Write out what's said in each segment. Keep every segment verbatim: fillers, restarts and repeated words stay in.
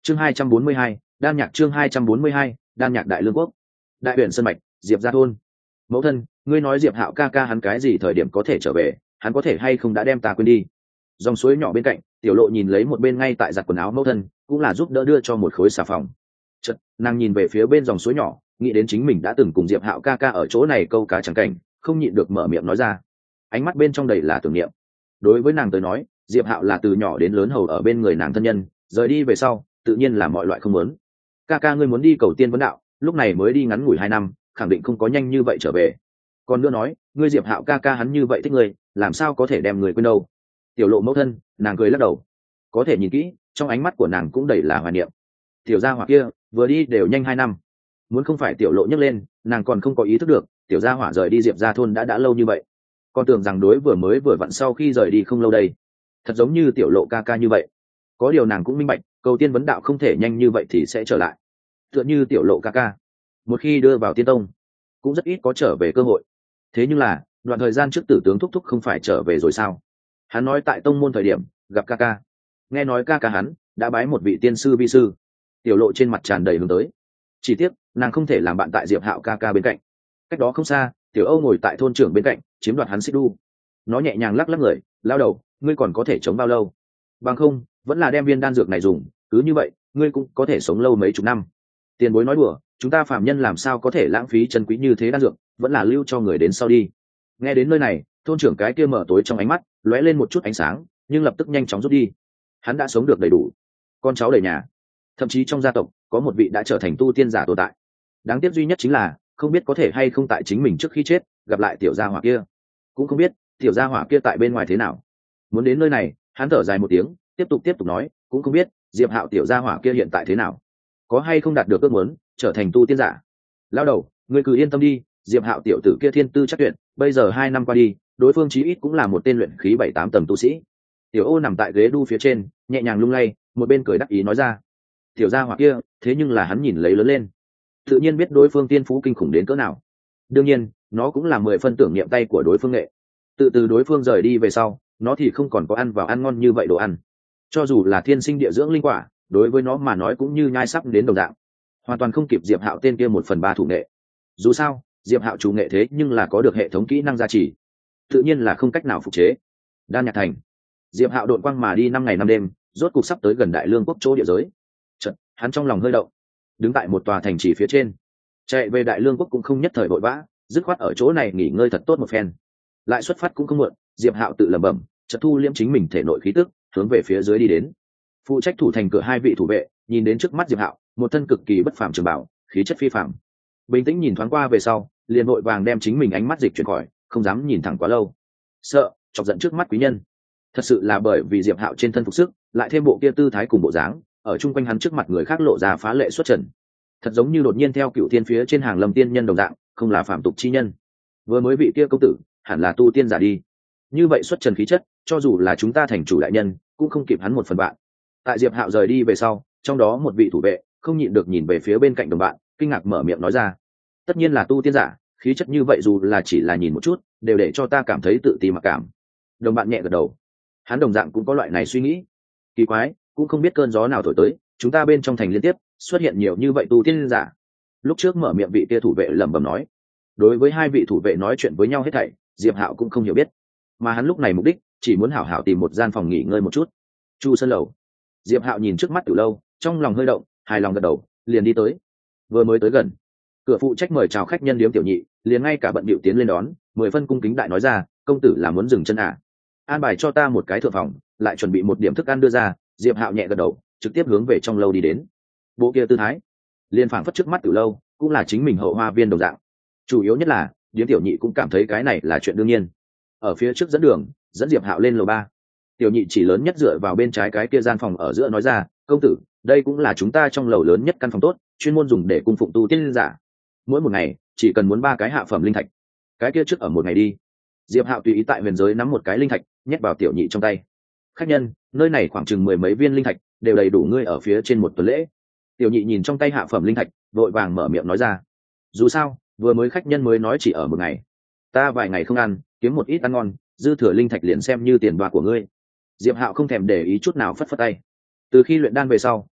chương hai trăm bốn mươi hai, đan nhạc chương hai trăm bốn mươi hai, đan nhạc đại lương quốc. Đại huyện sơn mạch, Diệp gia thôn. Mẫu thân, ngươi nói Diệp Hạo ca ca hắn cái gì thời điểm có thể trở về, hắn có thể hay không đã đem ta quên đi. Dòng suối nhỏ bên cạnh, Tiểu Lộ nhìn lấy một bên ngay tại giặt quần áo mẫu thân, cũng là giúp đỡ đưa cho một khối xà phòng. Chợt, nàng nhìn về phía bên dòng suối nhỏ, nghĩ đến chính mình đã từng cùng Diệp Hạo ca ca ở chỗ này câu cá trắng cảnh, không nhịn được mở miệng nói ra. Ánh mắt bên trong đầy là tưởng niệm. Đối với nàng tới nói, Diệp Hạo là từ nhỏ đến lớn hầu ở bên người nàng thân nhân, rời đi về sau, tự nhiên là mọi loại không muốn. Ca ca ngươi muốn đi cầu tiên vấn đạo, lúc này mới đi ngắn ngủi hai năm, khẳng định không có nhanh như vậy trở về. Còn nữa nói, ngươi Diệp Hạo ca ca hắn như vậy thích ngươi, làm sao có thể đem người quên đâu. Tiểu Lộ mẫu thân, nàng cười lắc đầu. Có thể nhìn kỹ, trong ánh mắt của nàng cũng đầy là hoài niệm. Tiểu gia hỏa kia, vừa đi đều nhanh hai năm. Muốn không phải Tiểu Lộ nhấc lên, nàng còn không có ý thức được, tiểu gia hỏa rời đi Diệp gia thôn đã đã lâu như vậy. Còn tưởng rằng đối vừa mới vừa vặn sau khi rời đi không lâu đây. Thật giống như Tiểu Lộ ca ca như vậy. Có điều nàng cũng minh bạch, cầu tiên vấn đạo không thể nhanh như vậy thì sẽ trở lại. Tựa như Tiểu Lộ ca ca, một khi đưa vào tiên tông, cũng rất ít có trở về cơ hội. Thế nhưng là, đoạn thời gian trước Tử tướng thúc thúc không phải trở về rồi sao? Hắn nói tại tông môn thời điểm gặp ca ca, nghe nói ca ca hắn đã bái một vị tiên sư vi sư. Tiểu Lộ trên mặt tràn đầy hướng tới. Chỉ tiếc nàng không thể làm bạn tại Diệp Hạo ca ca bên cạnh. Cách đó không xa, Tiểu Âu ngồi tại thôn trưởng bên cạnh, chiếm đoạt hắn xích đu. Nó nhẹ nhàng lắc lắc người, lao đầu, ngươi còn có thể chống bao lâu? Bằng không, vẫn là đem viên đan dược này dùng, cứ như vậy, ngươi cũng có thể sống lâu mấy chục năm. Tiền bối nói đùa, chúng ta phàm nhân làm sao có thể lãng phí chân quý như thế đan dược, vẫn là lưu cho người đến sau đi. Nghe đến nơi này, thôn trưởng cái kia mở tối trong ánh mắt, lóe lên một chút ánh sáng, nhưng lập tức nhanh chóng rút đi. Hắn đã sống được đầy đủ, con cháu đầy nhà, thậm chí trong gia tộc có một vị đã trở thành tu tiên giả tồn tại. Đáng tiếc duy nhất chính là không biết có thể hay không tại chính mình trước khi chết gặp lại tiểu gia hỏa kia, cũng không biết tiểu gia hỏa kia tại bên ngoài thế nào. Muốn đến nơi này, hắn thở dài một tiếng, tiếp tục tiếp tục nói, cũng không biết Diệp Hạo tiểu gia hỏa kia hiện tại thế nào, có hay không đạt được ước muốn trở thành tu tiên giả. Lao đầu, ngươi cứ yên tâm đi, Diệp Hạo tiểu tử kia thiên tư chắc tuyệt, bây giờ hai năm qua đi, đối phương chí ít cũng là một tên luyện khí bảy tám tầng tu sĩ. Tiểu Ô nằm tại ghế đu phía trên, nhẹ nhàng lung lay, một bên cười đắc ý nói ra. Tiểu gia hỏa kia, thế nhưng là hắn nhìn lấy lớn lên, tự nhiên biết đối phương tiên phú kinh khủng đến cỡ nào. Đương nhiên, nó cũng là mười phân tưởng niệm tay của đối phương nghệ. Tự từ đối phương rời đi về sau, nó thì không còn có ăn vào ăn ngon như vậy đồ ăn. Cho dù là thiên sinh địa dưỡng linh quả, đối với nó mà nói cũng như nhai sắp đến đồng dạng, hoàn toàn không kịp Diệp Hạo tên kia một phần ba thủ nghệ. Dù sao, Diệp Hạo chủ nghệ thế nhưng là có được hệ thống kỹ năng gia trì, tự nhiên là không cách nào phục chế. Đan nhạc thành, Diệp Hạo đội quang mà đi năm ngày năm đêm, rốt cục sắp tới gần Đại Lương quốc chỗ địa giới. Chợt, hắn trong lòng hơi động, đứng tại một tòa thành trì phía trên. Chạy về Đại Lương quốc cũng không nhất thời vội vã, dứt khoát ở chỗ này nghỉ ngơi thật tốt một phen. Lại xuất phát cũng không muộn, Diệp Hạo tự lẩm bẩm, chợt thu liễm chính mình thể nội khí tức, hướng về phía dưới đi đến. Phụ trách thủ thành cửa hai vị thủ vệ nhìn đến trước mắt Diệp Hạo, một thân cực kỳ bất phàm trường bảo, khí chất phi phàm. Bình tĩnh nhìn thoáng qua về sau, liền vội vàng đem chính mình ánh mắt dịch chuyển khỏi, không dám nhìn thẳng quá lâu, sợ chọc giận trước mắt quý nhân. Thật sự là bởi vì Diệp Hạo trên thân phục sức, lại thêm bộ kia tư thái cùng bộ dáng, ở chung quanh hắn trước mặt người khác lộ ra phá lệ xuất trần, thật giống như đột nhiên theo cựu thiên phía trên hàng lâm tiên nhân đồng dạng, không là phạm tục chi nhân. Vừa mới vị kia công tử, hẳn là tu tiên giả đi. Như vậy xuất trần khí chất, cho dù là chúng ta thành chủ đại nhân, cũng không kịp hắn một phần bạn. Tại Diệp Hạo rời đi về sau, trong đó một vị thủ vệ không nhịn được nhìn về phía bên cạnh đồng bạn, kinh ngạc mở miệng nói ra: tất nhiên là tu tiên giả, khí chất như vậy dù là chỉ là nhìn một chút, đều để cho ta cảm thấy tự ti mặc cảm. Đồng bạn nhẹ gật đầu, hắn đồng dạng cũng có loại này suy nghĩ. Kỳ quái, cũng không biết cơn gió nào thổi tới, chúng ta bên trong thành liên tiếp xuất hiện nhiều như vậy tu tiên giả. Lúc trước mở miệng vị kia thủ vệ lẩm bẩm nói. Đối với hai vị thủ vệ nói chuyện với nhau hết thảy, Diệp Hạo cũng không hiểu biết, mà hắn lúc này mục đích chỉ muốn hảo hảo tìm một gian phòng nghỉ ngơi một chút. Chu Sơn lầu. Diệp Hạo nhìn trước mắt Tiểu Lâu, trong lòng hơi động, hài lòng gật đầu, liền đi tới. Vừa mới tới gần, cửa phụ trách mời chào khách nhân Điếm Tiểu Nhị liền ngay cả bận bịu tiến lên đón, mười phân cung kính đại nói ra: công tử là muốn dừng chân à? An bài cho ta một cái thượng phòng, lại chuẩn bị một điểm thức ăn đưa ra. Diệp Hạo nhẹ gật đầu, trực tiếp hướng về trong lâu đi đến. Bộ kia tư thái, liền phảng phất trước mắt Tiểu Lâu cũng là chính mình hậu hoa viên đồng dạng. Chủ yếu nhất là Điếm Tiểu Nhị cũng cảm thấy cái này là chuyện đương nhiên. Ở phía trước dẫn đường, dẫn Diệp Hạo lên lầu ba. Tiểu Nhị chỉ lớn nhất dựa vào bên trái cái kia gian phòng ở giữa nói ra: công tử, đây cũng là chúng ta trong lầu lớn nhất căn phòng tốt, chuyên môn dùng để cung phụng tu tiên giả. Mỗi một ngày chỉ cần muốn ba cái hạ phẩm linh thạch. Cái kia trước ở một ngày đi. Diệp Hạo tùy ý tại huyền giới nắm một cái linh thạch, nhét vào Tiểu Nhị trong tay. Khách nhân, nơi này khoảng chừng mười mấy viên linh thạch, đều đầy đủ ngươi ở phía trên một tuần lễ. Tiểu Nhị nhìn trong tay hạ phẩm linh thạch, vội vàng mở miệng nói ra. Dù sao, vừa mới khách nhân mới nói chỉ ở một ngày, ta vài ngày không ăn, kiếm một ít ăn ngon, dư thừa linh thạch liền xem như tiền bạc của ngươi. Diệp Hạo không thèm để ý chút nào, phất phất tay. Từ khi luyện đan về sau,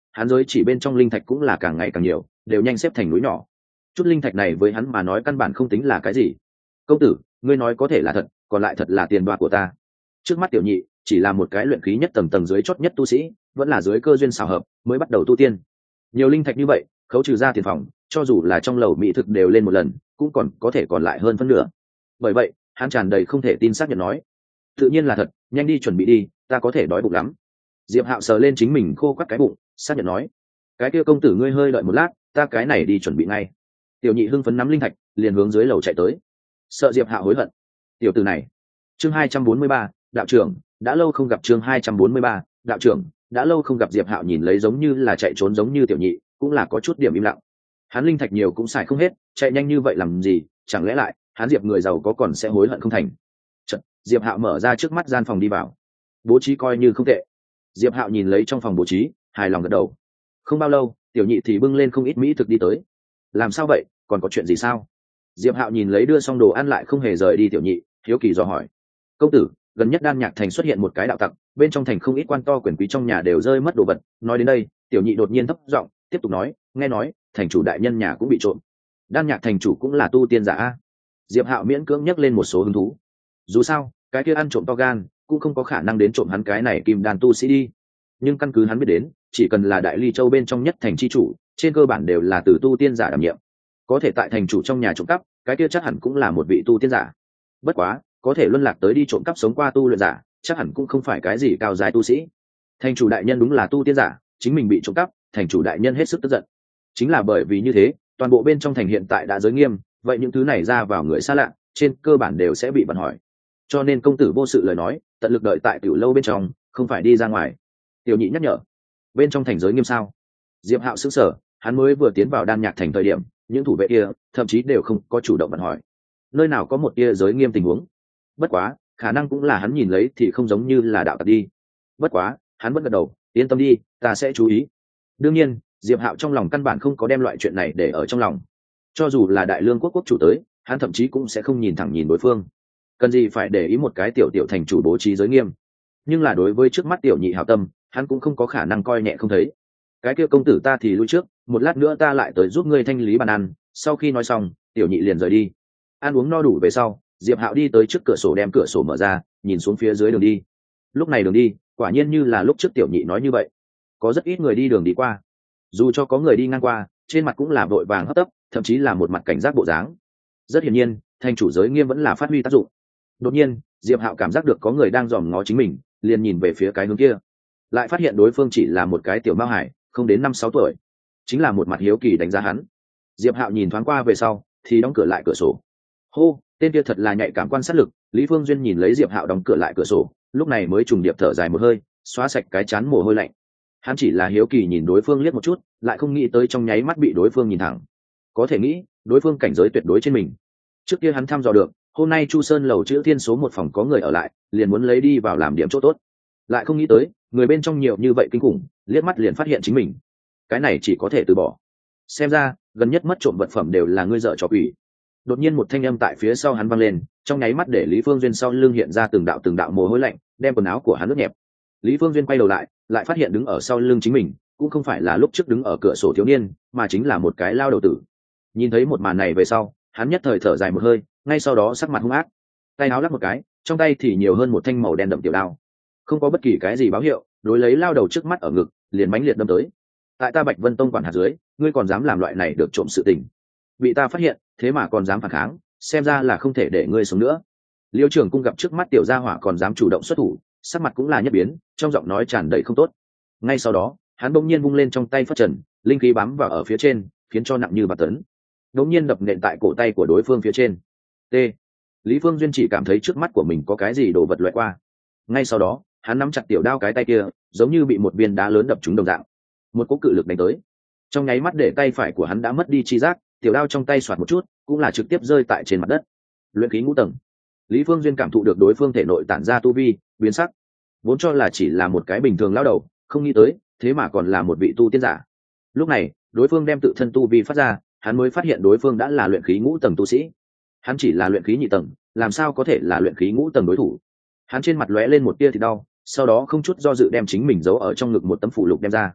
hắn giới chỉ bên trong linh thạch cũng là càng ngày càng nhiều, đều nhanh xếp thành núi nhỏ. Chút linh thạch này với hắn mà nói căn bản không tính là cái gì. Công tử, ngươi nói có thể là thật, còn lại thật là tiền đoạt của ta. Trước mắt tiểu nhị chỉ là một cái luyện khí nhất tầng tầng dưới chót nhất tu sĩ, vẫn là dưới cơ duyên xảo hợp mới bắt đầu tu tiên. Nhiều linh thạch như vậy, khấu trừ ra tiền phòng, cho dù là trong lầu mỹ thực đều lên một lần, cũng còn có thể còn lại hơn phân nửa. Bởi vậy, hắn tràn đầy không thể tin xác nhận nói: tự nhiên là thật, nhanh đi chuẩn bị đi, ta có thể đói bụng lắm. Diệp Hạo sờ lên chính mình khô quắt cái bụng, xác nhận nói: cái kia công tử ngươi hơi đợi một lát, ta cái này đi chuẩn bị ngay. Tiểu nhị hưng phấn nắm linh thạch, liền hướng dưới lầu chạy tới. Sợ Diệp Hạo hối hận. Tiểu tử này. Chương hai trăm bốn mươi ba, đạo trưởng, đã lâu không gặp. Chương hai trăm bốn mươi ba, đạo trưởng, đã lâu không gặp. Diệp Hạo nhìn lấy giống như là chạy trốn giống như tiểu nhị, cũng là có chút điểm im lặng. Hắn linh thạch nhiều cũng xài không hết, chạy nhanh như vậy làm gì, chẳng lẽ lại hắn Diệp người giàu có còn sẽ hối hận không thành. Chợt, Diệp Hạo mở ra trước mắt gian phòng đi vào. Bố trí coi như không tệ. Diệp Hạo nhìn lấy trong phòng bố trí, hài lòng gật đầu. Không bao lâu, tiểu nhị thì bưng lên không ít mỹ thực đi tới. Làm sao vậy, còn có chuyện gì sao? Diệp Hạo nhìn lấy đưa xong đồ ăn lại không hề rời đi tiểu nhị, hiếu kỳ dò hỏi. Công tử, gần nhất Đan Nhạc thành xuất hiện một cái đạo tặc, bên trong thành không ít quan to quyền quý trong nhà đều rơi mất đồ vật. Nói đến đây, tiểu nhị đột nhiên thấp giọng tiếp tục nói, nghe nói thành chủ đại nhân nhà cũng bị trộm. Đan Nhạc thành chủ cũng là tu tiên giả a? Diệp Hạo miễn cưỡng nhắc lên một số hứng thú. Dù sao, cái kia ăn trộm to gan, cũng không có khả năng đến trộm hắn cái này kim đan tu sĩ đi. Nhưng căn cứ hắn biết đến, chỉ cần là Đại Ly Châu bên trong nhất thành chi chủ, trên cơ bản đều là từ tu tiên giả đảm nhiệm. Có thể tại thành chủ trong nhà trộm cắp, cái kia chắc hẳn cũng là một vị tu tiên giả. Bất quá, có thể luân lạc tới đi trộm cắp sống qua tu luyện giả, chắc hẳn cũng không phải cái gì cao dài tu sĩ. Thành chủ đại nhân đúng là tu tiên giả, chính mình bị trộm cắp, thành chủ đại nhân hết sức tức giận. Chính là bởi vì như thế, toàn bộ bên trong thành hiện tại đã giới nghiêm, vậy những thứ này ra vào người xa lạ, trên cơ bản đều sẽ bị bận hỏi. Cho nên công tử vô sự lời nói, tận lực đợi tại tiểu lâu bên trong, không phải đi ra ngoài. Tiểu nhị nhắc nhở. Bên trong thành giới nghiêm sao? Diệp Hạo sững sờ, hắn mới vừa tiến vào Đan Nhạc thành thời điểm, những thủ vệ kia thậm chí đều không có chủ động bận hỏi. Nơi nào có một tia giới nghiêm tình huống. Bất quá, khả năng cũng là hắn nhìn lấy thì không giống như là đạo tặc đi. Bất quá, hắn vẫn gật đầu, yên tâm đi, ta sẽ chú ý. Đương nhiên, Diệp Hạo trong lòng căn bản không có đem loại chuyện này để ở trong lòng. Cho dù là Đại Lương quốc quốc chủ tới, hắn thậm chí cũng sẽ không nhìn thẳng nhìn đối phương. Cần gì phải để ý một cái tiểu tiểu thành chủ bố trí giới nghiêm. Nhưng là đối với trước mắt tiểu nhị hảo tâm, hắn cũng không có khả năng coi nhẹ không thấy. Cái kia công tử ta thì lui trước, một lát nữa ta lại tới giúp ngươi thanh lý bàn ăn. Sau khi nói xong, tiểu nhị liền rời đi. Ăn uống no đủ về sau, Diệp Hạo đi tới trước cửa sổ đem cửa sổ mở ra, nhìn xuống phía dưới đường đi. Lúc này đường đi, quả nhiên như là lúc trước tiểu nhị nói như vậy, có rất ít người đi đường đi qua. Dù cho có người đi ngang qua, trên mặt cũng là vội vàng hấp tấp, thậm chí là một mặt cảnh giác bộ dáng. Rất hiển nhiên, thành chủ giới nghiêm vẫn là phát huy tác dụng. Đột nhiên, Diệp Hạo cảm giác được có người đang dòm ngó chính mình, liền nhìn về phía cái hướng kia, lại phát hiện đối phương chỉ là một cái tiểu mao hải, không đến năm sáu tuổi, chính là một mặt hiếu kỳ đánh giá hắn. Diệp Hạo nhìn thoáng qua về sau, thì đóng cửa lại cửa sổ. Hô, tên kia thật là nhạy cảm quan sát lực. Lý Phương Duyên nhìn lấy Diệp Hạo đóng cửa lại cửa sổ, lúc này mới trùng điệp thở dài một hơi, xóa sạch cái chán mồ hôi lạnh. Hắn chỉ là hiếu kỳ nhìn đối phương liếc một chút, lại không nghĩ tới trong nháy mắt bị đối phương nhìn thẳng. Có thể nghĩ, đối phương cảnh giới tuyệt đối trên mình. Trước kia hắn thăm dò được, hôm nay Chu Sơn lầu chữ thiên số một phòng có người ở lại, liền muốn lấy đi vào làm điểm chỗ tốt. Lại không nghĩ tới, người bên trong nhiều như vậy kinh khủng, liếc mắt liền phát hiện chính mình. Cái này chỉ có thể từ bỏ. Xem ra, gần nhất mất trộm vật phẩm đều là ngươi dở trò quỷ. Đột nhiên một thanh âm tại phía sau hắn vang lên, trong nháy mắt để Lý Phương Duyên sau lưng hiện ra từng đạo từng đạo mồ hôi lạnh, đem quần áo của hắn ướt nhẹp. Lý Phương Duyên quay đầu lại, lại phát hiện đứng ở sau lưng chính mình, cũng không phải là lúc trước đứng ở cửa sổ thiếu niên, mà chính là một cái lao đầu tử. Nhìn thấy một màn này về sau, hắn nhất thời thở dài một hơi, ngay sau đó sắc mặt hung ác, tay áo lắc một cái, trong tay thì nhiều hơn một thanh màu đen đậm tiểu đao. Không có bất kỳ cái gì báo hiệu, đối lấy lao đầu trước mắt ở ngực, liền mãnh liệt đâm tới. Tại ta Bạch Vân Tông quản hạt dưới, ngươi còn dám làm loại này được trộm sự tình, bị ta phát hiện, thế mà còn dám phản kháng, xem ra là không thể để ngươi sống nữa. Liêu Trường Cung gặp trước mắt tiểu gia hỏa còn dám chủ động xuất thủ, sắc mặt cũng là nhất biến, trong giọng nói tràn đầy không tốt. Ngay sau đó, hắn bỗng nhiên vung lên trong tay phất trần, linh khí bám vào ở phía trên, khiến cho nặng như bạt tấn. Bỗng nhiên đập nện tại cổ tay của đối phương phía trên. T. Lý Phương Duyên chỉ cảm thấy trước mắt của mình có cái gì đổ vật loại qua. Ngay sau đó, hắn nắm chặt tiểu đao cái tay kia, giống như bị một viên đá lớn đập trúng đồng dạng. Một cú cự lực đánh tới. Trong nháy mắt để tay phải của hắn đã mất đi chi giác, tiểu đao trong tay xoạt một chút, cũng là trực tiếp rơi tại trên mặt đất. Luyện khí ngũ tầng. Lý Phương Duyên cảm thụ được đối phương thể nội tản ra tu vi, biến sắc. Vốn cho là chỉ là một cái bình thường lão đầu, không nghĩ tới, thế mà còn là một vị tu tiên giả. Lúc này, đối phương đem tự thân tu vi phát ra, hắn mới phát hiện đối phương đã là luyện khí ngũ tầng tu sĩ. Hắn chỉ là luyện khí nhị tầng, làm sao có thể là luyện khí ngũ tầng đối thủ? Hắn trên mặt lóe lên một tia thì đau, sau đó không chút do dự đem chính mình giấu ở trong ngực một tấm phụ lục đem ra.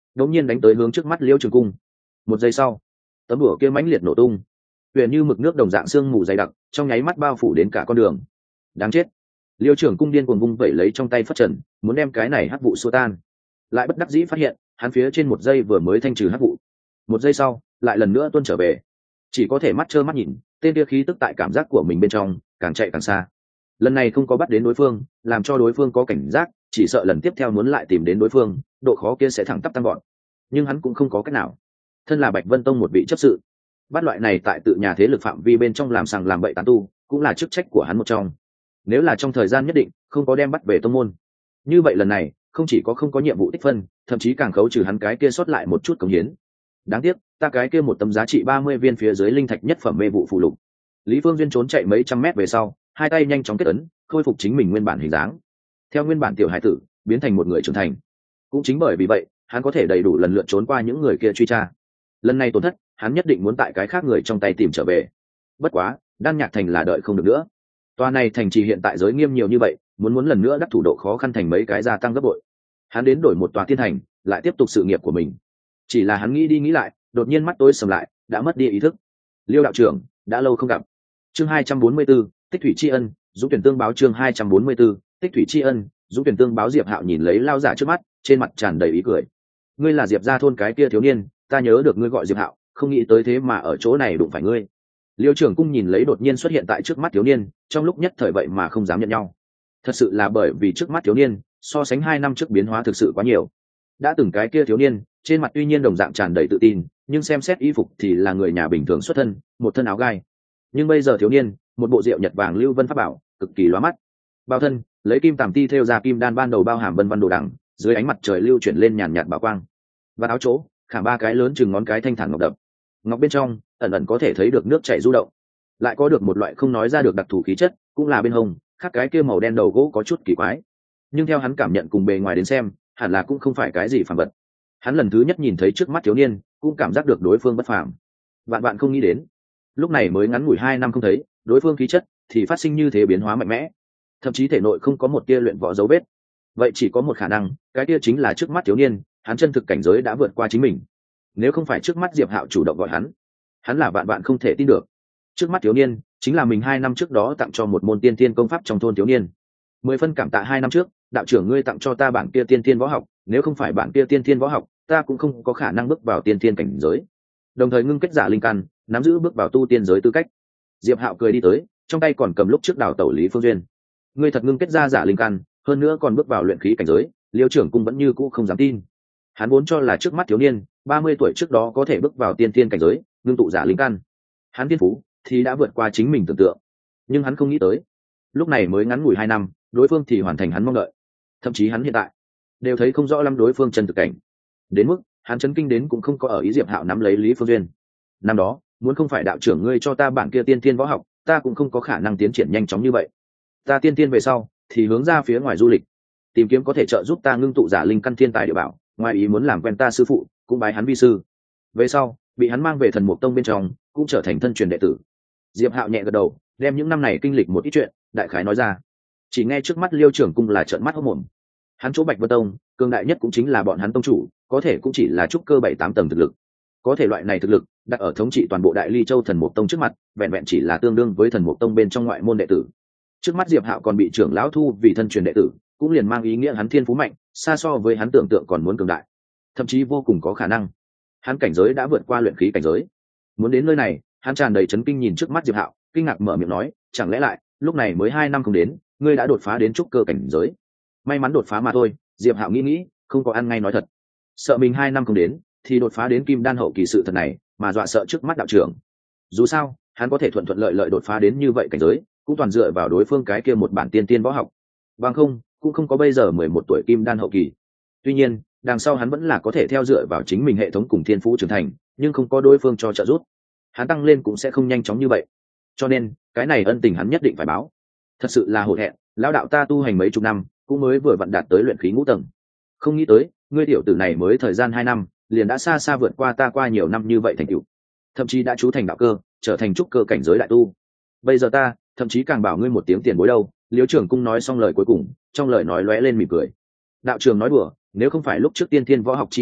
đống nhiên đánh tới hướng trước mắt liêu trường cung. Một giây sau, tấm đũa kia mãnh liệt nổ tung, huyền như mực nước đồng dạng sương mù dày đặc trong nháy mắt bao phủ đến cả con đường. Đáng chết! Liêu trưởng cung điên cuồng vung vẩy lấy trong tay phất trần, muốn đem cái này hắc vụ xua tan, lại bất đắc dĩ phát hiện hắn phía trên một giây vừa mới thanh trừ hắc vụ, một giây sau lại lần nữa tuôn trở về, chỉ có thể mắt trơ mắt nhìn tên kia khí tức tại cảm giác của mình bên trong càng chạy càng xa. Lần này không có bắt đến đối phương, làm cho đối phương có cảnh giác, chỉ sợ lần tiếp theo muốn lại tìm đến đối phương, độ khó kia sẽ thẳng tắp tăng gọn. Nhưng hắn cũng không có cách nào, thân là Bạch Vân Tông một vị chấp sự, bắt loại này tại tự nhà thế lực phạm vi bên trong làm sằng làm bậy tán tu cũng là chức trách của hắn một trong. Nếu là trong thời gian nhất định không có đem bắt về tông môn, như vậy lần này không chỉ có không có nhiệm vụ tích phân, thậm chí càng khấu trừ hắn cái kia sót lại một chút cống hiến. Đáng tiếc ta cái kia một tấm giá trị ba mươi viên phía dưới linh thạch nhất phẩm mê vụ phụ lục. Lý Phương Duyên trốn chạy mấy trăm mét về sau, hai tay nhanh chóng kết ấn, khôi phục chính mình nguyên bản hình dáng, theo nguyên bản tiểu hải tử biến thành một người trưởng thành. Cũng chính bởi vì vậy hắn có thể đầy đủ lần lượt trốn qua những người kia truy tra. Lần này tổn thất hắn nhất định muốn tại cái khác người trong tay tìm trở về. Bất quá Đan Nhạc Thành là đợi không được nữa. Tòa này thành trì hiện tại giới nghiêm nhiều như vậy, muốn muốn lần nữa đắc thủ độ khó khăn thành mấy cái gia tăng gấp bội. Hắn đến đổi một tòa tiên thành, lại tiếp tục sự nghiệp của mình. Chỉ là hắn nghĩ đi nghĩ lại, đột nhiên mắt tối sầm lại, đã mất đi ý thức. Liêu đạo trưởng, đã lâu không gặp. Chương hai trăm bốn mươi 4, Tích thủy tri ân, Dũng tuyển tương báo. Chương hai trăm bốn mươi 4, Tích thủy tri ân, Dũng tuyển tương báo. Diệp Hạo nhìn lấy lao giả trước mắt, trên mặt tràn đầy ý cười. Ngươi là Diệp gia thôn cái kia thiếu niên, ta nhớ được ngươi gọi Diệp Hạo, không nghĩ tới thế mà ở chỗ này đụng phải ngươi. Liêu trưởng cung nhìn lấy đột nhiên xuất hiện tại trước mắt thiếu niên, trong lúc nhất thời vậy mà không dám nhận nhau. Thật sự là bởi vì trước mắt thiếu niên so sánh hai năm trước biến hóa thực sự quá nhiều. Đã từng cái kia thiếu niên trên mặt tuy nhiên đồng dạng tràn đầy tự tin, nhưng xem xét y phục thì là người nhà bình thường xuất thân, một thân áo gai. Nhưng bây giờ thiếu niên một bộ rượu nhật vàng lưu vân pháp bảo, cực kỳ lóa mắt. Bao thân lấy kim tàm ti thêu ra kim đan ban đầu bao hàm vân vân đồ đằng, dưới ánh mặt trời lưu chuyển lên nhàn nhạt bảo quang. Và áo chỗ khảm ba cái lớn chừng ngón cái thanh thản ngọc đập, ngọc bên trong ẩn ẩn có thể thấy được nước chảy du động, lại có được một loại không nói ra được đặc thù khí chất, cũng là bên hông khác cái kia màu đen đầu gỗ có chút kỳ quái, nhưng theo hắn cảm nhận cùng bề ngoài đến xem hẳn là cũng không phải cái gì phàm vật. Hắn lần thứ nhất nhìn thấy trước mắt thiếu niên cũng cảm giác được đối phương bất phàm, vạn bạn không nghĩ đến lúc này mới ngắn ngủi hai năm không thấy, đối phương khí chất thì phát sinh như thế biến hóa mạnh mẽ, thậm chí thể nội không có một tia luyện võ dấu vết. Vậy chỉ có một khả năng, cái tia chính là trước mắt thiếu niên hắn chân thực cảnh giới đã vượt qua chính mình. Nếu không phải trước mắt Diệp Hạo chủ động gọi hắn, hắn là vạn vạn không thể tin được. Trước mắt thiếu niên chính là mình hai năm trước đó tặng cho một môn tiên tiên công pháp trong thôn thiếu niên. Mười phân cảm tạ hai năm trước đạo trưởng ngươi tặng cho ta bản kia tiên tiên võ học, nếu không phải bản kia tiên tiên võ học, ta cũng không có khả năng bước vào tiên tiên cảnh giới, đồng thời ngưng kết giả linh căn, nắm giữ bước vào tu tiên giới tư cách. Diệp Hạo cười đi tới, trong tay còn cầm lúc trước đào tẩu Lý Phương Duyên. Ngươi thật ngưng kết ra giả linh căn, hơn nữa còn bước vào luyện khí cảnh giới, Liêu trưởng cung vẫn như cũ không dám tin. Hắn vốn cho là trước mắt thiếu niên ba mươi tuổi trước đó có thể bước vào tiên tiên cảnh giới, ngưng tụ giả linh căn, hắn tiên phú thì đã vượt qua chính mình tưởng tượng. Nhưng hắn không nghĩ tới, lúc này mới ngắn ngủi hai năm, đối phương thì hoàn thành hắn mong đợi. Thậm chí hắn hiện tại đều thấy không rõ lắm đối phương chân thực cảnh, đến mức hắn chấn kinh đến cũng không có ở ý Diệp Hạo nắm lấy Lý Phương Duyên. Năm đó muốn không phải đạo trưởng ngươi cho ta bản kia tiên tiên võ học, ta cũng không có khả năng tiến triển nhanh chóng như vậy. Ta tiên tiên về sau thì hướng ra phía ngoài du lịch, tìm kiếm có thể trợ giúp ta ngưng tụ giả linh căn thiên tài địa bảo, ngoài ý muốn làm quen ta sư phụ, cũng bái hắn vi sư. Về sau bị hắn mang về Thần Mục Tông bên trong, cũng trở thành thân truyền đệ tử. Diệp Hạo nhẹ gật đầu, đem những năm này kinh lịch một ít chuyện đại khái nói ra. Chỉ nghe trước mắt Liêu trưởng cung là trợn mắt hốt mồm. Hắn chỗ Bạch Vân Tông cường đại nhất cũng chính là bọn hắn tông chủ, có thể cũng chỉ là trúc cơ bảy tám tầng thực lực. Có thể loại này thực lực đặt ở thống trị toàn bộ Đại Ly Châu Thần Mục Tông trước mặt, vẹn vẹn chỉ là tương đương với Thần Mục Tông bên trong ngoại môn đệ tử. Trước mắt Diệp Hạo còn bị trưởng lão thu vì thân truyền đệ tử, cũng liền mang ý nghĩa hắn thiên phú mạnh, xa so với hắn tưởng tượng còn muốn cường đại, thậm chí vô cùng có khả năng hắn cảnh giới đã vượt qua luyện khí cảnh giới. Muốn đến nơi này, hắn tràn đầy chấn kinh nhìn trước mắt Diệp Hạo, kinh ngạc mở miệng nói, chẳng lẽ lại lúc này mới hai năm không đến, ngươi đã đột phá đến trúc cơ cảnh giới? May mắn đột phá mà thôi. Diệp Hạo nghĩ nghĩ, không có ăn ngay nói thật, sợ mình hai năm không đến thì đột phá đến kim đan hậu kỳ, sự thật này mà dọa sợ trước mắt đạo trưởng. Dù sao hắn có thể thuận thuận lợi lợi đột phá đến như vậy cảnh giới, cũng toàn dựa vào đối phương cái kia một bản tiên tiên võ học, bằng không cũng không có bây giờ mười một tuổi kim đan hậu kỳ. Tuy nhiên đằng sau hắn vẫn là có thể theo dựa vào chính mình hệ thống cùng thiên phú trưởng thành, nhưng không có đối phương cho trợ giúp, hắn tăng lên cũng sẽ không nhanh chóng như vậy. Cho nên cái này ân tình hắn nhất định phải báo. Thật sự là hổ thẹn, lão đạo ta tu hành mấy chục năm cũng mới vừa vặn đạt tới luyện khí ngũ tầng, không nghĩ tới ngươi tiểu tử này mới thời gian hai năm liền đã xa xa vượt qua ta qua nhiều năm như vậy thành tựu, thậm chí đã trú thành đạo cơ, trở thành trúc cơ cảnh giới đại tu. Bây giờ ta thậm chí càng bảo ngươi một tiếng tiền bối đâu. Liêu trưởng cung nói xong lời cuối cùng, trong lời nói lóe lên mỉm cười. Đạo trưởng nói đùa, nếu không phải lúc trước tiên thiên võ học tri ân,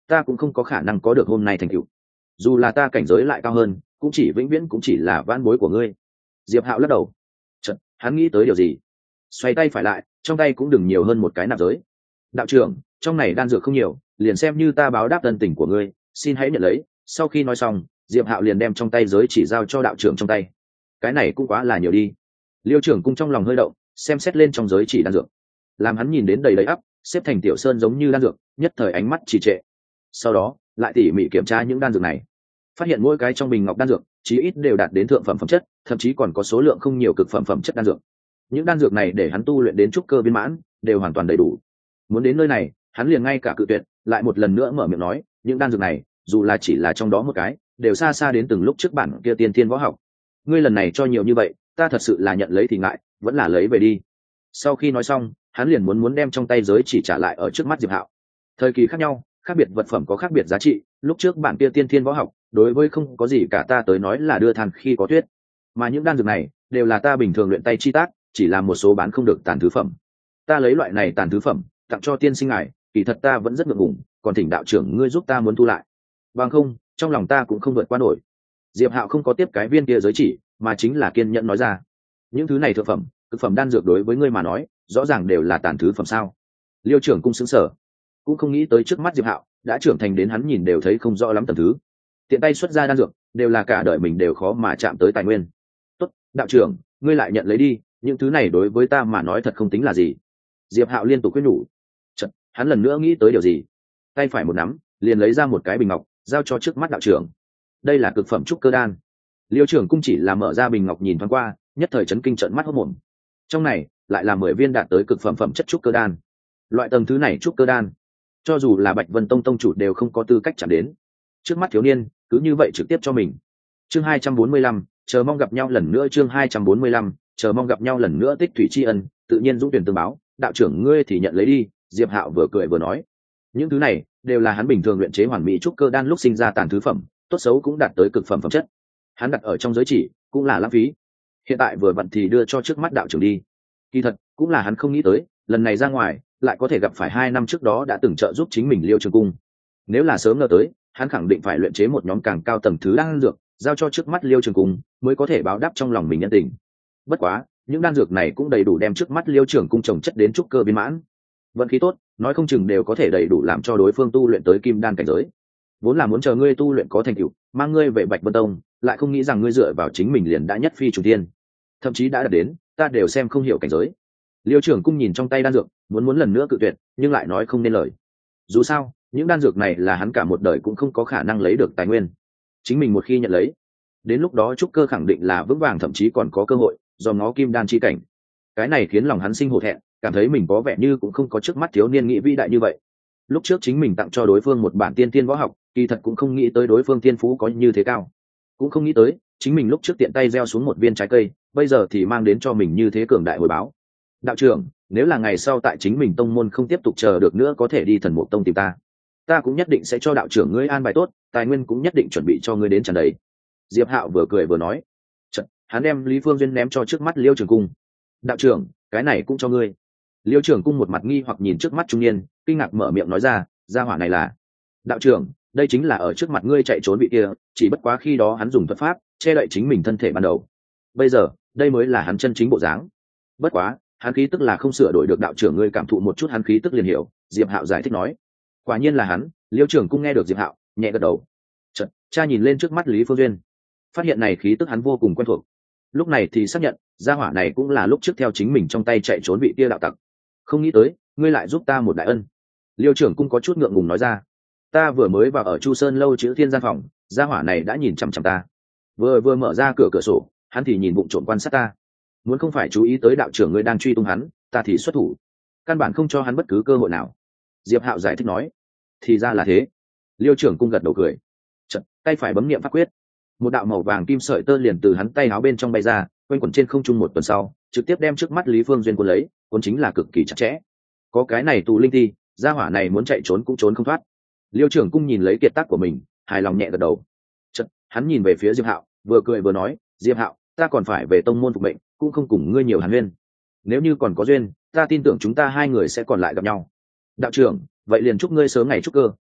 ta cũng không có khả năng có được hôm nay thành tựu. Dù là ta cảnh giới lại cao hơn, cũng chỉ vĩnh viễn cũng chỉ là vãn bối của ngươi. Diệp Hạo lắc đầu. Chợt, hắn nghĩ tới điều gì, xoay tay phải lại, trong tay cũng đừng nhiều hơn một cái nạp giới. Đạo trưởng, trong này đan dược không nhiều, liền xem như ta báo đáp ân tình của ngươi, xin hãy nhận lấy. Sau khi nói xong, Diệp Hạo liền đem trong tay giới chỉ giao cho đạo trưởng trong tay. Cái này cũng quá là nhiều đi. Liêu trưởng cung trong lòng hơi động, xem xét lên trong giới chỉ đan dược, làm hắn nhìn đến đầy đầy ắp, xếp thành tiểu sơn giống như đan dược, nhất thời ánh mắt trì trệ. Sau đó, lại tỉ mỉ kiểm tra những đan dược này, phát hiện mỗi cái trong bình ngọc đan dược chí ít đều đạt đến thượng phẩm phẩm chất, thậm chí còn có số lượng không nhiều cực phẩm phẩm chất đan dược. Những đan dược này để hắn tu luyện đến trúc cơ viên mãn đều hoàn toàn đầy đủ. Muốn đến nơi này, hắn liền ngay cả cự tuyệt, lại một lần nữa mở miệng nói, những đan dược này, dù là chỉ là trong đó một cái, đều xa xa đến từng lúc trước bản kia tiên thiên võ học. Ngươi lần này cho nhiều như vậy, ta thật sự là nhận lấy thì ngại, vẫn là lấy về đi. Sau khi nói xong, hắn liền muốn muốn đem trong tay giới chỉ trả lại ở trước mắt Diệp Hạo. Thời kỳ khác nhau, khác biệt vật phẩm có khác biệt giá trị, lúc trước bản kia tiên thiên võ học, đối với không có gì cả ta tới nói là đưa than khi có tuyết, mà những đan dược này đều là ta bình thường luyện tay chi tác, chỉ là một số bán không được tàn thứ phẩm. Ta lấy loại này tàn thứ phẩm tặng cho tiên sinh ngài, kỳ thật ta vẫn rất ngượng ngùng, còn thỉnh đạo trưởng ngươi giúp ta muốn thu lại, bằng không trong lòng ta cũng không vượt qua nổi. Diệp Hạo không có tiếp cái viên kia giới chỉ, mà chính là kiên nhẫn nói ra, những thứ này thượng phẩm cực phẩm đan dược đối với ngươi mà nói rõ ràng đều là tàn thứ phẩm sao? Liêu trưởng cung sững sờ, cũng không nghĩ tới trước mắt Diệp Hạo đã trưởng thành đến hắn nhìn đều thấy không rõ lắm tầm thứ, tiện tay xuất ra đan dược đều là cả đời mình đều khó mà chạm tới tài nguyên. Tốt, đạo trưởng, ngươi lại nhận lấy đi, những thứ này đối với ta mà nói thật không tính là gì. Diệp Hạo liên tục quyết nhủ. Chật, hắn lần nữa nghĩ tới điều gì, tay phải một nắm liền lấy ra một cái bình ngọc giao cho trước mắt đạo trưởng. Đây là cực phẩm trúc cơ đan. Liêu trưởng cung chỉ là mở ra bình ngọc nhìn thoáng qua, nhất thời chấn kinh trợn mắt hốt mồm. Trong này lại là mười viên đạt tới cực phẩm phẩm chất trúc cơ đan. Loại tầng thứ này trúc cơ đan, cho dù là Bạch Vân Tông tông chủ đều không có tư cách chạm đến. Trước mắt thiếu niên cứ như vậy trực tiếp cho mình. Chương hai trăm bốn mươi lăm, chờ mong gặp nhau lần nữa. Chương hai trăm bốn mươi lăm, chờ mong gặp nhau lần nữa. Tích thủy tri ân, tự nhiên dũng tuyển tương báo, đạo trưởng ngươi thì nhận lấy đi. Diệp Hạo vừa cười vừa nói, những thứ này đều là hắn bình thường luyện chế hoàn mỹ trúc cơ đan lúc sinh ra tàn thứ phẩm, tốt xấu cũng đạt tới cực phẩm phẩm chất, hắn đặt ở trong giới chỉ cũng là lãng phí, hiện tại vừa vặn thì đưa cho trước mắt đạo trưởng đi. Kỳ thật cũng là hắn không nghĩ tới, lần này ra ngoài lại có thể gặp phải hai năm trước đó đã từng trợ giúp chính mình Liêu Trường Cung. Nếu là sớm ngờ tới, hắn khẳng định phải luyện chế một nhóm càng cao tầng thứ đan dược giao cho trước mắt Liêu Trường Cung, mới có thể báo đáp trong lòng mình nhân tình. Bất quá những đan dược này cũng đầy đủ đem trước mắt Liêu Trường Cung trồng chất đến trúc cơ viên mãn. Vận khí tốt, nói không chừng đều có thể đầy đủ làm cho đối phương tu luyện tới kim đan cảnh giới. Vốn là muốn chờ ngươi tu luyện có thành tựu, mang ngươi về Bạch Vân Tông, lại không nghĩ rằng ngươi dựa vào chính mình liền đã nhất phi trùng thiên, thậm chí đã đạt đến ta đều xem không hiểu cảnh giới. Liêu Trưởng Cung nhìn trong tay đan dược, muốn muốn lần nữa cự tuyệt, nhưng lại nói không nên lời. Dù sao, những đan dược này là hắn cả một đời cũng không có khả năng lấy được tài nguyên. Chính mình một khi nhận lấy, đến lúc đó trúc cơ khẳng định là vững vàng, thậm chí còn có cơ hội do nó kim đan chi cảnh. Cái này khiến lòng hắn sinh hổ thẹn, cảm thấy mình có vẻ như cũng không có trước mắt thiếu niên nghĩ vĩ đại như vậy. Lúc trước chính mình tặng cho đối phương một bản tiên tiên võ học, kỳ thật cũng không nghĩ tới đối phương tiên phú có như thế cao, cũng không nghĩ tới chính mình lúc trước tiện tay gieo xuống một viên trái cây, bây giờ thì mang đến cho mình như thế cường đại hồi báo. Đạo trưởng, nếu là ngày sau tại chính mình tông môn không tiếp tục chờ được nữa, có thể đi Thần Mục Tông tìm ta, ta cũng nhất định sẽ cho đạo trưởng ngươi an bài tốt, tài nguyên cũng nhất định chuẩn bị cho ngươi đến tràn đầy. Diệp Hạo vừa cười vừa nói. Chật, hắn đem Lý Phương Duyên ném cho trước mắt Liêu Trường Cung. Đạo trưởng, cái này cũng cho ngươi. Liêu Trường Cung một mặt nghi hoặc nhìn trước mắt trung niên, kinh ngạc mở miệng nói ra, gia hỏa này là? Đạo trưởng, đây chính là ở trước mặt ngươi chạy trốn vị kia, chỉ bất quá khi đó hắn dùng thuật pháp che đậy chính mình thân thể ban đầu, bây giờ đây mới là hắn chân chính bộ dáng. Bất quá hắn khí tức là không sửa đổi được, đạo trưởng ngươi cảm thụ một chút hắn khí tức liền hiểu. Diệp Hạo giải thích nói. Quả nhiên là hắn. Liêu Trường Cung nghe được Diệp Hạo nhẹ gật đầu. Chợt cha nhìn lên trước mắt Lý Phương Duyên, phát hiện này khí tức hắn vô cùng quen thuộc, lúc này thì xác nhận gia hỏa này cũng là lúc trước theo chính mình trong tay chạy trốn vị kia đạo tặc. Không nghĩ tới ngươi lại giúp ta một đại ân. Liêu Trưởng Cung có chút ngượng ngùng nói ra. Ta vừa mới vào ở Chu Sơn lâu chữ thiên gian phòng, gia hỏa này đã nhìn chằm chằm ta, vừa vừa mở ra cửa cửa sổ, hắn thì nhìn bụng trộm quan sát ta. Muốn không phải chú ý tới đạo trưởng ngươi đang truy tung hắn, ta thì xuất thủ, căn bản không cho hắn bất cứ cơ hội nào. Diệp Hạo giải thích nói. Thì ra là thế. Liêu Trưởng Cung gật đầu cười. Chật, tay phải bấm niệm pháp quyết, một đạo màu vàng kim sợi tơ liền từ hắn tay áo bên trong bay ra, quanh quẩn trên không trung một tuần sau, trực tiếp đem trước mắt Lý Phương Duyên cuốn lấy, cuốn chính là cực kỳ chặt chẽ. Có cái này tù linh thi, gia hỏa này muốn chạy trốn cũng trốn không thoát. Liêu Trưởng Cung nhìn lấy kiệt tác của mình, hài lòng nhẹ gật đầu. Chật, hắn nhìn về phía Diệp Hạo, vừa cười vừa nói, Diệp Hạo, ta còn phải về tông môn phục mệnh, cũng không cùng ngươi nhiều hàn huyên. Nếu như còn có duyên, ta tin tưởng chúng ta hai người sẽ còn lại gặp nhau. Đạo trưởng, vậy liền chúc ngươi sớm ngày trúc cơ,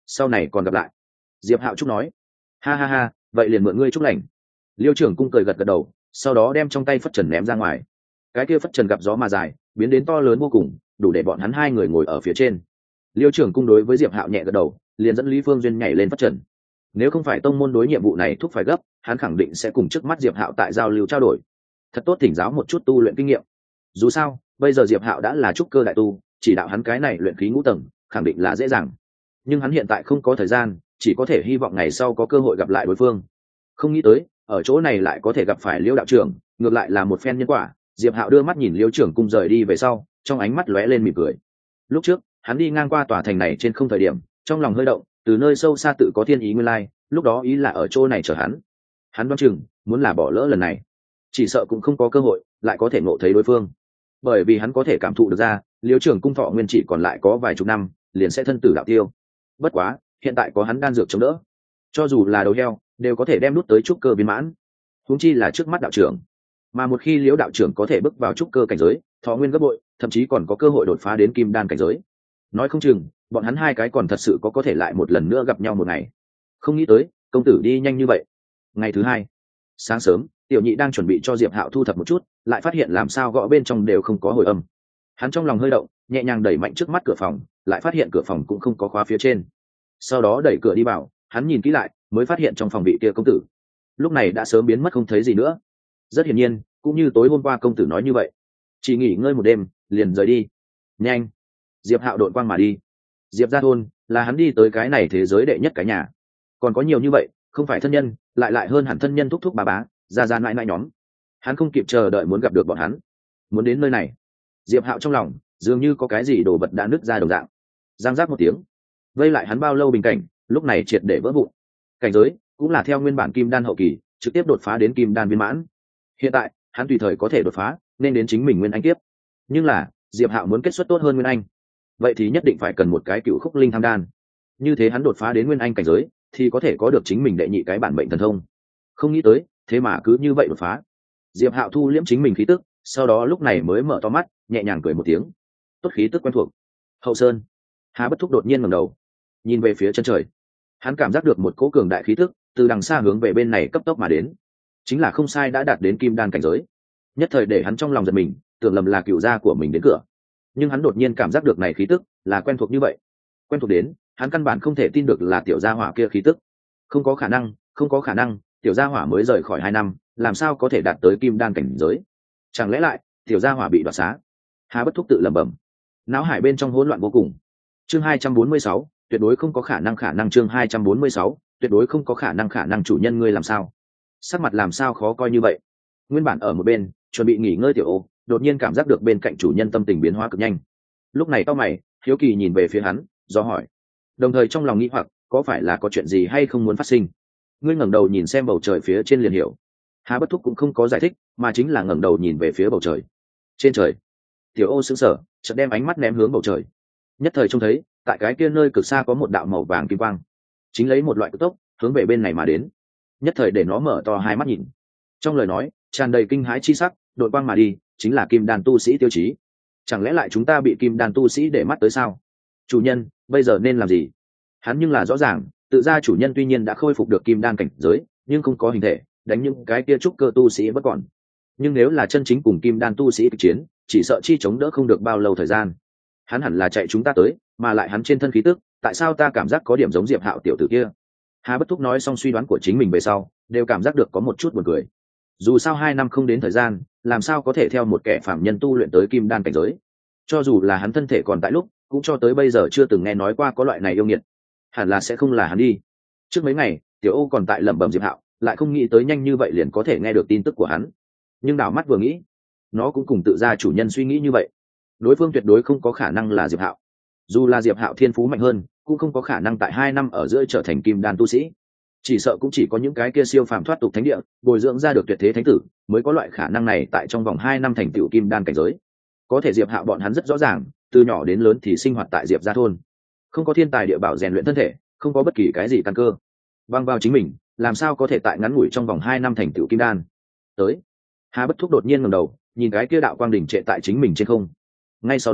sau này còn gặp lại. Diệp Hạo chúc nói. Ha ha ha, vậy liền mượn ngươi chúc lành. Liêu trưởng cung cười gật gật đầu, sau đó đem trong tay phất trần ném ra ngoài. Cái kia phất trần gặp gió mà dài, biến đến to lớn vô cùng, đủ để bọn hắn hai người ngồi ở phía trên. Liêu trưởng cung đối với Diệp Hạo nhẹ gật đầu, liền dẫn Lý Phương Duyên nhảy lên phất trần. Nếu không phải tông môn đối nhiệm vụ này thúc phải gấp, hắn khẳng định sẽ cùng trước mắt Diệp Hạo tại giao lưu trao đổi, thật tốt thỉnh giáo một chút tu luyện kinh nghiệm. Dù sao bây giờ Diệp Hạo đã là trúc cơ đại tu, chỉ đạo hắn cái này luyện khí ngũ tầng khẳng định là dễ dàng, nhưng hắn hiện tại không có thời gian, chỉ có thể hy vọng ngày sau có cơ hội gặp lại đối phương. Không nghĩ tới ở chỗ này lại có thể gặp phải Liêu đạo trưởng, ngược lại là một phen nhân quả. Diệp Hạo đưa mắt nhìn Liêu trưởng cung rời đi về sau, trong ánh mắt lóe lên mỉm cười. Lúc trước hắn đi ngang qua tòa thành này trên không thời điểm, trong lòng hơi động, từ nơi sâu xa tự có thiên ý nguyên lai, lúc đó ý là ở chỗ này chờ hắn. Hắn đoán chừng muốn là bỏ lỡ lần này, chỉ sợ cũng không có cơ hội lại có thể ngộ thấy đối phương, bởi vì hắn có thể cảm thụ được ra Liêu trưởng cung thọ nguyên chỉ còn lại có vài chục năm liền sẽ thân tử đạo tiêu. Bất quá hiện tại có hắn đan dược chống đỡ, cho dù là đầu heo đều có thể đem nút tới trúc cơ viên mãn, huống chi là trước mắt đạo trưởng. Mà một khi Liễu đạo trưởng có thể bước vào trúc cơ cảnh giới, thọ nguyên gấp bội, thậm chí còn có cơ hội đột phá đến kim đan cảnh giới, nói không chừng bọn hắn hai cái còn thật sự có có thể lại một lần nữa gặp nhau một ngày. Không nghĩ tới công tử đi nhanh như vậy. Ngày thứ hai sáng sớm, Tiểu Nhị đang chuẩn bị cho Diệp Hạo thu thập một chút, lại phát hiện làm sao gõ bên trong đều không có hồi âm. Hắn trong lòng hơi động, nhẹ nhàng đẩy mạnh trước mắt cửa phòng, lại phát hiện cửa phòng cũng không có khóa phía trên. Sau đó đẩy cửa đi vào, hắn nhìn kỹ lại, mới phát hiện trong phòng vị kia công tử lúc này đã sớm biến mất không thấy gì nữa. Rất hiển nhiên cũng như tối hôm qua công tử nói như vậy, chỉ nghỉ ngơi một đêm liền rời đi. Nhanh! Diệp Hạo đội quang mà đi. Diệp gia thôn là hắn đi tới cái này thế giới đệ nhất cái nhà, còn có nhiều như vậy không phải thân nhân, lại lại hơn hẳn thân nhân thúc thúc bà bá, ra ra mãi mãi nhóm. Hắn không kịp chờ đợi muốn gặp được bọn hắn, muốn đến nơi này. Diệp Hạo trong lòng dường như có cái gì đồ vật đã nứt ra đồng dạng, giang giác một tiếng, vây lại hắn bao lâu bình cảnh lúc này triệt để vỡ vụn. Cảnh giới cũng là theo nguyên bản kim đan hậu kỳ trực tiếp đột phá đến kim đan viên mãn. Hiện tại hắn tùy thời có thể đột phá nên đến chính mình nguyên anh tiếp, nhưng là Diệp Hạo muốn kết xuất tốt hơn nguyên anh, vậy thì nhất định phải cần một cái cựu khúc linh tham đan. Như thế hắn đột phá đến nguyên anh cảnh giới thì có thể có được chính mình đệ nhị cái bản mệnh thần thông. Không nghĩ tới thế mà cứ như vậy đột phá. Diệp Hạo thu liễm chính mình khí tức, sau đó lúc này mới mở to mắt, nhẹ nhàng cười một tiếng. Tốt khí tức quen thuộc. Hậu Sơn. Hà Bất Thúc đột nhiên ngẩng đầu, nhìn về phía chân trời. Hắn cảm giác được một cỗ cường đại khí tức từ đằng xa hướng về bên này cấp tốc mà đến, chính là không sai đã đạt đến kim đan cảnh giới. Nhất thời để hắn trong lòng giật mình, tưởng lầm là cựu gia của mình đến cửa. Nhưng hắn đột nhiên cảm giác được này khí tức là quen thuộc như vậy, quen thuộc đến hắn căn bản không thể tin được là tiểu gia hỏa kia khí tức. Không có khả năng, không có khả năng, tiểu gia hỏa mới rời khỏi hai năm, làm sao có thể đạt tới kim đan cảnh giới? Chẳng lẽ lại tiểu gia hỏa bị đoạt xá? Hà Bất Thúc tự lẩm bẩm, não hải bên trong hỗn loạn vô cùng. Chương hai trăm bốn mươi sáu, tuyệt đối không có khả năng khả năng chương hai trăm bốn mươi sáu, tuyệt đối không có khả năng khả năng chủ nhân ngươi làm sao? Sắc mặt làm sao khó coi như vậy? Nguyên bản ở một bên chuẩn bị nghỉ ngơi tiểu ô, đột nhiên cảm giác được bên cạnh chủ nhân tâm tình biến hóa cực nhanh. Lúc này cau mày, hiếu kỳ nhìn về phía hắn, do hỏi. Đồng thời trong lòng nghĩ hoặc, có phải là có chuyện gì hay không muốn phát sinh? Ngươi ngẩng đầu nhìn xem bầu trời phía trên liền hiểu. Hà Bất Thúc cũng không có giải thích, mà chính là ngẩng đầu nhìn về phía bầu trời. Trên trời, tiểu ô sững sờ, chợt đem ánh mắt ném hướng bầu trời. Nhất thời trông thấy, tại cái kia nơi cực xa có một đạo màu vàng kim quang, chính lấy một loại cực tốc hướng về bên này mà đến. Nhất thời để nó mở to hai mắt nhìn, trong lời nói tràn đầy kinh hãi chi sắc, đội quang mà đi, chính là kim đan tu sĩ tiêu chí. Chẳng lẽ lại chúng ta bị kim đan tu sĩ để mắt tới sao? Chủ nhân, bây giờ nên làm gì? Hắn nhưng là rõ ràng, tự ra chủ nhân tuy nhiên đã khôi phục được kim đan cảnh giới, nhưng không có hình thể, đánh những cái kia trúc cơ tu sĩ vẫn còn. Nhưng nếu là chân chính cùng kim đan tu sĩ kịch chiến, chỉ sợ chi chống đỡ không được bao lâu thời gian. Hắn hẳn là chạy chúng ta tới, mà lại hắn trên thân khí tức, tại sao ta cảm giác có điểm giống Diệp Hạo tiểu tử kia? Hà Bất Thúc nói xong suy đoán của chính mình về sau, đều cảm giác được có một chút buồn cười. Dù sao hai năm không đến thời gian, làm sao có thể theo một kẻ phạm nhân tu luyện tới kim đan cảnh giới? Cho dù là hắn thân thể còn tại lúc, cũng cho tới bây giờ chưa từng nghe nói qua có loại này yêu nghiệt. Hẳn là sẽ không là hắn đi. Trước mấy ngày, Tiểu Ô còn tại lẩm bẩm Diệp Hạo, lại không nghĩ tới nhanh như vậy liền có thể nghe được tin tức của hắn. Nhưng đảo mắt vừa nghĩ, nó cũng cùng tự ra chủ nhân suy nghĩ như vậy. Đối phương tuyệt đối không có khả năng là Diệp Hạo. Dù là Diệp Hạo thiên phú mạnh hơn, cũng không có khả năng tại hai năm ở giữa trở thành kim đan tu sĩ. Chỉ sợ cũng chỉ có những cái kia siêu phàm thoát tục thánh địa, bồi dưỡng ra được tuyệt thế thánh tử, mới có loại khả năng này tại trong vòng hai năm thành tựu kim đan cảnh giới. Có thể Diệp Hạo bọn hắn rất rõ ràng, từ nhỏ đến lớn thì sinh hoạt tại Diệp gia thôn, không có thiên tài địa bảo rèn luyện thân thể, không có bất kỳ cái gì căn cơ. Băng vào chính mình, làm sao có thể tại ngắn ngủi trong vòng hai năm thành tựu kim đan? Tới. Hà Bất Thúc đột nhiên ngẩng đầu, nhìn cái kia đạo quang đỉnh trệ tại chính mình trên không. Ngay sau đó,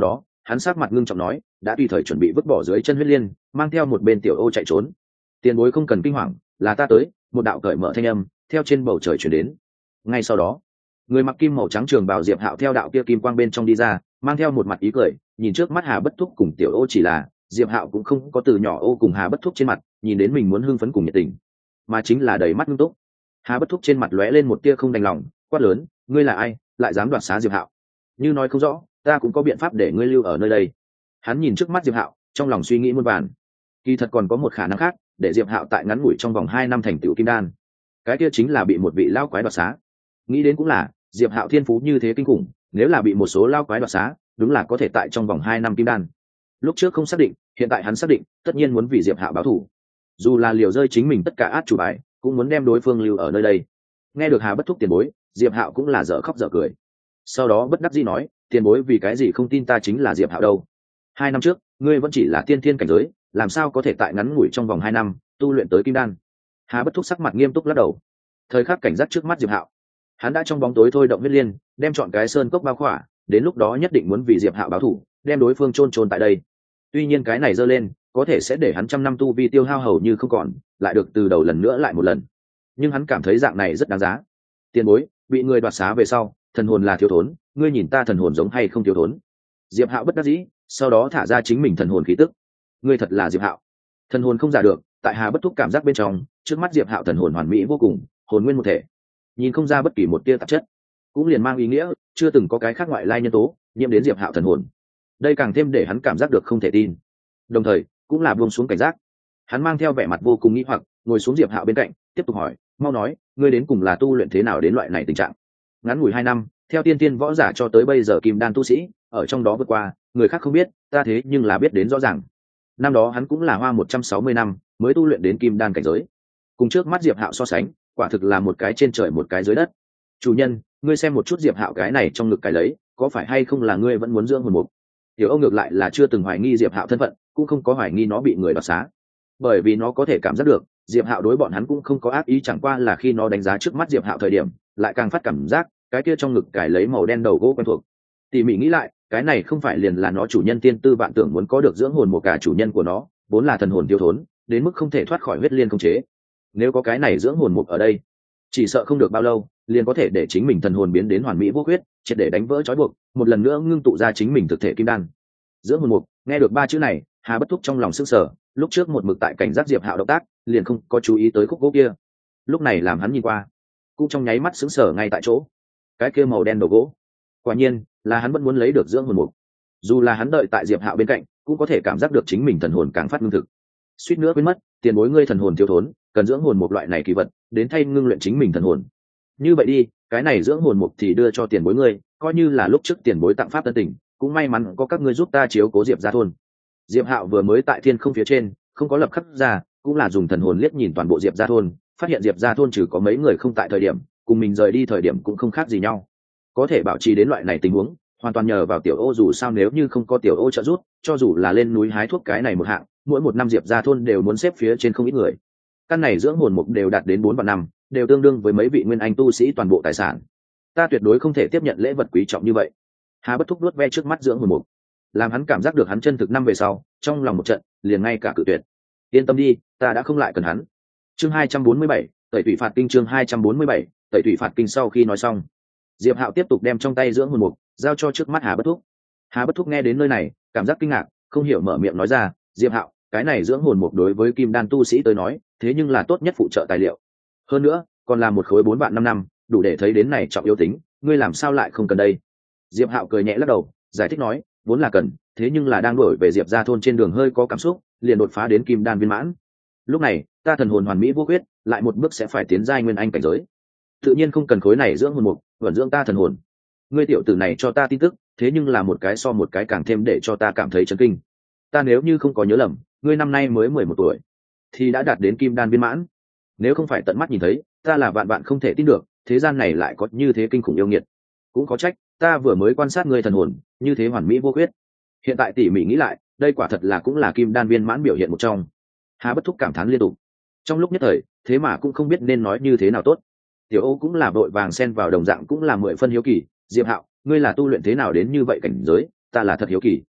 hắn sát mặt ngưng trọng nói, đã tùy thời chuẩn bị vứt bỏ dưới chân huyết liên, mang theo một bên tiểu ô chạy trốn. Tiền bối không cần kinh hoàng, là ta tới. Một đạo cởi mở thanh âm theo trên bầu trời chuyển đến. Ngay sau đó, người mặc kim màu trắng trường bào Diệp Hạo theo đạo kia kim quang bên trong đi ra, mang theo một mặt ý cười, nhìn trước mắt Hà Bất Thúc cùng tiểu ô. Chỉ là Diệp Hạo cũng không có từ nhỏ ô cùng Hà Bất Thúc trên mặt nhìn đến mình muốn hưng phấn cùng nhiệt tình, mà chính là đầy mắt nghiêm túc. Hà Bất Thúc trên mặt lóe lên một tia không đành lòng, quát lớn, ngươi là ai, lại dám đoạt xá Diệp Hạo? Như nói không rõ, ta cũng có biện pháp để ngươi lưu ở nơi đây. Hắn nhìn trước mắt Diệp Hạo, trong lòng suy nghĩ muôn vàn. Kỳ thật còn có một khả năng khác, để Diệp Hạo tại ngắn ngủi trong vòng hai năm thành tựu kim đan. Cái kia chính là bị một vị lao quái đoạt xá. Nghĩ đến cũng là, Diệp Hạo thiên phú như thế kinh khủng, nếu là bị một số lao quái đoạt xá, đúng là có thể tại trong vòng hai năm kim đan. Lúc trước không xác định, hiện tại hắn xác định, tất nhiên muốn vì Diệp Hạo báo thù. Dù là liều rơi chính mình tất cả át chủ bài, cũng muốn đem đối phương lưu ở nơi đây. Nghe được Hà Bất Thúc tiền bối, Diệp Hạo cũng là dở khóc dở cười. Sau đó bất đắc dĩ nói, tiền bối vì cái gì không tin ta chính là Diệp Hạo đâu? Hai năm trước, ngươi vẫn chỉ là tiên thiên cảnh giới, làm sao có thể tại ngắn ngủi trong vòng hai năm tu luyện tới kim đan? Hà Bất Thúc sắc mặt nghiêm túc lắc đầu. Thời khắc cảnh giác trước mắt Diệp Hạo, hắn đã trong bóng tối thôi động huyết liên, đem chọn cái sơn cốc bao khỏa, đến lúc đó nhất định muốn vì Diệp Hạo báo thù, đem đối phương chôn chôn tại đây. Tuy nhiên cái này dơ lên, có thể sẽ để hắn trăm năm tu vi tiêu hao hầu như không còn, lại được từ đầu lần nữa lại một lần. Nhưng hắn cảm thấy dạng này rất đáng giá. Tiền bối, bị người đoạt xá về sau, thần hồn là thiếu thốn, ngươi nhìn ta thần hồn giống hay không thiếu thốn? Diệp Hạo bất đắc dĩ, sau đó thả ra chính mình thần hồn khí tức. Ngươi thật là Diệp Hạo. Thần hồn không giả được, tại Hà Bất Thúc cảm giác bên trong, trước mắt Diệp Hạo thần hồn hoàn mỹ vô cùng, hồn nguyên một thể, nhìn không ra bất kỳ một tia tạp chất, cũng liền mang ý nghĩa chưa từng có cái khác ngoại lai nhân tố nhiễm đến Diệp Hạo thần hồn. Đây càng thêm để hắn cảm giác được không thể tin, đồng thời cũng là buông xuống cảnh giác. Hắn mang theo vẻ mặt vô cùng nghi hoặc, ngồi xuống Diệp Hạo bên cạnh, tiếp tục hỏi, mau nói, ngươi đến cùng là tu luyện thế nào đến loại này tình trạng? Ngắn ngủi hai năm, theo tiên tiên võ giả cho tới bây giờ kim đan tu sĩ, ở trong đó vượt qua, người khác không biết, ta thế nhưng là biết đến rõ ràng. Năm đó hắn cũng là hoa một trăm sáu mươi năm mới tu luyện đến kim đan cảnh giới, cùng trước mắt Diệp Hạo so sánh, quả thực là một cái trên trời một cái dưới đất. Chủ nhân, ngươi xem một chút Diệp Hạo cái này trong ngực cái lấy, có phải hay không là ngươi vẫn muốn dưỡng hồn mục? Tiểu Âu ngược lại là chưa từng hoài nghi Diệp Hạo thân phận, cũng không có hoài nghi nó bị người đoạt xá, bởi vì nó có thể cảm giác được Diệp Hạo đối bọn hắn cũng không có ác ý, chẳng qua là khi nó đánh giá trước mắt Diệp Hạo thời điểm, lại càng phát cảm giác cái kia trong ngực cài lấy màu đen đầu gỗ quen thuộc. Tỉ mỉ nghĩ lại, cái này không phải liền là nó chủ nhân tiên tư vạn tưởng muốn có được dưỡng hồn một cả chủ nhân của nó, vốn là thần hồn tiêu thốn, đến mức không thể thoát khỏi huyết liên công chế. Nếu có cái này dưỡng hồn mục ở đây, chỉ sợ không được bao lâu, liền có thể để chính mình thần hồn biến đến hoàn mỹ vô khuyết, triệt để đánh vỡ trói buộc, một lần nữa ngưng tụ ra chính mình thực thể kim đan. Dưỡng hồn mục, nghe được ba chữ này, Hà Bất Thúc trong lòng sững sờ, lúc trước một mực tại cảnh giác Diệp Hạo động tác, liền không có chú ý tới khúc gỗ kia. Lúc này làm hắn nhìn qua, cũng trong nháy mắt sững sờ ngay tại chỗ. Cái kia màu đen đầu gỗ, quả nhiên là hắn vẫn muốn lấy được dưỡng hồn mục. Dù là hắn đợi tại Diệp Hạo bên cạnh, cũng có thể cảm giác được chính mình thần hồn càng phát ngưng thực. Suýt nữa quên mất, tiền bối ngươi thần hồn thiếu thốn, cần dưỡng hồn mục loại này kỳ vật, đến thay ngưng luyện chính mình thần hồn. Như vậy đi, cái này dưỡng hồn mục thì đưa cho tiền bối ngươi, coi như là lúc trước tiền bối tặng pháp tân tình, cũng may mắn có các ngươi giúp ta chiếu cố Diệp gia thôn. Diệp Hạo vừa mới tại thiên không phía trên, không có lập khắc ra, cũng là dùng thần hồn liếc nhìn toàn bộ Diệp gia thôn, phát hiện Diệp gia thôn trừ có mấy người không tại thời điểm, cùng mình rời đi thời điểm cũng không khác gì nhau. Có thể bảo trì đến loại này tình huống, hoàn toàn nhờ vào Tiểu Ô, dù sao nếu như không có Tiểu Ô trợ giúp, cho dù là lên núi hái thuốc cái này một hạng, mỗi một năm Diệp gia thôn đều muốn xếp phía trên không ít người. Căn này dưỡng hồn mục đều đạt đến bốn vạn năm, đều tương đương với mấy vị nguyên anh tu sĩ toàn bộ tài sản. Ta tuyệt đối không thể tiếp nhận lễ vật quý trọng như vậy. Hà Bất Thúc nuốt ve trước mắt dưỡng hồn mục, làm hắn cảm giác được hắn chân thực năm về sau, trong lòng một trận, liền ngay cả cự tuyệt. Yên tâm đi, ta đã không lại cần hắn. Chương hai trăm bốn mươi bảy, tẩy tủy phạt kinh. Chương hai trăm bốn mươi bảy, tẩy tủy phạt kinh. Sau khi nói xong, Diệp Hạo tiếp tục đem trong tay dưỡng hồn mục giao cho trước mắt Hà Bất Thúc. Hà Bất Thúc nghe đến nơi này, cảm giác kinh ngạc, không hiểu mở miệng nói ra, Diệp Hạo, cái này dưỡng hồn mục đối với kim đan tu sĩ tới nói, thế nhưng là tốt nhất phụ trợ tài liệu. Hơn nữa, còn là một khối bốn vạn năm năm, đủ để thấy đến này trọng yếu tính, ngươi làm sao lại không cần đây? Diệp Hạo cười nhẹ lắc đầu, giải thích nói, vốn là cần, thế nhưng là đang đổi về Diệp gia thôn trên đường hơi có cảm xúc, liền đột phá đến kim đan viên mãn. Lúc này, ta thần hồn hoàn mỹ vô khuyết, lại một bước sẽ phải tiến giai nguyên anh cảnh giới, tự nhiên không cần khối này dưỡng hồn mục, vận dưỡng ta thần hồn. Ngươi tiểu tử này cho ta tin tức, thế nhưng là một cái so một cái càng thêm để cho ta cảm thấy chấn kinh. Ta nếu như không có nhớ lầm, ngươi năm nay mới mười một tuổi, thì đã đạt đến kim đan viên mãn. Nếu không phải tận mắt nhìn thấy, ta là vạn vạn không thể tin được, thế gian này lại có như thế kinh khủng yêu nghiệt. Cũng có trách, ta vừa mới quan sát ngươi thần hồn, như thế hoàn mỹ vô khuyết. Hiện tại tỉ mỉ nghĩ lại, đây quả thật là cũng là kim đan viên mãn biểu hiện một trong. Hà Bất Thúc cảm thán liên tục. Trong lúc nhất thời, thế mà cũng không biết nên nói như thế nào tốt. Tiểu Ô cũng là vội vàng xen vào đồng dạng cũng là mười phân hiếu kỳ, Diệp Hạo, ngươi là tu luyện thế nào đến như vậy cảnh giới, ta là thật hiếu kỳ.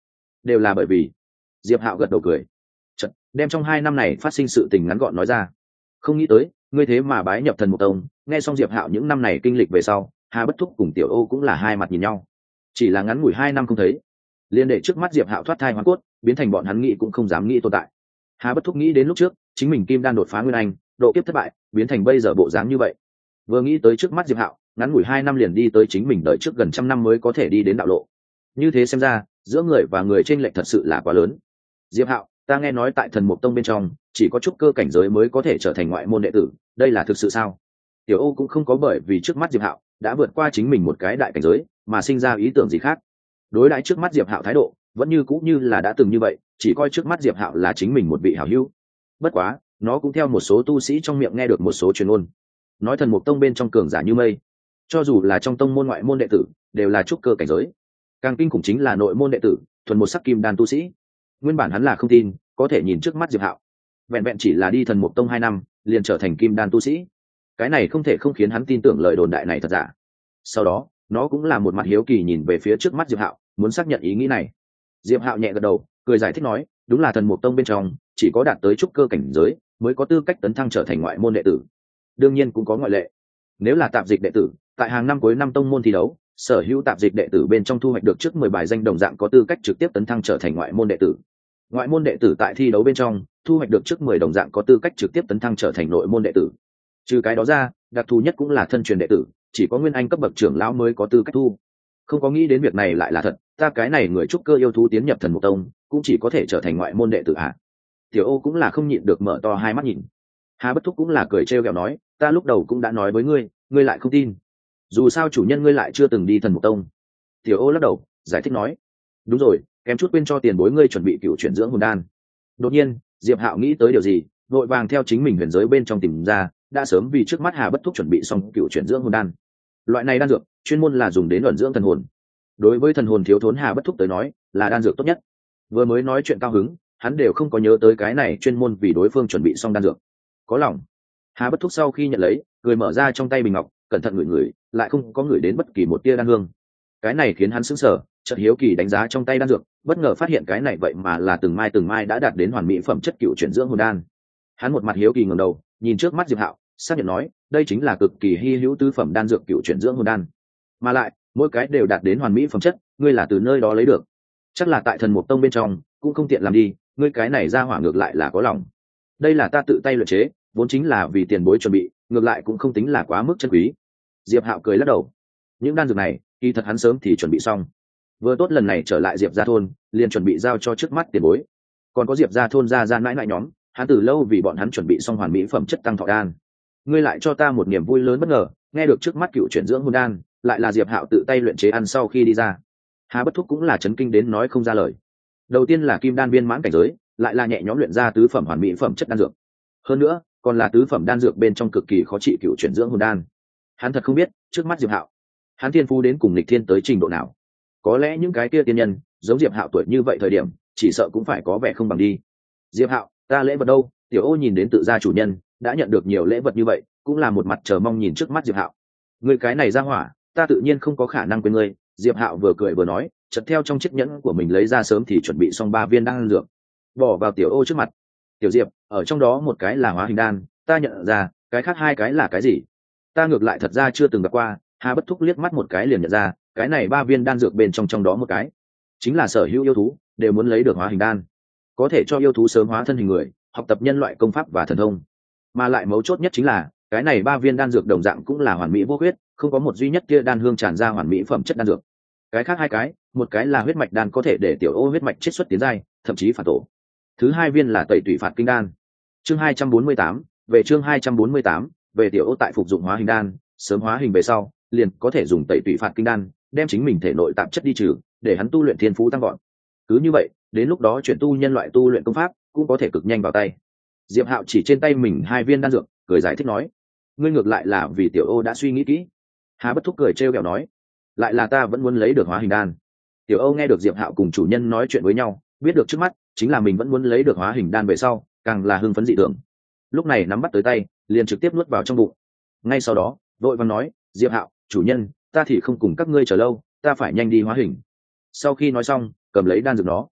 đều là bởi vì diệp hạo gật đầu cười. Chật, đem trong hai năm này phát sinh sự tình ngắn gọn nói ra. Không nghĩ tới ngươi thế mà bái nhập Thần Mục Tông. Nghe xong diệp hạo những năm này kinh lịch về sau, Hà Bất Thúc cùng Tiểu Ô cũng là hai mặt nhìn nhau. Chỉ là ngắn ngủi hai năm không thấy, liên để trước mắt diệp hạo thoát thai hóa cốt, biến thành bọn hắn nghĩ cũng không dám nghĩ tồn tại. Hà Bất Thúc nghĩ đến lúc trước chính mình kim đan đột phá nguyên anh, độ kiếp thất bại, biến thành bây giờ bộ dáng như vậy. Vừa nghĩ tới trước mắt diệp hạo ngắn ngủi hai năm liền đi tới chính mình đợi trước gần trăm năm mới có thể đi đến đạo lộ, như thế xem ra giữa người và người chênh lệch thật sự là quá lớn. Diệp hạo, ta nghe nói tại Thần Mục Tông bên trong chỉ có trúc cơ cảnh giới mới có thể trở thành ngoại môn đệ tử, đây là thực sự sao? Tiểu Ô cũng không có bởi vì trước mắt diệp hạo đã vượt qua chính mình một cái đại cảnh giới mà sinh ra ý tưởng gì khác. Đối đãi trước mắt diệp hạo thái độ vẫn như cũ như là đã từng như vậy, chỉ coi trước mắt diệp hạo là chính mình một vị hảo hữu. Bất quá nó cũng theo một số tu sĩ trong miệng nghe được một số truyền ngôn, nói Thần Mục Tông bên trong cường giả như mây, cho dù là trong tông môn ngoại môn đệ tử đều là trúc cơ cảnh giới. Càng kinh khủng chính là nội môn đệ tử thuần một sắc kim đan tu sĩ. Nguyên bản hắn là không tin, có thể nhìn trước mắt diệp hạo vẹn vẹn chỉ là đi Thần Mục Tông hai năm liền trở thành kim đan tu sĩ, cái này không thể không khiến hắn tin tưởng lời đồn đại này thật giả. Sau đó nó cũng là một mặt hiếu kỳ nhìn về phía trước mắt diệp hạo, muốn xác nhận ý nghĩ này. Diệp hạo nhẹ gật đầu cười giải thích nói, đúng là Thần Mục Tông bên trong chỉ có đạt tới trúc cơ cảnh giới mới có tư cách tấn thăng trở thành ngoại môn đệ tử, đương nhiên cũng có ngoại lệ. Nếu là tạp dịch đệ tử, tại hàng năm cuối năm tông môn thi đấu, sở hữu tạp dịch đệ tử bên trong thu hoạch được trước mười bài danh đồng dạng có tư cách trực tiếp tấn thăng trở thành ngoại môn đệ tử. Ngoại môn đệ tử tại thi đấu bên trong thu hoạch được trước mười đồng dạng có tư cách trực tiếp tấn thăng trở thành nội môn đệ tử. Trừ cái đó ra, đặc thù nhất cũng là thân truyền đệ tử, chỉ có nguyên anh cấp bậc trưởng lão mới có tư cách thu. Không có nghĩ đến việc này lại là thật, ta cái này người trúc cơ yêu thú tiến nhập Thần Mục Tông cũng chỉ có thể trở thành ngoại môn đệ tử à? Tiểu Ô cũng là không nhịn được mở to hai mắt nhìn. Hà Bất Thúc cũng là cười trêu ghẹo nói, ta lúc đầu cũng đã nói với ngươi, ngươi lại không tin. Dù sao chủ nhân ngươi lại chưa từng đi Thần Mục Tông. Tiểu Ô lắc đầu giải thích nói, đúng rồi, kém chút quên cho tiền bối ngươi chuẩn bị cựu chuyển dưỡng hồn đan. Đột nhiên diệp hạo nghĩ tới điều gì, vội vàng theo chính mình huyền giới bên trong tìm ra, đã sớm vì trước mắt Hà Bất Thúc chuẩn bị xong cựu chuyển dưỡng hồn đan. Loại này đan dược chuyên môn là dùng đến luận dưỡng thần hồn, đối với thần hồn thiếu thốn Hà Bất Thúc tới nói là đan dược tốt nhất. Vừa mới nói chuyện cao hứng, hắn đều không có nhớ tới cái này chuyên môn vì đối phương chuẩn bị xong đan dược. Có lòng. Hà Bất Thúc sau khi nhận lấy, người mở ra trong tay bình ngọc, cẩn thận ngửi ngửi, lại không có ngửi đến bất kỳ một tia đan hương. Cái này khiến hắn sững sờ, chợt hiếu kỳ đánh giá trong tay đan dược, bất ngờ phát hiện cái này vậy mà là từng mai từng mai đã đạt đến hoàn mỹ phẩm chất cựu chuyển dưỡng hồn đan. Hắn một mặt hiếu kỳ ngẩng đầu, nhìn trước mắt Diệp Hạo, xác nhận nói, đây chính là cực kỳ hy hữu tứ phẩm đan dược cựu chuyển dưỡng hồn đan. Mà lại, mỗi cái đều đạt đến hoàn mỹ phẩm chất, ngươi là từ nơi đó lấy được. Chắc là tại Thần Mục Tông bên trong, cũng không tiện làm đi, ngươi cái này ra hỏa ngược lại là có lòng. Đây là ta tự tay luyện chế, vốn chính là vì tiền bối chuẩn bị, ngược lại cũng không tính là quá mức chân quý. Diệp Hạo cười lắc đầu. Những đan dược này, kỳ thật hắn sớm thì chuẩn bị xong. Vừa tốt lần này trở lại Diệp gia thôn, liền chuẩn bị giao cho trước mắt tiền bối. Còn có Diệp gia thôn gia gia mãi mãi nhóm, hắn từ lâu vì bọn hắn chuẩn bị xong hoàn mỹ phẩm chất tăng thọ đan. Ngươi lại cho ta một niềm vui lớn bất ngờ, nghe được trước mắt cựu chuyển dưỡng hồn đan, lại là Diệp Hạo tự tay luyện chế ăn sau khi đi ra. Hà Bất Thúc cũng là chấn kinh đến nói không ra lời. Đầu tiên là kim đan viên mãn cảnh giới, lại là nhẹ nhõm luyện ra tứ phẩm hoàn mỹ phẩm chất đan dược. Hơn nữa, còn là tứ phẩm đan dược bên trong cực kỳ khó trị cựu chuyển dưỡng hồn đan. Hắn thật không biết, trước mắt Diệp Hạo, hắn thiên phú đến cùng nghịch thiên tới trình độ nào. Có lẽ những cái kia tiên nhân, giống Diệp Hạo tuổi như vậy thời điểm, chỉ sợ cũng phải có vẻ không bằng đi. Diệp Hạo, ta lễ vật đâu? Tiểu Ô nhìn đến tự gia chủ nhân đã nhận được nhiều lễ vật như vậy, cũng là một mặt chờ mong nhìn trước mắt Diệp Hạo. Ngươi cái này ra hỏa, ta tự nhiên không có khả năng quên ngươi. Diệp Hạo vừa cười vừa nói, chợt theo trong chiếc nhẫn của mình lấy ra sớm thì chuẩn bị xong ba viên đan dược, bỏ vào Tiểu Ô trước mặt. Tiểu Diệp, ở trong đó một cái là hóa hình đan, ta nhận ra, cái khác hai cái là cái gì? Ta ngược lại thật ra chưa từng gặp qua. Hà Bất Thúc liếc mắt một cái liền nhận ra, cái này ba viên đan dược bên trong trong đó một cái chính là sở hữu yêu thú đều muốn lấy được hóa hình đan, có thể cho yêu thú sớm hóa thân hình người, học tập nhân loại công pháp và thần thông. Mà lại mấu chốt nhất chính là cái này ba viên đan dược đồng dạng cũng là hoàn mỹ vô khuyết, không có một duy nhất kia đan hương tràn ra hoàn mỹ phẩm chất đan dược. Cái khác hai cái, một cái là huyết mạch đan có thể để Tiểu Ô huyết mạch chiết xuất tiến giai, thậm chí phản tổ. Thứ hai viên là tẩy tủy phạt kinh đan. Chương hai trăm bốn mươi tám, về chương hai trăm bốn mươi tám, về Tiểu Ô tại phục dụng hóa hình đan, sớm hóa hình về sau, liền có thể dùng tẩy tủy phạt kinh đan, đem chính mình thể nội tạp chất đi trừ, để hắn tu luyện thiên phú tăng vọt. Cứ như vậy, đến lúc đó chuyển tu nhân loại tu luyện công pháp cũng có thể cực nhanh vào tay. Diệp Hạo chỉ trên tay mình hai viên đan dược, cười giải thích nói, ngươi ngược lại là vì Tiểu Ô đã suy nghĩ kỹ. Hà Bất Thúc cười trêu ghẹo nói, lại là ta vẫn muốn lấy được hóa hình đan. Tiểu Ô nghe được Diệp Hạo cùng chủ nhân nói chuyện với nhau, biết được trước mắt chính là mình vẫn muốn lấy được hóa hình đan về sau, càng là hưng phấn dị thường. Lúc này nắm bắt tới tay, liền trực tiếp nuốt vào trong bụng. Ngay sau đó, vội vàng nói, Diệp Hạo, chủ nhân, ta thì không cùng các ngươi chờ lâu, ta phải nhanh đi hóa hình. Sau khi nói xong, cầm lấy đan dược nó,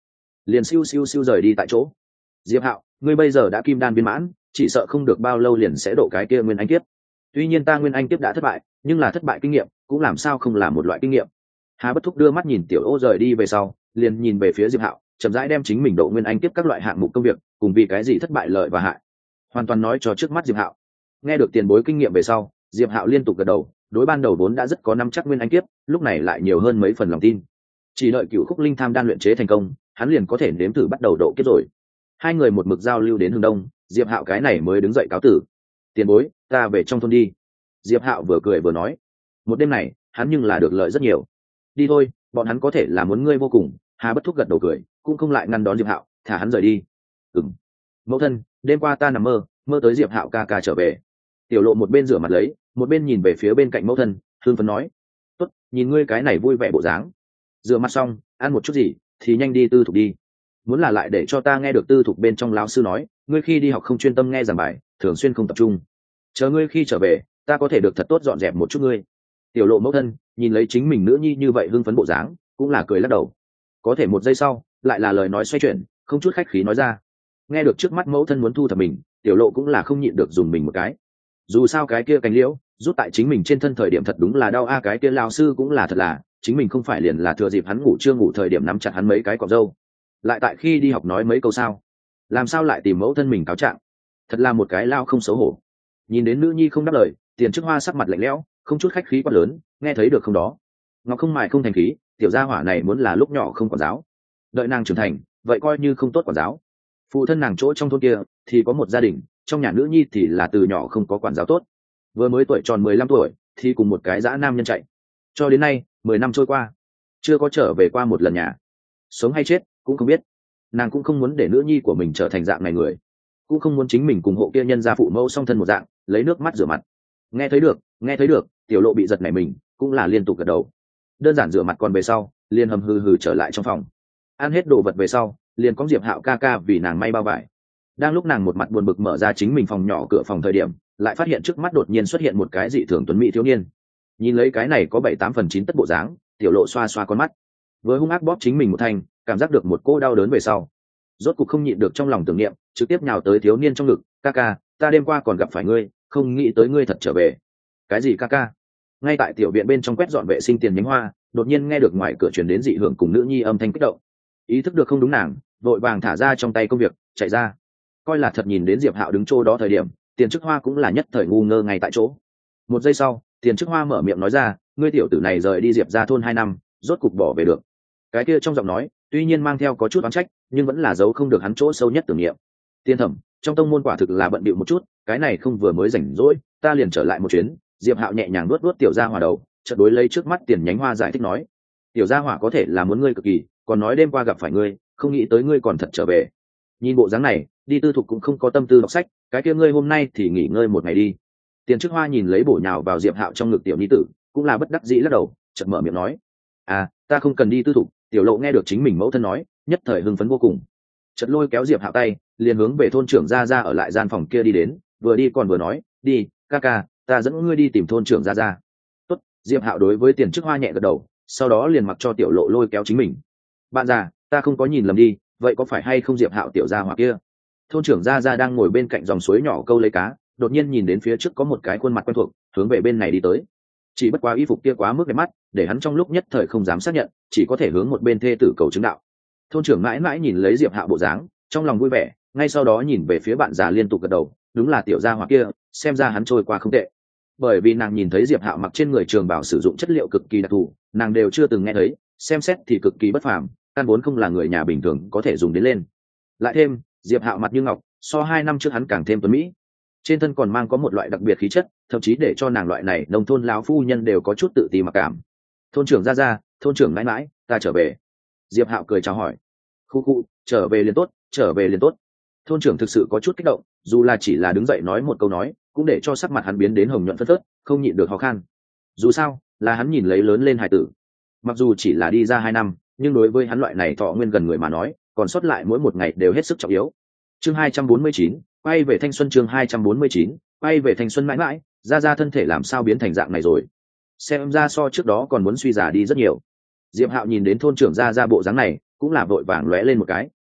liền siêu siêu siêu rời đi tại chỗ. Diệp Hạo, ngươi bây giờ đã kim đan viên mãn, chỉ sợ không được bao lâu liền sẽ độ cái kia nguyên anh kiếp. Tuy nhiên ta nguyên anh kiếp đã thất bại, nhưng là thất bại kinh nghiệm cũng làm sao không là một loại kinh nghiệm. Hà Bất Thúc đưa mắt nhìn Tiểu Ô rời đi về sau, liền nhìn về phía Diệp Hạo, chậm rãi đem chính mình độ nguyên anh kiếp các loại hạng mục công việc, cùng vì cái gì thất bại lợi và hại, hoàn toàn nói cho trước mắt Diệp Hạo. Nghe được tiền bối kinh nghiệm về sau, Diệp Hạo liên tục gật đầu, đối ban đầu vốn đã rất có năm chắc nguyên anh kiếp, lúc này lại nhiều hơn mấy phần lòng tin. Chỉ đợi Cửu Khúc Linh Tham đan luyện chế thành công, hắn liền có thể nếm thử bắt đầu độ kiếp rồi. Hai người một mực giao lưu đến hướng đông, Diệp Hạo cái này mới đứng dậy cáo tử. Tiền bối, ta về trong thôn đi. Diệp Hạo vừa cười vừa nói, một đêm này hắn nhưng là được lợi rất nhiều. Đi thôi, bọn hắn có thể là muốn ngươi vô cùng. Hà Bất Thúc gật đầu cười, cũng không lại ngăn đón Diệp Hạo, thả hắn rời đi. Ừm. Mẫu thân, đêm qua ta nằm mơ, mơ tới Diệp Hạo ca ca trở về. Tiểu Lộ một bên rửa mặt lấy, một bên nhìn về phía bên cạnh mẫu thân, hương phấn nói, tốt, nhìn ngươi cái này vui vẻ bộ dáng. Rửa mặt xong, ăn một chút gì, thì nhanh đi tư thục đi. Muốn là lại để cho ta nghe được tư thục bên trong lão sư nói, ngươi khi đi học không chuyên tâm nghe giảng bài, thường xuyên không tập trung. Chờ ngươi khi trở về, ta có thể được thật tốt dọn dẹp một chút ngươi. Tiểu Lộ mẫu thân nhìn lấy chính mình nữ nhi như vậy hưng phấn bộ dáng, cũng là cười lắc đầu. Có thể một giây sau, lại là lời nói xoay chuyển, không chút khách khí nói ra. Nghe được trước mắt mẫu thân muốn thu thập mình, Tiểu Lộ cũng là không nhịn được dùng mình một cái. Dù sao cái kia cánh liễu rút tại chính mình trên thân thời điểm thật đúng là đau a, cái kia lão sư cũng là thật là, chính mình không phải liền là thừa dịp hắn ngủ chưa ngủ thời điểm nắm chặt hắn mấy cái cọp râu, lại tại khi đi học nói mấy câu sao, làm sao lại tìm mẫu thân mình cáo trạng, thật là một cái lao không xấu hổ. Nhìn đến nữ nhi không đáp lời, Tiền Trức Hoa sắc mặt lạnh lẽo, không chút khách khí quát lớn, nghe thấy được không đó? Ngọc không mài không thành khí, tiểu gia hỏa này muốn là lúc nhỏ không quản giáo, đợi nàng trưởng thành, vậy coi như không tốt quản giáo. Phụ thân nàng chỗ trong thôn kia thì có một gia đình, trong nhà nữ nhi thì là từ nhỏ không có quản giáo tốt, vừa mới tuổi tròn mười lăm tuổi thì cùng một cái dã nam nhân chạy, cho đến nay mười năm trôi qua, chưa có trở về qua một lần nhà, sống hay chết cũng không biết. Nàng cũng không muốn để nữ nhi của mình trở thành dạng này người, cũng không muốn chính mình cùng hộ kia nhân gia phụ mẫu song thân một dạng, lấy nước mắt rửa mặt. Nghe thấy được, nghe thấy được, Tiểu Lộ bị giật nảy mình, cũng là liên tục gật đầu. Đơn giản rửa mặt còn về sau, liền hầm hừ hừ trở lại trong phòng. Ăn hết đồ vật về sau, liền có Diệp Hạo ca ca vì nàng may bao vải. Đang lúc nàng một mặt buồn bực mở ra chính mình phòng nhỏ cửa phòng thời điểm, lại phát hiện trước mắt đột nhiên xuất hiện một cái dị thường tuấn mỹ thiếu niên. Nhìn lấy cái này có bảy tám phần chín tất bộ dáng, Tiểu Lộ xoa xoa con mắt, với hung ác bóp chính mình một thanh, cảm giác được một cô đau đớn về sau, rốt cục không nhịn được trong lòng tưởng niệm, trực tiếp nhào tới thiếu niên trong ngực. Ca ca, ta đêm qua còn gặp phải ngươi, không nghĩ tới ngươi thật trở về. Cái gì ca ca? Ngay tại tiểu viện bên trong quét dọn vệ sinh Tiền Nhánh Hoa, đột nhiên nghe được ngoài cửa truyền đến dị hưởng cùng nữ nhi âm thanh kích động. Ý thức được không đúng, nàng vội vàng thả ra trong tay công việc, chạy ra. Coi là thật nhìn đến Diệp Hạo đứng chỗ đó thời điểm, Tiền Trức Hoa cũng là nhất thời ngu ngơ ngay tại chỗ. Một giây sau, Tiền Trức Hoa mở miệng nói ra, ngươi tiểu tử này rời đi Diệp gia thôn hai năm, rốt cục bỏ về được. Cái kia trong giọng nói tuy nhiên mang theo có chút oán trách, nhưng vẫn là giấu không được hắn chỗ sâu nhất tưởng niệm. Tiên thẩm, trong tông môn quả thực là bận bịu một chút, cái này không vừa mới rảnh rỗi, ta liền trở lại một chuyến. Diệp Hạo nhẹ nhàng nuốt nuốt tiểu gia hỏa đầu, chợt đối lấy trước mắt Tiền Nhánh Hoa giải thích nói, tiểu gia hỏa có thể là muốn ngươi cực kỳ, còn nói đêm qua gặp phải ngươi, không nghĩ tới ngươi còn thật trở về. Nhìn bộ dáng này, đi tư thục cũng không có tâm tư đọc sách, cái kia ngươi hôm nay thì nghỉ ngơi một ngày đi. Tiền Trức Hoa nhìn lấy bổ nhào vào Diệp Hạo trong ngực tiểu nhi tử, cũng là bất đắc dĩ lắc đầu, chợt mở miệng nói, à, ta không cần đi tư thục. Tiểu Lộ nghe được chính mình mẫu thân nói, nhất thời hưng phấn vô cùng, chợt lôi kéo Diệp Hạo tay, liền hướng về thôn trưởng gia gia ở lại gian phòng kia đi đến, vừa đi còn vừa nói, đi, ca ca, ta dẫn ngươi đi tìm thôn trưởng gia gia. Tốt. Diệp Hạo đối với Tiền Trức Hoa nhẹ gật đầu, sau đó liền mặc cho Tiểu Lộ lôi kéo chính mình. Bạn già, ta không có nhìn lầm đi, vậy có phải hay không Diệp Hạo tiểu gia hỏa kia? Thôn trưởng gia gia đang ngồi bên cạnh dòng suối nhỏ câu lấy cá, đột nhiên nhìn đến phía trước có một cái khuôn mặt quen thuộc, hướng về bên này đi tới. Chỉ bất quá y phục kia quá mức đẹp mắt, để hắn trong lúc nhất thời không dám xác nhận, chỉ có thể hướng một bên thê tử cầu chứng đạo. Thôn trưởng mãi mãi nhìn lấy Diệp Hạo bộ dáng, trong lòng vui vẻ, ngay sau đó nhìn về phía bạn già liên tục gật đầu, đúng là tiểu gia hỏa kia, xem ra hắn trôi qua không tệ. Bởi vì nàng nhìn thấy Diệp Hạo mặc trên người trường bảo sử dụng chất liệu cực kỳ đặc thù, nàng đều chưa từng nghe thấy, xem xét thì cực kỳ bất phàm, căn vốn không là người nhà bình thường có thể dùng đến lên. Lại thêm, Diệp Hạo mặt như ngọc, so hai năm trước hắn càng thêm tuấn mỹ, trên thân còn mang có một loại đặc biệt khí chất, thậm chí để cho nàng loại này nông thôn lão phu nhân đều có chút tự ti mặc cảm. Thôn trưởng gia gia, thôn trưởng mãi mãi, ta trở về. Diệp Hạo cười chào hỏi. Khu khu, trở về liền tốt, trở về liền tốt. Thôn trưởng thực sự có chút kích động, dù là chỉ là đứng dậy nói một câu nói, cũng để cho sắc mặt hắn biến đến hồng nhuận phất phớt, không nhịn được ho khan. Dù sao, là hắn nhìn lấy lớn lên hài tử. Mặc dù chỉ là đi ra hai năm, nhưng đối với hắn loại này thọ nguyên gần người mà nói, còn sót lại mỗi một ngày đều hết sức trọng yếu. Chương hai trăm bốn mươi chín, quay về thanh xuân. Chương hai trăm bốn mươi chín, quay về thanh xuân mãi mãi, gia gia thân thể làm sao biến thành dạng này rồi? Xem ra so trước đó còn muốn suy già đi rất nhiều. Diệp Hạo nhìn đến thôn trưởng gia gia bộ dáng này, cũng là vội vàng lóe lên một cái,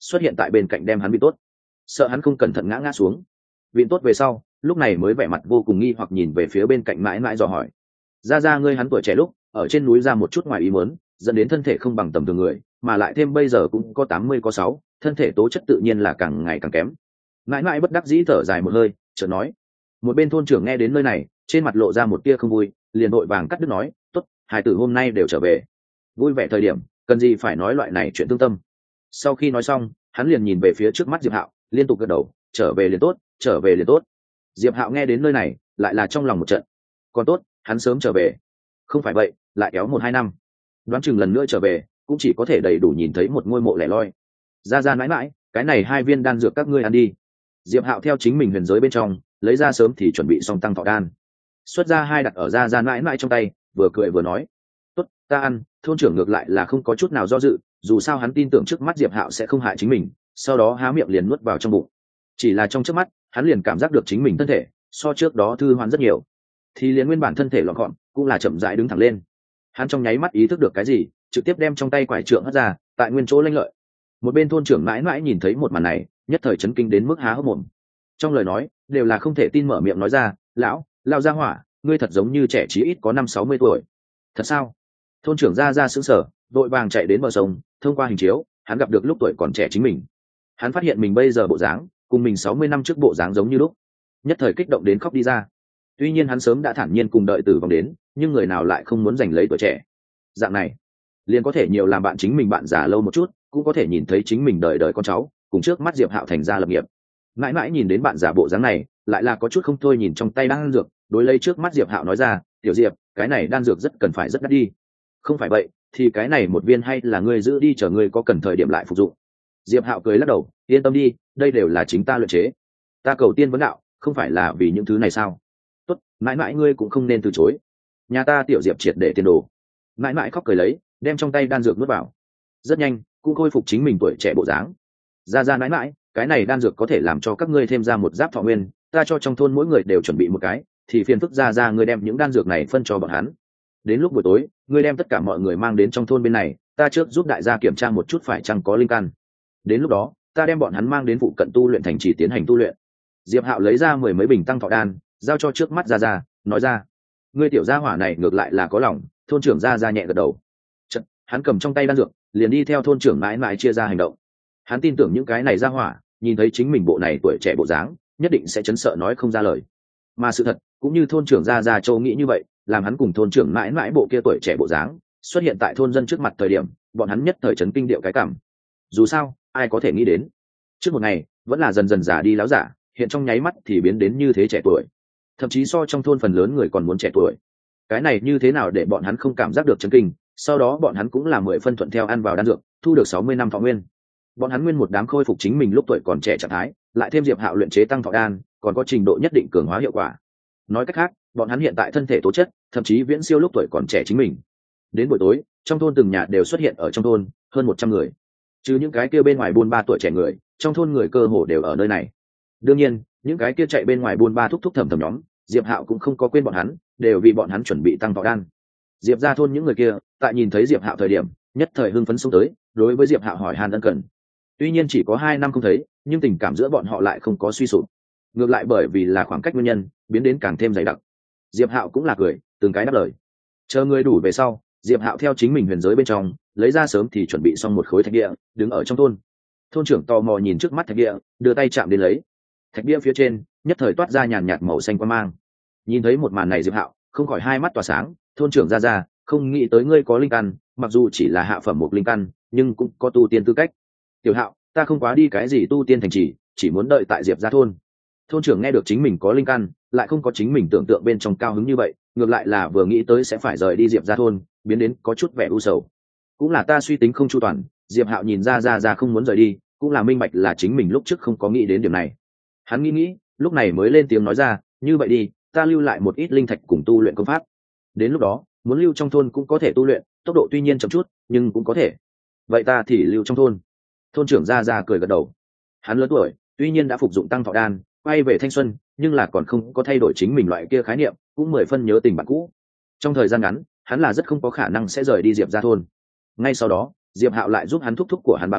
xuất hiện tại bên cạnh đem hắn bị tốt, sợ hắn không cẩn thận ngã ngã xuống. Vịn tốt về sau, lúc này mới vẻ mặt vô cùng nghi hoặc nhìn về phía bên cạnh mãi mãi dò hỏi: ra ra ngươi hắn tuổi trẻ lúc ở trên núi ra một chút ngoài ý muốn, dẫn đến thân thể không bằng tầm thường người, mà lại thêm bây giờ cũng có tám mươi có sáu, thân thể tố chất tự nhiên là càng ngày càng kém. Mãi mãi bất đắc dĩ thở dài một hơi, chợt nói. Một bên thôn trưởng nghe đến nơi này, trên mặt lộ ra một tia không vui, liền vội vàng cắt đứt nói: tốt, hai tử hôm nay đều trở về. Vui vẻ thời điểm cần gì phải nói loại này chuyện tương tâm. Sau khi nói xong, hắn liền nhìn về phía trước mắt Diệp Hạo, liên tục gật đầu: trở về liền tốt, trở về liền tốt. Diệp Hạo nghe đến nơi này, lại là trong lòng một trận. Còn tốt, hắn sớm trở về. Không phải vậy, lại kéo một hai năm, đoán chừng lần nữa trở về, cũng chỉ có thể đầy đủ nhìn thấy một ngôi mộ lẻ loi. Ra ra mãi mãi, cái này hai viên đan dược các ngươi ăn đi. Diệp Hạo theo chính mình huyền giới bên trong lấy ra sớm thì chuẩn bị xong tăng thọ đan, xuất ra hai đặt ở ra ra mãi mãi trong tay, vừa cười vừa nói: tốt, ta ăn. Thôn trưởng ngược lại là không có chút nào do dự, dù sao hắn tin tưởng trước mắt Diệp Hạo sẽ không hại chính mình, sau đó há miệng liền nuốt vào trong bụng. Chỉ là trong trước mắt, hắn liền cảm giác được chính mình thân thể so trước đó thư hoán rất nhiều, thì liền nguyên bản thân thể lọn gọn cũng là chậm rãi đứng thẳng lên. Hắn trong nháy mắt ý thức được cái gì, trực tiếp đem trong tay quải trượng hất ra, tại nguyên chỗ lanh lợi. Một bên thôn trưởng mãi mãi nhìn thấy một màn này, nhất thời chấn kinh đến mức há hốc mồm, trong lời nói đều là không thể tin mở miệng nói ra: lão lao gia hỏa, ngươi thật giống như trẻ chí ít có năm sáu mươi tuổi. Thật sao? Thôn trưởng ra ra sững sờ, vội vàng chạy đến bờ sông, thông qua hình chiếu hắn gặp được lúc tuổi còn trẻ chính mình. Hắn phát hiện mình bây giờ bộ dáng cùng mình sáu mươi năm trước bộ dáng giống như lúc, nhất thời kích động đến khóc đi ra. Tuy nhiên hắn sớm đã thản nhiên cùng đợi tử vong đến, nhưng người nào lại không muốn giành lấy tuổi trẻ. Dạng này liền có thể nhiều làm bạn chính mình bạn già lâu một chút, cũng có thể nhìn thấy chính mình đời đời con cháu cùng trước mắt Diệp Hạo thành gia lập nghiệp. Mãi mãi nhìn đến bạn già bộ dáng này, lại là có chút không thôi, nhìn trong tay đan dược, đối lấy trước mắt Diệp Hạo nói ra: tiểu Diệp, cái này đan dược rất cần phải rất đắt đi. Không phải vậy thì cái này một viên hay là ngươi giữ đi, chờ ngươi có cần thời điểm lại phục dụng. Diệp Hạo cười lắc đầu: yên tâm đi, đây đều là chính ta luyện chế, ta cầu tiên vấn đạo không phải là vì những thứ này sao? Tốt, mãi mãi ngươi cũng không nên từ chối, nhà ta tiểu Diệp triệt để tiền đồ. Mãi mãi khóc cười lấy, đem trong tay đan dược nuốt vào, rất nhanh cũng khôi phục chính mình tuổi trẻ bộ dáng. Ra ra mãi mãi, cái này đan dược có thể làm cho các ngươi thêm ra một giáp thọ nguyên, ta cho trong thôn mỗi người đều chuẩn bị một cái, thì phiền phức ra ra ngươi đem những đan dược này phân cho bọn hắn. Đến lúc buổi tối, ngươi đem tất cả mọi người mang đến trong thôn bên này, ta trước giúp đại gia kiểm tra một chút phải chăng có linh căn. Đến lúc đó, ta đem bọn hắn mang đến phụ cận tu luyện thành trì tiến hành tu luyện. Diệp Hạo lấy ra mười mấy bình tăng thọ đan, giao cho trước mắt ra ra, nói ra: ngươi tiểu gia hỏa này ngược lại là có lòng. Thôn trưởng ra ra nhẹ gật đầu. Chật, hắn cầm trong tay đan dược, liền đi theo thôn trưởng mãi mãi chia ra hành động. Hắn tin tưởng những cái này ra hỏa nhìn thấy chính mình bộ này tuổi trẻ bộ dáng, nhất định sẽ chấn sợ nói không ra lời. Mà sự thật cũng như thôn trưởng ra ra châu nghĩ như vậy, làm hắn cùng thôn trưởng mãi mãi bộ kia tuổi trẻ bộ dáng xuất hiện tại thôn dân trước mặt thời điểm, bọn hắn nhất thời chấn kinh điệu cái cảm. Dù sao ai có thể nghĩ đến, trước một ngày vẫn là dần dần già đi láo giả, hiện trong nháy mắt thì biến đến như thế trẻ tuổi, thậm chí so trong thôn phần lớn người còn muốn trẻ tuổi. Cái này như thế nào để bọn hắn không cảm giác được chấn kinh? Sau đó bọn hắn cũng là mười phân thuận theo ăn vào đan dược, thu được sáu mươi năm thọ nguyên. Bọn hắn nguyên một đám khôi phục chính mình lúc tuổi còn trẻ trạng thái, lại thêm Diệp Hạo luyện chế tăng thọ đan, còn có trình độ nhất định cường hóa hiệu quả. Nói cách khác, bọn hắn hiện tại thân thể tố chất thậm chí viễn siêu lúc tuổi còn trẻ chính mình. Đến buổi tối, trong thôn từng nhà đều xuất hiện ở trong thôn, hơn một trăm người. Trừ những cái kia bên ngoài buôn ba tuổi trẻ người, trong thôn người cơ hồ đều ở nơi này. Đương nhiên, những cái kia chạy bên ngoài buôn ba thúc thúc thầm thầm nhóm, Diệp Hạo cũng không có quên bọn hắn, đều vì bọn hắn chuẩn bị tăng thọ đan. Diệp gia thôn những người kia, tại nhìn thấy Diệp Hạo thời điểm, nhất thời hưng phấn xông tới, đối với Diệp Hạo hỏi han ân cần. Tuy nhiên chỉ có hai năm không thấy, nhưng tình cảm giữa bọn họ lại không có suy sụp. Ngược lại bởi vì là khoảng cách nguyên nhân, biến đến càng thêm dày đặc. Diệp Hạo cũng là cười, từng cái đáp lời. Chờ người đủ về sau, Diệp Hạo theo chính mình huyền giới bên trong lấy ra sớm thì chuẩn bị xong một khối thạch địa, đứng ở trong thôn. Thôn trưởng tò mò nhìn trước mắt thạch địa, đưa tay chạm đến lấy. Thạch địa phía trên nhất thời toát ra nhàn nhạt màu xanh quang mang. Nhìn thấy một màn này, Diệp Hạo không khỏi hai mắt tỏa sáng. Thôn trưởng ra ra, không nghĩ tới ngươi có linh căn, mặc dù chỉ là hạ phẩm một linh căn, nhưng cũng có tu tiên tư cách. Tiểu Hạo, ta không quá đi cái gì tu tiên thành trì, chỉ muốn đợi tại Diệp gia thôn. Thôn trưởng nghe được chính mình có linh căn, lại không có chính mình tưởng tượng bên trong cao hứng như vậy, ngược lại là vừa nghĩ tới sẽ phải rời đi Diệp gia thôn, biến đến có chút vẻ u sầu. Cũng là ta suy tính không chu toàn. Diệp Hạo nhìn ra ra ra không muốn rời đi, cũng là minh bạch là chính mình lúc trước không có nghĩ đến điểm này. Hắn nghĩ nghĩ, lúc này mới lên tiếng nói ra: như vậy đi, ta lưu lại một ít linh thạch cùng tu luyện công pháp. Đến lúc đó, muốn lưu trong thôn cũng có thể tu luyện, tốc độ tuy nhiên chậm chút, nhưng cũng có thể. Vậy ta thì lưu trong thôn. Thôn trưởng ra ra cười gật đầu. Hắn lớn tuổi, tuy nhiên đã phục dụng tăng thọ đan, quay về thanh xuân, nhưng là còn không có thay đổi chính mình loại kia khái niệm, cũng mười phân nhớ tình bạn cũ. Trong thời gian ngắn, hắn là rất không có khả năng sẽ rời đi Diệp gia thôn. Ngay sau đó, Diệp Hạo lại giúp hắn thúc thúc của hắn ba bá,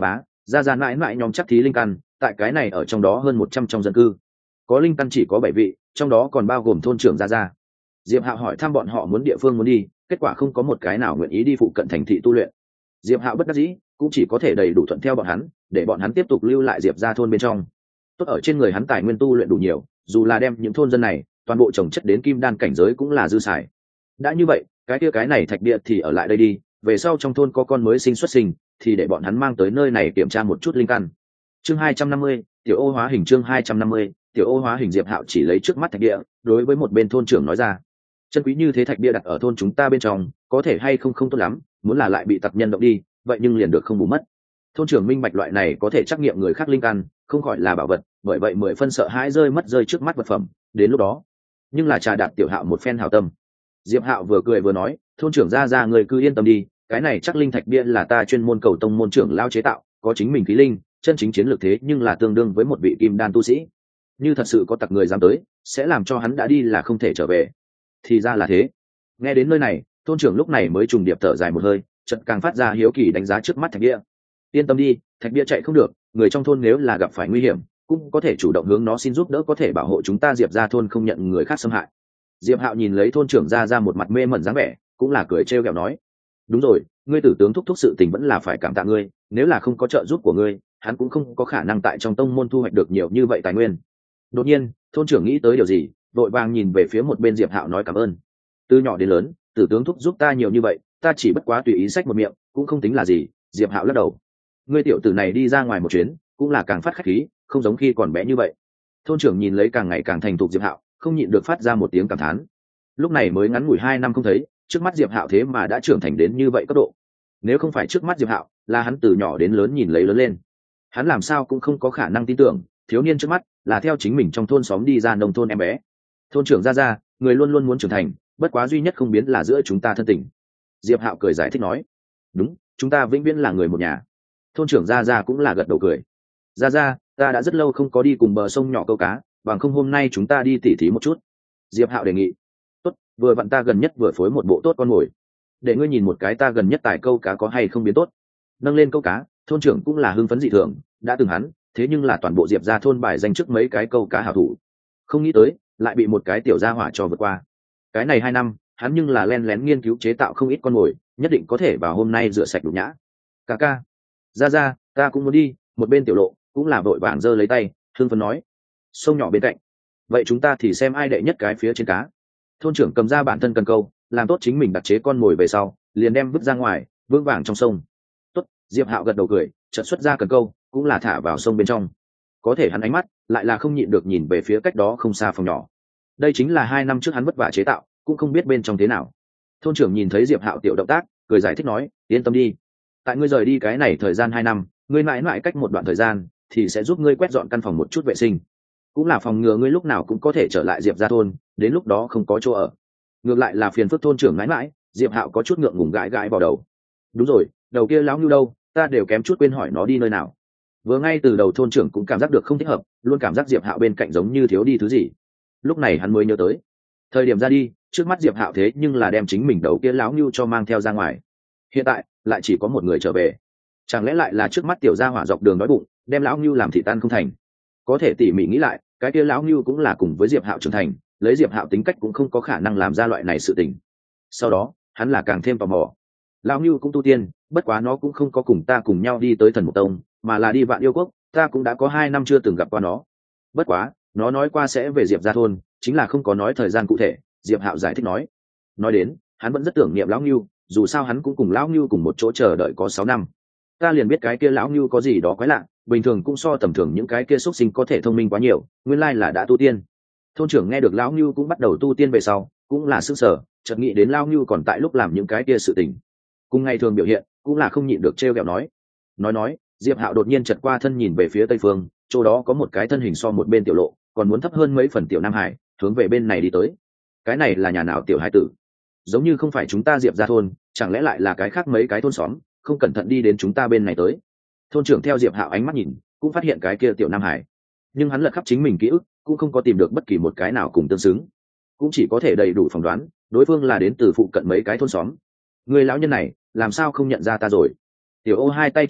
ra ra mãi mãi nhóm chắc thí linh căn tại cái này ở trong đó hơn một trăm trong dân cư, có linh căn chỉ có bảy vị, trong đó còn bao gồm thôn trưởng ra ra. Diệp Hạo hỏi thăm bọn họ muốn địa phương muốn đi, kết quả không có một cái nào nguyện ý đi phụ cận thành thị tu luyện. Diệp Hạo bất đắc dĩ, cũng chỉ có thể đầy đủ thuận theo bọn hắn, để bọn hắn tiếp tục lưu lại Diệp gia thôn bên trong. Tốt ở trên người hắn tài nguyên tu luyện đủ nhiều, dù là đem những thôn dân này toàn bộ trồng chất đến kim đan cảnh giới cũng là dư xài. Đã như vậy, cái kia cái này thạch địa thì ở lại đây đi, về sau trong thôn có con mới sinh xuất sinh, thì để bọn hắn mang tới nơi này kiểm tra một chút linh căn. Chương hai trăm năm mươi, tiểu ô hóa hình chương hai trăm năm mươi, tiểu ô hóa hình. Diệp Hạo chỉ lấy trước mắt thạch địa, đối với một bên thôn trưởng nói ra: chân quý như thế thạch bia đặt ở thôn chúng ta bên trong, có thể hay không không tốt lắm, muốn là lại bị tặc nhân động đi, vậy nhưng liền được không bù mất. Thôn trưởng minh bạch loại này có thể trắc nghiệm người khác linh căn, không gọi là bảo vật, bởi vậy mười phân sợ hãi rơi mất rơi trước mắt vật phẩm. Đến lúc đó, nhưng là trà đạt tiểu Hạo một phen hảo tâm. Diệp Hạo vừa cười vừa nói: thôn trưởng ra ra người cứ yên tâm đi, cái này chắc linh thạch bia là ta chuyên môn cầu tông môn trưởng lao chế tạo, có chính mình khí linh, chân chính chiến lược thế nhưng là tương đương với một vị kim đan tu sĩ. Như thật sự có tặc người dám tới, sẽ làm cho hắn đã đi là không thể trở về. Thì ra là thế. Nghe đến nơi này, thôn trưởng lúc này mới trùng điệp thở dài một hơi, chợt càng phát ra hiếu kỳ đánh giá trước mắt thạch bia. Yên tâm đi, thạch bia chạy không được, người trong thôn nếu là gặp phải nguy hiểm, cũng có thể chủ động hướng nó xin giúp đỡ, có thể bảo hộ chúng ta Diệp gia thôn không nhận người khác xâm hại. Diệp Hạo nhìn lấy thôn trưởng ra ra một mặt mê mẩn dáng vẻ, cũng là cười trêu ghẹo nói: đúng rồi, ngươi tử tướng thúc thúc sự tình vẫn là phải cảm tạ ngươi, nếu là không có trợ giúp của ngươi, hắn cũng không có khả năng tại trong tông môn thu hoạch được nhiều như vậy tài nguyên. Đột nhiên, thôn trưởng nghĩ tới điều gì, vội vàng nhìn về phía một bên Diệp Hạo nói cảm ơn. Từ nhỏ đến lớn, tử tướng thúc giúp ta nhiều như vậy, ta chỉ bất quá tùy ý xách một miệng, cũng không tính là gì. Diệp Hạo lắc đầu: ngươi tiểu tử này đi ra ngoài một chuyến, cũng là càng phát khách khí, không giống khi còn bé như vậy. Thôn trưởng nhìn lấy càng ngày càng thành thục Diệp Hạo, không nhịn được phát ra một tiếng cảm thán. Lúc này mới ngắn ngủi hai năm không thấy, trước mắt Diệp Hạo thế mà đã trưởng thành đến như vậy cấp độ. Nếu không phải trước mắt Diệp Hạo là hắn từ nhỏ đến lớn nhìn lấy lớn lên, hắn làm sao cũng không có khả năng tin tưởng thiếu niên trước mắt là theo chính mình trong thôn xóm đi ra nông thôn em bé. Thôn trưởng ra ra, người luôn luôn muốn trưởng thành, bất quá duy nhất không biến là giữa chúng ta thân tình. Diệp Hạo cười giải thích nói: đúng, chúng ta vĩnh viễn là người một nhà. Thôn trưởng ra ra cũng là gật đầu cười: ra ra, ta đã rất lâu không có đi cùng bờ sông nhỏ câu cá, bằng không hôm nay chúng ta đi tỉ thí một chút. Diệp Hạo đề nghị: tốt, vừa vặn ta gần nhất vừa phối một bộ tốt con mồi, để ngươi nhìn một cái ta gần nhất tài câu cá có hay không biến tốt. Nâng lên câu cá, thôn trưởng cũng là hưng phấn dị thường, đã từng hắn thế nhưng là toàn bộ Diệp gia thôn bài danh trước mấy cái câu cá hảo thủ, không nghĩ tới lại bị một cái tiểu gia hỏa cho vượt qua. Cái này hai năm hắn nhưng là len lén nghiên cứu chế tạo không ít con mồi, nhất định có thể vào hôm nay rửa sạch đủ nhã. Ca ca, ra ra, ta cũng muốn đi. Một bên tiểu lộ cũng là vội vàng giơ lấy tay hưng phấn nói: sông nhỏ bên cạnh, vậy chúng ta thì xem ai đệ nhất cái phía trên cá. Thôn trưởng cầm ra bản thân cần câu, làm tốt chính mình đặt chế con mồi về sau, liền đem vứt ra ngoài, vững vàng trong sông. Tốt, Diệp Hạo gật đầu cười, chợt xuất ra cần câu, cũng là thả vào sông bên trong. Có thể hắn ánh mắt lại là không nhịn được nhìn về phía cách đó không xa phòng nhỏ. Đây chính là hai năm trước hắn vất vả chế tạo, cũng không biết bên trong thế nào. Thôn trưởng nhìn thấy Diệp Hạo tiểu động tác, cười giải thích nói: yên tâm đi, tại ngươi rời đi cái này thời gian hai năm, ngươi mãi mãi cách một đoạn thời gian thì sẽ giúp ngươi quét dọn căn phòng một chút vệ sinh, cũng là phòng ngừa ngươi lúc nào cũng có thể trở lại Diệp gia thôn, đến lúc đó không có chỗ ở. Ngược lại là phiền phức thôn trưởng mãi mãi. Diệp Hạo có chút ngượng ngùng gãi gãi vào đầu. đúng rồi, đầu kia lão ngưu đâu, ta đều kém chút quên hỏi nó đi nơi nào. Vừa ngay từ đầu thôn trưởng cũng cảm giác được không thích hợp, luôn cảm giác Diệp Hạo bên cạnh giống như thiếu đi thứ gì. Lúc này hắn mới nhớ tới, thời điểm ra đi trước mắt Diệp Hạo thế nhưng là đem chính mình đầu kia lão ngưu cho mang theo ra ngoài. Hiện tại lại chỉ có một người trở về, chẳng lẽ lại là trước mắt tiểu gia hỏa dọc đường đói bụng, đem lão ngưu làm thịt tan không thành. Có thể tỉ mỉ nghĩ lại, cái kia lão ngưu cũng là cùng với Diệp Hạo trưởng thành, lấy Diệp Hạo tính cách cũng không có khả năng làm ra loại này sự tình. Sau đó hắn là càng thêm tò mò. Lão ngưu cũng tu tiên, bất quá nó cũng không có cùng ta cùng nhau đi tới Thần Mục Tông, mà là đi Vạn Yêu Quốc. Ta cũng đã có hai năm chưa từng gặp qua nó. Bất quá nó nói qua sẽ về Diệp gia thôn, chính là không có nói thời gian cụ thể. Diệp Hạo giải thích nói. Nói đến hắn vẫn rất tưởng niệm lão ngưu, dù sao hắn cũng cùng lão ngưu cùng một chỗ chờ đợi có sáu năm. Ta liền biết cái kia lão ngưu có gì đó quái lạ, bình thường cũng so tầm thường những cái kia xuất sinh có thể thông minh quá nhiều, nguyên lai là đã tu tiên. Thôn trưởng nghe được lão ngưu cũng bắt đầu tu tiên về sau, cũng là sức sở, chợt nghĩ đến lão ngưu còn tại lúc làm những cái kia sự tình, cùng ngày thường biểu hiện cũng là không nhịn được trêu ghẹo nói. Nói nói, Diệp Hạo đột nhiên chợt qua thân nhìn về phía tây phương, chỗ đó có một cái thân hình so một bên tiểu lộ còn muốn thấp hơn mấy phần tiểu Nam Hải, hướng về bên này đi tới. Cái này là nhà nào tiểu hải tử? Giống như không phải chúng ta Diệp gia thôn, chẳng lẽ lại là cái khác mấy cái thôn xóm, không cẩn thận đi đến chúng ta bên này tới. Thôn trưởng theo Diệp Hạo ánh mắt nhìn, cũng phát hiện cái kia tiểu Nam Hải, nhưng hắn lật khắp chính mình ký ức, cũng không có tìm được bất kỳ một cái nào cùng tương xứng, cũng chỉ có thể đầy đủ phỏng đoán đối phương là đến từ phụ cận mấy cái thôn xóm. Người lão nhân này làm sao không nhận ra ta rồi? Tiểu Ô hai tay chống lạnh,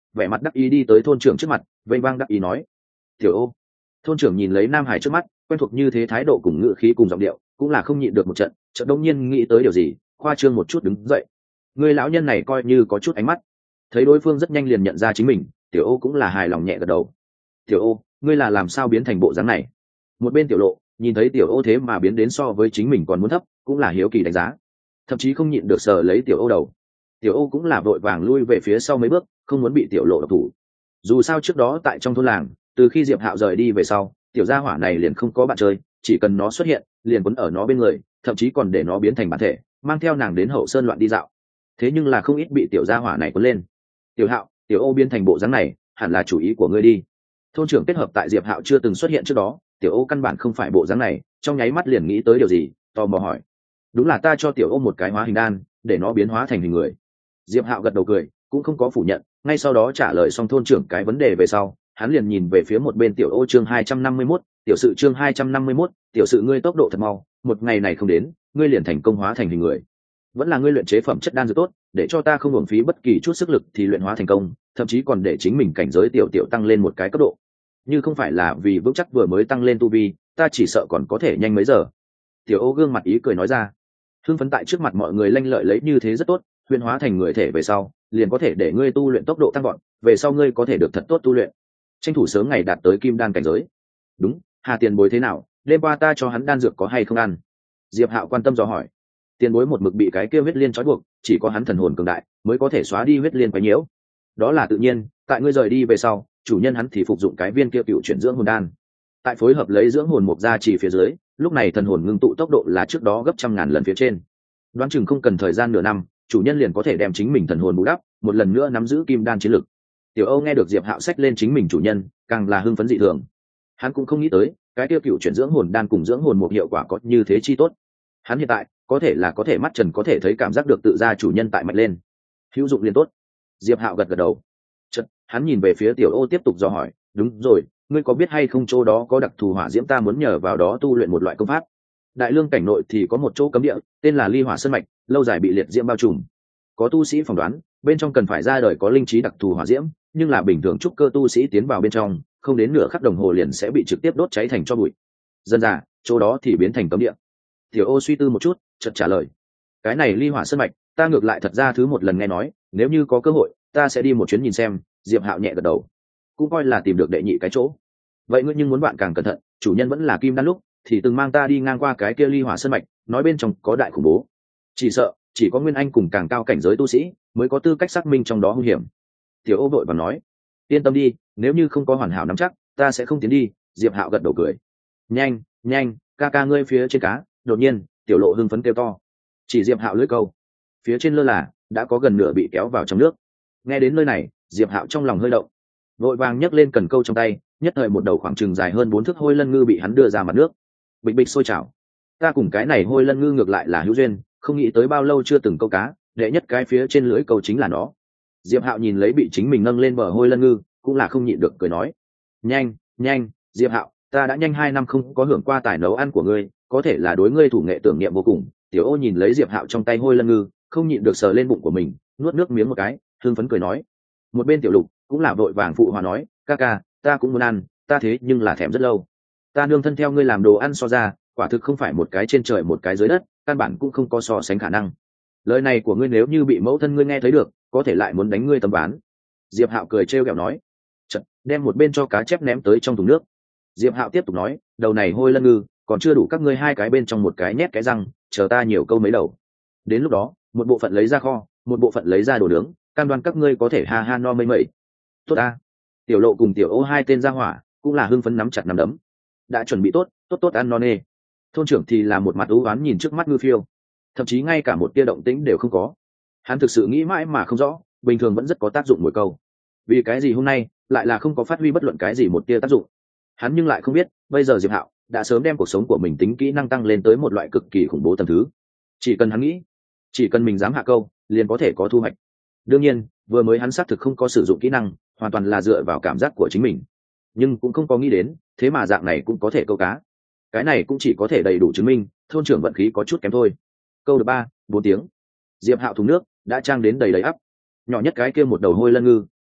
vẻ mặt đắc ý đi tới thôn trưởng trước mặt vênh vang đắc ý nói: Tiểu Ô. Thôn trưởng nhìn lấy Nam Hải trước mắt, quen thuộc như thế thái độ cùng ngữ khí cùng giọng điệu, cũng là không nhịn được một trận, chợt đông nhiên nghĩ tới điều gì, khoa trương một chút đứng dậy. Người lão nhân này coi như có chút ánh mắt, thấy đối phương rất nhanh liền nhận ra chính mình, Tiểu Ô cũng là hài lòng nhẹ gật đầu. Tiểu Ô, ngươi là làm sao biến thành bộ dáng này? Một bên Tiểu Lộ nhìn thấy Tiểu Ô thế mà biến đến so với chính mình còn muốn thấp, cũng là hiếu kỳ đánh giá, thậm chí không nhịn được sờ lấy Tiểu Ô đầu. Tiểu Ô cũng là vội vàng lui về phía sau mấy bước, không muốn bị Tiểu Lộ độc thủ. Dù sao trước đó tại trong thôn làng, từ khi Diệp Hạo rời đi về sau, tiểu gia hỏa này liền không có bạn chơi, chỉ cần nó xuất hiện liền quấn ở nó bên người, thậm chí còn để nó biến thành bản thể, mang theo nàng đến hậu sơn loạn đi dạo. Thế nhưng là không ít bị tiểu gia hỏa này quấn lên. Tiểu Hạo, Tiểu Ô biến thành bộ dáng này, hẳn là chủ ý của ngươi đi. Thôn trưởng kết hợp tại Diệp Hạo chưa từng xuất hiện trước đó, Tiểu Ô căn bản không phải bộ dáng này, trong nháy mắt liền nghĩ tới điều gì, tò mò hỏi: đúng là ta cho Tiểu Ô một cái hóa hình đan, để nó biến hóa thành hình người. Diệp Hạo gật đầu cười, cũng không có phủ nhận, ngay sau đó trả lời xong thôn trưởng cái vấn đề về sau, hắn liền nhìn về phía một bên Tiểu Ô. Chương hai trăm năm mươi mốt, tiểu sự chương hai trăm năm mươi mốt, tiểu sự ngươi tốc độ thật mau, một ngày này không đến, ngươi liền thành công hóa thành hình người. Vẫn là ngươi luyện chế phẩm chất đan dược tốt, để cho ta không uổng phí bất kỳ chút sức lực thì luyện hóa thành công, thậm chí còn để chính mình cảnh giới tiểu tiểu tăng lên một cái cấp độ. Như không phải là vì vững chắc vừa mới tăng lên tu vi, ta chỉ sợ còn có thể nhanh mấy giờ. Tiểu Ô gương mặt ý cười nói ra. Hưng phấn tại trước mặt mọi người lanh lợi lấy như thế rất tốt, huyền hóa thành người thể về sau, liền có thể để ngươi tu luyện tốc độ tăng gọn, về sau ngươi có thể được thật tốt tu luyện, tranh thủ sớm ngày đạt tới kim đan cảnh giới. Đúng, Hà tiền bối thế nào, đêm qua ta cho hắn đan dược có hay không ăn? Diệp Hạo quan tâm dò hỏi. Tiền bối một mực bị cái kia huyết liên trói buộc, chỉ có hắn thần hồn cường đại mới có thể xóa đi huyết liên quấy nhiễu. Đó là tự nhiên, tại ngươi rời đi về sau, chủ nhân hắn thì phục dụng cái viên kia cựu chuyển dưỡng hồn đan. Tại phối hợp lấy dưỡng hồn mục gia chỉ phía dưới, lúc này thần hồn ngưng tụ tốc độ là trước đó gấp trăm ngàn lần phía trên. Đoán chừng không cần thời gian nửa năm, chủ nhân liền có thể đem chính mình thần hồn bù đắp, một lần nữa nắm giữ kim đan chiến lực. Tiểu Âu nghe được Diệp Hạo xách lên chính mình chủ nhân, càng là hưng phấn dị thường. Hắn cũng không nghĩ tới, cái tiêu cựu chuyển dưỡng hồn đan cùng dưỡng hồn một hiệu quả có như thế chi tốt. Hắn hiện tại có thể là có thể mắt trần có thể thấy cảm giác được tự gia chủ nhân tại mạnh lên, hữu dụng liền tốt. Diệp Hạo gật gật đầu. Chợt, hắn nhìn về phía Tiểu Âu tiếp tục dò hỏi, đúng rồi, ngươi có biết hay không chỗ đó có đặc thù hỏa diễm, ta muốn nhờ vào đó tu luyện một loại công pháp. Đại lương cảnh nội thì có một chỗ cấm địa, tên là Ly Hỏa Sơn mạch, lâu dài bị liệt diễm bao trùm. Có tu sĩ phỏng đoán, bên trong cần phải ra đời có linh trí đặc thù hỏa diễm, nhưng là bình thường trúc cơ tu sĩ tiến vào bên trong, không đến nửa khắc đồng hồ liền sẽ bị trực tiếp đốt cháy thành tro bụi. Dần dà, chỗ đó thì biến thành cấm địa. Tiểu Ô suy tư một chút, chợt trả lời: cái này Ly Hỏa Sơn mạch, ta ngược lại thật ra thứ một lần nghe nói, nếu như có cơ hội, ta sẽ đi một chuyến nhìn xem. Diệp Hạo nhẹ gật đầu, cũng coi là tìm được đệ nhị cái chỗ. Vậy ngươi nhưng muốn bạn càng cẩn thận, chủ nhân vẫn là kim đan lúc thì từng mang ta đi ngang qua cái kia Ly Hỏa Sơn mạch, nói bên trong có đại khủng bố, chỉ sợ chỉ có nguyên anh cùng càng cao cảnh giới tu sĩ mới có tư cách xác minh trong đó hung hiểm. Tiểu Ô vội và nói: yên tâm đi, nếu như không có hoàn hảo nắm chắc, ta sẽ không tiến đi. Diệp Hạo gật đầu cười: nhanh nhanh, ca ca ngươi phía trên cá. Đột nhiên Tiểu Lộ hưng phấn kêu to, chỉ Diệp Hạo lưỡi câu, phía trên lơ là đã có gần nửa bị kéo vào trong nước. Nghe đến nơi này, Diệp Hạo trong lòng hơi động, vội vàng nhấc lên cần câu trong tay, nhất thời một đầu khoảng chừng dài hơn bốn thước hôi lân ngư bị hắn đưa ra mặt nước. Bịch bịch sôi trào. Ta cùng cái này hôi lân ngư ngược lại là hữu duyên, không nghĩ tới bao lâu chưa từng câu cá, đệ nhất cái phía trên lưỡi câu chính là nó. Diệp Hạo nhìn lấy bị chính mình nâng lên bờ hôi lân ngư, cũng là không nhịn được cười nói: nhanh nhanh, Diệp Hạo, ta đã nhanh hai năm không có hưởng qua tài nấu ăn của ngươi, có thể là đối ngươi thủ nghệ tưởng niệm vô cùng. Tiểu Ô nhìn lấy Diệp Hạo trong tay hôi lân ngư, không nhịn được sờ lên bụng của mình, nuốt nước miếng một cái, hưng phấn cười nói. Một bên Tiểu Lục cũng là vội vàng phụ hòa nói: ca ca, ta cũng muốn ăn, ta thế nhưng là thèm rất lâu. Ta nương thân theo ngươi làm đồ ăn so ra, quả thực không phải một cái trên trời một cái dưới đất, căn bản cũng không có so sánh khả năng. Lời này của ngươi nếu như bị mẫu thân ngươi nghe thấy được, có thể lại muốn đánh ngươi tấm ván. Diệp Hạo cười trêu ghẹo nói. Chật, đem một bên cho cá chép ném tới trong thùng nước. Diệp Hạo tiếp tục nói: đầu này hôi lân ngư còn chưa đủ các ngươi hai cái bên trong một cái nhét cái răng, chờ ta nhiều câu mấy đầu. Đến lúc đó, một bộ phận lấy ra kho, một bộ phận lấy ra đồ nướng, cam đoan các ngươi có thể ha ha no mây mẩy. Tốt a. Tiểu Lộ cùng Tiểu Ô hai tên ra hỏa cũng là hưng phấn nắm chặt nắm đấm. Đã chuẩn bị tốt, tốt tốt ăn no nê. Thôn trưởng thì là một mặt ưu oán nhìn trước mắt ngư phiêu, thậm chí ngay cả một tia động tĩnh đều không có. Hắn thực sự nghĩ mãi mà không rõ, bình thường vẫn rất có tác dụng mỗi câu, vì cái gì hôm nay lại là không có phát huy bất luận cái gì một tia tác dụng. Hắn nhưng lại không biết, bây giờ Diệp Hạo đã sớm đem cuộc sống của mình tính kỹ năng tăng lên tới một loại cực kỳ khủng bố tầm thứ. Chỉ cần hắn nghĩ, chỉ cần mình dám hạ câu, liền có thể có thu hoạch. Đương nhiên, vừa mới hắn xác thực không có sử dụng kỹ năng, hoàn toàn là dựa vào cảm giác của chính mình, nhưng cũng không có nghĩ đến, thế mà dạng này cũng có thể câu cá. Cái này cũng chỉ có thể đầy đủ chứng minh thôn trưởng vận khí có chút kém thôi. Câu được ba bốn tiếng, Diệp Hạo thùng nước đã trang đến đầy đầy ắp. Nhỏ nhất cái kia một đầu hôi lân ngư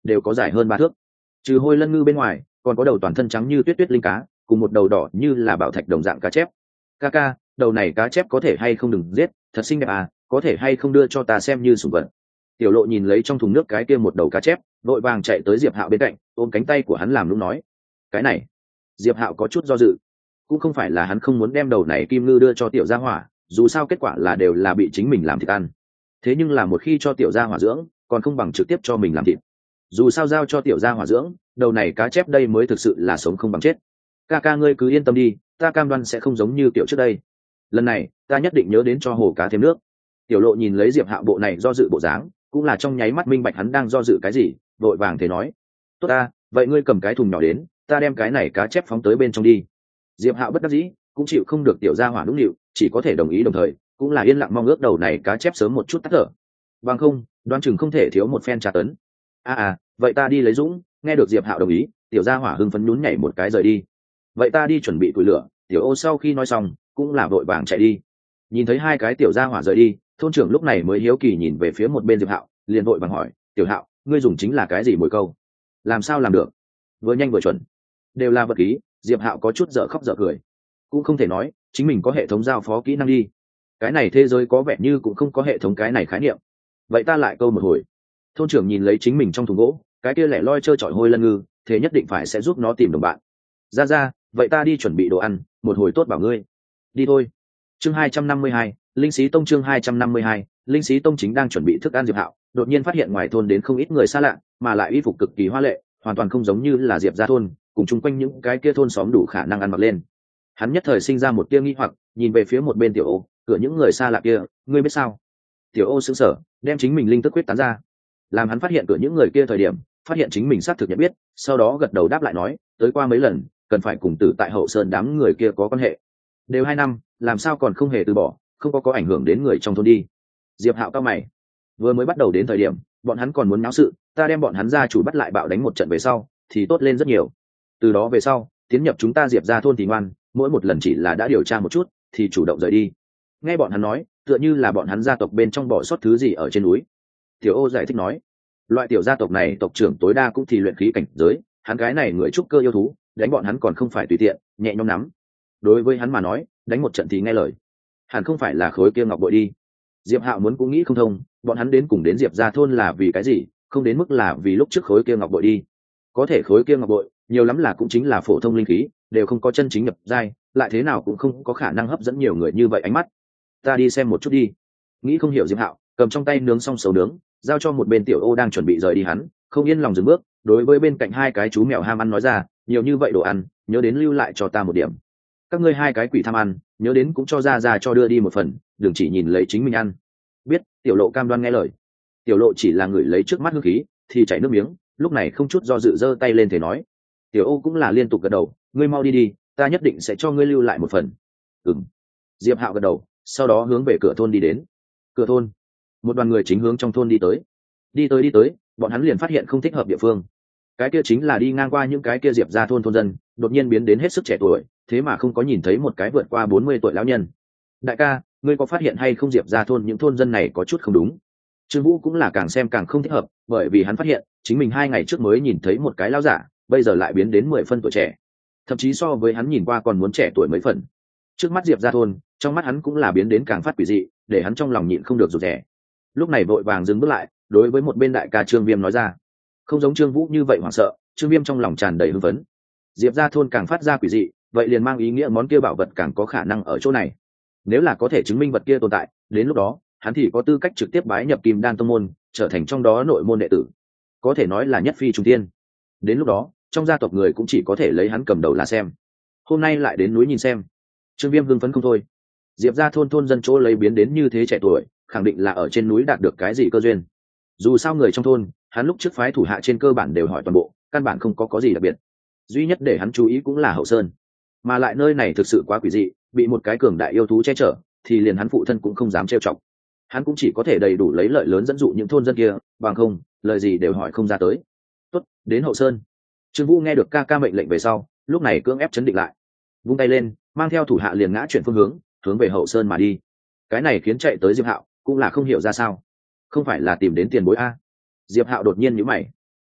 đều có dài hơn ba thước. Trừ hôi lân ngư bên ngoài, còn có đầu toàn thân trắng như tuyết tuyết linh cá, cùng một đầu đỏ như là bảo thạch đồng dạng cá chép. Ca ca, đầu này cá chép có thể hay không đừng giết, thật xinh đẹp à, có thể hay không đưa cho ta xem như sủng vật. Tiểu Lộ nhìn lấy trong thùng nước cái kia một đầu cá chép, vội vàng chạy tới Diệp Hạo bên cạnh, ôm cánh tay của hắn làm lúc nói. Cái này, Diệp Hạo có chút do dự, cũng không phải là hắn không muốn đem đầu này kim ngư đưa cho tiểu gia hỏa, dù sao kết quả là đều là bị chính mình làm thịt ăn. Thế nhưng là một khi cho tiểu gia hỏa dưỡng, còn không bằng trực tiếp cho mình làm thịt. Dù sao giao cho tiểu gia hỏa dưỡng, đầu này cá chép đây mới thực sự là sống không bằng chết. Ca ca ngươi cứ yên tâm đi, ta cam đoan sẽ không giống như tiểu trước đây. Lần này, ta nhất định nhớ đến cho hồ cá thêm nước. Tiểu Lộ nhìn lấy Diệp Hạo bộ này do dự bộ dáng, cũng là trong nháy mắt minh bạch hắn đang do dự cái gì, vội vàng thế nói: tốt ta, vậy ngươi cầm cái thùng nhỏ đến, ta đem cái này cá chép phóng tới bên trong đi. Diệp Hạo bất đắc dĩ, cũng chịu không được tiểu gia hỏa nũng nịu, chỉ có thể đồng ý đồng thời, cũng là yên lặng mong ước đầu này cá chép sớm một chút tắt thở. Bằng không, đoán chừng không thể thiếu một phen tra tấn. À à, vậy ta đi lấy Dũng. Nghe được Diệp Hạo đồng ý, tiểu gia hỏa hưng phấn nhún nhảy một cái rời đi. Vậy ta đi chuẩn bị củi lửa. Tiểu Ô sau khi nói xong, cũng là vội vàng chạy đi. Nhìn thấy hai cái tiểu gia hỏa rời đi, thôn trưởng lúc này mới hiếu kỳ nhìn về phía một bên Diệp Hạo, liền vội vàng hỏi: tiểu Hạo, ngươi dùng chính là cái gì mồi câu? Làm sao làm được? Vừa nhanh vừa chuẩn. Đều là vật khí. Diệp Hạo có chút dở khóc dở cười, cũng không thể nói chính mình có hệ thống giao phó kỹ năng đi. Cái này thế giới có vẻ như cũng không có hệ thống cái này khái niệm. Vậy ta lại câu một hồi. Thôn trưởng nhìn lấy chính mình trong thùng gỗ, cái kia lẻ loi trơ trọi hôi lân ngư, thế nhất định phải sẽ giúp nó tìm đồng bạn. Ra ra, vậy ta đi chuẩn bị đồ ăn, một hồi tốt bảo ngươi. Đi thôi. Chương hai trăm năm mươi hai, Linh Sĩ Tông. Chương hai trăm năm mươi hai, Linh Sĩ Tông chính đang chuẩn bị thức ăn Diệp Hạo, đột nhiên phát hiện ngoài thôn đến không ít người xa lạ, mà lại y phục cực kỳ hoa lệ, hoàn toàn không giống như là Diệp gia thôn, cùng chung quanh những cái kia thôn xóm đủ khả năng ăn mặc lên. Hắn nhất thời sinh ra một tia nghi hoặc, nhìn về phía một bên Tiểu Ô, cửa những người xa lạ kia, ngươi biết sao? Tiểu Ô sững sờ, đem chính mình linh tức quyết tán ra. Làm hắn phát hiện cửa những người kia thời điểm, phát hiện chính mình xác thực nhận biết, sau đó gật đầu đáp lại nói, tới qua mấy lần, cần phải cùng Tử tại Hậu Sơn đám người kia có quan hệ. Đều hai năm, làm sao còn không hề từ bỏ, không có có ảnh hưởng đến người trong thôn đi. Diệp Hạo cao mày, vừa mới bắt đầu đến thời điểm, bọn hắn còn muốn náo sự, ta đem bọn hắn gia chủ bắt lại bạo đánh một trận về sau, thì tốt lên rất nhiều. Từ đó về sau, tiến nhập chúng ta Diệp gia thôn thì ngoan, mỗi một lần chỉ là đã điều tra một chút, thì chủ động rời đi. Nghe bọn hắn nói, tựa như là bọn hắn gia tộc bên trong bỏ sót thứ gì ở trên núi. Tiểu Ô giải thích nói, loại tiểu gia tộc này tộc trưởng tối đa cũng thì luyện khí cảnh giới, hắn cái này người trúc cơ yêu thú, đánh bọn hắn còn không phải tùy tiện, nhẹ nhõm nắm. Đối với hắn mà nói, đánh một trận thì nghe lời. Hẳn không phải là khối kia ngọc bội đi. Diệp Hạo muốn cũng nghĩ không thông, bọn hắn đến cùng đến Diệp gia thôn là vì cái gì, không đến mức là vì lúc trước khối kia ngọc bội đi. Có thể khối kia ngọc bội, nhiều lắm là cũng chính là phổ thông linh khí, đều không có chân chính nhập giai, lại thế nào cũng không có khả năng hấp dẫn nhiều người như vậy ánh mắt. Ta đi xem một chút đi. Nghĩ không hiểu Diệp Hạo, cầm trong tay nướng xong sầu nướng, giao cho một bên Tiểu Ô đang chuẩn bị rời đi hắn, không yên lòng dừng bước, đối với bên cạnh hai cái chú mèo ham ăn nói ra, nhiều như vậy đồ ăn, nhớ đến lưu lại cho ta một điểm. Các ngươi hai cái quỷ tham ăn, nhớ đến cũng cho ra ra cho đưa đi một phần, đừng chỉ nhìn lấy chính mình ăn. Biết. Tiểu Lộ cam đoan nghe lời. Tiểu Lộ chỉ là người lấy trước mắt hương khí, thì chảy nước miếng, lúc này không chút do dự giơ tay lên thể nói. Tiểu Ô cũng là liên tục gật đầu, ngươi mau đi đi, ta nhất định sẽ cho ngươi lưu lại một phần. Ừm. Diệp Hạo gật đầu, sau đó hướng về cửa thôn đi đến. Cửa thôn, một đoàn người chính hướng trong thôn đi tới. Đi tới đi tới, bọn hắn liền phát hiện không thích hợp địa phương. Cái kia chính là đi ngang qua những cái kia Diệp gia thôn thôn dân, đột nhiên biến đến hết sức trẻ tuổi, thế mà không có nhìn thấy một cái vượt qua bốn mươi tuổi lão nhân. Đại ca, ngươi có phát hiện hay không Diệp gia thôn những thôn dân này có chút không đúng? Trương Vũ cũng là càng xem càng không thích hợp, bởi vì hắn phát hiện chính mình hai ngày trước mới nhìn thấy một cái lão giả, bây giờ lại biến đến mười phân tuổi trẻ, thậm chí so với hắn nhìn qua còn muốn trẻ tuổi mấy phần. Trước mắt Diệp gia thôn, trong mắt hắn cũng là biến đến càng phát quỷ dị, để hắn trong lòng nhịn không được rụt rè. Lúc này vội vàng dừng bước lại, đối với một bên đại ca Trương Viêm nói ra. Không giống Trương Vũ như vậy hoảng sợ, Trương Viêm trong lòng tràn đầy hưng phấn. Diệp gia thôn càng phát ra quỷ dị, vậy liền mang ý nghĩa món kia bảo vật càng có khả năng ở chỗ này. Nếu là có thể chứng minh vật kia tồn tại, đến lúc đó hắn thì có tư cách trực tiếp bái nhập Kim Đan tông môn, trở thành trong đó nội môn đệ tử, có thể nói là nhất phi trùng tiên. Đến lúc đó trong gia tộc người cũng chỉ có thể lấy hắn cầm đầu là xem. Hôm nay lại đến núi nhìn xem. Trương Viêm hưng phấn không thôi. Diệp gia thôn thôn dân chỗ lấy biến đến như thế trẻ tuổi, khẳng định là ở trên núi đạt được cái gì cơ duyên. Dù sao người trong thôn, hắn lúc trước phái thủ hạ trên cơ bản đều hỏi toàn bộ, căn bản không có có gì đặc biệt. Duy nhất để hắn chú ý cũng là Hậu Sơn, mà lại nơi này thực sự quá quỷ dị, bị một cái cường đại yêu thú che chở, thì liền hắn phụ thân cũng không dám trêu chọc. Hắn cũng chỉ có thể đầy đủ lấy lợi lớn dẫn dụ những thôn dân kia, bằng không, lời gì đều hỏi không ra tới. Tốt, đến Hậu Sơn. Trương Vũ nghe được ca ca mệnh lệnh về sau, lúc này cưỡng ép chấn định lại, vung tay lên, mang theo thủ hạ liền ngã chuyển phương hướng, hướng về Hậu Sơn mà đi. Cái này khiến chạy tới Diệp Hạo cũng là không hiểu ra sao, không phải là tìm đến tiền bối a? Diệp Hạo đột nhiên nhíu mày,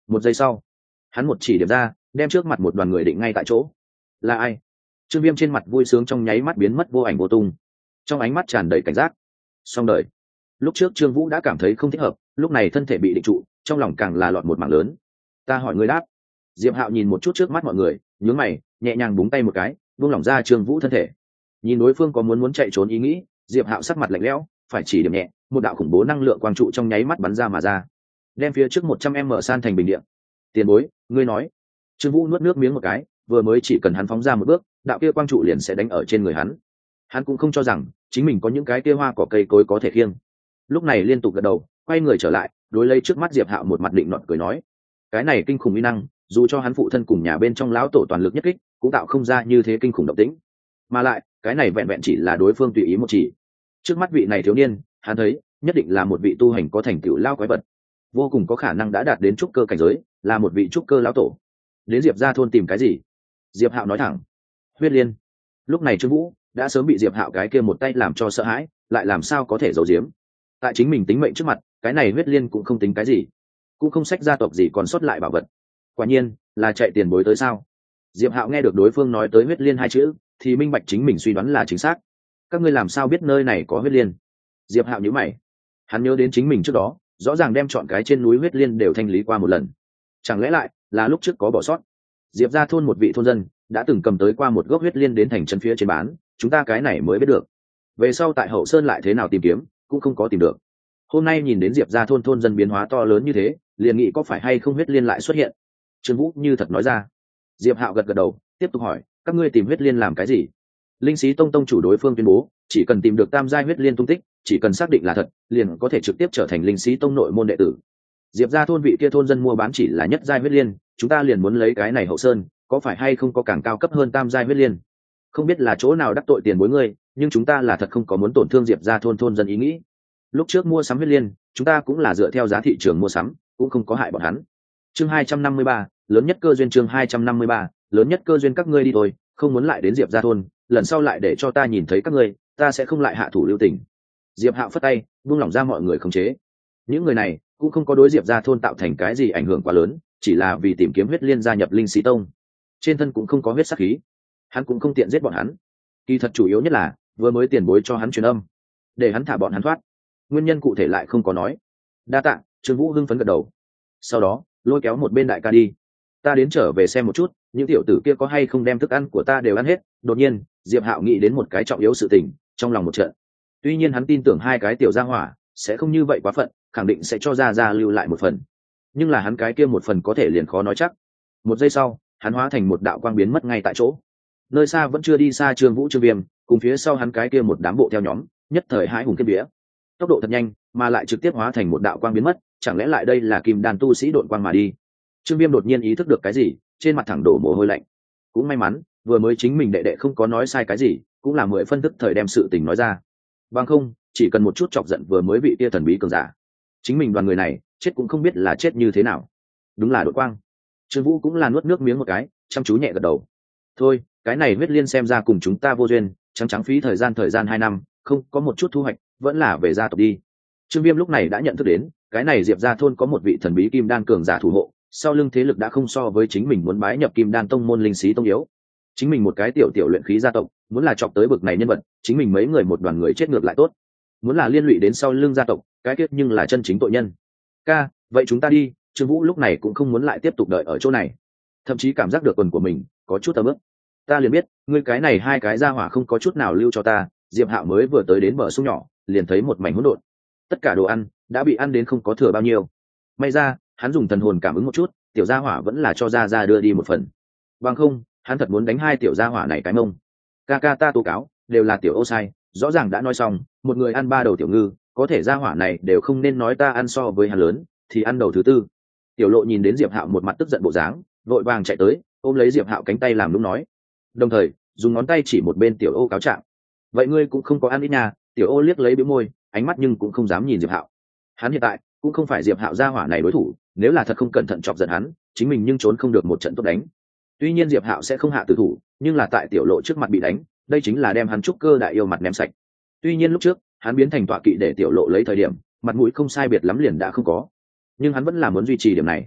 Một giây sau, hắn một chỉ điểm ra, đem trước mặt một đoàn người định ngay tại chỗ. Là ai? Trương Viêm trên mặt vui sướng trong nháy mắt biến mất vô ảnh vô tung, trong ánh mắt tràn đầy cảnh giác. Xong đời. Lúc trước Trương Vũ đã cảm thấy không thích hợp, lúc này thân thể bị định trụ, trong lòng càng là loạn một mảng lớn. Ta hỏi người đáp. Diệp Hạo nhìn một chút trước mắt mọi người, nhướng mày, nhẹ nhàng búng tay một cái, buông lỏng ra Trương Vũ thân thể. Nhìn đối phương có muốn muốn chạy trốn ý nghĩ, Diệp Hạo sắc mặt lạnh lẽo, phải chỉ điểm nhẹ, một đạo khủng bố năng lượng quang trụ trong nháy mắt bắn ra mà ra, đem phía trước một trăm m san thành bình địa. Tiền bối, ngươi nói. Trương Vũ nuốt nước miếng một cái, vừa mới chỉ cần hắn phóng ra một bước, đạo kia quang trụ liền sẽ đánh ở trên người hắn. Hắn cũng không cho rằng chính mình có những cái kia hoa cỏ cây cối có thể khiêng. Lúc này liên tục gật đầu, quay người trở lại, đối lấy trước mắt Diệp Hạo một mặt định nọt cười nói: cái này kinh khủng uy năng, dù cho hắn phụ thân cùng nhà bên trong lão tổ toàn lực nhất kích, cũng tạo không ra như thế kinh khủng động tĩnh. Mà lại, cái này vẹn vẹn chỉ là đối phương tùy ý một chỉ. Trước mắt vị này thiếu niên, hắn thấy, nhất định là một vị tu hành có thành tựu lao quái vật, vô cùng có khả năng đã đạt đến trúc cơ cảnh giới, là một vị trúc cơ lão tổ. Đến Diệp gia thôn tìm cái gì? Diệp Hạo nói thẳng: huyết liên. Lúc này Trương Vũ đã sớm bị Diệp Hạo cái kia một tay làm cho sợ hãi, lại làm sao có thể giấu giếm. Tại chính mình tính mệnh trước mặt, cái này huyết liên cũng không tính cái gì, cũng không sách gia tộc gì còn sót lại bảo vật. Quả nhiên là chạy tiền bối tới sao? Diệp Hạo nghe được đối phương nói tới huyết liên hai chữ, thì minh bạch chính mình suy đoán là chính xác. Các ngươi làm sao biết nơi này có huyết liên? Diệp Hạo nhíu mày, hắn nhớ đến chính mình trước đó rõ ràng đem chọn cái trên núi huyết liên đều thanh lý qua một lần, chẳng lẽ lại là lúc trước có bỏ sót? Diệp gia thôn một vị thôn dân đã từng cầm tới qua một gốc huyết liên đến thành trấn phía trên bán, chúng ta cái này mới biết được. Về sau tại Hậu Sơn lại thế nào tìm kiếm, cũng không có tìm được. Hôm nay nhìn đến Diệp gia thôn thôn dân biến hóa to lớn như thế, liền nghĩ có phải hay không huyết liên lại xuất hiện. Trương Vũ như thật nói ra. Diệp Hạo gật gật đầu, tiếp tục hỏi: các ngươi tìm huyết liên làm cái gì? Linh Xí Tông tông chủ đối phương tuyên bố, chỉ cần tìm được tam giai huyết liên tung tích, chỉ cần xác định là thật, liền có thể trực tiếp trở thành Linh Xí Tông nội môn đệ tử. Diệp gia thôn vị kia thôn dân mua bán chỉ là nhất giai huyết liên, chúng ta liền muốn lấy cái này Hậu Sơn, có phải hay không có càng cao cấp hơn tam giai huyết liên? Không biết là chỗ nào đắc tội tiền bối ngươi, nhưng chúng ta là thật không có muốn tổn thương Diệp gia thôn thôn dân ý nghĩ. Lúc trước mua sắm huyết liên, chúng ta cũng là dựa theo giá thị trường mua sắm, cũng không có hại bọn hắn. Chương hai trăm năm mươi ba, lớn nhất cơ duyên. Chương hai trăm năm mươi ba, lớn nhất cơ duyên. Các ngươi đi thôi, không muốn lại đến Diệp gia thôn, lần sau lại để cho ta nhìn thấy các ngươi, ta sẽ không lại hạ thủ lưu tình. Diệp Hạo phất tay, buông lỏng ra mọi người khống chế. Những người này cũng không có đối Diệp gia thôn tạo thành cái gì ảnh hưởng quá lớn, chỉ là vì tìm kiếm huyết liên gia nhập Linh Xí Tông. Trên thân cũng không có huyết sắc khí, hắn cũng không tiện giết bọn hắn. Kỳ thật chủ yếu nhất là vừa mới tiền bối cho hắn truyền âm, để hắn thả bọn hắn thoát. Nguyên nhân cụ thể lại không có nói. Đa tạ. Trương Vũ hưng phấn gật đầu. Sau đó lôi kéo một bên đại ca đi: ta đến trở về xem một chút, những tiểu tử kia có hay không đem thức ăn của ta đều ăn hết. Đột nhiên Diệp Hạo nghĩ đến một cái trọng yếu sự tình, trong lòng một trận. Tuy nhiên hắn tin tưởng hai cái tiểu gia hỏa sẽ không như vậy quá phận, khẳng định sẽ cho ra ra lưu lại một phần, nhưng là hắn cái kia một phần có thể liền khó nói chắc. Một giây sau, hắn hóa thành một đạo quang biến mất ngay tại chỗ. Nơi xa vẫn chưa đi xa Trương Vũ Trương Viêm, cùng phía sau hắn cái kia một đám bộ theo nhóm, nhất thời hãi hùng kiếp vía. Tốc độ thật nhanh, mà lại trực tiếp hóa thành một đạo quang biến mất, chẳng lẽ lại đây là kim đan tu sĩ độn quang mà đi? Trương Viêm đột nhiên ý thức được cái gì, trên mặt thẳng đổ mồ hôi lạnh. Cũng may mắn, vừa mới chính mình đệ đệ không có nói sai cái gì, cũng là mười phân tức thời đem sự tình nói ra. Bằng không, chỉ cần một chút chọc giận vừa mới bị tia thần bí cường giả, chính mình đoàn người này chết cũng không biết là chết như thế nào. Đúng là đột quang. Trương Vũ cũng là nuốt nước miếng một cái, chăm chú nhẹ gật đầu. Thôi, cái này huyết liên xem ra cùng chúng ta vô duyên, trắng trắng phí thời gian thời gian hai năm, không có một chút thu hoạch, vẫn là về gia tộc đi. Trương Viêm lúc này đã nhận thức đến, cái này Diệp gia thôn có một vị thần bí kim đan cường giả thủ hộ, sau lưng thế lực đã không so với chính mình muốn bái nhập kim đan tông môn Linh Xí Tông yếu. Chính mình một cái tiểu tiểu luyện khí gia tộc, muốn là chọc tới bực này nhân vật, chính mình mấy người một đoàn người chết ngược lại tốt. Muốn là liên lụy đến sau lưng gia tộc, cái kết nhưng là chân chính tội nhân. Ca, vậy chúng ta đi. Trương Vũ lúc này cũng không muốn lại tiếp tục đợi ở chỗ này, thậm chí cảm giác được quần của mình có chút tầm ức. Ta liền biết, ngươi cái này hai cái gia hỏa không có chút nào lưu cho ta. Diệp Hạo mới vừa tới đến bờ sông nhỏ, liền thấy một mảnh hỗn độn, tất cả đồ ăn đã bị ăn đến không có thừa bao nhiêu. May ra hắn dùng thần hồn cảm ứng một chút, tiểu gia hỏa vẫn là cho ra ra đưa đi một phần, bằng không hắn thật muốn đánh hai tiểu gia hỏa này cái mông. Ca ca ta tố cáo, đều là tiểu ô sai, rõ ràng đã nói xong, một người ăn ba đầu tiểu ngư, có thể gia hỏa này đều không nên nói ta ăn so với hắn lớn, thì ăn đầu thứ tư. Tiểu Lộ nhìn đến Diệp Hạo một mặt tức giận bộ dáng, vội vàng chạy tới, ôm lấy Diệp Hạo cánh tay làm lúc nói, đồng thời dùng ngón tay chỉ một bên tiểu ô cáo trạng. Vậy ngươi cũng không có ăn ít nha. Tiểu ô liếc lấy bĩu môi, ánh mắt nhưng cũng không dám nhìn Diệp Hạo. Hắn hiện tại cũng không phải Diệp Hạo gia hỏa này đối thủ, nếu là thật không cẩn thận chọc giận hắn, chính mình nhưng trốn không được một trận tốt đánh. Tuy nhiên Diệp Hạo sẽ không hạ tử thủ, nhưng là tại Tiểu Lộ trước mặt bị đánh, đây chính là đem hắn trúc cơ đại yêu mặt ném sạch. Tuy nhiên lúc trước hắn biến thành tọa kỵ để Tiểu Lộ lấy thời điểm, mặt mũi không sai biệt lắm liền đã không có, nhưng hắn vẫn là muốn duy trì điểm này.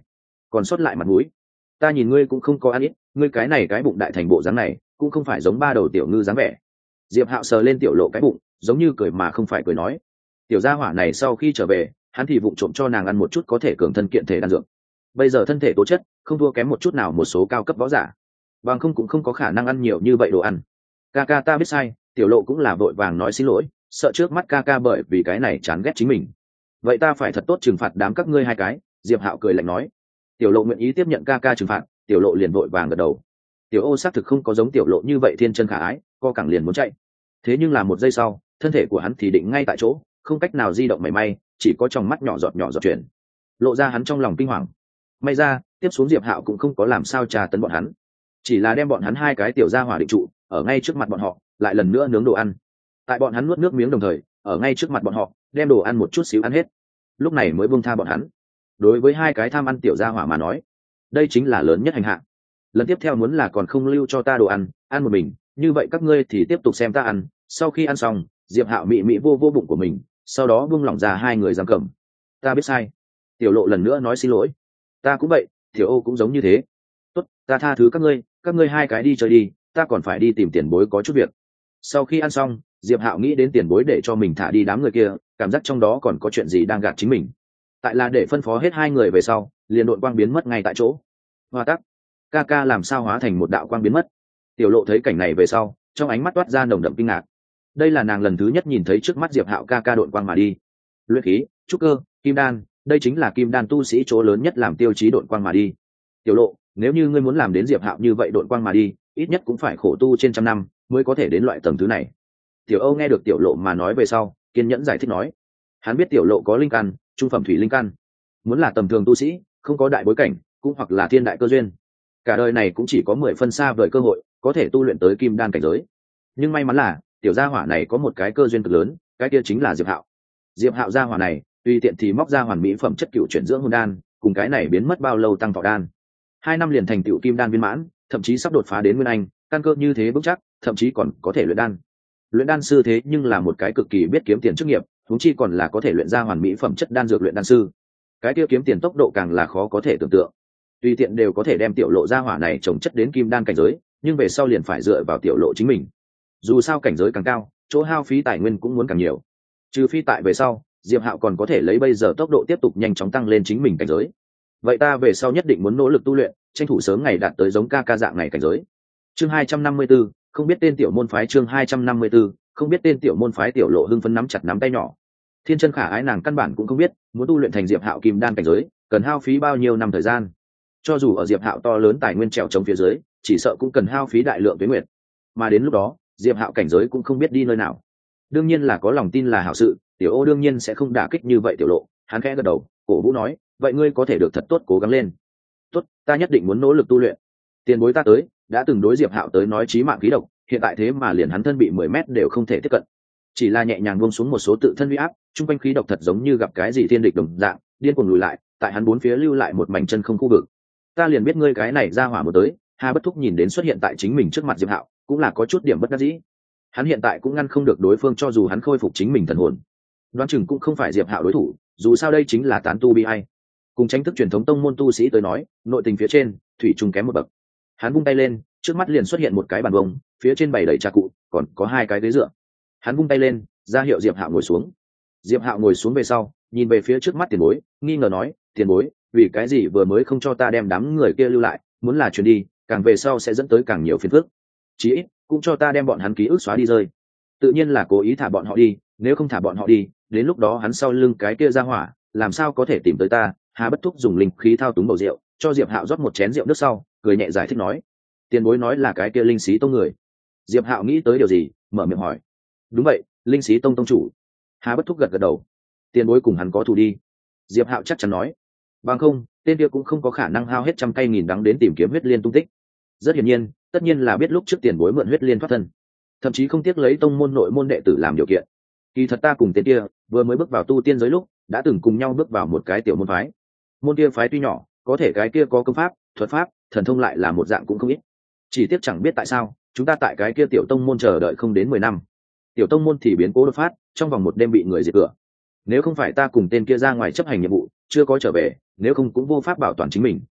còn sót lại mặt mũi. Ta nhìn ngươi cũng không có ăn ít, ngươi cái này cái bụng đại thành bộ dáng này cũng không phải giống ba đầu tiểu ngư dáng vẻ. Diệp Hạo sờ lên tiểu lộ cái bụng, giống như cười mà không phải cười nói. Tiểu gia hỏa này sau khi trở về, hắn thì vụng trộm cho nàng ăn một chút có thể cường thân kiện thể đan dược. Bây giờ thân thể tố chất không thua kém một chút nào một số cao cấp võ giả, bằng không cũng không có khả năng ăn nhiều như vậy đồ ăn. Ca ca ta biết sai, tiểu lộ cũng là vội vàng nói xin lỗi, sợ trước mắt ca ca bởi vì cái này chán ghét chính mình. Vậy ta phải thật tốt trừng phạt đám các ngươi hai cái. Diệp Hạo cười lạnh nói. Tiểu lộ nguyện ý tiếp nhận ca ca trừng phạt, tiểu lộ liền vội vàng gật đầu. Tiểu ô xác thực không có giống tiểu lộ như vậy thiên chân khả ái, co cẳng liền muốn chạy. Thế nhưng là một giây sau, thân thể của hắn thì định ngay tại chỗ, không cách nào di động mảy may, chỉ có trong mắt nhỏ giọt nhỏ giọt chuyển, lộ ra hắn trong lòng kinh hoàng. May ra tiếp xuống Diệp Hạo cũng không có làm sao trà tấn bọn hắn, chỉ là đem bọn hắn hai cái tiểu gia hỏa định trụ ở ngay trước mặt bọn họ, lại lần nữa nướng đồ ăn. Tại bọn hắn nuốt nước miếng đồng thời, ở ngay trước mặt bọn họ đem đồ ăn một chút xíu ăn hết, lúc này mới buông tha bọn hắn. Đối với hai cái tham ăn tiểu gia hỏa mà nói, đây chính là lớn nhất hành hạ. Lần tiếp theo muốn là còn không lưu cho ta đồ ăn, ăn một mình, như vậy các ngươi thì tiếp tục xem ta ăn. Sau khi ăn xong, Diệp Hạo mị mị vô vô bụng của mình, sau đó buông lỏng ra hai người giam cầm. Ta biết sai. Tiểu lộ lần nữa nói xin lỗi. Ta cũng vậy, tiểu ô cũng giống như thế. Tốt, ta tha thứ các ngươi, các ngươi hai cái đi chơi đi, ta còn phải đi tìm tiền bối có chút việc. Sau khi ăn xong, Diệp Hạo nghĩ đến tiền bối để cho mình thả đi đám người kia, cảm giác trong đó còn có chuyện gì đang gạt chính mình. Tại là để phân phó hết hai người về sau, liền đội quang biến mất ngay tại chỗ. Hoa tắc, ca ca làm sao hóa thành một đạo quang biến mất? Tiểu lộ thấy cảnh này về sau, trong ánh mắt toát ra nồng đậm kinh ngạc. Đây là nàng lần thứ nhất nhìn thấy trước mắt Diệp Hạo ca ca đội quang mà đi. Luyện khí, trúc cơ, kim đan, đây chính là kim đan tu sĩ chỗ lớn nhất làm tiêu chí đội quang mà đi. Tiểu lộ, nếu như ngươi muốn làm đến Diệp Hạo như vậy đội quang mà đi, ít nhất cũng phải khổ tu trên trăm năm mới có thể đến loại tầng thứ này. Tiểu Âu nghe được Tiểu lộ mà nói về sau, kiên nhẫn giải thích nói. Hắn biết Tiểu lộ có linh căn, trung phẩm thủy linh căn, muốn là tầm thường tu sĩ, không có đại bối cảnh, cũng hoặc là thiên đại cơ duyên, cả đời này cũng chỉ có mười phân xa vời cơ hội có thể tu luyện tới kim đan cảnh giới. Nhưng may mắn là tiểu gia hỏa này có một cái cơ duyên cực lớn, cái kia chính là Diệp Hạo. Diệp Hạo gia hỏa này tùy tiện thì móc ra hoàn mỹ phẩm chất cựu chuyển dưỡng hồn đan, cùng cái này biến mất bao lâu tăng thọ đan, hai năm liền thành tựu kim đan viên mãn, thậm chí sắp đột phá đến nguyên anh, căn cơ như thế vững chắc, thậm chí còn có thể luyện đan. Luyện đan sư thế nhưng là một cái cực kỳ biết kiếm tiền chức nghiệp, huống chi còn là có thể luyện ra hoàn mỹ phẩm chất đan dược luyện đan sư, cái kia kiếm tiền tốc độ càng là khó có thể tưởng tượng. Tùy tiện đều có thể đem tiểu lộ gia hỏa này trồng chất đến kim đan cảnh giới, nhưng về sau liền phải dựa vào tiểu lộ chính mình. Dù sao cảnh giới càng cao, chỗ hao phí tài nguyên cũng muốn càng nhiều. Trừ phi tại về sau, Diệp Hạo còn có thể lấy bây giờ tốc độ tiếp tục nhanh chóng tăng lên chính mình cảnh giới. Vậy ta về sau nhất định muốn nỗ lực tu luyện, tranh thủ sớm ngày đạt tới giống ca ca dạng này cảnh giới. Chương hai trăm năm mươi 4, không biết tên tiểu môn phái chương hai trăm năm mươi 4, không biết tên tiểu môn phái tiểu lộ hưng phấn nắm chặt nắm tay nhỏ. Thiên chân khả ái nàng căn bản cũng không biết, muốn tu luyện thành Diệp Hạo kim đan cảnh giới, cần hao phí bao nhiêu năm thời gian. Cho dù ở Diệp Hạo to lớn tài nguyên trèo chống phía dưới, chỉ sợ cũng cần hao phí đại lượng tuế nguyệt. Mà đến lúc đó, Diệp Hạo cảnh giới cũng không biết đi nơi nào. Đương nhiên là có lòng tin là hảo sự, Tiểu Ô đương nhiên sẽ không đả kích như vậy tiểu lộ. Hắn khẽ gật đầu, cổ vũ nói, vậy ngươi có thể được thật tốt cố gắng lên. Tốt, ta nhất định muốn nỗ lực tu luyện. Tiền bối ta tới, đã từng đối Diệp Hạo tới nói chí mạng khí độc, hiện tại thế mà liền hắn thân bị mười mét đều không thể tiếp cận. Chỉ là nhẹ nhàng buông xuống một số tự thân uy áp, trung quanh khí độc thật giống như gặp cái gì thiên địch đồng dạng, điên cuồng lùi lại, tại hắn bốn phía lưu lại một mảnh chân không khu vực. Ta liền biết ngươi cái này ra hỏa một tới. Hà Bất Thúc nhìn đến xuất hiện tại chính mình trước mặt Diệp Hạo, cũng là có chút điểm bất đắc dĩ. Hắn hiện tại cũng ngăn không được đối phương cho dù hắn khôi phục chính mình thần hồn. Đoán chừng cũng không phải Diệp Hạo đối thủ, dù sao đây chính là tán tu bi ai. Cùng tranh thức truyền thống tông môn tu sĩ tới nói, nội tình phía trên, thủy chung kém một bậc. Hắn vung tay lên, trước mắt liền xuất hiện một cái bàn bông, phía trên bày đầy trà cụ, còn có hai cái ghế dựa. Hắn vung tay lên, ra hiệu Diệp Hạo ngồi xuống. Diệp Hạo ngồi xuống về sau, nhìn về phía trước mắt tiền bối, nghi ngờ nói, tiền bối, vì cái gì vừa mới không cho ta đem đám người kia lưu lại, muốn là chuyển đi, càng về sau sẽ dẫn tới càng nhiều phiền phức. Chí ít cũng cho ta đem bọn hắn ký ức xóa đi rơi. Tự nhiên là cố ý thả bọn họ đi, nếu không thả bọn họ đi, đến lúc đó hắn sau lưng cái kia ra hỏa, làm sao có thể tìm tới ta. Hà Bất Thúc dùng linh khí thao túng bầu rượu, cho Diệp Hạo rót một chén rượu nước sau, cười nhẹ giải thích nói, tiền bối nói là cái kia linh xí tông người. Diệp Hạo nghĩ tới điều gì, mở miệng hỏi. Đúng vậy, linh xí tông tông chủ. Hà Bất Thúc gật gật đầu. Tiền bối cùng hắn có thù đi. Diệp Hạo chắc chắn nói. Bằng không, tên kia cũng không có khả năng hao hết trăm cây nghìn đắng đến tìm kiếm huyết liên tung tích. Rất hiển nhiên, tất nhiên là biết lúc trước tiền bối mượn huyết liên thoát thân, thậm chí không tiếc lấy tông môn nội môn đệ tử làm điều kiện. Kỳ thật ta cùng tên kia vừa mới bước vào tu tiên giới lúc, đã từng cùng nhau bước vào một cái tiểu môn phái. Môn kia phái tuy nhỏ, có thể cái kia có công pháp, thuật pháp, thần thông lại là một dạng cũng không ít. Chỉ tiếc chẳng biết tại sao, chúng ta tại cái kia tiểu tông môn chờ đợi không đến mười năm. Tiểu tông môn thì biến cố đột phát, trong vòng một đêm bị người diệt cửa. Nếu không phải ta cùng tên kia ra ngoài chấp hành nhiệm vụ, chưa có trở về, nếu không cũng vô pháp bảo toàn chính mình,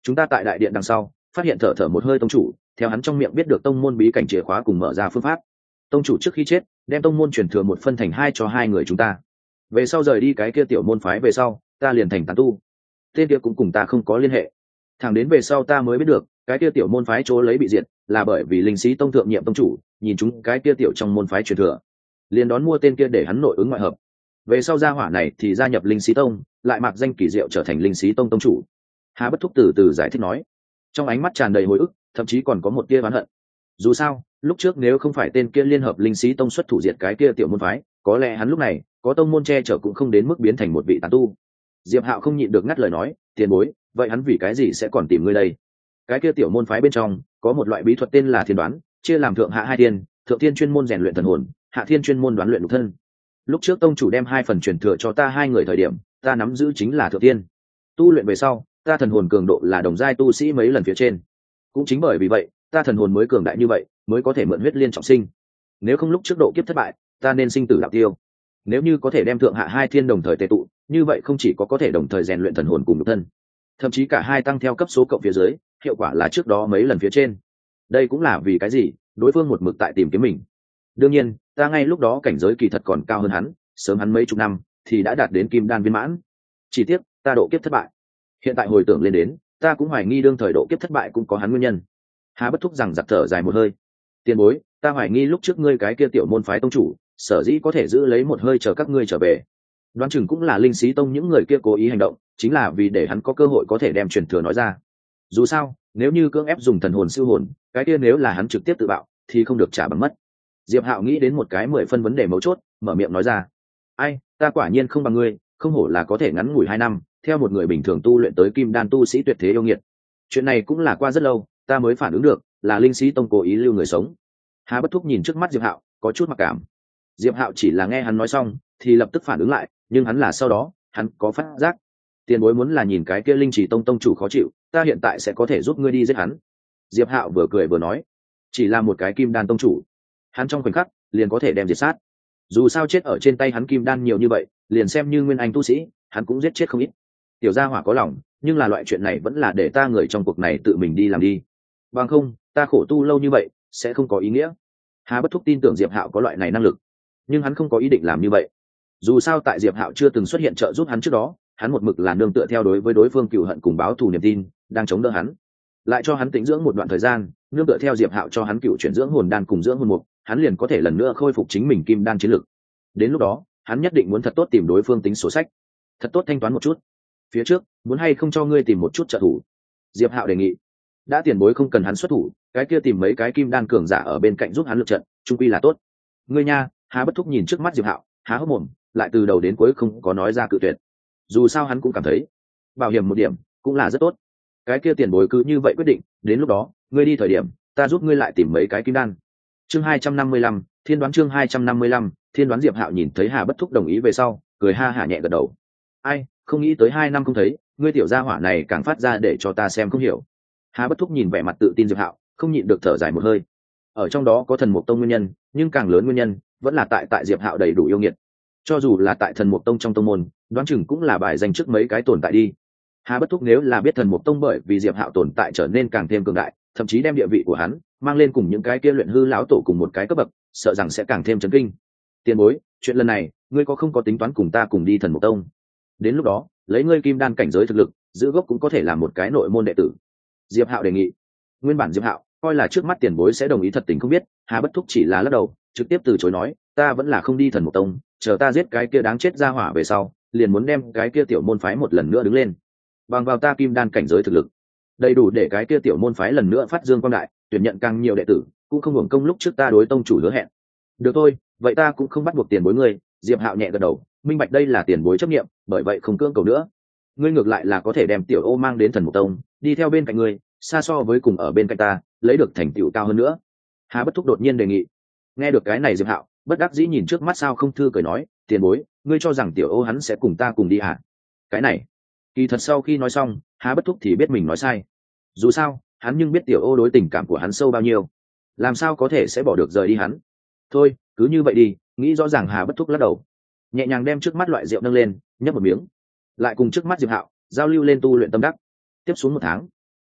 chúng ta tại đại điện đằng sau phát hiện thở thở một hơi tông chủ, theo hắn trong miệng biết được tông môn bí cảnh chìa khóa cùng mở ra phương pháp. Tông chủ trước khi chết đem tông môn truyền thừa một phân thành hai cho hai người chúng ta, về sau rời đi cái kia tiểu môn phái về sau ta liền thành tán tu, tên kia cũng cùng ta không có liên hệ. Thẳng đến về sau ta mới biết được cái kia tiểu môn phái chỗ lấy bị diệt là bởi vì linh sĩ tông thượng nhiệm tông chủ nhìn chúng cái kia tiểu trong môn phái truyền thừa, liền đón mua tên kia để hắn nội ứng ngoại hợp. Về sau gia hỏa này thì gia nhập linh sĩ tông, lại mặc danh kỳ diệu trở thành linh sĩ tông tông chủ. Hà Bất Thúc từ từ giải thích nói, trong ánh mắt tràn đầy hồi ức, thậm chí còn có một tia oán hận. Dù sao lúc trước nếu không phải tên kia liên hợp linh sĩ tông xuất thủ diệt cái kia tiểu môn phái, có lẽ hắn lúc này có tông môn che chở cũng không đến mức biến thành một vị tán tu. Diệp Hạo không nhịn được ngắt lời nói, tiền bối, vậy hắn vì cái gì sẽ còn tìm ngươi đây? Cái kia tiểu môn phái bên trong có một loại bí thuật tên là thiên đoán, chia làm thượng hạ hai thiên, thượng thiên chuyên môn rèn luyện thần hồn, hạ thiên chuyên môn đoán luyện nhục thân. Lúc trước tông chủ đem hai phần truyền thừa cho ta hai người thời điểm, ta nắm giữ chính là thượng thiên. Tu luyện về sau, ta thần hồn cường độ là đồng giai tu sĩ mấy lần phía trên. Cũng chính bởi vì vậy, ta thần hồn mới cường đại như vậy, mới có thể mượn huyết liên trọng sinh. Nếu không lúc trước độ kiếp thất bại, ta nên sinh tử đạo tiêu. Nếu như có thể đem thượng hạ hai thiên đồng thời tề tụ, như vậy không chỉ có có thể đồng thời rèn luyện thần hồn cùng nhục thân, thậm chí cả hai tăng theo cấp số cộng phía dưới, hiệu quả là trước đó mấy lần phía trên. Đây cũng là vì cái gì đối phương một mực tại tìm kiếm mình. Đương nhiên ta ngay lúc đó cảnh giới kỳ thật còn cao hơn hắn, sớm hắn mấy chục năm thì đã đạt đến kim đan viên mãn. Chỉ tiếc ta độ kiếp thất bại. Hiện tại hồi tưởng lên đến, ta cũng hoài nghi đương thời độ kiếp thất bại cũng có hắn nguyên nhân. Hà Bất Thúc rằng giật thở dài một hơi, tiền bối, ta hoài nghi lúc trước ngươi cái kia tiểu môn phái tông chủ sở dĩ có thể giữ lấy một hơi chờ các ngươi trở về, đoán chừng cũng là linh sĩ tông những người kia cố ý hành động, chính là vì để hắn có cơ hội có thể đem truyền thừa nói ra. Dù sao nếu như cưỡng ép dùng thần hồn siêu hồn, cái kia nếu là hắn trực tiếp tự bạo thì không được trả bằng mất. Diệp Hạo nghĩ đến một cái mười phân vấn đề mấu chốt, mở miệng nói ra, ai, ta quả nhiên không bằng ngươi, không hổ là có thể ngắn ngủi hai năm theo một người bình thường tu luyện tới kim đan tu sĩ tuyệt thế yêu nghiệt. Chuyện này cũng là qua rất lâu ta mới phản ứng được, là linh sĩ tông cố ý lưu người sống. Hà Bất Thúc nhìn trước mắt Diệp Hạo có chút mặc cảm. Diệp Hạo chỉ là nghe hắn nói xong thì lập tức phản ứng lại, nhưng hắn là sau đó hắn có phát giác. Tiền bối muốn là nhìn cái kia linh chỉ tông tông chủ khó chịu, ta hiện tại sẽ có thể giúp ngươi đi giết hắn. Diệp Hạo vừa cười vừa nói, chỉ là một cái kim đan tông chủ, hắn trong khoảnh khắc liền có thể đem diệt sát. Dù sao chết ở trên tay hắn kim đan nhiều như vậy, liền xem như nguyên anh tu sĩ hắn cũng giết chết không ít. Tiểu gia hỏa có lòng, nhưng là loại chuyện này vẫn là để ta người trong cuộc này tự mình đi làm đi, bằng không ta khổ tu lâu như vậy sẽ không có ý nghĩa. Hà Bất Thúc tin tưởng Diệp Hạo có loại này năng lực, nhưng hắn không có ý định làm như vậy. Dù sao tại Diệp Hạo chưa từng xuất hiện trợ giúp hắn trước đó, hắn một mực là nương tựa theo đối với đối phương cừu hận cùng báo thù niềm tin đang chống đỡ hắn, lại cho hắn tĩnh dưỡng một đoạn thời gian, nương tựa theo Diệp Hạo cho hắn cựu chuyển dưỡng hồn đan cùng dưỡng hồn mục, hắn liền có thể lần nữa khôi phục chính mình kim đan chiến lực. Đến lúc đó hắn nhất định muốn thật tốt tìm đối phương tính sổ sách, thật tốt thanh toán một chút. Phía trước muốn hay không cho ngươi tìm một chút trợ thủ? Diệp Hạo đề nghị. Đã tiền bối không cần hắn xuất thủ, cái kia tìm mấy cái kim đan cường giả ở bên cạnh giúp hắn lực trận, chung quy là tốt. Ngươi nha. Hà Bất Thúc nhìn trước mắt Diệp Hạo há hốc mồm, lại từ đầu đến cuối không có nói ra cự tuyệt. Dù sao hắn cũng cảm thấy bảo hiểm một điểm cũng là rất tốt. Cái kia tiền bối cứ như vậy quyết định, đến lúc đó ngươi đi thời điểm ta giúp ngươi lại tìm mấy cái kim đan. Chương hai trăm năm mươi lăm, thiên đoán. Chương hai trăm năm mươi lăm, thiên đoán. Diệp Hạo nhìn thấy Hà Bất Thúc đồng ý về sau, cười ha hả nhẹ gật đầu. Ai, không nghĩ tới hai năm không thấy, ngươi tiểu gia hỏa này càng phát ra để cho ta xem không hiểu. Hà Bất Thúc nhìn vẻ mặt tự tin Diệp Hạo, không nhịn được thở dài một hơi. Ở trong đó có thần mục tông nguyên nhân, nhưng càng lớn nguyên nhân vẫn là tại tại Diệp Hạo đầy đủ yêu nghiệt. Cho dù là tại thần mục tông trong tông môn, đoán chừng cũng là bài danh trước mấy cái tồn tại đi. Hà Bất Thúc nếu là biết thần mục tông bởi vì Diệp Hạo tồn tại trở nên càng thêm cường đại, thậm chí đem địa vị của hắn mang lên cùng những cái kia luyện hư lão tổ cùng một cái cấp bậc, sợ rằng sẽ càng thêm chấn kinh. Tiền bối, chuyện lần này ngươi có không có tính toán cùng ta cùng đi thần mục tông? Đến lúc đó lấy ngươi kim đan cảnh giới thực lực, giữ gốc cũng có thể làm một cái nội môn đệ tử. Diệp Hạo đề nghị. Nguyên bản Diệp Hạo coi là trước mắt tiền bối sẽ đồng ý thật tình không biết, Hà Bất Thúc chỉ là lắc đầu, trực tiếp từ chối nói, ta vẫn là không đi thần mục tông, chờ ta giết cái kia đáng chết ra hỏa về sau, liền muốn đem cái kia tiểu môn phái một lần nữa đứng lên. Bằng vào ta kim đan cảnh giới thực lực, đầy đủ để cái kia tiểu môn phái lần nữa phát dương quang đại, tuyển nhận càng nhiều đệ tử, cũng không hưởng công lúc trước ta đối tông chủ hứa hẹn. Được thôi, vậy ta cũng không bắt buộc tiền bối ngươi. Diệp Hạo nhẹ gật đầu, minh bạch đây là tiền bối chấp nghiệm, bởi vậy không cưỡng cầu nữa. Ngươi ngược lại là có thể đem tiểu ô mang đến thần mục tông, đi theo bên cạnh ngươi, xa so với cùng ở bên cạnh ta lấy được thành tựu cao hơn nữa. Hà Bất Thúc đột nhiên đề nghị. Nghe được cái này Diệp Hạo bất đắc dĩ nhìn trước mắt sao không thư cười nói, tiền bối, ngươi cho rằng tiểu ô hắn sẽ cùng ta cùng đi hả? Cái này kỳ thật sau khi nói xong, Hà Bất Thúc thì biết mình nói sai. Dù sao hắn nhưng biết tiểu ô đối tình cảm của hắn sâu bao nhiêu, làm sao có thể sẽ bỏ được rời đi hắn. Thôi cứ như vậy đi. Nghĩ rõ ràng Hà Bất Thúc lắc đầu, nhẹ nhàng đem trước mắt loại rượu nâng lên, nhấp một miếng, lại cùng trước mắt Diệp Hạo giao lưu lên tu luyện tâm đắc. Tiếp xuống một tháng,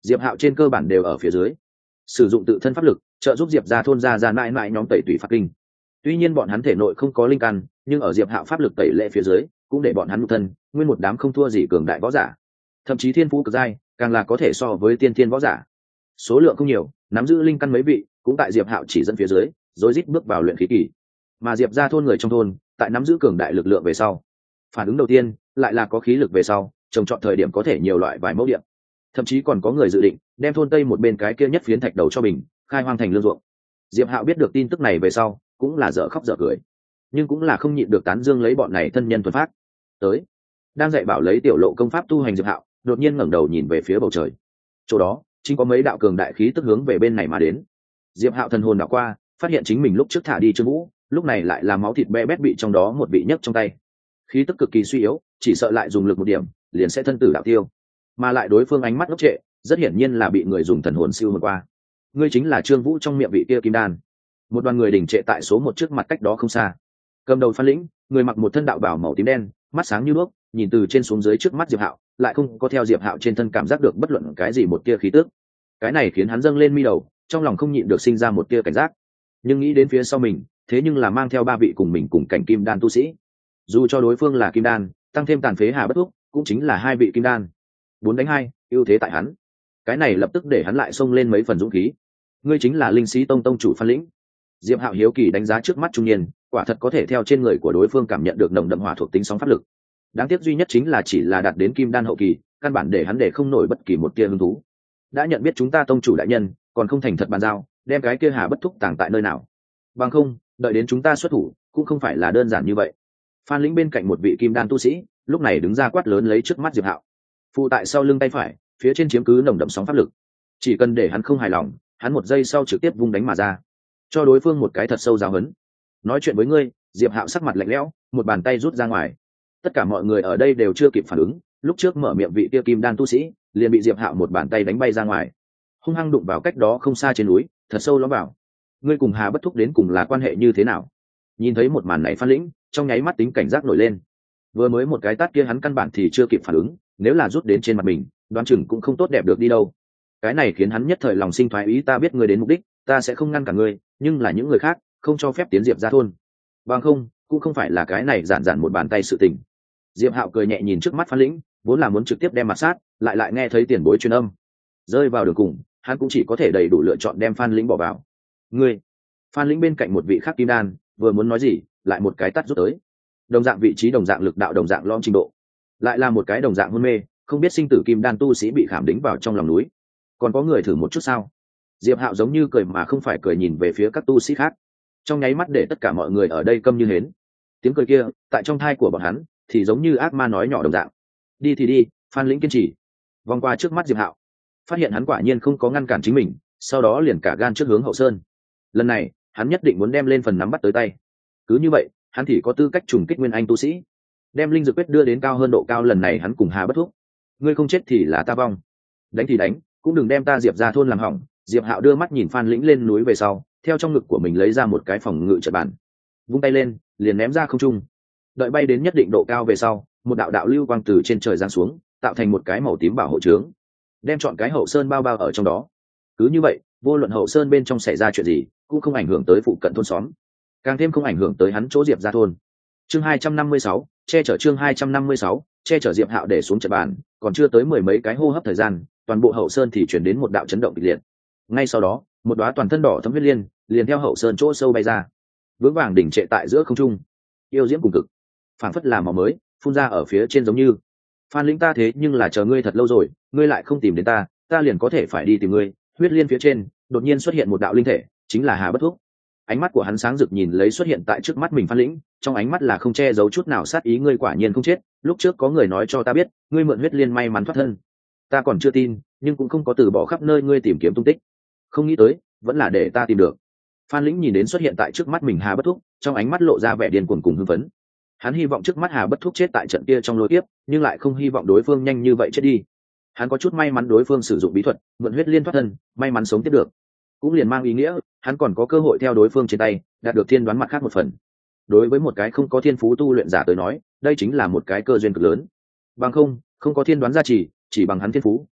Diệp Hạo trên cơ bản đều ở phía dưới sử dụng tự thân pháp lực trợ giúp Diệp gia thôn ra ra mãi mãi nhóm tẩy tủy phạt kinh. Tuy nhiên bọn hắn thể nội không có linh căn, nhưng ở Diệp Hạo pháp lực tẩy lệ phía dưới cũng để bọn hắn nhục thân nguyên một đám không thua gì cường đại võ giả, thậm chí thiên phú cực giai càng là có thể so với tiên thiên võ giả. Số lượng không nhiều, nắm giữ linh căn mấy vị cũng tại Diệp Hạo chỉ dẫn phía dưới rối rít bước vào luyện khí kỳ. Mà Diệp gia thôn người trong thôn tại nắm giữ cường đại lực lượng về sau, phản ứng đầu tiên lại là có khí lực về sau trồng trọt thời điểm có thể nhiều loại vài mẫu điểm, thậm chí còn có người dự định đem thôn tây một bên cái kia nhất phiến thạch đầu cho mình khai hoang thành lương ruộng. Diệp Hạo biết được tin tức này về sau cũng là dở khóc dở cười, nhưng cũng là không nhịn được tán dương lấy bọn này thân nhân thuần phát. Tới đang dạy bảo lấy tiểu lộ công pháp tu hành Diệp Hạo đột nhiên ngẩng đầu nhìn về phía bầu trời, chỗ đó chính có mấy đạo cường đại khí tức hướng về bên này mà đến. Diệp Hạo thần hồn đảo qua, phát hiện chính mình lúc trước thả đi Trương Vũ, lúc này lại là máu thịt be bét bị trong đó một vị nhấc trong tay, khí tức cực kỳ suy yếu, chỉ sợ lại dùng lực một điểm liền sẽ thân tử đạo tiêu. Mà lại đối phương ánh mắt ngốc trệ, rất hiển nhiên là bị người dùng thần hồn siêu hồn qua. Ngươi chính là Trương Vũ trong miệng vị kia kim đan. Một đoàn người đình trệ tại số một trước mặt cách đó không xa. Cầm đầu Phan Lĩnh, người mặc một thân đạo bào màu tím đen, mắt sáng như đuốc, nhìn từ trên xuống dưới trước mắt Diệp Hạo, lại không có theo Diệp Hạo trên thân cảm giác được bất luận cái gì một tia khí tức. Cái này khiến hắn dâng lên mi đầu, trong lòng không nhịn được sinh ra một tia cảnh giác. Nhưng nghĩ đến phía sau mình, thế nhưng là mang theo ba vị cùng mình cùng cảnh kim đan tu sĩ. Dù cho đối phương là kim đan, tăng thêm tàn phế Hà Bất Thúc, cũng chính là hai vị kim đan. Bốn đánh hai, ưu thế tại hắn. Cái này lập tức để hắn lại xông lên mấy phần dũng khí. Ngươi chính là Linh Sĩ Tông tông chủ Phan Lĩnh. Diệp Hạo hiếu kỳ đánh giá trước mắt trung niên, quả thật có thể theo trên người của đối phương cảm nhận được nồng đậm hỏa thuộc tính sóng pháp lực. Đáng tiếc duy nhất chính là chỉ là đạt đến kim đan hậu kỳ, căn bản để hắn để không nổi bất kỳ một tia hứng thú. Đã nhận biết chúng ta tông chủ đại nhân, còn không thành thật bàn giao, đem cái kia Hà Bất Thúc tàng tại nơi nào? Bằng không, đợi đến chúng ta xuất thủ, cũng không phải là đơn giản như vậy. Phan Lĩnh bên cạnh một vị kim đan tu sĩ, lúc này đứng ra quát lớn lấy trước mắt Diệp Hạo. Phụ tại sau lưng tay phải, phía trên chiếm cứ nồng đậm sóng pháp lực. Chỉ cần để hắn không hài lòng, hắn một giây sau trực tiếp vung đánh mà ra, cho đối phương một cái thật sâu giáo hấn. Nói chuyện với ngươi, Diệp Hạo sắc mặt lạnh lẽo, một bàn tay rút ra ngoài. Tất cả mọi người ở đây đều chưa kịp phản ứng, lúc trước mở miệng vị kia kim đan tu sĩ, liền bị Diệp Hạo một bàn tay đánh bay ra ngoài, hung hăng đụng vào cách đó không xa trên núi, thật sâu lõm vào. Ngươi cùng Hà Bất Thúc đến cùng là quan hệ như thế nào? Nhìn thấy một màn này Phan Lĩnh, trong nháy mắt tính cảnh giác nổi lên. Vừa mới một cái tát kia hắn căn bản thì chưa kịp phản ứng, nếu là rút đến trên mặt mình, đoán chừng cũng không tốt đẹp được đi đâu. Cái này khiến hắn nhất thời lòng sinh thoái ý, ta biết ngươi đến mục đích, ta sẽ không ngăn cả ngươi, nhưng là những người khác không cho phép tiến Diệp ra thôn. Bằng không, cũng không phải là cái này giản giản một bàn tay sự tình. Diệp Hạo cười nhẹ nhìn trước mắt Phan Lĩnh, vốn là muốn trực tiếp đem mặt sát, lại lại nghe thấy tiền bối truyền âm, rơi vào đường cùng, hắn cũng chỉ có thể đầy đủ lựa chọn đem Phan Lĩnh bỏ vào. Ngươi, Phan Lĩnh bên cạnh một vị khác kim đan, vừa muốn nói gì, lại một cái tát rút tới. Đồng dạng vị trí, đồng dạng lực đạo, đồng dạng lõm trình độ, lại là một cái đồng dạng hôn mê, không biết sinh tử kim đan tu sĩ bị khảm đính vào trong lòng núi. Còn có người thử một chút sao? Diệp Hạo giống như cười mà không phải cười nhìn về phía các tu sĩ khác, trong nháy mắt để tất cả mọi người ở đây câm như hến. Tiếng cười kia, tại trong thai của bọn hắn, thì giống như ác ma nói nhỏ đồng dạng. Đi thì đi, Phan Lĩnh kiên trì. Vòng qua trước mắt Diệp Hạo, phát hiện hắn quả nhiên không có ngăn cản chính mình, sau đó liền cả gan trước hướng hậu sơn. Lần này, hắn nhất định muốn đem lên phần nắm bắt tới tay. Cứ như vậy, hắn thì có tư cách trùng kích nguyên anh tu sĩ, đem linh dược quyết đưa đến cao hơn độ cao. Lần này hắn cùng Hà Bất Thúc, ngươi không chết thì là ta vong, đánh thì đánh, cũng đừng đem ta Diệp ra thôn làm hỏng. Diệp Hạo đưa mắt nhìn Phan Lĩnh lên núi về sau, theo trong ngực của mình lấy ra một cái phòng ngự trận bàn, vung tay lên, liền ném ra không trung. Đợi bay đến nhất định độ cao về sau, một đạo đạo lưu quang từ trên trời giáng xuống, tạo thành một cái màu tím bảo hộ trướng, đem chọn cái hậu sơn bao bao ở trong đó. Cứ như vậy, vô luận hậu sơn bên trong xảy ra chuyện gì, cũng không ảnh hưởng tới phụ cận thôn xóm, càng thêm không ảnh hưởng tới hắn chỗ Diệp ra thôn. Chương hai trăm năm mươi sáu, che chở chương hai trăm năm mươi sáu, che chở Diệp Hạo để xuống trận bàn, còn chưa tới mười mấy cái hô hấp thời gian, toàn bộ hậu sơn thì chuyển đến một đạo chấn động kịch liệt. Ngay sau đó, một đóa toàn thân đỏ thẫm huyết liên liền theo hậu sơn chỗ sâu bay ra, vững vàng đỉnh trệ tại giữa không trung, yêu diễm cùng cực, phảng phất là màu mới phun ra ở phía trên, giống như Phan Lĩnh, ta thế nhưng là chờ ngươi thật lâu rồi, ngươi lại không tìm đến ta, ta liền có thể phải đi tìm ngươi. Huyết liên phía trên đột nhiên xuất hiện một đạo linh thể, chính là Hà Bất Thúc. Ánh mắt của hắn sáng rực nhìn lấy xuất hiện tại trước mắt mình Phan Lĩnh, trong ánh mắt là không che giấu chút nào sát ý. Ngươi quả nhiên không chết, lúc trước có người nói cho ta biết ngươi mượn huyết liên may mắn thoát thân, ta còn chưa tin, nhưng cũng không có từ bỏ khắp nơi ngươi tìm kiếm tung tích, không nghĩ tới vẫn là để ta tìm được. Phan Lĩnh nhìn đến xuất hiện tại trước mắt mình Hà Bất Thúc, trong ánh mắt lộ ra vẻ điên cuồng cùng hưng phấn. Hắn hy vọng trước mắt Hà Bất Thúc chết tại trận kia trong lôi kiếp, nhưng lại không hy vọng đối phương nhanh như vậy chết đi. Hắn có chút may mắn đối phương sử dụng bí thuật mượn huyết liên thoát thân, may mắn sống tiếp được, cũng liền mang ý nghĩa hắn còn có cơ hội theo đối phương trên tay đạt được thiên đoán mặt khác một phần. Đối với một cái không có thiên phú tu luyện giả tới nói, đây chính là một cái cơ duyên cực lớn. Bằng không, không có thiên đoán gia trì, chỉ bằng hắn thiên phú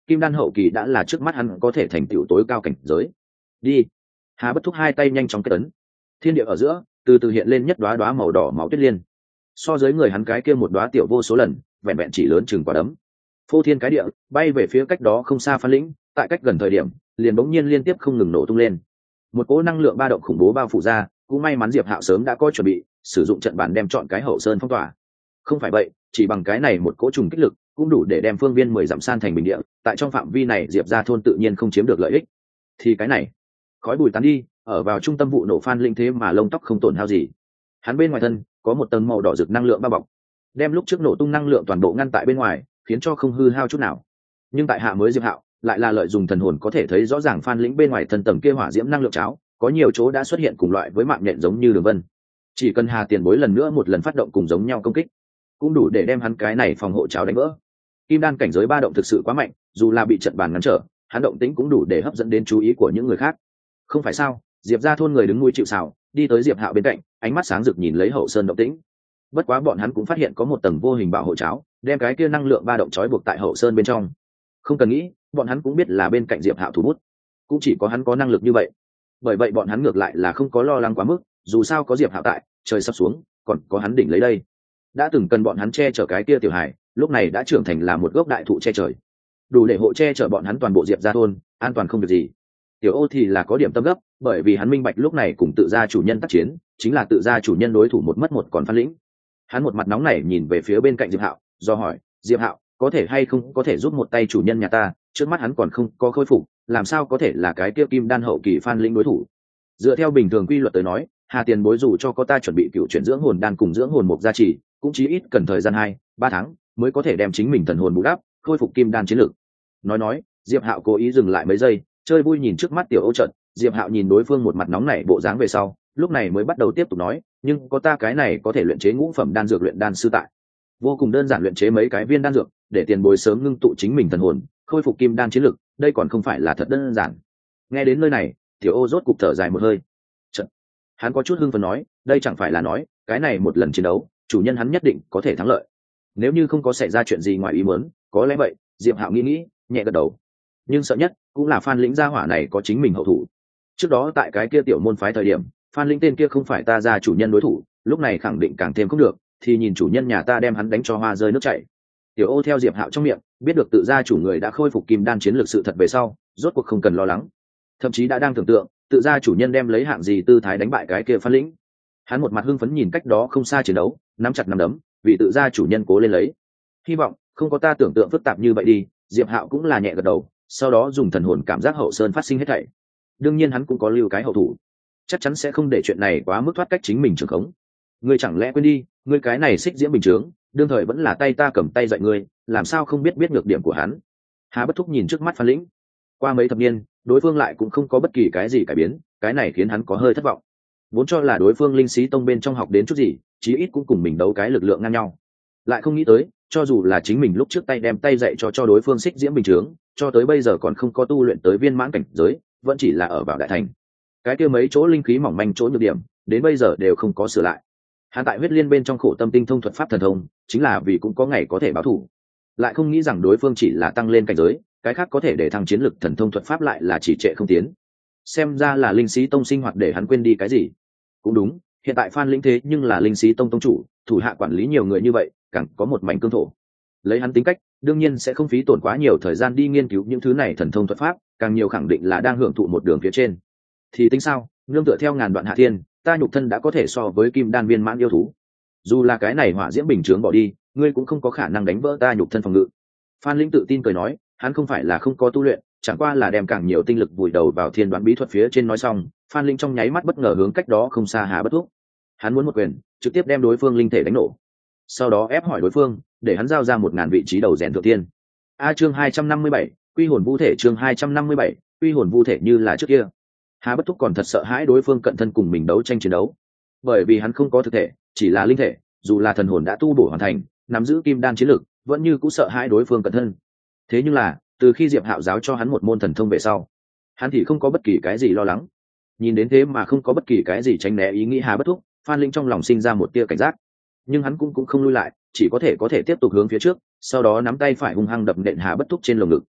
kim đan hậu kỳ đã là trước mắt hắn có thể thành tựu tối cao cảnh giới. Đi. Hà Bất Thúc hai tay nhanh chóng kết ấn, thiên địa ở giữa từ từ hiện lên nhất đóa đóa màu đỏ máu tuyết liên, so dưới người hắn cái kia một đóa tiểu vô số lần, vẹn vẹn chỉ lớn chừng quả đấm. Phô thiên cái địa bay về phía cách đó không xa Phan Lĩnh, tại cách gần thời điểm liền bỗng nhiên liên tiếp không ngừng nổ tung lên, một cỗ năng lượng ba động khủng bố bao phủ ra. Cũng may mắn Diệp Hạo sớm đã có chuẩn bị, sử dụng trận bản đem chọn cái hậu sơn phong tỏa. Không phải vậy, chỉ bằng cái này một cỗ trùng kích lực cũng đủ để đem phương viên mười dặm san thành bình địa. Tại trong phạm vi này Diệp gia thôn tự nhiên không chiếm được lợi ích. Thì cái này, khói bụi tán đi, ở vào trung tâm vụ nổ Phan Lĩnh thế mà lông tóc không tổn hao gì. Hắn bên ngoài thân có một tầng màu đỏ rực năng lượng bao bọc, đem lúc trước nổ tung năng lượng toàn bộ ngăn tại bên ngoài, khiến cho không hư hao chút nào. Nhưng tại hạ mới Diệp Hạo lại là lợi dụng thần hồn có thể thấy rõ ràng Phan Lĩnh bên ngoài thân tầng kia hỏa diễm năng lượng cháo, có nhiều chỗ đã xuất hiện cùng loại với mạng nhện giống như đường vân. Chỉ cần Hà Tiền Bối lần nữa một lần phát động cùng giống nhau công kích, cũng đủ để đem hắn cái này phòng hộ cháo đánh vỡ. Kim đan cảnh giới ba động thực sự quá mạnh, dù là bị trận bàn ngăn trở, hắn động tĩnh cũng đủ để hấp dẫn đến chú ý của những người khác. Không phải sao? Diệp gia thôn người đứng nuôi chịu sào, đi tới Diệp Hạo bên cạnh, ánh mắt sáng rực nhìn lấy hậu sơn động tĩnh. Bất quá bọn hắn cũng phát hiện có một tầng vô hình bảo hộ cháo, đem cái kia năng lượng ba động trói buộc tại hậu sơn bên trong. Không cần nghĩ, bọn hắn cũng biết là bên cạnh Diệp Hạo thủ bút, cũng chỉ có hắn có năng lực như vậy. Bởi vậy bọn hắn ngược lại là không có lo lắng quá mức, dù sao có Diệp Hạo tại, trời sắp xuống, còn có hắn đỉnh lấy đây. Đã từng cần bọn hắn che chở cái kia tiểu hải, lúc này đã trưởng thành là một gốc đại thụ che trời, đủ để hộ che chở bọn hắn toàn bộ Diệp gia thôn, an toàn không việc gì. Tiểu Ô thì là có điểm tâm gấp, bởi vì hắn minh bạch lúc này cùng tự gia chủ nhân tác chiến, chính là tự gia chủ nhân đối thủ một mất một còn Phan Lĩnh. Hắn một mặt nóng nảy nhìn về phía bên cạnh Diệp Hạo, do hỏi, Diệp Hạo, có thể hay không có thể giúp một tay chủ nhân nhà ta, trước mắt hắn còn không có khôi phục, làm sao có thể là cái kia kim đan hậu kỳ Phan Lĩnh đối thủ. Dựa theo bình thường quy luật tới nói, Hà Tiền Bối dù cho có ta chuẩn bị cựu chuyển dưỡng hồn đan cùng dưỡng hồn mục gia trì, cũng chí ít cần thời gian hai ba tháng mới có thể đem chính mình thần hồn bù đắp, khôi phục kim đan chiến lực. Nói nói, Diệp Hạo cố ý dừng lại mấy giây, chơi vui nhìn trước mắt Tiểu Ô trận. Diệp Hạo nhìn đối phương một mặt nóng nảy bộ dáng về sau, lúc này mới bắt đầu tiếp tục nói, nhưng có ta cái này có thể luyện chế ngũ phẩm đan dược luyện đan sư tại, vô cùng đơn giản luyện chế mấy cái viên đan dược, để tiền bối sớm ngưng tụ chính mình thần hồn, khôi phục kim đan chiến lực, đây còn không phải là thật đơn giản. Nghe đến nơi này, Tiểu Ô rốt cục thở dài một hơi. Trận. Hắn có chút hưng phấn nói, đây chẳng phải là nói, cái này một lần chiến đấu, chủ nhân hắn nhất định có thể thắng lợi. Nếu như không có xảy ra chuyện gì ngoài ý muốn, có lẽ vậy. Diệp Hạo nghĩ nghĩ, nhẹ gật đầu. Nhưng sợ nhất cũng là Phan Lĩnh gia hỏa này có chính mình hậu thủ. Trước đó tại cái kia tiểu môn phái thời điểm, Phan Lĩnh tên kia không phải ta gia chủ nhân đối thủ, lúc này khẳng định càng thêm không được, thì nhìn chủ nhân nhà ta đem hắn đánh cho hoa rơi nước chảy. Tiểu Ô theo Diệp Hạo trong miệng biết được tự gia chủ người đã khôi phục kim đan chiến lược sự thật về sau, rốt cuộc không cần lo lắng, thậm chí đã đang tưởng tượng tự gia chủ nhân đem lấy hạng gì tư thái đánh bại cái kia Phan Lĩnh. Hắn một mặt hưng phấn nhìn cách đó không xa chiến đấu, nắm chặt nắm đấm, vì tự gia chủ nhân cố lên lấy. Hy vọng không có ta tưởng tượng phức tạp như vậy đi. Diệp Hạo cũng là nhẹ gật đầu, sau đó dùng thần hồn cảm giác hậu sơn phát sinh hết thảy. Đương nhiên hắn cũng có lưu cái hậu thủ, chắc chắn sẽ không để chuyện này quá mức thoát cách chính mình trường khống. Ngươi chẳng lẽ quên đi, ngươi cái này xích diễm bình chướng, đương thời vẫn là tay ta cầm tay dạy ngươi, làm sao không biết biết nhược điểm của hắn. Hà Bất Thúc nhìn trước mắt Phan Lĩnh, qua mấy thập niên đối phương lại cũng không có bất kỳ cái gì cải biến, cái này khiến hắn có hơi thất vọng. Vốn cho là đối phương linh sĩ tông bên trong học đến chút gì, chí ít cũng cùng mình đấu cái lực lượng ngang nhau, lại không nghĩ tới cho dù là chính mình lúc trước tay đem tay dạy cho cho đối phương xích diễm bình chướng, cho tới bây giờ còn không có tu luyện tới viên mãn cảnh giới, vẫn chỉ là ở vào đại thành. Cái kia mấy chỗ linh khí mỏng manh chỗ nhược điểm, đến bây giờ đều không có sửa lại. Hắn tại huyết liên bên trong khổ tâm tinh thông thuật pháp thần thông, chính là vì cũng có ngày có thể báo thù. Lại không nghĩ rằng đối phương chỉ là tăng lên cảnh giới, cái khác có thể để thăng chiến lực thần thông thuật pháp lại là chỉ trệ không tiến. Xem ra là linh sĩ tông sinh hoạt để hắn quên đi cái gì. Cũng đúng, hiện tại Phan Lĩnh thế nhưng là linh sĩ tông tông chủ, thủ hạ quản lý nhiều người như vậy, càng có một mảnh cương thổ. Lấy hắn tính cách, đương nhiên sẽ không phí tổn quá nhiều thời gian đi nghiên cứu những thứ này thần thông thuật pháp, càng nhiều khẳng định là đang hưởng thụ một đường phía trên. Thì tính sao, nương tựa theo ngàn đoạn hạ thiên, ta nhục thân đã có thể so với kim đan viên mãn yêu thú. Dù là cái này hỏa diễm bình chướng bỏ đi, ngươi cũng không có khả năng đánh vỡ ta nhục thân phòng ngự. Phan Lĩnh tự tin cười nói, hắn không phải là không có tu luyện, chẳng qua là đem càng nhiều tinh lực vùi đầu vào thiên đoán bí thuật phía trên. Nói xong, Phan Lĩnh trong nháy mắt bất ngờ hướng cách đó không xa Hà Bất Thúc. Hắn muốn một quyền trực tiếp đem đối phương linh thể đánh nổ, sau đó ép hỏi đối phương, để hắn giao ra một ngàn vị trí đầu rèn thượng tiên. A chương hai trăm năm mươi bảy, quy hồn vu thể. Chương hai trăm năm mươi bảy, quy hồn vu thể. Như là trước kia, Hà Bất Thúc còn thật sợ hãi đối phương cận thân cùng mình đấu tranh chiến đấu, bởi vì hắn không có thực thể, chỉ là linh thể, dù là thần hồn đã tu bổ hoàn thành, nắm giữ kim đan chiến lực, vẫn như cũ sợ hãi đối phương cận thân. Thế nhưng là, từ khi Diệp Hạo giáo cho hắn một môn thần thông về sau, hắn thì không có bất kỳ cái gì lo lắng. Nhìn đến thế mà không có bất kỳ cái gì tránh né ý nghĩ Hà Bất Thúc, Phan Linh trong lòng sinh ra một tia cảnh giác, nhưng hắn cũng cũng không lui lại, chỉ có thể có thể tiếp tục hướng phía trước, sau đó nắm tay phải hung hăng đập nện Hà Bất Thúc trên lồng ngực.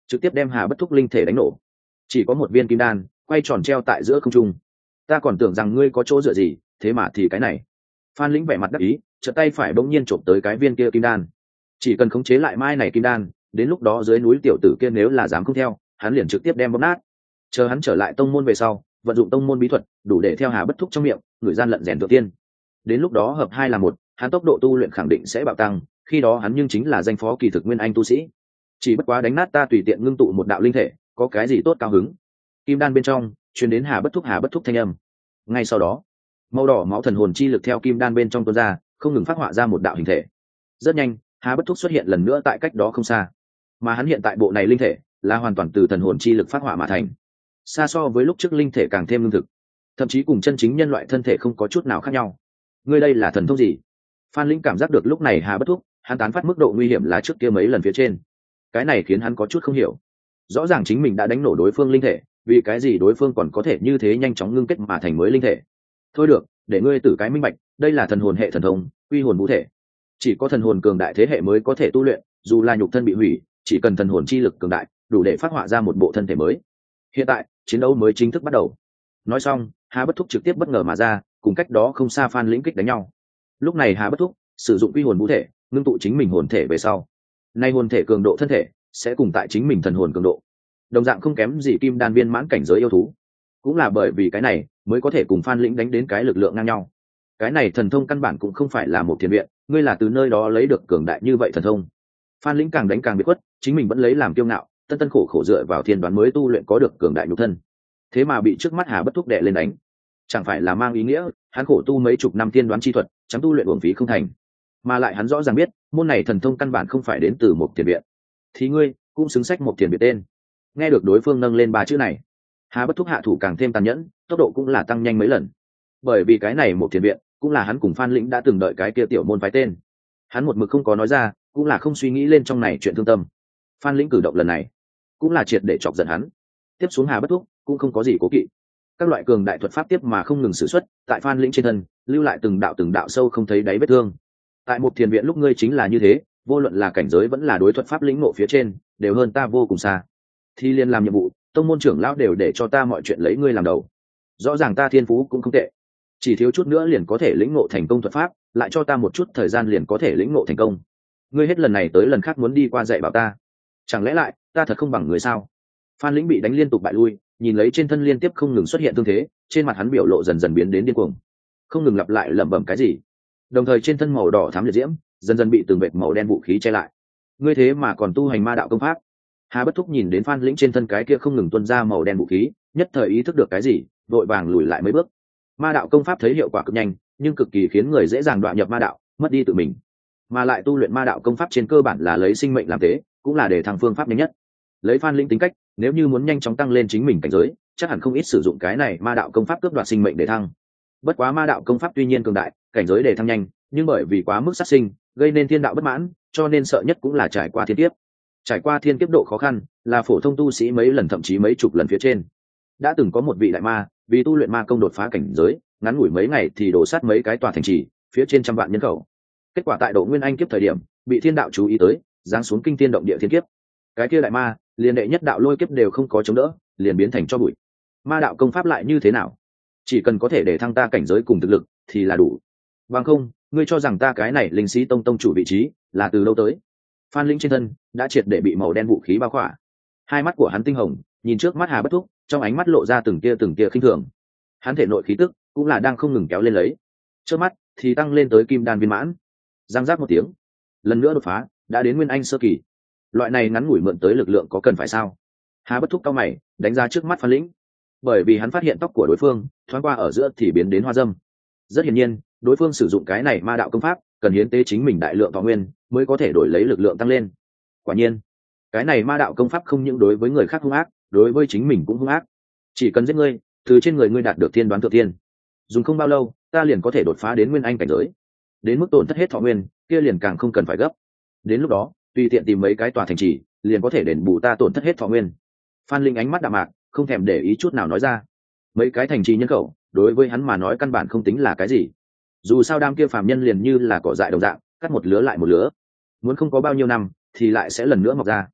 trực tiếp đem Hà Bất Thúc linh thể đánh nổ. Chỉ có một viên kim đan quay tròn treo tại giữa không trung. Ta còn tưởng rằng ngươi có chỗ dựa gì, thế mà thì cái này. Phan Lĩnh vẻ mặt đắc ý, chợt tay phải bỗng nhiên chộp tới cái viên kia kim đan. Chỉ cần khống chế lại mai này kim đan, đến lúc đó dưới núi tiểu tử kia nếu là dám không theo, hắn liền trực tiếp đem bóp nát. Chờ hắn trở lại tông môn về sau, vận dụng tông môn bí thuật, đủ để theo Hà Bất Thúc trong miệng, người gian lận rèn tự tiên. Đến lúc đó hợp hai là một, hắn tốc độ tu luyện khẳng định sẽ bạo tăng, khi đó hắn nhưng chính là danh phó kỳ thực nguyên anh tu sĩ. Chỉ bất quá đánh nát ta tùy tiện ngưng tụ một đạo linh thể, có cái gì tốt cao hứng. Kim đan bên trong truyền đến Hà Bất Thúc Hà Bất Thúc thanh âm. Ngay sau đó, màu đỏ máu thần hồn chi lực theo kim đan bên trong tuôn ra, không ngừng phát họa ra một đạo hình thể. Rất nhanh, Hà Bất Thúc xuất hiện lần nữa tại cách đó không xa. Mà hắn hiện tại bộ này linh thể là hoàn toàn từ thần hồn chi lực phát họa mà thành, xa so với lúc trước linh thể càng thêm lương thực, thậm chí cùng chân chính nhân loại thân thể không có chút nào khác nhau. Ngươi đây là thần thông gì? Phan Lĩnh cảm giác được lúc này Hà Bất Thúc, hắn tán phát mức độ nguy hiểm là trước kia mấy lần phía trên. Cái này khiến hắn có chút không hiểu. Rõ ràng chính mình đã đánh nổ đối phương linh thể, vì cái gì đối phương còn có thể như thế nhanh chóng ngưng kết mà thành mới linh thể? Thôi được, để ngươi tử cái minh bạch, đây là thần hồn hệ thần thông, quy hồn vũ thể. Chỉ có thần hồn cường đại thế hệ mới có thể tu luyện, dù là nhục thân bị hủy, chỉ cần thần hồn chi lực cường đại, đủ để phát họa ra một bộ thân thể mới. Hiện tại, chiến đấu mới chính thức bắt đầu. Nói xong, Hà Bất Thúc trực tiếp bất ngờ mà ra, cùng cách đó không xa Phan Lĩnh kích đánh nhau. Lúc này Hà Bất Thúc sử dụng quy hồn vũ thể, ngưng tụ chính mình hồn thể về sau. Nay hồn thể cường độ thân thể sẽ cùng tại chính mình thần hồn cường độ, đồng dạng không kém gì kim đan viên mãn cảnh giới yêu thú. Cũng là bởi vì cái này mới có thể cùng Phan Lĩnh đánh đến cái lực lượng ngang nhau. Cái này thần thông căn bản cũng không phải là một thiền viện, ngươi là từ nơi đó lấy được cường đại như vậy thần thông. Phan Lĩnh càng đánh càng biệt khuất, chính mình vẫn lấy làm kiêu ngạo, tân tân khổ khổ dựa vào thiên đoán mới tu luyện có được cường đại nhục thân, thế mà bị trước mắt Hà Bất Thúc đệ lên đánh, chẳng phải là mang ý nghĩa hắn khổ tu mấy chục năm thiên đoán chi thuật chẳng tu luyện uổng phí không thành. Mà lại hắn rõ ràng biết môn này thần thông căn bản không phải đến từ một thiền viện, thì ngươi cũng xứng sách một thiền viện tên. Nghe được đối phương nâng lên ba chữ này, Hà Bất Thúc hạ thủ càng thêm tàn nhẫn, tốc độ cũng là tăng nhanh mấy lần, bởi vì cái này một thiền viện cũng là hắn cùng Phan Lĩnh đã từng đợi cái kia tiểu môn phái tên. Hắn một mực không có nói ra, cũng là không suy nghĩ lên trong này chuyện thương tâm. Phan Lĩnh cử động lần này cũng là triệt để chọc giận hắn. Tiếp xuống Hà Bất Thúc cũng không có gì cố kỵ, các loại cường đại thuật pháp tiếp mà không ngừng sử xuất, tại Phan Lĩnh trên thân lưu lại từng đạo từng đạo sâu không thấy đáy vết thương. Tại một thiền viện lúc ngươi chính là như thế, vô luận là cảnh giới vẫn là đối thuật pháp lĩnh ngộ phía trên, đều hơn ta vô cùng xa. Thì liên làm nhiệm vụ, tông môn trưởng lão đều để cho ta mọi chuyện lấy ngươi làm đầu. Rõ ràng ta thiên phú cũng không tệ, chỉ thiếu chút nữa liền có thể lĩnh ngộ thành công thuật pháp, lại cho ta một chút thời gian liền có thể lĩnh ngộ thành công. Ngươi hết lần này tới lần khác muốn đi qua dạy bảo ta, chẳng lẽ lại ta thật không bằng người sao? Phan Lĩnh bị đánh liên tục bại lui, nhìn lấy trên thân liên tiếp không ngừng xuất hiện thương thế, trên mặt hắn biểu lộ dần dần biến đến điên cuồng, không ngừng lặp lại lẩm bẩm cái gì, đồng thời trên thân màu đỏ thắm liệt diễm dần dần bị từng vệt màu đen vũ khí che lại. Ngươi thế mà còn tu hành ma đạo công pháp? Hà Bất Thúc nhìn đến Phan Lĩnh trên thân cái kia không ngừng tuôn ra màu đen vũ khí, nhất thời ý thức được cái gì, vội vàng lùi lại mấy bước. Ma đạo công pháp thấy hiệu quả cực nhanh, nhưng cực kỳ khiến người dễ dàng đoạn nhập ma đạo, mất đi tự mình. Mà lại tu luyện ma đạo công pháp trên cơ bản là lấy sinh mệnh làm tế, cũng là để thăng phương pháp nhanh nhất. Lấy Phan Lĩnh tính cách, nếu như muốn nhanh chóng tăng lên chính mình cảnh giới, chắc hẳn không ít sử dụng cái này ma đạo công pháp cướp đoạt sinh mệnh để thăng. Bất quá ma đạo công pháp tuy nhiên cường đại, cảnh giới để thăng nhanh, nhưng bởi vì quá mức sát sinh, gây nên thiên đạo bất mãn, cho nên sợ nhất cũng là trải qua thiên kiếp. Trải qua thiên kiếp độ khó khăn, là phổ thông tu sĩ mấy lần thậm chí mấy chục lần phía trên. Đã từng có một vị đại ma, vì tu luyện ma công đột phá cảnh giới, ngắn ngủi mấy ngày thì đổ sát mấy cái tòa thành trì, phía trên trăm vạn nhân khẩu. Kết quả tại độ nguyên anh kiếp thời điểm, bị thiên đạo chú ý tới, giáng xuống kinh thiên động địa thiên kiếp. Cái kia đại ma, liền đệ nhất đạo lôi kiếp đều không có chống đỡ, liền biến thành cho bụi. Ma đạo công pháp lại như thế nào? Chỉ cần có thể để thăng ta cảnh giới cùng thực lực thì là đủ. Bằng không, ngươi cho rằng ta cái này linh sĩ tông tông chủ vị trí là từ đâu tới? Phan Lĩnh trên thân đã triệt để bị màu đen vũ khí bao khỏa, hai mắt của hắn tinh hồng, nhìn trước mắt Hà Bất Thúc, trong ánh mắt lộ ra từng tia từng tia khinh thường. Hắn thể nội khí tức cũng là đang không ngừng kéo lên lấy, trước mắt thì tăng lên tới kim đan viên mãn. Giang giác một tiếng, lần nữa đột phá, đã đến nguyên anh sơ kỳ. Loại này ngắn ngủi mượn tới lực lượng có cần phải sao? Hà Bất Thúc cao mày, đánh giá trước mắt Phan Lĩnh, bởi vì hắn phát hiện tóc của đối phương thoáng qua ở giữa thì biến đến hoa dâm. Rất hiển nhiên, đối phương sử dụng cái này ma đạo công pháp cần hiến tế chính mình đại lượng thọ nguyên mới có thể đổi lấy lực lượng tăng lên. Quả nhiên, cái này ma đạo công pháp không những đối với người khác hung ác, đối với chính mình cũng hung ác. Chỉ cần giết ngươi, từ trên người ngươi đạt được thiên đoán thượng thiên, dùng không bao lâu ta liền có thể đột phá đến nguyên anh cảnh giới. Đến mức tổn thất hết thọ nguyên kia liền càng không cần phải gấp, đến lúc đó tùy tiện tìm mấy cái tòa thành trì liền có thể đền bù ta tổn thất hết thọ nguyên. Phan Linh ánh mắt đạm mạc, không thèm để ý chút nào nói ra. Mấy cái thành trì nhân khẩu đối với hắn mà nói căn bản không tính là cái gì, dù sao đám kia phàm nhân liền như là cỏ dại đồng dạng, cắt một lứa lại một lứa, muốn không có bao nhiêu năm thì lại sẽ lần nữa mọc ra.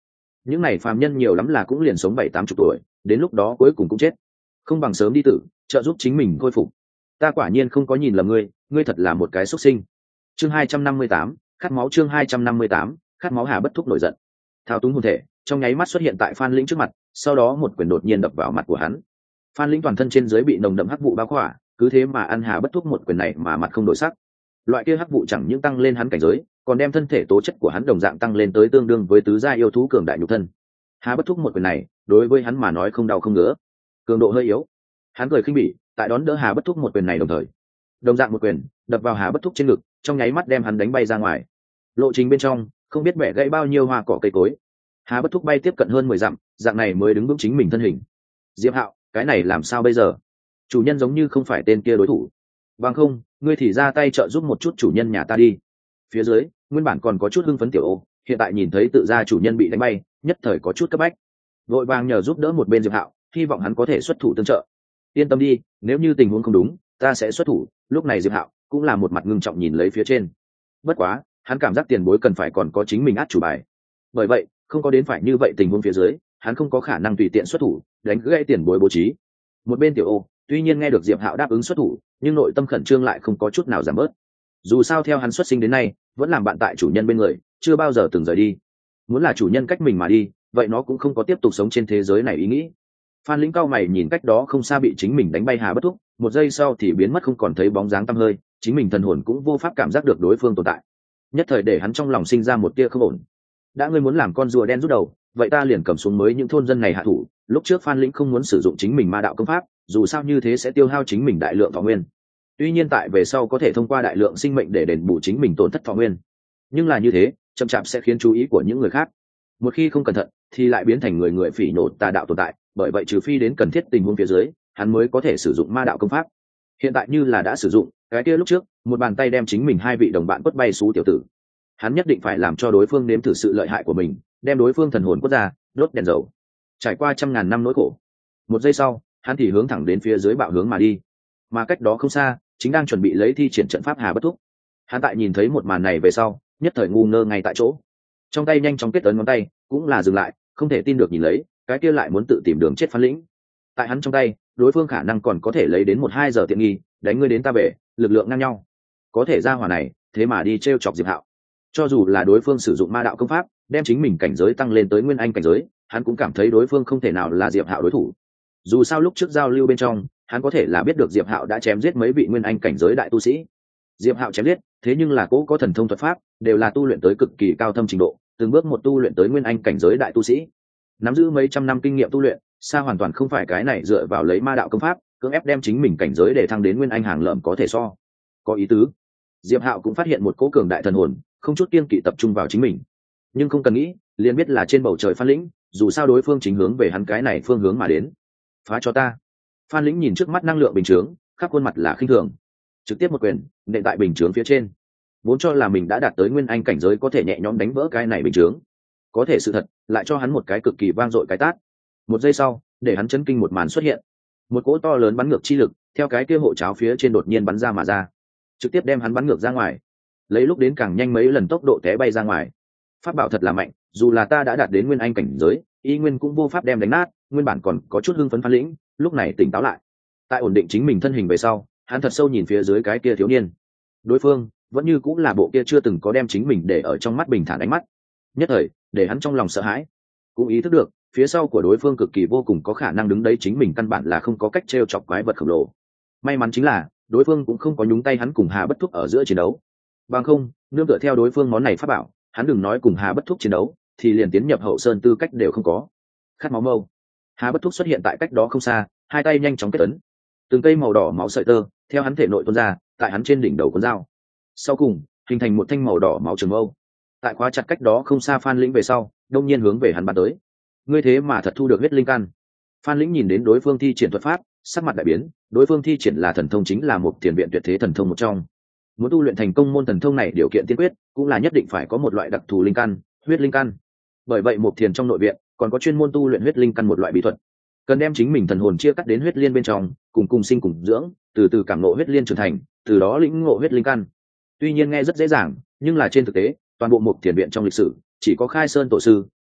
những này phàm nhân nhiều lắm là cũng liền sống bảy tám chục tuổi, đến lúc đó cuối cùng cũng chết, không bằng sớm đi tử, trợ giúp chính mình khôi phục. Ta quả nhiên không có nhìn lầm ngươi, ngươi thật là một cái xuất sinh. Chương hai trăm năm mươi tám, khát máu. Chương hai trăm năm mươi tám, khát máu. Hà Bất Thúc nổi giận, thao túng hồn thể trong nháy mắt xuất hiện tại Phan Lĩnh trước mặt, sau đó một quyền đột nhiên đập vào mặt của hắn. Phan Lĩnh toàn thân trên dưới bị nồng đậm hắc vụ bao khỏa, cứ thế mà ăn Hà Bất Thúc một quyền này mà mặt không đổi sắc. Loại kia hắc vụ chẳng những tăng lên hắn cảnh giới, còn đem thân thể tố chất của hắn đồng dạng tăng lên tới tương đương với tứ gia yêu thú cường đại nhục thân. Hà Bất Thúc một quyền này đối với hắn mà nói không đau không ngứa, cường độ hơi yếu. Hắn cười khinh bỉ, tại đón đỡ Hà Bất Thúc một quyền này đồng thời, đồng dạng một quyền đập vào Hà Bất Thúc trên ngực, trong nháy mắt đem hắn đánh bay ra ngoài. Lộ trình bên trong không biết bẻ gãy bao nhiêu hoa cỏ cây cối. Hà Bất Thúc bay tiếp cận hơn mười dặm, dạng này mới đứng vững chính mình thân hình. Diệp Hạo, cái này làm sao bây giờ? Chủ nhân giống như không phải tên kia đối thủ. Bằng không, ngươi thì ra tay trợ giúp một chút chủ nhân nhà ta đi. Phía dưới, nguyên bản còn có chút hưng phấn Tiểu Ô, hiện tại nhìn thấy tự gia chủ nhân bị đánh bay, nhất thời có chút cấp bách. Vội vàng nhờ giúp đỡ một bên Diệp Hạo, hy vọng hắn có thể xuất thủ tương trợ. Yên tâm đi, nếu như tình huống không đúng, ta sẽ xuất thủ. Lúc này Diệp Hạo cũng là một mặt ngưng trọng nhìn lấy phía trên. Bất quá, hắn cảm giác tiền bối cần phải còn có chính mình át chủ bài. Bởi vậy, không có đến phải như vậy tình huống phía dưới, hắn không có khả năng tùy tiện xuất thủ, đánh gãy tiền bối bố trí. Một bên Tiểu Ô, tuy nhiên nghe được Diệp Hạo đáp ứng xuất thủ, nhưng nội tâm khẩn trương lại không có chút nào giảm bớt. Dù sao theo hắn xuất sinh đến nay, vẫn làm bạn tại chủ nhân bên người, chưa bao giờ từng rời đi. Muốn là chủ nhân cách mình mà đi, vậy nó cũng không có tiếp tục sống trên thế giới này ý nghĩ. Phan Lĩnh cao mày nhìn cách đó không xa bị chính mình đánh bay Hà Bất Thúc, một giây sau thì biến mất không còn thấy bóng dáng tăm hơi, chính mình thần hồn cũng vô pháp cảm giác được đối phương tồn tại. Nhất thời để hắn trong lòng sinh ra một tia không ổn. Đã ngươi muốn làm con rùa đen rút đầu, vậy ta liền cầm xuống mới những thôn dân này hạ thủ. Lúc trước Phan Lĩnh không muốn sử dụng chính mình ma đạo công pháp, dù sao như thế sẽ tiêu hao chính mình đại lượng thọ nguyên. Tuy nhiên tại về sau có thể thông qua đại lượng sinh mệnh để đền bù chính mình tổn thất thọ nguyên, nhưng là như thế chậm chạp sẽ khiến chú ý của những người khác. Một khi không cẩn thận thì lại biến thành người người phỉ nổ tà đạo tồn tại. Bởi vậy trừ phi đến cần thiết tình huống phía dưới, hắn mới có thể sử dụng ma đạo công pháp. Hiện tại như là đã sử dụng, cái kia lúc trước một bàn tay đem chính mình hai vị đồng bạn quất bay xú tiểu tử, hắn nhất định phải làm cho đối phương nếm thử sự lợi hại của mình, đem đối phương thần hồn quất ra, đốt đèn dầu. Trải qua trăm ngàn năm nỗi khổ, một giây sau hắn thì hướng thẳng đến phía dưới bạo hướng mà đi. Mà cách đó không xa chính đang chuẩn bị lấy thi triển trận pháp Hà Bất Thúc. Hắn tại nhìn thấy một màn này về sau, nhất thời ngu ngơ ngay tại chỗ, trong tay nhanh chóng kết ấn ngón tay cũng là dừng lại, không thể tin được nhìn lấy cái kia lại muốn tự tìm đường chết Phan Lĩnh. Tại hắn trong tay, đối phương khả năng còn có thể lấy đến một hai giờ tiện nghi, đánh ngươi đến ta về, lực lượng ngang nhau. Có thể ra hỏa này thế mà đi t chọc Diệp Hạo. Cho dù là đối phương sử dụng ma đạo công pháp đem chính mình cảnh giới tăng lên tới nguyên anh cảnh giới, hắn cũng cảm thấy đối phương không thể nào là Diệp Hạo đối thủ. Dù sao lúc trước giao lưu bên trong, hắn có thể là biết được Diệp Hạo đã chém giết mấy vị nguyên anh cảnh giới đại tu sĩ. Diệp Hạo chém giết, thế nhưng là cố có thần thông thuật pháp, đều là tu luyện tới cực kỳ cao thâm trình độ, từng bước một tu luyện tới nguyên anh cảnh giới đại tu sĩ, nắm giữ mấy trăm năm kinh nghiệm tu luyện, xa hoàn toàn không phải cái này dựa vào lấy ma đạo công pháp cưỡng ép đem chính mình cảnh giới để thăng đến nguyên anh hàng lợm có thể so. Có ý tứ. Diệp Hạo cũng phát hiện một cỗ cường đại thần hồn không chút kiên kỵ tập trung vào chính mình, nhưng không cần nghĩ liền biết là trên bầu trời Phan Lĩnh, dù sao đối phương chính hướng về hắn cái này phương hướng mà đến. Phá cho ta. Phan Lĩnh nhìn trước mắt năng lượng bình chướng, khắp khuôn mặt là khinh thường, trực tiếp một quyền nện tại bình chướng phía trên. Vốn cho là mình đã đạt tới nguyên anh cảnh giới có thể nhẹ nhõm đánh vỡ cái này bình chướng, có thể sự thật lại cho hắn một cái cực kỳ vang dội cái tát. Một giây sau, để hắn chấn kinh một màn xuất hiện, một cỗ to lớn bắn ngược chi lực theo cái kia hộ cháo phía trên đột nhiên bắn ra mà ra, trực tiếp đem hắn bắn ngược ra ngoài, lấy lúc đến càng nhanh mấy lần tốc độ té bay ra ngoài. Pháp bảo thật là mạnh, dù là ta đã đạt đến nguyên anh cảnh giới, y nguyên cũng vô pháp đem đánh nát. Nguyên bản còn có chút hưng phấn Phan Lĩnh lúc này tỉnh táo lại, tại ổn định chính mình thân hình về sau, hắn thật sâu nhìn phía dưới cái kia thiếu niên. Đối phương vẫn như cũng là bộ kia chưa từng có đem chính mình để ở trong mắt bình thản ánh mắt, nhất thời để hắn trong lòng sợ hãi, cũng ý thức được phía sau của đối phương cực kỳ vô cùng có khả năng đứng đấy chính mình căn bản là không có cách trêu chọc quái vật khổng lồ. May mắn chính là đối phương cũng không có nhúng tay hắn cùng Hà Bất Thúc ở giữa chiến đấu, bằng không nương tựa theo đối phương món này pháp bảo, hắn đừng nói cùng Hà Bất Thúc chiến đấu, thì liền tiến nhập hậu sơn tư cách đều không có. Khát máu mâu. Hà Bất Thúc xuất hiện tại cách đó không xa, hai tay nhanh chóng kết ấn, từng cây màu đỏ máu sợi tơ theo hắn thể nội tuôn ra, tại hắn trên đỉnh đầu con dao, sau cùng hình thành một thanh màu đỏ máu trường mâu, tại khóa chặt cách đó không xa Phan Lĩnh về sau, đông nhiên hướng về hắn bắn tới. Ngươi thế mà thật thu được huyết linh căn. Phan Lĩnh nhìn đến đối phương thi triển thuật pháp, sắc mặt đại biến. Đối phương thi triển là thần thông, chính là một tiền viện tuyệt thế thần thông một trong. Muốn tu luyện thành công môn thần thông này, điều kiện tiên quyết cũng là nhất định phải có một loại đặc thù linh căn, huyết linh căn. Bởi vậy một thiền trong nội viện còn có chuyên môn tu luyện huyết linh căn một loại bí thuật, cần đem chính mình thần hồn chia cắt đến huyết liên bên trong, cùng cùng sinh cùng dưỡng, từ từ cảm ngộ huyết liên trưởng thành, từ đó lĩnh ngộ huyết linh căn. Tuy nhiên nghe rất dễ dàng, nhưng là trên thực tế, toàn bộ một thiền viện trong lịch sử chỉ có Khai Sơn tổ sư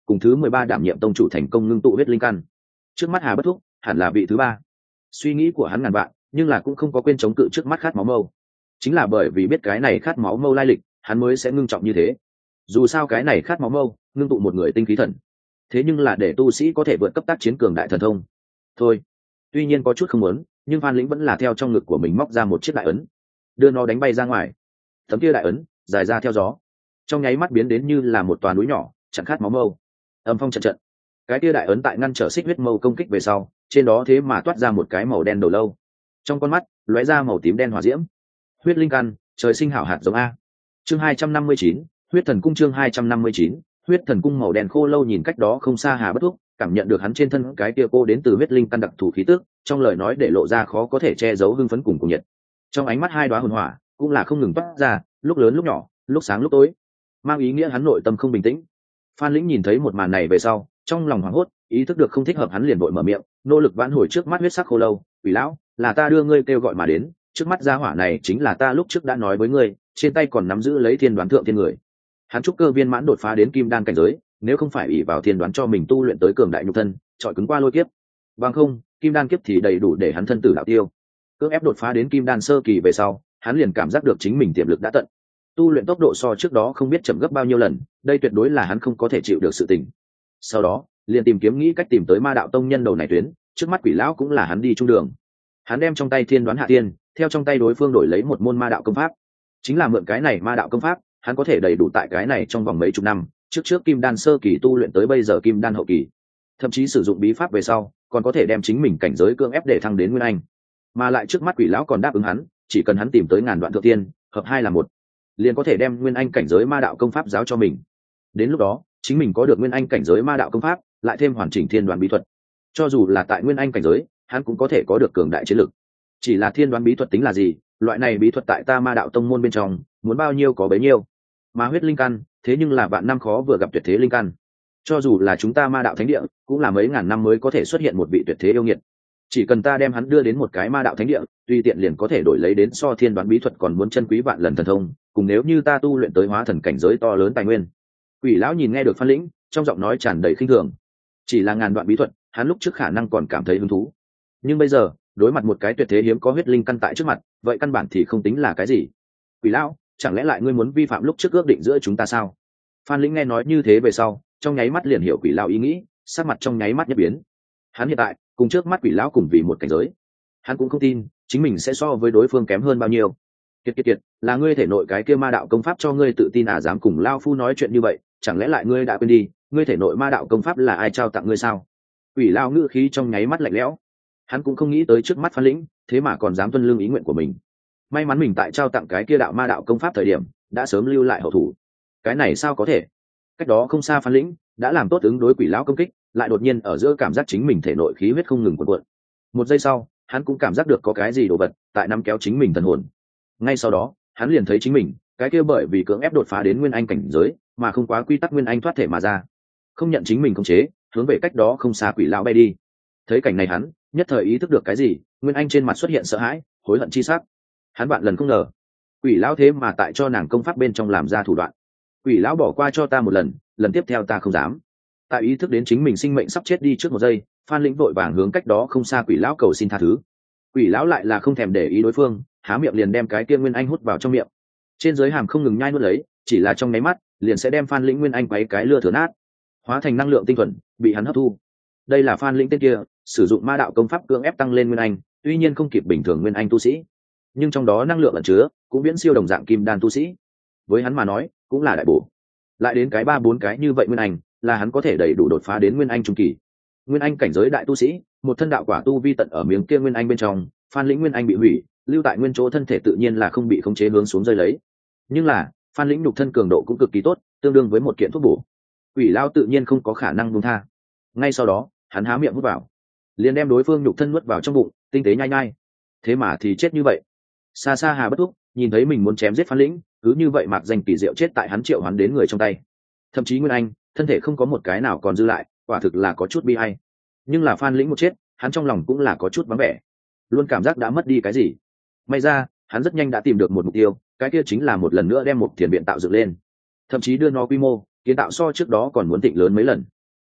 cùng thứ mười ba đảm nhiệm tông chủ thành công ngưng tụ huyết linh căn. Trước mắt Hà Bất Thúc hẳn là vị thứ ba. Suy nghĩ của hắn ngàn vạn, nhưng là cũng không có quên chống cự trước mắt khát máu mâu. Chính là bởi vì biết cái này khát máu mâu lai lịch, hắn mới sẽ ngưng trọng như thế. Dù sao cái này khát máu mâu ngưng tụ một người tinh khí thần, thế nhưng là để tu sĩ có thể vượt cấp tác chiến cường đại thần thông. Thôi, tuy nhiên có chút không muốn, nhưng Phan Lĩnh vẫn là theo trong ngực của mình móc ra một chiếc đại ấn, đưa nó đánh bay ra ngoài. Tấm kia đại ấn dài ra theo gió, trong nháy mắt biến đến như là một toà núi nhỏ, chặn khát máu mâu. Âm phong trận trận, cái kia đại ấn tại ngăn trở xích huyết mâu công kích về sau, trên đó thế mà toát ra một cái màu đen đầu lâu, trong con mắt lóe ra màu tím đen hỏa diễm. Huyết linh căn, trời sinh hảo hạt giống a. Chương hai trăm năm mươi chín, huyết thần cung. Chương hai trăm năm mươi chín, huyết thần cung. Màu đen khô lâu nhìn cách đó không xa Hà Bất Thúc, cảm nhận được hắn trên thân cái kia cô đến từ huyết linh căn đặc thù khí tức, trong lời nói để lộ ra khó có thể che giấu hưng phấn cùng cuồng nhiệt. Trong ánh mắt hai đóa hồn hỏa cũng là không ngừng toát ra, lúc lớn lúc nhỏ, lúc sáng lúc tối, mang ý nghĩa hắn nội tâm không bình tĩnh. Phan Lĩnh nhìn thấy một màn này về sau, trong lòng hoảng hốt, ý thức được không thích hợp, hắn liền vội mở miệng, nỗ lực vãn hồi trước mắt huyết sắc khô lâu. Quỷ lão, là ta đưa ngươi kêu gọi mà đến, trước mắt gia hỏa này chính là ta lúc trước đã nói với ngươi, trên tay còn nắm giữ lấy thiên đoán thượng thiên người. Hắn trúc cơ viên mãn đột phá đến kim đan cảnh giới, nếu không phải ỷ vào thiên đoán cho mình tu luyện tới cường đại nhục thân, trọi cứng qua lôi kiếp, bằng không kim đan kiếp thì đầy đủ để hắn thân tử đạo tiêu. Cưỡng ép đột phá đến kim đan sơ kỳ về sau, hắn liền cảm giác được chính mình tiềm lực đã tận, tu luyện tốc độ so trước đó không biết chậm gấp bao nhiêu lần, đây tuyệt đối là hắn không có thể chịu được sự tình. Sau đó liền tìm kiếm nghĩ cách tìm tới ma đạo tông nhân đầu này tuyến, trước mắt quỷ lão cũng là hắn đi trung đường. Hắn đem trong tay thiên đoán hạ tiên, theo trong tay đối phương đổi lấy một môn ma đạo công pháp, chính là mượn cái này ma đạo công pháp, hắn có thể đầy đủ tại cái này trong vòng mấy chục năm, trước trước kim đan sơ kỳ tu luyện tới bây giờ kim đan hậu kỳ, thậm chí sử dụng bí pháp về sau còn có thể đem chính mình cảnh giới cưỡng ép để thăng đến nguyên anh. Mà lại trước mắt quỷ lão còn đáp ứng hắn, chỉ cần hắn tìm tới ngàn đoạn thượng tiên, hợp hai là một, liền có thể đem nguyên anh cảnh giới ma đạo công pháp giáo cho mình. Đến lúc đó chính mình có được nguyên anh cảnh giới ma đạo công pháp, lại thêm hoàn chỉnh thiên đoán bí thuật, cho dù là tại nguyên anh cảnh giới hắn cũng có thể có được cường đại chiến lực. Chỉ là thiên đoán bí thuật tính là gì, loại này bí thuật tại ta ma đạo tông môn bên trong muốn bao nhiêu có bấy nhiêu, mà huyết linh căn thế nhưng là vạn năm khó vừa gặp tuyệt thế linh căn, cho dù là chúng ta ma đạo thánh địa cũng là mấy ngàn năm mới có thể xuất hiện một vị tuyệt thế yêu nghiệt. Chỉ cần ta đem hắn đưa đến một cái ma đạo thánh địa, tùy tiện liền có thể đổi lấy đến so thiên đoán bí thuật còn muốn chân quý vạn lần thần thông, cùng nếu như ta tu luyện tới hóa thần cảnh giới to lớn tài nguyên. Quỷ lão nhìn nghe được Phan Lĩnh trong giọng nói tràn đầy khinh thường, chỉ là ngàn đoạn bí thuật hắn lúc trước khả năng còn cảm thấy hứng thú, nhưng bây giờ đối mặt một cái tuyệt thế hiếm có huyết linh căn tại trước mặt, vậy căn bản thì không tính là cái gì. Quỷ lão, chẳng lẽ lại ngươi muốn vi phạm lúc trước ước định giữa chúng ta sao? Phan Lĩnh nghe nói như thế về sau, trong nháy mắt liền hiểu quỷ lão ý nghĩ, sắc mặt trong nháy mắt nhất biến. Hắn hiện tại cùng trước mắt quỷ lão cùng vì một cảnh giới, hắn cũng không tin chính mình sẽ so với đối phương kém hơn bao nhiêu. Kiệt kiệt kiệt, là ngươi thể nội cái kia ma đạo công pháp cho ngươi tự tin à, dám cùng lao phu nói chuyện như vậy, chẳng lẽ lại ngươi đã quên đi, ngươi thể nội ma đạo công pháp là ai trao tặng ngươi sao? Quỷ lão ngữ khí trong nháy mắt lạnh lẽo. Hắn cũng không nghĩ tới trước mắt Phan Lĩnh thế mà còn dám tuân lương ý nguyện của mình. May mắn mình tại trao tặng cái kia đạo ma đạo công pháp thời điểm đã sớm lưu lại hậu thủ. Cái này sao có thể? Cách đó không xa Phan Lĩnh đã làm tốt ứng đối quỷ lão công kích, lại đột nhiên ở giữa cảm giác chính mình thể nội khí huyết không ngừng cuộn cuộn. Một giây sau, hắn cũng cảm giác được có cái gì đồ vật tại nắm kéo chính mình thần hồn. Ngay sau đó, hắn liền thấy chính mình, cái kia bởi vì cưỡng ép đột phá đến nguyên anh cảnh giới, mà không quá quy tắc nguyên anh thoát thể mà ra, không nhận chính mình khống chế, hướng về cách đó không xa quỷ lão bay đi. Thấy cảnh này hắn nhất thời ý thức được cái gì, nguyên anh trên mặt xuất hiện sợ hãi, hối hận chi sắc. Hắn vạn lần không ngờ, quỷ lão thế mà tại cho nàng công pháp bên trong làm ra thủ đoạn. Quỷ lão bỏ qua cho ta một lần, lần tiếp theo ta không dám. Tại ý thức đến chính mình sinh mệnh sắp chết đi trước một giây, Phan Lĩnh vội vàng hướng cách đó không xa quỷ lão cầu xin tha thứ. Quỷ lão lại là không thèm để ý đối phương, há miệng liền đem cái kia nguyên anh hút vào trong miệng. Trên dưới hàm không ngừng nhai nuốt lấy, chỉ là trong nháy mắt liền sẽ đem Phan Lĩnh nguyên anh quấy cái lưa thửa nát, hóa thành năng lượng tinh thuần bị hắn hấp thu. Đây là Phan Lĩnh tên kia sử dụng ma đạo công pháp cưỡng ép tăng lên nguyên anh, tuy nhiên không kịp bình thường nguyên anh tu sĩ, nhưng trong đó năng lượng ẩn chứa cũng viễn siêu đồng dạng kim đan tu sĩ, với hắn mà nói cũng là đại bổ. Lại đến cái ba bốn cái như vậy nguyên anh, là hắn có thể đầy đủ đột phá đến nguyên anh trung kỳ. Nguyên anh cảnh giới đại tu sĩ, một thân đạo quả tu vi tận ở miếng kia nguyên anh bên trong, Phan Lĩnh nguyên anh bị hủy, lưu tại nguyên chỗ thân thể tự nhiên là không bị khống chế hướng xuống rơi lấy. Nhưng là Phan Lĩnh nhục thân cường độ cũng cực kỳ tốt, tương đương với một kiện thuốc bổ. Quỷ lao tự nhiên không có khả năng buông tha. Ngay sau đó, hắn há miệng hút vào, liền đem đối phương nhục thân nuốt vào trong bụng, tinh tế nhai nhai. Thế mà thì chết như vậy. Xa xa Hà Bất Thúc nhìn thấy mình muốn chém giết Phan Lĩnh, cứ như vậy mạc danh kỳ diệu chết tại hắn triệu hoán đến người trong tay. Thậm chí nguyên anh thân thể không có một cái nào còn dư lại, quả thực là có chút bi ai. Nhưng là Phan Lĩnh một chết, hắn trong lòng cũng là có chút vắng vẻ, luôn cảm giác đã mất đi cái gì. May ra hắn rất nhanh đã tìm được một mục tiêu, cái kia chính là một lần nữa đem một thiền viện tạo dựng lên, thậm chí đưa nó quy mô kiến tạo so trước đó còn muốn thịnh lớn mấy lần.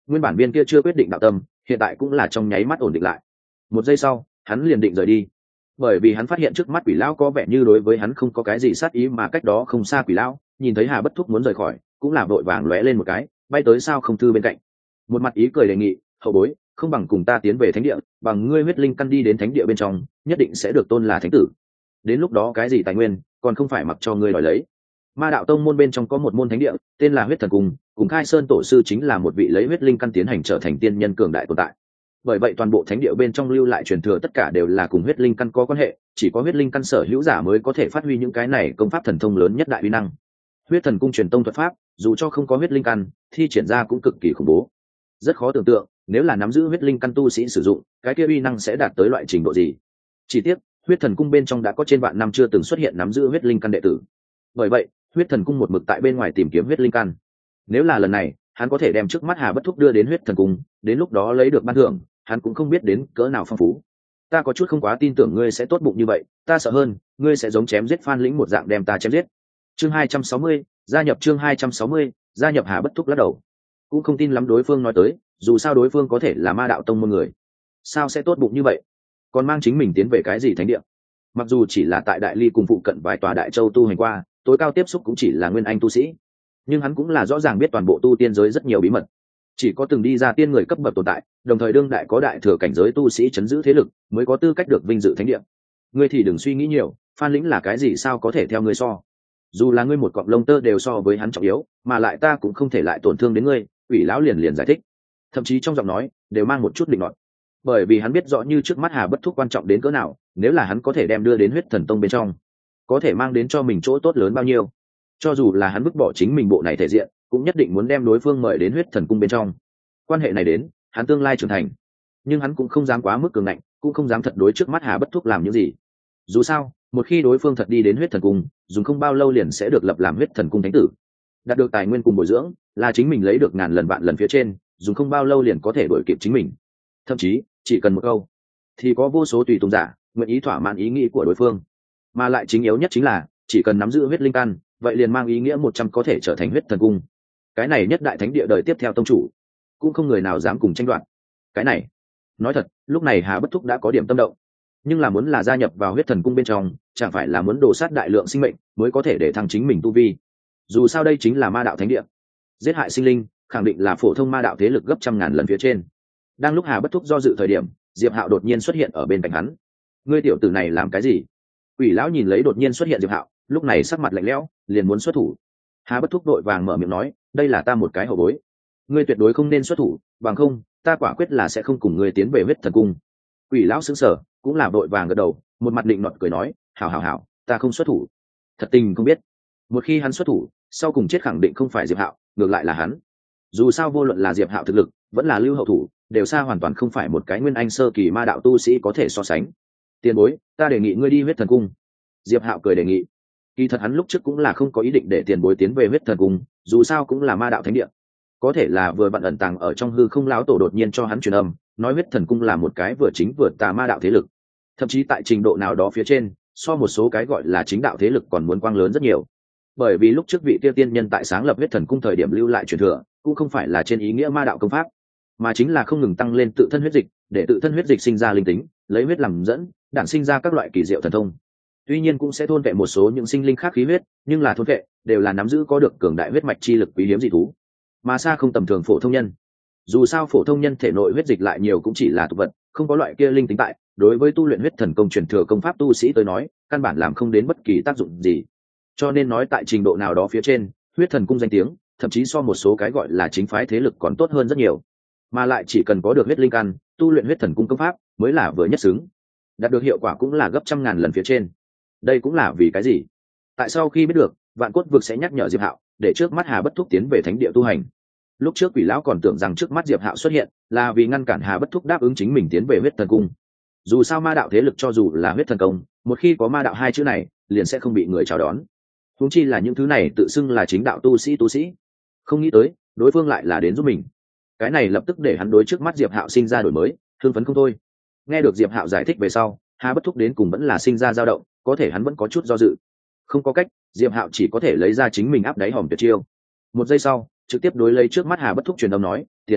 nguyên bản viên kia chưa quyết định đạo tâm hiện tại cũng là trong nháy mắt ổn định lại. Một giây sau hắn liền định rời đi, bởi vì hắn phát hiện trước mắt quỷ lão có vẻ như đối với hắn không có cái gì sát ý, mà cách đó không xa quỷ lão nhìn thấy Hà Bất Thúc muốn rời khỏi cũng là vội vàng lóe lên một cái bay tới Sao Không Thư bên cạnh, một mặt ý cười đề nghị: hậu bối, không bằng cùng ta tiến về thánh địa, bằng ngươi huyết linh căn đi đến thánh địa bên trong nhất định sẽ được tôn là thánh tử, đến lúc đó cái gì tài nguyên còn không phải mặc cho ngươi đòi lấy. Ma đạo tông môn bên trong có một môn thánh địa tên là Huyết Thần Cung, cùng Khai Sơn tổ sư chính là một vị lấy huyết linh căn tiến hành trở thành tiên nhân cường đại tồn tại. Bởi vậy toàn bộ thánh địa bên trong lưu lại truyền thừa tất cả đều là cùng huyết linh căn có quan hệ, chỉ có huyết linh căn sở hữu giả mới có thể phát huy những cái này công pháp thần thông lớn nhất đại uy năng. Huyết Thần Cung truyền tông thuật pháp, dù cho không có huyết linh căn, thi triển ra cũng cực kỳ khủng bố. Rất khó tưởng tượng, nếu là nắm giữ huyết linh căn tu sĩ sử dụng, cái kia uy năng sẽ đạt tới loại trình độ gì. Chỉ tiếc, Huyết Thần Cung bên trong đã có trên vạn năm chưa từng xuất hiện nắm giữ huyết linh căn đệ tử. Bởi vậy, Huyết Thần Cung một mực tại bên ngoài tìm kiếm huyết linh căn. Nếu là lần này, hắn có thể đem trước mắt Hà Bất Thúc đưa đến Huyết Thần Cung, đến lúc đó lấy được ban thưởng, hắn cũng không biết đến cỡ nào phong phú. Ta có chút không quá tin tưởng ngươi sẽ tốt bụng như vậy, ta sợ hơn, ngươi sẽ giống chém giết Phan Lĩnh một dạng đem ta chém giết. Chương hai trăm sáu mươi, gia nhập chương hai trăm sáu mươi, gia nhập Hà Bất Thúc lắc đầu. Cũng không tin lắm đối phương nói tới, dù sao đối phương có thể là Ma đạo tông môn người. Sao sẽ tốt bụng như vậy? Còn mang chính mình tiến về cái gì thánh địa? Mặc dù chỉ là tại Đại Ly cùng phụ cận vài tòa đại châu tu hành qua, tối cao tiếp xúc cũng chỉ là nguyên anh tu sĩ, nhưng hắn cũng là rõ ràng biết toàn bộ tu tiên giới rất nhiều bí mật. Chỉ có từng đi ra tiên người cấp bậc tồn tại, đồng thời đương đại có đại thừa cảnh giới tu sĩ chấn giữ thế lực, mới có tư cách được vinh dự thánh địa. Ngươi thì đừng suy nghĩ nhiều, Phan Lĩnh là cái gì sao có thể theo ngươi so? Dù là ngươi một cọng lông tơ đều so với hắn trọng yếu, mà lại ta cũng không thể lại tổn thương đến ngươi. Ủy lão liền liền giải thích, thậm chí trong giọng nói đều mang một chút định luận, bởi vì hắn biết rõ như trước mắt Hà Bất Thúc quan trọng đến cỡ nào, nếu là hắn có thể đem đưa đến Huyết Thần Tông bên trong, có thể mang đến cho mình chỗ tốt lớn bao nhiêu. Cho dù là hắn vứt bỏ chính mình bộ này thể diện, cũng nhất định muốn đem đối phương mời đến Huyết Thần Cung bên trong. Quan hệ này đến hắn tương lai trưởng thành, nhưng hắn cũng không dám quá mức cường ngạnh, cũng không dám thật đối trước mắt Hà Bất Thúc làm những gì. Dù sao, một khi đối phương thật đi đến Huyết Thần Cung, dùng không bao lâu liền sẽ được lập làm Huyết Thần Cung thánh tử, đạt được tài nguyên cùng bồi dưỡng, là chính mình lấy được ngàn lần vạn lần phía trên, dùng không bao lâu liền có thể đuổi kịp chính mình. Thậm chí chỉ cần một câu, thì có vô số tùy tùng giả nguyện ý thỏa mãn ý nghĩ của đối phương. Mà lại chính yếu nhất chính là chỉ cần nắm giữ huyết linh căn, vậy liền mang ý nghĩa một trăm có thể trở thành Huyết Thần Cung. Cái này nhất đại thánh địa đời tiếp theo tông chủ, cũng không người nào dám cùng tranh đoạt. Cái này, nói thật, lúc này Hà Bất Thúc đã có điểm tâm động, nhưng là muốn là gia nhập vào Huyết Thần Cung bên trong, chẳng phải là muốn đổ sát đại lượng sinh mệnh mới có thể để thăng chính mình tu vi. Dù sao đây chính là ma đạo thánh địa, giết hại sinh linh khẳng định là phổ thông ma đạo thế lực gấp trăm ngàn lần phía trên. Đang lúc Hà Bất Thúc do dự thời điểm, Diệp Hạo đột nhiên xuất hiện ở bên cạnh hắn. Ngươi tiểu tử này làm cái gì? Quỷ lão nhìn lấy đột nhiên xuất hiện Diệp Hạo, lúc này sắc mặt lạnh lẽo, liền muốn xuất thủ. Hà Bất Thúc đội vàng mở miệng nói, đây là ta một cái hậu bối, ngươi tuyệt đối không nên xuất thủ, bằng không ta quả quyết là sẽ không cùng ngươi tiến về Huyết Thần Cung. Quỷ lão sững sờ, cũng là đội vàng gật đầu, một mặt định nọt cười nói, hảo hảo hảo, ta không xuất thủ. Thật tình không biết, một khi hắn xuất thủ, sau cùng chết khẳng định không phải Diệp Hạo, ngược lại là hắn. Dù sao vô luận là Diệp Hạo thực lực, vẫn là Lưu Hậu thủ, đều xa hoàn toàn không phải một cái nguyên anh sơ kỳ ma đạo tu sĩ có thể so sánh. Tiền bối, ta đề nghị ngươi đi Huyết Thần Cung. Diệp Hạo cười đề nghị. Kỳ thật hắn lúc trước cũng là không có ý định để tiền bối tiến về Huyết Thần Cung, dù sao cũng là ma đạo thánh địa. Có thể là vừa bận ẩn tàng ở trong hư không lão tổ đột nhiên cho hắn truyền âm, nói Huyết Thần Cung là một cái vừa chính vừa tà ma đạo thế lực, thậm chí tại trình độ nào đó phía trên, so một số cái gọi là chính đạo thế lực còn muốn quang lớn rất nhiều. Bởi vì lúc trước vị tiêu tiên nhân tại sáng lập Huyết Thần Cung thời điểm lưu lại truyền thừa, cũng không phải là trên ý nghĩa ma đạo công pháp, mà chính là không ngừng tăng lên tự thân huyết dịch, để tự thân huyết dịch sinh ra linh tính, lấy huyết làm dẫn, đản sinh ra các loại kỳ diệu thần thông. Tuy nhiên cũng sẽ thôn vệ một số những sinh linh khác khí huyết, nhưng là thôn vệ đều là nắm giữ có được cường đại huyết mạch chi lực quý hiếm dị thú, mà xa không tầm thường phổ thông nhân. Dù sao phổ thông nhân thể nội huyết dịch lại nhiều cũng chỉ là tục vật, không có loại kia linh tính tại, đối với tu luyện huyết thần công truyền thừa công pháp tu sĩ tới nói, căn bản làm không đến bất kỳ tác dụng gì. Cho nên nói tại trình độ nào đó phía trên, Huyết Thần Cung danh tiếng, thậm chí so một số cái gọi là chính phái thế lực còn tốt hơn rất nhiều. Mà lại chỉ cần có được huyết linh căn, tu luyện Huyết Thần Cung công pháp mới là vừa nhất xứng, đạt được hiệu quả cũng là gấp trăm ngàn lần phía trên. Đây cũng là vì cái gì? Tại sau khi biết được, Vạn Cốt Vực sẽ nhắc nhở Diệp Hạo, để trước mắt Hà Bất Thúc tiến về thánh địa tu hành. Lúc trước Quỷ lão còn tưởng rằng trước mắt Diệp Hạo xuất hiện là vì ngăn cản Hà Bất Thúc đáp ứng chính mình tiến về Huyết Thần Cung. Dù sao ma đạo thế lực cho dù là huyết thần công, một khi có ma đạo hai chữ này, liền sẽ không bị người chào đón. Huống chi là những thứ này tự xưng là chính đạo tu sĩ tu sĩ. Không nghĩ tới, đối phương lại là đến giúp mình. Cái này lập tức để hắn đối trước mắt Diệp Hạo sinh ra đổi mới, thương phấn không thôi. Nghe được Diệp Hạo giải thích về sau, Hà Bất Thúc đến cùng vẫn là sinh ra dao động, có thể hắn vẫn có chút do dự. Không có cách, Diệp Hạo chỉ có thể lấy ra chính mình áp đáy hòm tuyệt chiêu. Một giây sau, trực tiếp đối lấy trước mắt Hà Bất Thúc truyền âm nói, tiền bối,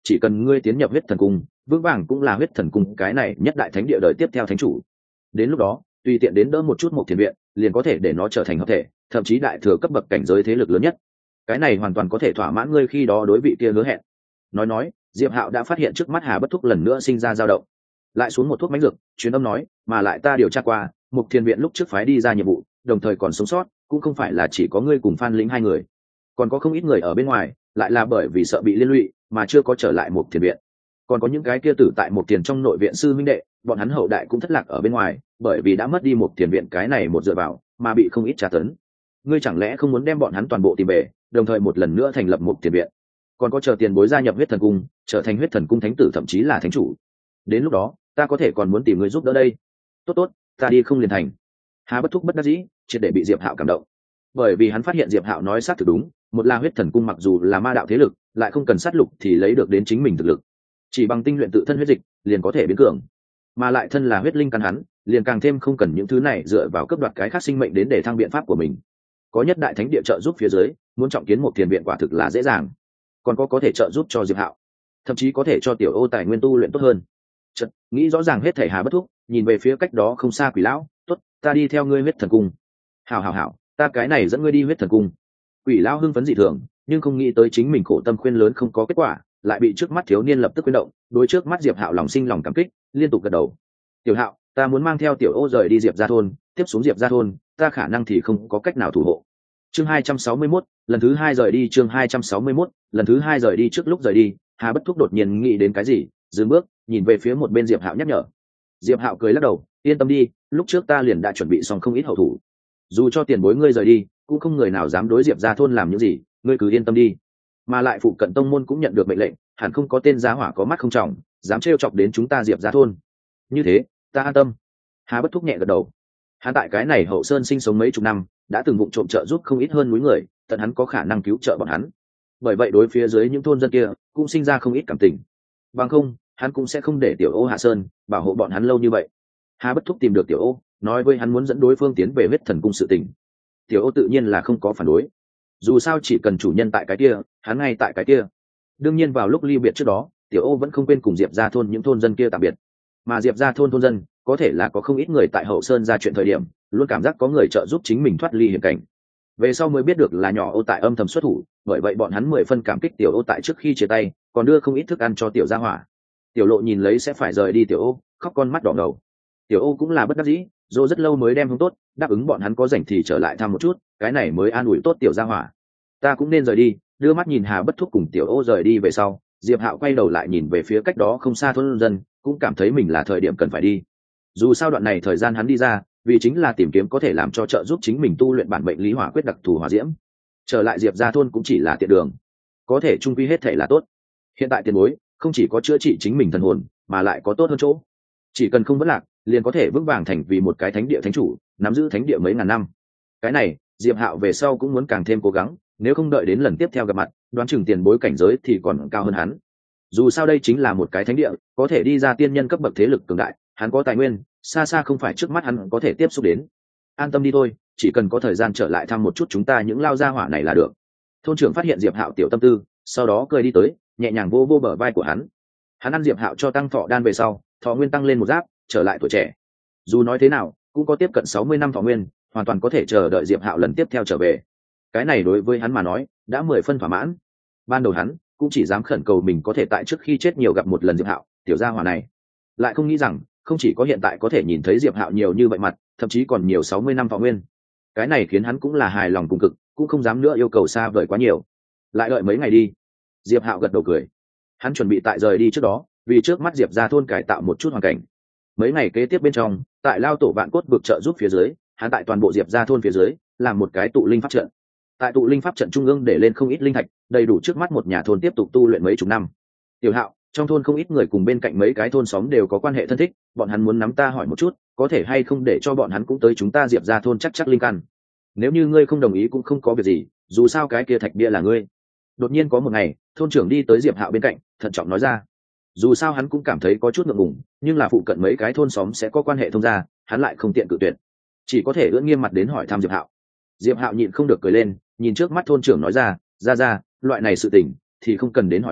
chỉ cần ngươi tiến nhập huyết thần cung, vững vàng cũng là huyết thần cung cái này nhất đại thánh địa đời tiếp theo thánh chủ. Đến lúc đó tùy tiện đến đỡ một chút một thiền viện liền có thể để nó trở thành hợp thể, thậm chí đại thừa cấp bậc cảnh giới thế lực lớn nhất. Cái này hoàn toàn có thể thỏa mãn ngươi khi đó đối vị kia hứa hẹn. Nói nói Diệp Hạo đã phát hiện trước mắt Hà Bất Thúc lần nữa sinh ra dao động, lại xuống một thuốc mãnh dược, truyền âm nói, mà lại ta điều tra qua, Mục Thiền viện lúc trước phái đi ra nhiệm vụ, đồng thời còn sống sót, cũng không phải là chỉ có ngươi cùng Phan Lĩnh hai người, còn có không ít người ở bên ngoài, lại là bởi vì sợ bị liên lụy mà chưa có trở lại Mục Thiền viện. Còn có những cái kia tử tại Mục Thiền trong nội viện sư minh đệ, bọn hắn hậu đại cũng thất lạc ở bên ngoài, bởi vì đã mất đi Mục Thiền viện cái này một dựa vào, mà bị không ít tra tấn. Ngươi chẳng lẽ không muốn đem bọn hắn toàn bộ tìm về, đồng thời một lần nữa thành lập Mục Thiền viện? Còn có chờ tiền bối gia nhập huyết thần cung, trở thành huyết thần cung thánh tử thậm chí là thánh chủ. Đến lúc đó ta có thể còn muốn tìm người giúp đỡ đây. Tốt tốt, ta đi không liền thành. Hà Bất Thúc bất đắc dĩ, triệt để bị Diệp Hạo cảm động, bởi vì hắn phát hiện Diệp Hạo nói xác thực đúng, một là huyết thần cung mặc dù là ma đạo thế lực, lại không cần sát lục thì lấy được đến chính mình thực lực, chỉ bằng tinh luyện tự thân huyết dịch liền có thể biến cường, mà lại thân là huyết linh căn hắn liền càng thêm không cần những thứ này dựa vào cấp đoạt cái khác sinh mệnh đến để thăng biện pháp của mình. Có nhất đại thánh địa trợ giúp phía dưới, muốn trọng kiến một thiền viện quả thực là dễ dàng, còn có có thể trợ giúp cho Diệp Hạo, thậm chí có thể cho Tiểu Ô tài nguyên tu luyện tốt hơn. Chật, nghĩ rõ ràng hết thảy Hà Bất Thúc, nhìn về phía cách đó không xa Quỷ lão, tốt, ta đi theo ngươi huyết thần cung. Hảo hảo hảo, ta cái này dẫn ngươi đi huyết thần cung. Quỷ lão hưng phấn dị thường, nhưng không nghĩ tới chính mình khổ tâm khuyên lớn không có kết quả, lại bị trước mắt thiếu niên lập tức khuyên động, đối trước mắt Diệp Hạo lòng sinh lòng cảm kích, liên tục gật đầu. Tiểu Hạo, ta muốn mang theo Tiểu Ô rời đi Diệp gia thôn, tiếp xuống Diệp gia thôn, ta khả năng thì không có cách nào thủ hộ. Chương hai trăm sáu mươi mốt, lần thứ hai rời đi, chương hai trăm sáu mươi mốt, lần thứ hai rời đi. Trước lúc rời đi, Hà Bất Thúc đột nhiên nghĩ đến cái gì, dừng bước, nhìn về phía một bên Diệp Hạo nhắc nhở. Diệp Hạo cười lắc đầu, yên tâm đi, lúc trước ta liền đã chuẩn bị xong không ít hậu thủ, dù cho tiền bối ngươi rời đi, cũng không người nào dám đối Diệp gia thôn làm những gì, ngươi cứ yên tâm đi. Mà lại phụ cận tông môn cũng nhận được mệnh lệnh, hẳn không có tên giá hỏa có mắt không trọng, dám trêu chọc đến chúng ta Diệp gia thôn. Như thế, ta an tâm. Hà Bất Thúc nhẹ gật đầu. Hắn tại cái này hậu sơn sinh sống mấy chục năm, đã từng vụng trộm trợ giúp không ít hơn núi người, tận hắn có khả năng cứu trợ bọn hắn. Bởi vậy đối phía dưới những thôn dân kia cũng sinh ra không ít cảm tình. Bằng không, hắn cũng sẽ không để Tiểu Ô hạ sơn bảo hộ bọn hắn lâu như vậy. Hà Bất Thúc tìm được Tiểu Ô, nói với hắn muốn dẫn đối phương tiến về huyết thần cung sự tình. Tiểu Ô tự nhiên là không có phản đối. Dù sao chỉ cần chủ nhân tại cái kia, hắn ngay tại cái kia. Đương nhiên vào lúc ly biệt trước đó, Tiểu Ô vẫn không quên cùng Diệp gia thôn những thôn dân kia tạm biệt. Mà Diệp gia thôn thôn dân, có thể là có không ít người tại hậu sơn ra chuyện thời điểm, luôn cảm giác có người trợ giúp chính mình thoát ly hiểm cảnh. Về sau mới biết được là nhỏ Ô tại âm thầm xuất thủ, bởi vậy bọn hắn mười phân cảm kích Tiểu Ô tại trước khi chia tay, còn đưa không ít thức ăn cho Tiểu gia hỏa. Tiểu Lộ nhìn lấy sẽ phải rời đi Tiểu Ô, khóc con mắt đỏ ngầu. Tiểu Ô cũng là bất đắc dĩ, dỗ rất lâu mới đem hướng tốt, đáp ứng bọn hắn có rảnh thì trở lại thăm một chút, cái này mới an ủi tốt Tiểu gia hỏa. Ta cũng nên rời đi. Đưa mắt nhìn Hà Bất Thúc cùng Tiểu Ô rời đi về sau, Diệp Hạo quay đầu lại nhìn về phía cách đó không xa thôn dân, cũng cảm thấy mình là thời điểm cần phải đi. Dù sao đoạn này thời gian hắn đi ra, vì chính là tìm kiếm có thể làm cho trợ giúp chính mình tu luyện bản mệnh lý hỏa quyết đặc thù hỏa diễm. Trở lại Diệp gia thôn cũng chỉ là tiện đường, có thể trung quy hết thể là tốt. Hiện tại tiền bối không chỉ có chữa trị chính mình thần hồn, mà lại có tốt hơn chỗ, chỉ cần không vất lạc, liền có thể vững vàng thành vì một cái thánh địa thánh chủ, nắm giữ thánh địa mấy ngàn năm. Cái này Diệp Hạo về sau cũng muốn càng thêm cố gắng, nếu không đợi đến lần tiếp theo gặp mặt, đoán chừng tiền bối cảnh giới thì còn cao hơn hắn. Dù sao đây chính là một cái thánh địa, có thể đi ra tiên nhân cấp bậc thế lực cường đại, hắn có tài nguyên, xa xa không phải trước mắt hắn có thể tiếp xúc đến. An tâm đi thôi, chỉ cần có thời gian trở lại thăm một chút chúng ta những lao gia hỏa này là được. Thôn trưởng phát hiện Diệp Hạo tiểu tâm tư, sau đó cười đi tới, nhẹ nhàng vô vô bờ vai của hắn. Hắn ăn Diệp Hạo cho tăng thọ đan về sau, thọ nguyên tăng lên một giáp, trở lại tuổi trẻ. Dù nói thế nào, cũng có tiếp cận sáu mươi năm thọ nguyên, hoàn toàn có thể chờ đợi Diệp Hạo lần tiếp theo trở về. Cái này đối với hắn mà nói, đã mười phân thỏa mãn. Ban đầu hắn cũng chỉ dám khẩn cầu mình có thể tại trước khi chết nhiều gặp một lần Diệp Hạo, tiểu gia hỏa này. Lại không nghĩ rằng, không chỉ có hiện tại có thể nhìn thấy Diệp Hạo nhiều như vậy mặt, thậm chí còn nhiều sáu mươi năm thọ nguyên. Cái này khiến hắn cũng là hài lòng cùng cực, cũng không dám nữa yêu cầu xa vời quá nhiều. Lại đợi mấy ngày đi. Diệp Hạo gật đầu cười. Hắn chuẩn bị tại rời đi trước đó, vì trước mắt Diệp gia thôn cải tạo một chút hoàn cảnh. Mấy ngày kế tiếp bên trong, tại lao tổ vạn cốt vực trợ giúp phía dưới, hắn tại toàn bộ Diệp gia thôn phía dưới, làm một cái tụ linh pháp trận. Tại tụ linh pháp trận trung ương để lên không ít linh thạch, đầy đủ trước mắt một nhà thôn tiếp tục tu luyện mấy chục năm. Tiểu Hạo, trong thôn không ít người cùng bên cạnh mấy cái thôn xóm đều có quan hệ thân thích, bọn hắn muốn nắm ta hỏi một chút, có thể hay không để cho bọn hắn cũng tới chúng ta Diệp gia thôn chắc chắc linh căn. Nếu như ngươi không đồng ý cũng không có việc gì, dù sao cái kia thạch bia là ngươi. Đột nhiên có một ngày, thôn trưởng đi tới Diệp Hạo bên cạnh, thận trọng nói ra. Dù sao hắn cũng cảm thấy có chút ngượng ngùng, nhưng là phụ cận mấy cái thôn xóm sẽ có quan hệ thông gia, hắn lại không tiện cự tuyệt, chỉ có thể ưỡn nghiêm mặt đến hỏi thăm Diệp Hạo. Diệp Hạo nhịn không được cười lên, nhìn trước mắt thôn trưởng nói ra, ra ra, loại này sự tình thì không cần đến hỏi ta,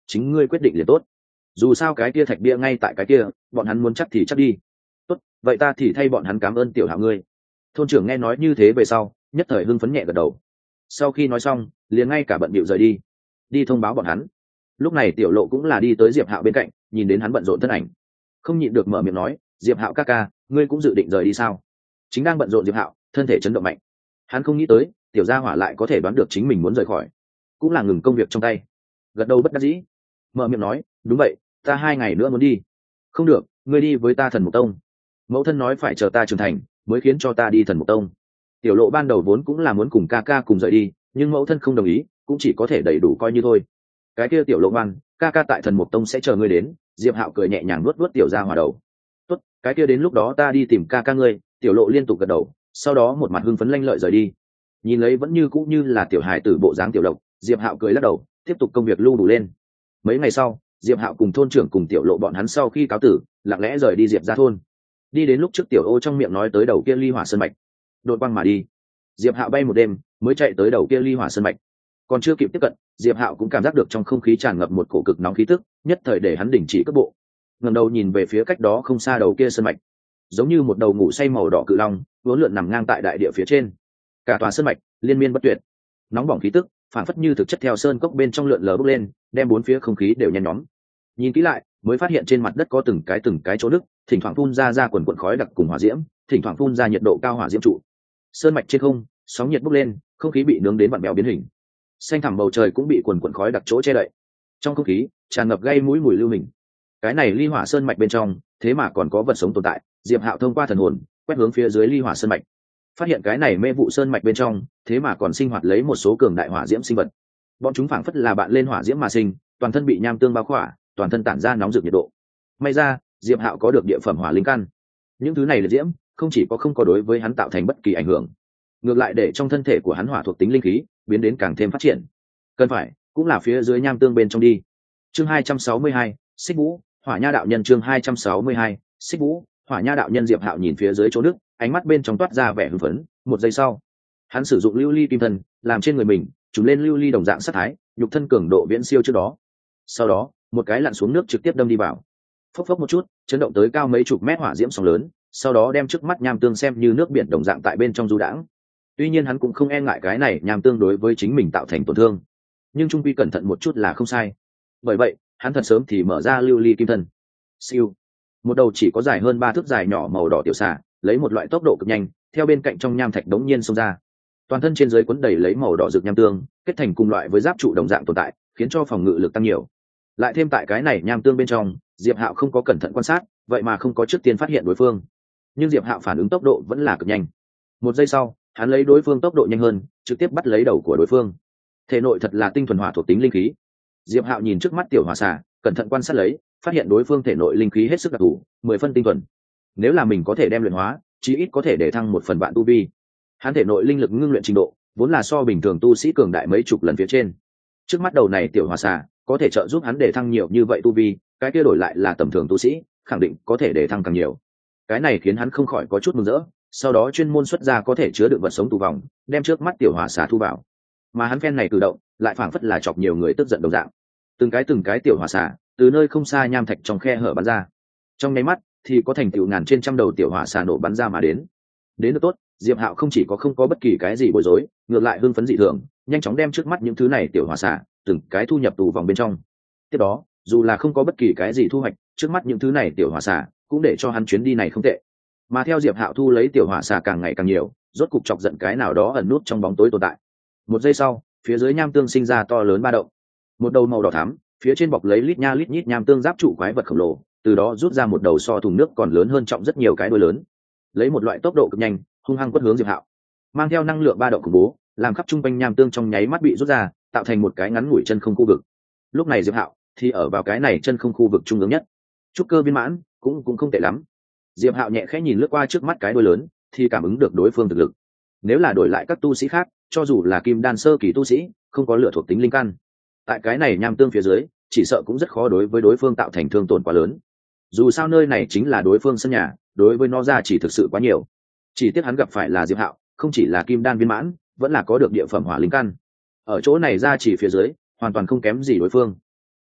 chính ngươi quyết định liền tốt. Dù sao cái kia thạch bia ngay tại cái kia, bọn hắn muốn chắc thì chắc đi. Tốt, vậy ta thì thay bọn hắn cảm ơn tiểu Hạo ngươi. Thôn trưởng nghe nói như thế về sau, nhất thời hưng phấn nhẹ gật đầu. Sau khi nói xong, liền ngay cả bận bịu rời đi, đi thông báo bọn hắn. Lúc này tiểu lộ cũng là đi tới Diệp Hạo bên cạnh, nhìn đến hắn bận rộn thân ảnh, không nhịn được mở miệng nói, Diệp Hạo ca ca, ngươi cũng dự định rời đi sao? Chính đang bận rộn Diệp Hạo thân thể chấn động mạnh, hắn không nghĩ tới tiểu gia hỏa lại có thể đoán được chính mình muốn rời khỏi, cũng là ngừng công việc trong tay, gật đầu bất đắc dĩ, mở miệng nói, đúng vậy, ta hai ngày nữa muốn đi. Không được, ngươi đi với ta Thần Mục Tông. Mẫu thân nói phải chờ ta trưởng thành mới khiến cho ta đi Thần Mục Tông. Tiểu lộ ban đầu vốn cũng là muốn cùng ca ca cùng rời đi, nhưng mẫu thân không đồng ý, cũng chỉ có thể đầy đủ coi như thôi. Cái kia tiểu lộ ngoan, ca ca tại Thần Mục Tông sẽ chờ ngươi đến. Diệp Hạo cười nhẹ nhàng nuốt nuốt tiểu gia hỏa đầu. Tốt, cái kia đến lúc đó ta đi tìm ca ca ngươi. Tiểu lộ liên tục gật đầu, sau đó một mặt hưng phấn lanh lợi rời đi. Nhìn lấy vẫn như cũng như là tiểu hài tử bộ dáng tiểu lộc, Diệp Hạo cười lắc đầu, tiếp tục công việc lưu đủ lên. Mấy ngày sau, Diệp Hạo cùng thôn trưởng cùng tiểu lộ bọn hắn sau khi cáo tử, lặng lẽ rời đi Diệp gia thôn. Đi đến lúc trước tiểu ô trong miệng nói tới đầu kia ly hỏa sơn mạch, đột quang mà đi. Diệp Hạo bay một đêm mới chạy tới đầu kia ly hỏa sơn mạch. Còn chưa kịp tiếp cận, Diệp Hạo cũng cảm giác được trong không khí tràn ngập một cổ cực nóng khí tức, nhất thời để hắn đình chỉ cước bộ. Ngẩng đầu nhìn về phía cách đó không xa đầu kia sơn mạch, giống như một đầu ngủ say màu đỏ cự long, vốn lượn nằm ngang tại đại địa phía trên. Cả tòa sơn mạch liên miên bất tuyệt, nóng bỏng khí tức, phản phất như thực chất theo sơn cốc bên trong lượn lờ bốc lên, đem bốn phía không khí đều nhen nhóm. Nhìn kỹ lại, mới phát hiện trên mặt đất có từng cái từng cái chỗ nứt, thỉnh thoảng phun ra ra quần quần khói đặc cùng hỏa diễm, thỉnh thoảng phun ra nhiệt độ cao hỏa diễm trụ. Sơn mạch trên không, sóng nhiệt bốc lên, không khí bị nướng đến vặn vẹo biến hình. Xanh thẳm bầu trời cũng bị quần quần khói đặc chỗ che đậy. Trong không khí tràn ngập gây mũi mùi lưu hình. Cái này ly hỏa sơn mạch bên trong, thế mà còn có vật sống tồn tại. Diệp Hạo thông qua thần hồn, quét hướng phía dưới ly hỏa sơn mạch, phát hiện cái này mê vụ sơn mạch bên trong, thế mà còn sinh hoạt lấy một số cường đại hỏa diễm sinh vật. Bọn chúng phảng phất là bạn lên hỏa diễm mà sinh, toàn thân bị nham tương bao khỏa, toàn thân tản ra nóng rực nhiệt độ. May ra, Diệp Hạo có được địa phẩm hỏa linh căn. Những thứ này là diễm, không chỉ có không có đối với hắn tạo thành bất kỳ ảnh hưởng, ngược lại để trong thân thể của hắn hỏa thuộc tính linh khí biến đến càng thêm phát triển. Cần phải, cũng là phía dưới nham tương bên trong đi. Chương hai trăm sáu mươi hai, Xích Vũ, Hỏa Nha đạo nhân chương hai trăm sáu mươi hai, Xích Vũ, Hỏa Nha đạo nhân. Diệp Hạo nhìn phía dưới chỗ nước, ánh mắt bên trong toát ra vẻ hưng phấn. Một giây sau, hắn sử dụng lưu ly kim thân, làm trên người mình trùm lên lưu ly đồng dạng sát thái, nhục thân cường độ viễn siêu trước đó. Sau đó, một cái lặn xuống nước trực tiếp đâm đi vào. Phốc phốc một chút, chấn động tới cao mấy chục mét hỏa diễm sóng lớn, sau đó đem trước mắt nham tương xem như nước biển đồng dạng tại bên trong du đãng. Tuy nhiên hắn cũng không e ngại cái này nham tương đối với chính mình tạo thành tổn thương, nhưng trung quy cẩn thận một chút là không sai. Bởi vậy, hắn thật sớm thì mở ra lưu ly kim thân. Siêu, một đầu chỉ có dài hơn ba thước dài nhỏ màu đỏ tiểu xà, lấy một loại tốc độ cực nhanh, theo bên cạnh trong nham thạch đống nhiên xông ra. Toàn thân trên dưới quấn đầy lấy màu đỏ rực nham tương, kết thành cùng loại với giáp trụ đồng dạng tồn tại, khiến cho phòng ngự lực tăng nhiều. Lại thêm tại cái này nham tương bên trong, Diệp Hạo không có cẩn thận quan sát, vậy mà không có trước tiên phát hiện đối phương. Nhưng Diệp Hạo phản ứng tốc độ vẫn là cực nhanh. Một giây sau, hắn lấy đối phương tốc độ nhanh hơn, trực tiếp bắt lấy đầu của đối phương. Thể nội thật là tinh thuần hỏa thuộc tính linh khí. Diệp Hạo nhìn trước mắt tiểu hỏa xà, cẩn thận quan sát lấy, phát hiện đối phương thể nội linh khí hết sức đặc thù, mười phân tinh thuần. Nếu là mình có thể đem luyện hóa, chí ít có thể để thăng một phần vạn tu vi. Hắn thể nội linh lực ngưng luyện trình độ, vốn là so bình thường tu sĩ cường đại mấy chục lần phía trên. Trước mắt đầu này tiểu hỏa xà, có thể trợ giúp hắn để thăng nhiều như vậy tu vi, cái kia đổi lại là tầm thường tu sĩ, khẳng định có thể để thăng càng nhiều. Cái này khiến hắn không khỏi có chút mừng rỡ, sau đó chuyên môn xuất ra có thể chứa đựng vật sống tù vòng, đem trước mắt tiểu hỏa xà thu vào. Mà hắn phen này cử động, lại phảng phất là chọc nhiều người tức giận đồng dạng. Từng cái từng cái tiểu hỏa xà, từ nơi không xa nham thạch trong khe hở bắn ra. Trong nháy mắt, thì có thành tựu ngàn trên trăm đầu tiểu hỏa xà nổ bắn ra mà đến. Đến được tốt, Diệp Hạo không chỉ có không có bất kỳ cái gì bối rối, ngược lại hưng phấn dị thường, nhanh chóng đem trước mắt những thứ này tiểu hỏa xà, từng cái thu nhập tù vòng bên trong. Tiếp đó, dù là không có bất kỳ cái gì thu hoạch, trước mắt những thứ này tiểu hỏa xà cũng để cho hắn chuyến đi này không tệ. Mà theo Diệp Hạo thu lấy tiểu hỏa xà càng ngày càng nhiều, rốt cục chọc giận cái nào đó ẩn nút trong bóng tối tồn tại. Một giây sau, phía dưới nham tương sinh ra to lớn ba động. Một đầu màu đỏ thắm, phía trên bọc lấy lít nha lít nhít nham tương giáp trụ quái vật khổng lồ, từ đó rút ra một đầu so thùng nước còn lớn hơn trọng rất nhiều cái đuôi lớn, lấy một loại tốc độ cực nhanh, hung hăng quất hướng Diệp Hạo, mang theo năng lượng ba động khủng bố, làm khắp trung quanh nham tương trong nháy mắt bị rút ra, tạo thành một cái ngắn ngủi chân không khu vực. Lúc này Diệp Hạo thì ở vào cái này chân không khu vực trung ương nhất, trúc cơ viên mãn, cũng cũng không tệ lắm. Diệp Hạo nhẹ khẽ nhìn lướt qua trước mắt cái đuôi lớn, thì cảm ứng được đối phương thực lực. Nếu là đổi lại các tu sĩ khác, cho dù là kim đan sơ kỳ tu sĩ, không có lửa thuộc tính linh căn, tại cái này nham tương phía dưới, chỉ sợ cũng rất khó đối với đối phương tạo thành thương tổn quá lớn. Dù sao nơi này chính là đối phương sân nhà, đối với nó ra chỉ thực sự quá nhiều. Chỉ tiếc hắn gặp phải là Diệp Hạo, không chỉ là kim đan viên mãn, vẫn là có được địa phẩm hỏa linh căn. Ở chỗ này ra chỉ phía dưới, hoàn toàn không kém gì đối phương.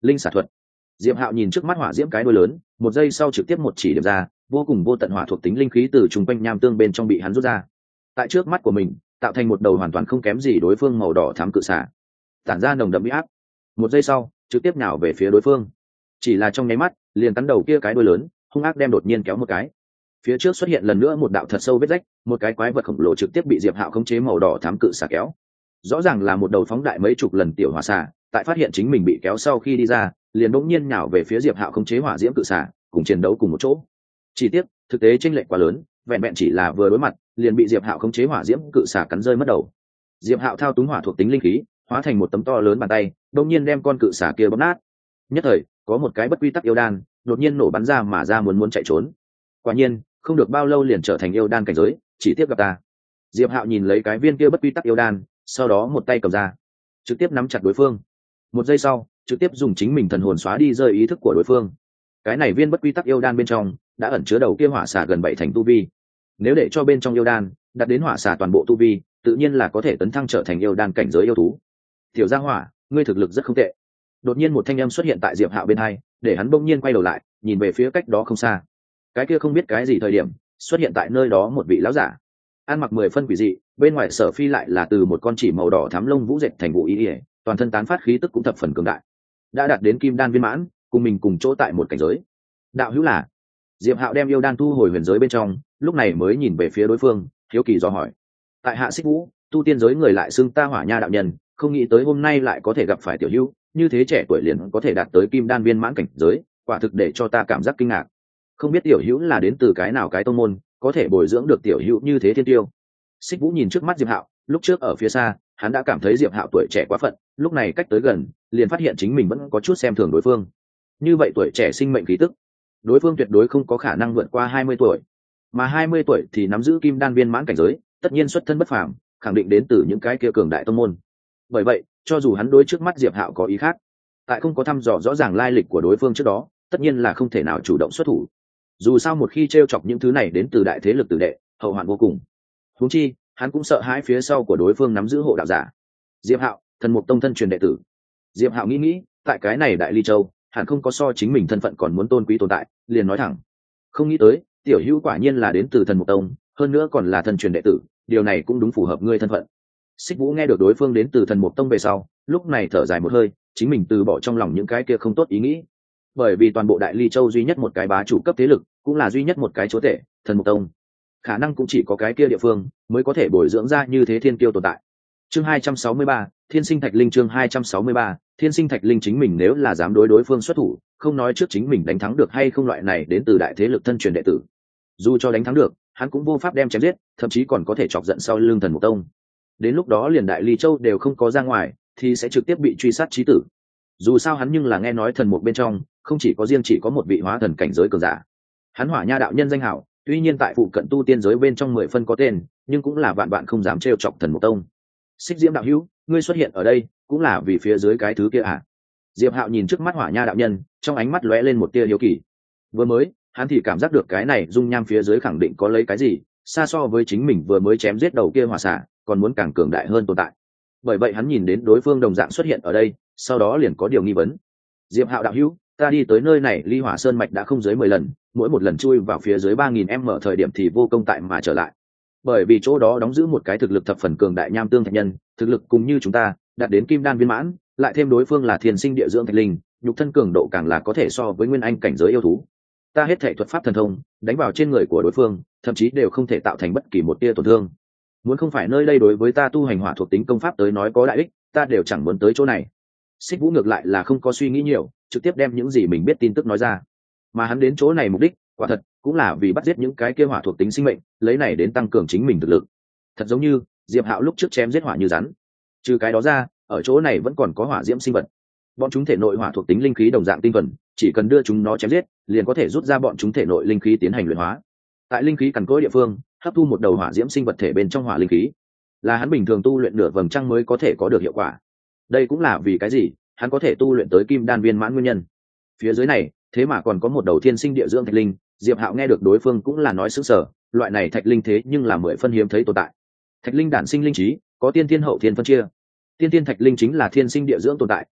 linh xả thuật. Diệp Hạo nhìn trước mắt hỏa diễm cái đuôi lớn, một giây sau trực tiếp một chỉ điểm ra, vô cùng vô tận hỏa thuộc tính linh khí từ trung quanh nham tương bên trong bị hắn rút ra, tại trước mắt của mình tạo thành một đầu hoàn toàn không kém gì đối phương màu đỏ thắm cự xả, tản ra nồng đậm uy áp. Một giây sau trực tiếp nhào về phía đối phương, chỉ là trong nháy mắt liền cắn đầu kia cái đuôi lớn, hung ác đem đột nhiên kéo một cái. Phía trước xuất hiện lần nữa một đạo thật sâu vết rách, một cái quái vật khổng lồ trực tiếp bị Diệp Hạo khống chế màu đỏ thắm cự xả kéo. Rõ ràng là một đầu phóng đại mấy chục lần tiểu hỏa xả, tại phát hiện chính mình bị kéo sau khi đi ra, liền đột nhiên nhào về phía Diệp Hạo khống chế hỏa diễm cự xả, cùng chiến đấu cùng một chỗ. Chỉ tiếc, thực tế chênh lệch quá lớn, vẹn vẹn chỉ là vừa đối mặt, liền bị Diệp Hạo khống chế hỏa diễm cự xả cắn rơi mất đầu. Diệp Hạo thao túng hỏa thuộc tính linh khí, hóa thành một tấm to lớn bàn tay, đột nhiên đem con cự xả kia bóp nát. Nhất thời, có một cái bất quy tắc yêu đan, đột nhiên nổ bắn ra mà ra muốn muốn chạy trốn. Quả nhiên, không được bao lâu liền trở thành yêu đan cảnh giới, chỉ tiếp gặp ta. Diệp Hạo nhìn lấy cái viên kia bất quy tắc yêu đan, sau đó một tay cầm ra, trực tiếp nắm chặt đối phương. Một giây sau, trực tiếp dùng chính mình thần hồn xóa đi rơi ý thức của đối phương. Cái này viên bất quy tắc yêu đan bên trong đã ẩn chứa đầu kia hỏa xả gần bảy thành tu vi. Nếu để cho bên trong yêu đan đặt đến hỏa xả toàn bộ tu vi, tự nhiên là có thể tấn thăng trở thành yêu đan cảnh giới yêu thú. Tiểu gia hỏa, ngươi thực lực rất không tệ. Đột nhiên một thanh âm xuất hiện tại Diệp Hạo bên hai, để hắn bỗng nhiên quay đầu lại, nhìn về phía cách đó không xa. Cái kia không biết cái gì thời điểm xuất hiện tại nơi đó một vị lão giả, ăn mặc mười phân quỷ dị, bên ngoài sở phi lại là từ một con chỉ màu đỏ thắm lông vũ dệt thành vũ y, toàn thân tán phát khí tức cũng thập phần cường đại, đã đạt đến kim đan viên mãn, cùng mình cùng chỗ tại một cảnh giới. Đạo hữu là? Diệp Hạo đem yêu đan thu hồi huyền giới bên trong, lúc này mới nhìn về phía đối phương, hiếu kỳ dò hỏi. Tại hạ Xích Vũ, tu tiên giới người lại xưng ta Hỏa Nha đạo nhân, không nghĩ tới hôm nay lại có thể gặp phải tiểu hữu, như thế trẻ tuổi liền có thể đạt tới kim đan viên mãn cảnh giới, quả thực để cho ta cảm giác kinh ngạc. Không biết tiểu hữu là đến từ cái nào cái tông môn, có thể bồi dưỡng được tiểu hữu như thế thiên tiêu. Xích Vũ nhìn trước mắt Diệp Hạo, lúc trước ở phía xa hắn đã cảm thấy Diệp Hạo tuổi trẻ quá phận, lúc này cách tới gần liền phát hiện chính mình vẫn có chút xem thường đối phương. Như vậy tuổi trẻ sinh mệnh khí tức, đối phương tuyệt đối không có khả năng vượt qua hai mươi tuổi, mà hai mươi tuổi thì nắm giữ kim đan viên mãn cảnh giới, tất nhiên xuất thân bất phàm, khẳng định đến từ những cái kia cường đại tông môn. Bởi vậy, cho dù hắn đối trước mắt Diệp Hạo có ý khác, tại không có thăm dò rõ ràng lai lịch của đối phương trước đó, tất nhiên là không thể nào chủ động xuất thủ. Dù sao một khi trêu chọc những thứ này đến từ đại thế lực tử đệ, hậu hoạn vô cùng. Huống chi, hắn cũng sợ hãi phía sau của đối phương nắm giữ hộ đạo giả. Diệp Hạo, Thần Mục Tông thân truyền đệ tử. Diệp Hạo nghĩ nghĩ, tại cái này Đại Ly Châu, hẳn không có so chính mình thân phận còn muốn tôn quý tồn tại, liền nói thẳng. Không nghĩ tới, tiểu hữu quả nhiên là đến từ Thần Mục Tông, hơn nữa còn là thân truyền đệ tử, điều này cũng đúng phù hợp ngươi thân phận. Xích Vũ nghe được đối phương đến từ Thần Mục Tông về sau, lúc này thở dài một hơi, chính mình từ bỏ trong lòng những cái kia không tốt ý nghĩ. Bởi vì toàn bộ Đại Ly Châu duy nhất một cái bá chủ cấp thế lực, cũng là duy nhất một cái chúa tể, Thần Mục Tông. Khả năng cũng chỉ có cái kia địa phương mới có thể bồi dưỡng ra như thế thiên kiêu tồn tại. Chương hai trăm sáu mươi ba, Thiên Sinh Thạch Linh. Chương hai trăm sáu mươi ba, Thiên Sinh Thạch Linh. Chính mình nếu là dám đối đối phương xuất thủ, không nói trước chính mình đánh thắng được hay không, loại này đến từ đại thế lực thân truyền đệ tử, dù cho đánh thắng được, hắn cũng vô pháp đem chém giết, thậm chí còn có thể chọc giận sau lưng Thần Mục Tông. Đến lúc đó liền Đại Ly Châu đều không có ra ngoài, thì sẽ trực tiếp bị truy sát chí tử. Dù sao hắn nhưng là nghe nói thần mục bên trong không chỉ có riêng chỉ có một vị hóa thần cảnh giới cường giả. Hắn Hỏa Nha đạo nhân danh hảo, tuy nhiên tại phụ cận tu tiên giới bên trong mười phân có tên, nhưng cũng là vạn bạn không dám trêu chọc Thần Mục Tông. Xích Diễm đạo hữu, ngươi xuất hiện ở đây cũng là vì phía dưới cái thứ kia à? Diệp Hạo nhìn trước mắt Hỏa Nha đạo nhân, trong ánh mắt lóe lên một tia hiếu kỳ. Vừa mới hắn thì cảm giác được cái này dung nham phía dưới khẳng định có lấy cái gì, xa so với chính mình vừa mới chém giết đầu kia hỏa xả còn muốn càng cường đại hơn tồn tại. Bởi vậy hắn nhìn đến đối phương đồng dạng xuất hiện ở đây, sau đó liền có điều nghi vấn. Diệp Hạo đạo hữu, ta đi tới nơi này Ly Hỏa Sơn mạch đã không dưới mười lần, mỗi một lần chui vào phía dưới ba nghìn m thời điểm thì vô công tại mà trở lại. Bởi vì chỗ đó đóng giữ một cái thực lực thập phần cường đại nham tương thạch nhân, thực lực cùng như chúng ta, đạt đến kim đan viên mãn, lại thêm đối phương là thiên sinh địa dưỡng thạch linh, nhục thân cường độ càng là có thể so với nguyên anh cảnh giới yêu thú. Ta hết thảy thuật pháp thần thông đánh vào trên người của đối phương, thậm chí đều không thể tạo thành bất kỳ một tia tổn thương. Muốn không phải nơi đây đối với ta tu hành hỏa thuộc tính công pháp tới nói có đại ích, ta đều chẳng muốn tới chỗ này. Xích Vũ ngược lại là không có suy nghĩ nhiều, trực tiếp đem những gì mình biết tin tức nói ra. Mà hắn đến chỗ này mục đích, quả thật cũng là vì bắt giết những cái kia hỏa thuộc tính sinh mệnh, lấy này đến tăng cường chính mình thực lực. Thật giống như Diệp Hạo lúc trước chém giết hỏa như rắn. Trừ cái đó ra, ở chỗ này vẫn còn có hỏa diễm sinh vật. Bọn chúng thể nội hỏa thuộc tính linh khí đồng dạng tinh thuần, chỉ cần đưa chúng nó chém giết, liền có thể rút ra bọn chúng thể nội linh khí tiến hành luyện hóa. Tại linh khí cằn cỗi địa phương, hấp thu một đầu hỏa diễm sinh vật thể bên trong hỏa linh khí, là hắn bình thường tu luyện nửa vầng trăng mới có thể có được hiệu quả. Đây cũng là vì cái gì hắn có thể tu luyện tới kim đan viên mãn nguyên nhân. Phía dưới này thế mà còn có một đầu thiên sinh địa dưỡng thạch linh. Diệp Hạo nghe được đối phương cũng là nói sững sờ, loại này thạch linh thế nhưng là mười phân hiếm thấy tồn tại. Thạch linh đản sinh linh trí, có tiên thiên hậu thiên phân chia. Tiên thiên thạch linh chính là thiên sinh địa dưỡng tồn tại,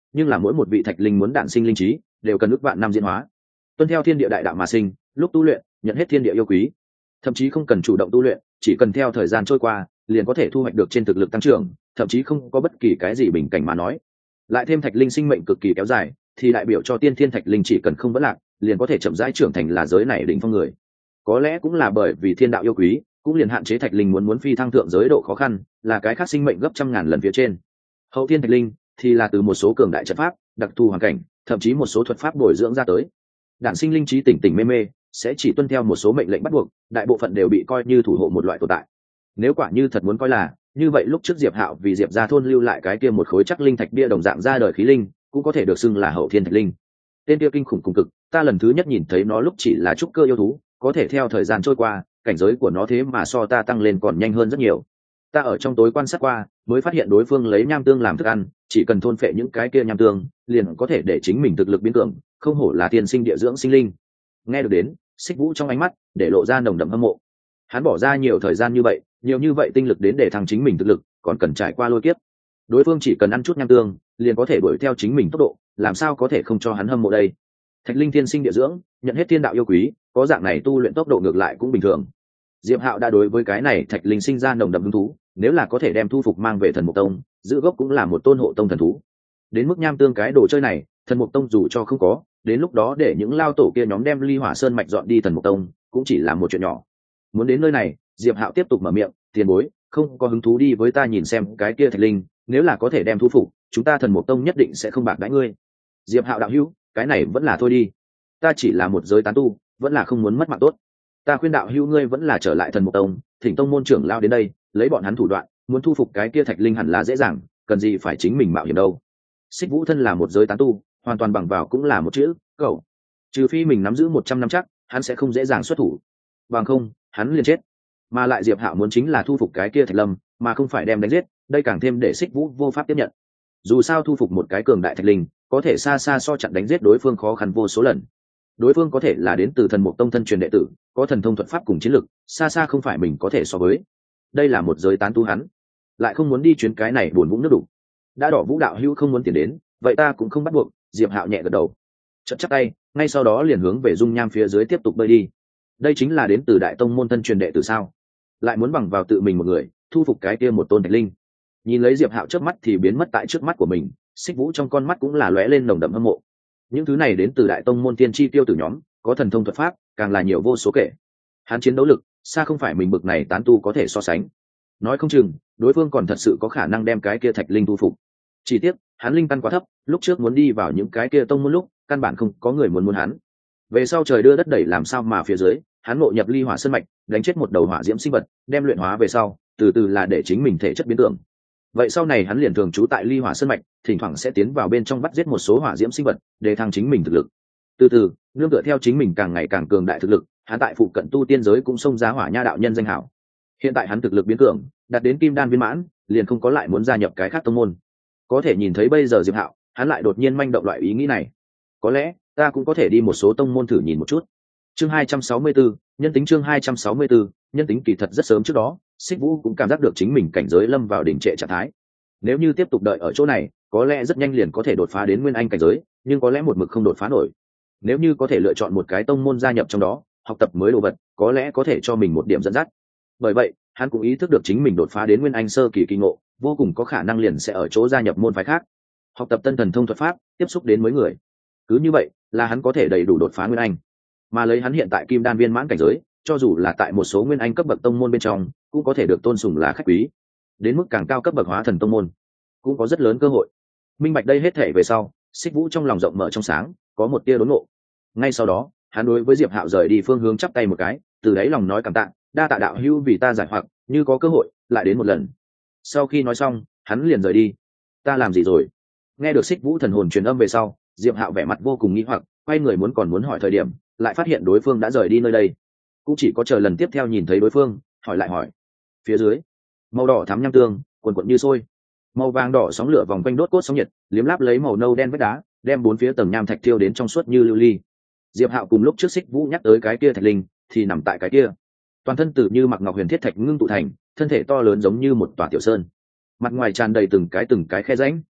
nhưng là mỗi một vị thạch linh muốn đản sinh linh trí đều cần ước vạn năm diễn hóa, tuân theo thiên địa đại đạo mà sinh. Lúc tu luyện nhận hết thiên địa yêu quý, thậm chí không cần chủ động tu luyện, chỉ cần theo thời gian trôi qua liền có thể thu hoạch được trên thực lực tăng trưởng, thậm chí không có bất kỳ cái gì bình cảnh mà nói. Lại thêm thạch linh sinh mệnh cực kỳ kéo dài, thì đại biểu cho tiên thiên thạch linh chỉ cần không vẫn lạc liền có thể chậm rãi trưởng thành là giới này đỉnh phong người. Có lẽ cũng là bởi vì thiên đạo yêu quý, cũng liền hạn chế thạch linh muốn muốn phi thăng thượng giới độ khó khăn là cái khác sinh mệnh gấp trăm ngàn lần phía trên. Hậu thiên thạch linh thì là từ một số cường đại trận pháp, đặc thù hoàn cảnh, thậm chí một số thuật pháp bồi dưỡng ra tới. Đản sinh linh trí tỉnh tỉnh mê mê sẽ chỉ tuân theo một số mệnh lệnh bắt buộc, đại bộ phận đều bị coi như thủ hộ một loại tồn tại. Nếu quả như thật muốn coi là như vậy, lúc trước Diệp Hạo vì Diệp gia thôn lưu lại cái kia một khối chắc linh thạch bia đồng dạng ra đời khí linh cũng có thể được xưng là hậu thiên thạch linh. Tên kia kinh khủng cùng cực, ta lần thứ nhất nhìn thấy nó lúc chỉ là trúc cơ yêu thú, có thể theo thời gian trôi qua cảnh giới của nó thế mà so ta tăng lên còn nhanh hơn rất nhiều. Ta ở trong tối quan sát qua mới phát hiện đối phương lấy nham tương làm thức ăn, chỉ cần thôn phệ những cái kia nham tương liền có thể để chính mình thực lực biến cường, không hổ là tiên sinh địa dưỡng sinh linh. Nghe được đến, Xích Vũ trong ánh mắt để lộ ra nồng đậm hâm mộ. Hắn bỏ ra nhiều thời gian như vậy, nhiều như vậy tinh lực đến để thăng chính mình thực lực, còn cần trải qua lôi kiếp. Đối phương chỉ cần ăn chút nham tương liền có thể đuổi theo chính mình tốc độ, làm sao có thể không cho hắn hâm mộ đây. Thạch linh tiên sinh địa dưỡng, nhận hết thiên đạo yêu quý, có dạng này tu luyện tốc độ ngược lại cũng bình thường. Diệp Hạo đã đối với cái này thạch linh sinh ra nồng đậm hứng thú, nếu là có thể đem thu phục mang về Thần Mục Tông, giữ gốc cũng là một tôn hộ tông thần thú. Đến mức nham tương cái đồ chơi này, Thần Mục Tông dù cho không có, đến lúc đó để những lao tổ kia nhóm đem Ly Hỏa Sơn mạch dọn đi Thần Mục Tông, cũng chỉ là một chuyện nhỏ. Muốn đến nơi này, Diệp Hạo tiếp tục mở miệng, "Tiền bối, không có hứng thú đi với ta nhìn xem cái kia thạch linh, nếu là có thể đem thu phục, chúng ta Thần Mục Tông nhất định sẽ không bạc đãi ngươi." Diệp Hạo đạo hữu, cái này vẫn là thôi đi. Ta chỉ là một giới tán tu, vẫn là không muốn mất mạng tốt. Ta khuyên đạo hữu ngươi vẫn là trở lại Thần Mục Tông, thỉnh tông môn trưởng lao đến đây, lấy bọn hắn thủ đoạn, muốn thu phục cái kia thạch linh hẳn là dễ dàng, cần gì phải chính mình mạo hiểm đâu. Xích Vũ thân là một giới tán tu, hoàn toàn bằng vào cũng là một chữ, cậu. Trừ phi mình nắm giữ một trăm năm chắc, hắn sẽ không dễ dàng xuất thủ. Bằng không, hắn liền chết. Mà lại Diệp Hạo muốn chính là thu phục cái kia thạch lâm, mà không phải đem đánh giết, đây càng thêm để Xích Vũ vô pháp tiếp nhận. Dù sao thu phục một cái cường đại thạch linh, có thể xa xa so chặn đánh giết đối phương khó khăn vô số lần. Đối phương có thể là đến từ Thần Mục Tông thân truyền đệ tử, có thần thông thuật pháp cùng chiến lực, xa xa không phải mình có thể so với. Đây là một giới tán tu hắn, lại không muốn đi chuyến cái này buồn vũng nước đủ. Đã đỏ Vũ đạo hữu không muốn tiền đến, vậy ta cũng không bắt buộc. Diệp Hạo nhẹ gật đầu, chợt chắp tay, ngay sau đó liền hướng về dung nham phía dưới tiếp tục bơi đi. Đây chính là đến từ Đại Tông môn thân truyền đệ tử sao? Lại muốn bằng vào tự mình một người thu phục cái kia một tôn thạch linh. Nhìn lấy Diệp Hạo chớp mắt thì biến mất tại trước mắt của mình, Xích Vũ trong con mắt cũng là lóe lên nồng đậm hâm mộ. Những thứ này đến từ Đại Tông môn tiên tri tiêu tử nhóm, có thần thông thuật pháp, càng là nhiều vô số kể. Hắn chiến đấu lực xa không phải mình bực này tán tu có thể so sánh. Nói không chừng đối phương còn thật sự có khả năng đem cái kia thạch linh thu phục. Chỉ tiếc hắn linh căn quá thấp, lúc trước muốn đi vào những cái kia tông môn lúc căn bản không có người muốn muốn hắn. Về sau trời đưa đất đẩy làm sao mà phía dưới hắn ngộ nhập Ly Hỏa Sơn mạch, đánh chết một đầu hỏa diễm sinh vật, đem luyện hóa về sau, từ từ là để chính mình thể chất biến tưởng. Vậy sau này hắn liền thường trú tại Ly Hỏa Sơn mạch, thỉnh thoảng sẽ tiến vào bên trong bắt giết một số hỏa diễm sinh vật, để thăng chính mình thực lực. Từ từ, nương tựa theo chính mình càng ngày càng cường đại thực lực, hắn tại phụ cận tu tiên giới cũng xông ra Hỏa Nha đạo nhân danh hảo. Hiện tại hắn thực lực biến cường, đạt đến kim đan viên mãn, liền không có lại muốn gia nhập cái khác tông môn. Có thể nhìn thấy bây giờ Diệp Hạo, hắn lại đột nhiên manh động loại ý nghĩ này. Có lẽ ta cũng có thể đi một số tông môn thử nhìn một chút. Chương hai trăm sáu mươi tư, nhân tính chương hai trăm sáu mươi tư, nhân tính kỳ thật rất sớm trước đó, Xích Vũ cũng cảm giác được chính mình cảnh giới lâm vào đỉnh trệ trạng thái. Nếu như tiếp tục đợi ở chỗ này, có lẽ rất nhanh liền có thể đột phá đến nguyên anh cảnh giới, nhưng có lẽ một mực không đột phá nổi. Nếu như có thể lựa chọn một cái tông môn gia nhập trong đó, học tập mới đồ vật, có lẽ có thể cho mình một điểm dẫn dắt. Bởi vậy, hắn cũng ý thức được chính mình đột phá đến nguyên anh sơ kỳ kỳ ngộ, vô cùng có khả năng liền sẽ ở chỗ gia nhập môn phái khác, học tập tân thần thông thuật pháp, tiếp xúc đến mới người. Cứ như vậy, là hắn có thể đầy đủ đột phá nguyên anh. Mà lấy hắn hiện tại kim đan viên mãn cảnh giới, cho dù là tại một số nguyên anh cấp bậc tông môn bên trong, cũng có thể được tôn sùng là khách quý. Đến mức càng cao cấp bậc hóa thần tông môn, cũng có rất lớn cơ hội. Minh bạch đây hết thể về sau, Xích Vũ trong lòng rộng mở trong sáng, có một tia đốn ngộ. Ngay sau đó, hắn đối với Diệp Hạo rời đi phương hướng chắp tay một cái, từ đáy lòng nói cảm tạ, đa tạ đạo hữu vì ta giải hoặc, như có cơ hội lại đến một lần. Sau khi nói xong, hắn liền rời đi. Ta làm gì rồi? Nghe được Xích Vũ thần hồn truyền âm về sau, Diệp Hạo vẻ mặt vô cùng nghi hoặc, quay người muốn còn muốn hỏi thời điểm, lại phát hiện đối phương đã rời đi nơi đây. Cũng chỉ có chờ lần tiếp theo nhìn thấy đối phương, hỏi lại hỏi. Phía dưới, màu đỏ thắm nham tương, cuồn cuộn như sôi. Màu vàng đỏ sóng lửa vòng quanh đốt cốt sóng nhiệt, liếm láp lấy màu nâu đen vách đá, đem bốn phía tầng nham thạch thiêu đến trong suốt như lưu ly. Diệp Hạo cùng lúc trước Xích Vũ nhắc tới cái kia thạch linh, thì nằm tại cái kia. Toàn thân tự như mặc ngọc huyền thiết thạch ngưng tụ thành, thân thể to lớn giống như một tòa tiểu sơn. Mặt ngoài tràn đầy từng cái từng cái khe rãnh,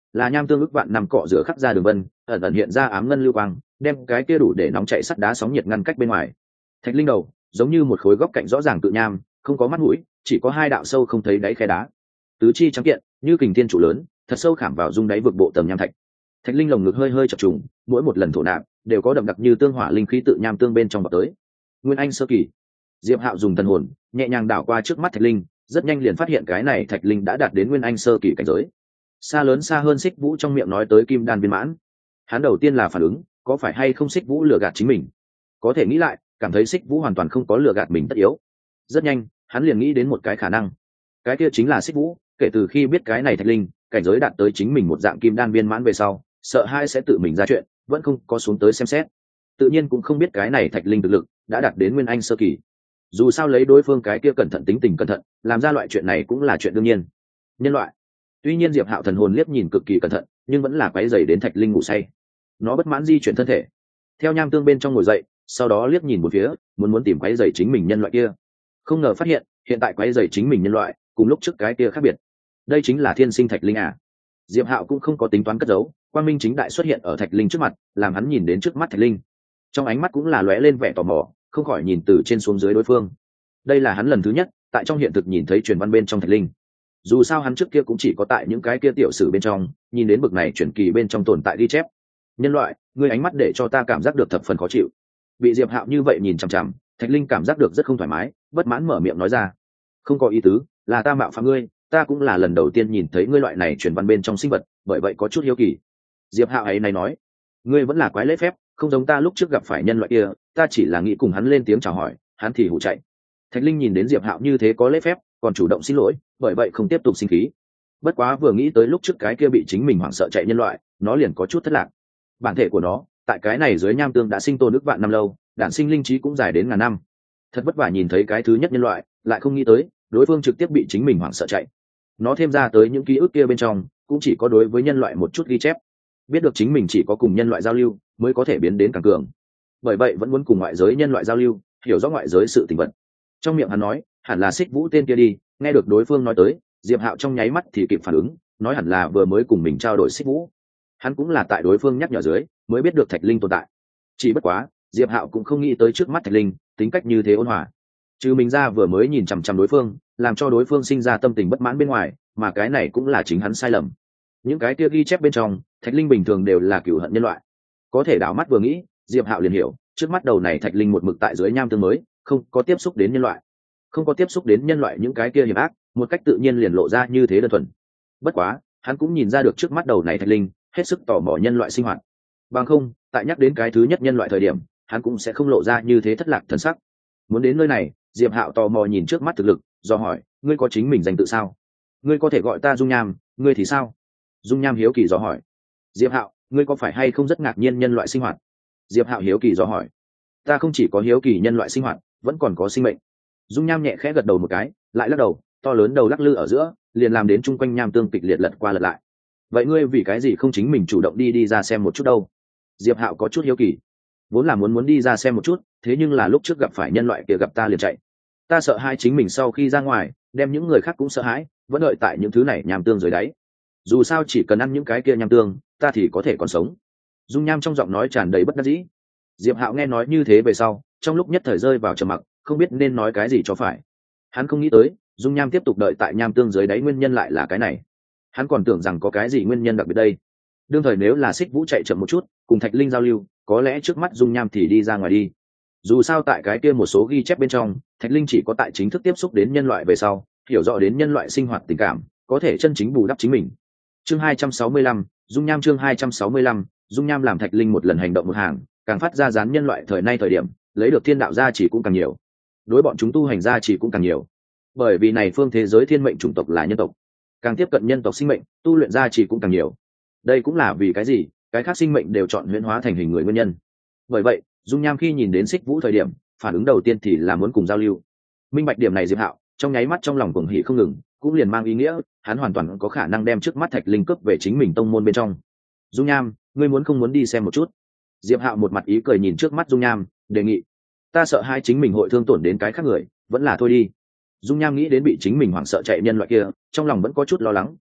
là nham tương ức vạn năm cọ rửa khắc ra đường vân, ẩn ẩn hiện ra ám ngân lưu quang, đem cái kia đủ để nóng chảy sắt đá sóng nhiệt ngăn cách bên ngoài. Thạch linh đầu giống như một khối góc cạnh rõ ràng tự nham, không có mắt mũi, chỉ có hai đạo sâu không thấy đáy khe đá. Tứ chi trắng kiện, như kình thiên trụ lớn, thật sâu khảm vào dung đáy vực bộ tầng nham thạch. Thạch linh lồng ngực hơi hơi chập trùng, mỗi một lần thổ nạp đều có đậm đặc như tương hỏa linh khí tự nham tương bên trong vào tới. Nguyên anh sơ kỳ. Diệp Hạo dùng thần hồn nhẹ nhàng đảo qua trước mắt thạch linh, rất nhanh liền phát hiện cái này thạch linh đã đạt đến nguyên anh sơ kỳ cảnh giới, xa lớn xa hơn Xích Vũ trong miệng nói tới kim đan viên mãn. Hắn đầu tiên là phản ứng có phải hay không Xích Vũ lừa gạt chính mình, có thể nghĩ lại cảm thấy Xích Vũ hoàn toàn không có lừa gạt mình tất yếu. Rất nhanh hắn liền nghĩ đến một cái khả năng, cái kia chính là Xích Vũ kể từ khi biết cái này thạch linh cảnh giới đạt tới chính mình một dạng kim đan viên mãn về sau, sợ hai sẽ tự mình ra chuyện, vẫn không có xuống tới xem xét, tự nhiên cũng không biết cái này thạch linh thực lực đã đạt đến nguyên anh sơ kỳ. Dù sao lấy đối phương cái kia cẩn thận tính tình cẩn thận, làm ra loại chuyện này cũng là chuyện đương nhiên. Nhân loại. Tuy nhiên Diệp Hạo thần hồn liếc nhìn cực kỳ cẩn thận, nhưng vẫn là quấy rầy đến thạch linh ngủ say. Nó bất mãn di chuyển thân thể, theo nham tương bên trong ngồi dậy, sau đó liếc nhìn một phía, muốn muốn tìm quấy rầy chính mình nhân loại kia. Không ngờ phát hiện, hiện tại quấy rầy chính mình nhân loại, cùng lúc trước cái kia khác biệt. Đây chính là thiên sinh thạch linh à? Diệp Hạo cũng không có tính toán cất giấu, quang minh chính đại xuất hiện ở thạch linh trước mặt, làm hắn nhìn đến trước mắt thạch linh. Trong ánh mắt cũng là lóe lên vẻ tò mò, không khỏi nhìn từ trên xuống dưới đối phương. Đây là hắn lần thứ nhất tại trong hiện thực nhìn thấy truyền văn bên trong thạch linh. Dù sao hắn trước kia cũng chỉ có tại những cái kia tiểu sử bên trong nhìn đến bực này truyền kỳ bên trong tồn tại ghi chép. Nhân loại, ngươi ánh mắt để cho ta cảm giác được thập phần khó chịu. Bị Diệp Hạo như vậy nhìn chằm chằm, thạch linh cảm giác được rất không thoải mái, bất mãn mở miệng nói ra: không có ý tứ, là ta mạo phạm ngươi, ta cũng là lần đầu tiên nhìn thấy ngươi loại này truyền văn bên trong sinh vật, bởi vậy có chút hiếu kỳ. Diệp Hạo ấy này nói: ngươi vẫn là quái lễ phép, không giống ta lúc trước gặp phải nhân loại kia, ta chỉ là nghĩ cùng hắn lên tiếng chào hỏi, hắn thì hụ chạy. Thạch linh nhìn đến Diệp Hạo như thế có lễ phép, còn chủ động xin lỗi, bởi vậy không tiếp tục sinh khí. Bất quá vừa nghĩ tới lúc trước cái kia bị chính mình hoảng sợ chạy nhân loại, nó liền có chút thất lạc. Bản thể của nó tại cái này dưới nham tương đã sinh tồn ức vạn năm lâu, đản sinh linh trí cũng dài đến ngàn năm. Thật vất vả nhìn thấy cái thứ nhất nhân loại, lại không nghĩ tới đối phương trực tiếp bị chính mình hoảng sợ chạy. Nó thêm ra tới những ký ức kia bên trong, cũng chỉ có đối với nhân loại một chút ghi chép, biết được chính mình chỉ có cùng nhân loại giao lưu mới có thể biến đến càng cường, bởi vậy vẫn muốn cùng ngoại giới nhân loại giao lưu, hiểu rõ ngoại giới sự tình vật. Trong miệng hắn nói hẳn là Xích Vũ tên kia đi, nghe được đối phương nói tới, Diệp Hạo trong nháy mắt thì kịp phản ứng, nói hẳn là vừa mới cùng mình trao đổi Xích Vũ. Hắn cũng là tại đối phương nhắc nhở dưới mới biết được thạch linh tồn tại. Chỉ bất quá Diệp Hạo cũng không nghĩ tới trước mắt thạch linh tính cách như thế ôn hòa, trừ mình ra vừa mới nhìn chằm chằm đối phương, làm cho đối phương sinh ra tâm tình bất mãn bên ngoài, mà cái này cũng là chính hắn sai lầm. Những cái kia ghi chép bên trong, thạch linh bình thường đều là cửu hận nhân loại. Có thể đảo mắt vừa nghĩ, Diệp Hạo liền hiểu, trước mắt đầu này thạch linh một mực tại dưới nham tương mới, không có tiếp xúc đến nhân loại, không có tiếp xúc đến nhân loại những cái kia hiểm ác, một cách tự nhiên liền lộ ra như thế đơn thuần. Bất quá, hắn cũng nhìn ra được trước mắt đầu này thạch linh hết sức tò mò nhân loại sinh hoạt. Bằng không, tại nhắc đến cái thứ nhất nhân loại thời điểm, hắn cũng sẽ không lộ ra như thế thất lạc thần sắc. Muốn đến nơi này, Diệp Hạo tò mò nhìn trước mắt thực lực, do hỏi: ngươi có chính mình danh tự sao? Ngươi có thể gọi ta Dung Nham, ngươi thì sao? Dung Nham hiếu kỳ dò hỏi. Diệp Hạo, ngươi có phải hay không rất ngạc nhiên nhân loại sinh hoạt? Diệp Hạo hiếu kỳ dò hỏi. Ta không chỉ có hiếu kỳ nhân loại sinh hoạt, vẫn còn có sinh mệnh. Dung Nham nhẹ khẽ gật đầu một cái, lại lắc đầu, to lớn đầu lắc lư ở giữa, liền làm đến chung quanh nham tương kịch liệt lật qua lật lại. Vậy ngươi vì cái gì không chính mình chủ động đi đi ra xem một chút đâu? Diệp Hạo có chút hiếu kỳ. Vốn là muốn muốn đi ra xem một chút, thế nhưng là lúc trước gặp phải nhân loại kia gặp ta liền chạy. Ta sợ hai chính mình sau khi ra ngoài, đem những người khác cũng sợ hãi, vẫn đợi tại những thứ này nham tương dưới đáy. Dù sao chỉ cần ăn những cái kia nham tương, ta thì có thể còn sống. Dung Nham trong giọng nói tràn đầy bất đắc dĩ. Diệp Hạo nghe nói như thế về sau, trong lúc nhất thời rơi vào trầm mặc, không biết nên nói cái gì cho phải. Hắn không nghĩ tới, Dung Nham tiếp tục đợi tại nham tương dưới đáy nguyên nhân lại là cái này. Hắn còn tưởng rằng có cái gì nguyên nhân đặc biệt đây. Đương thời nếu là Xích Vũ chạy chậm một chút, cùng Thạch Linh giao lưu, có lẽ trước mắt Dung Nham thì đi ra ngoài đi. Dù sao tại cái kia một số ghi chép bên trong, Thạch Linh chỉ có tại chính thức tiếp xúc đến nhân loại về sau, hiểu rõ đến nhân loại sinh hoạt tình cảm, có thể chân chính bù đắp chính mình. Chương hai trăm sáu mươi lăm, Dung Nham chương hai trăm sáu mươi lăm, Dung Nham làm Thạch Linh một lần hành động một hàng, càng phát ra dán nhân loại thời nay thời điểm, lấy được thiên đạo gia chỉ cũng càng nhiều. Đối bọn chúng tu hành gia chỉ cũng càng nhiều. Bởi vì này phương thế giới thiên mệnh chủng tộc là nhân tộc, càng tiếp cận nhân tộc sinh mệnh, tu luyện gia chỉ cũng càng nhiều. Đây cũng là vì cái gì, cái khác sinh mệnh đều chọn huyễn hóa thành hình người nguyên nhân. Bởi vậy, Dung Nham khi nhìn đến Xích Vũ thời điểm, phản ứng đầu tiên thì là muốn cùng giao lưu. Minh bạch điểm này Diệp Hạo, trong nháy mắt trong lòng cuồng hỉ không ngừng, cũng liền mang ý nghĩa, hắn hoàn toàn có khả năng đem trước mắt Thạch Linh cướp về chính mình tông môn bên trong. Dung Nham, ngươi muốn không muốn đi xem một chút? Diệp Hạo một mặt ý cười nhìn trước mắt Dung Nham, đề nghị. Ta sợ hai chính mình hội thương tổn đến cái khác người, vẫn là thôi đi. Dung Nham nghĩ đến bị chính mình hoảng sợ chạy nhân loại kia, trong lòng vẫn có chút lo lắng,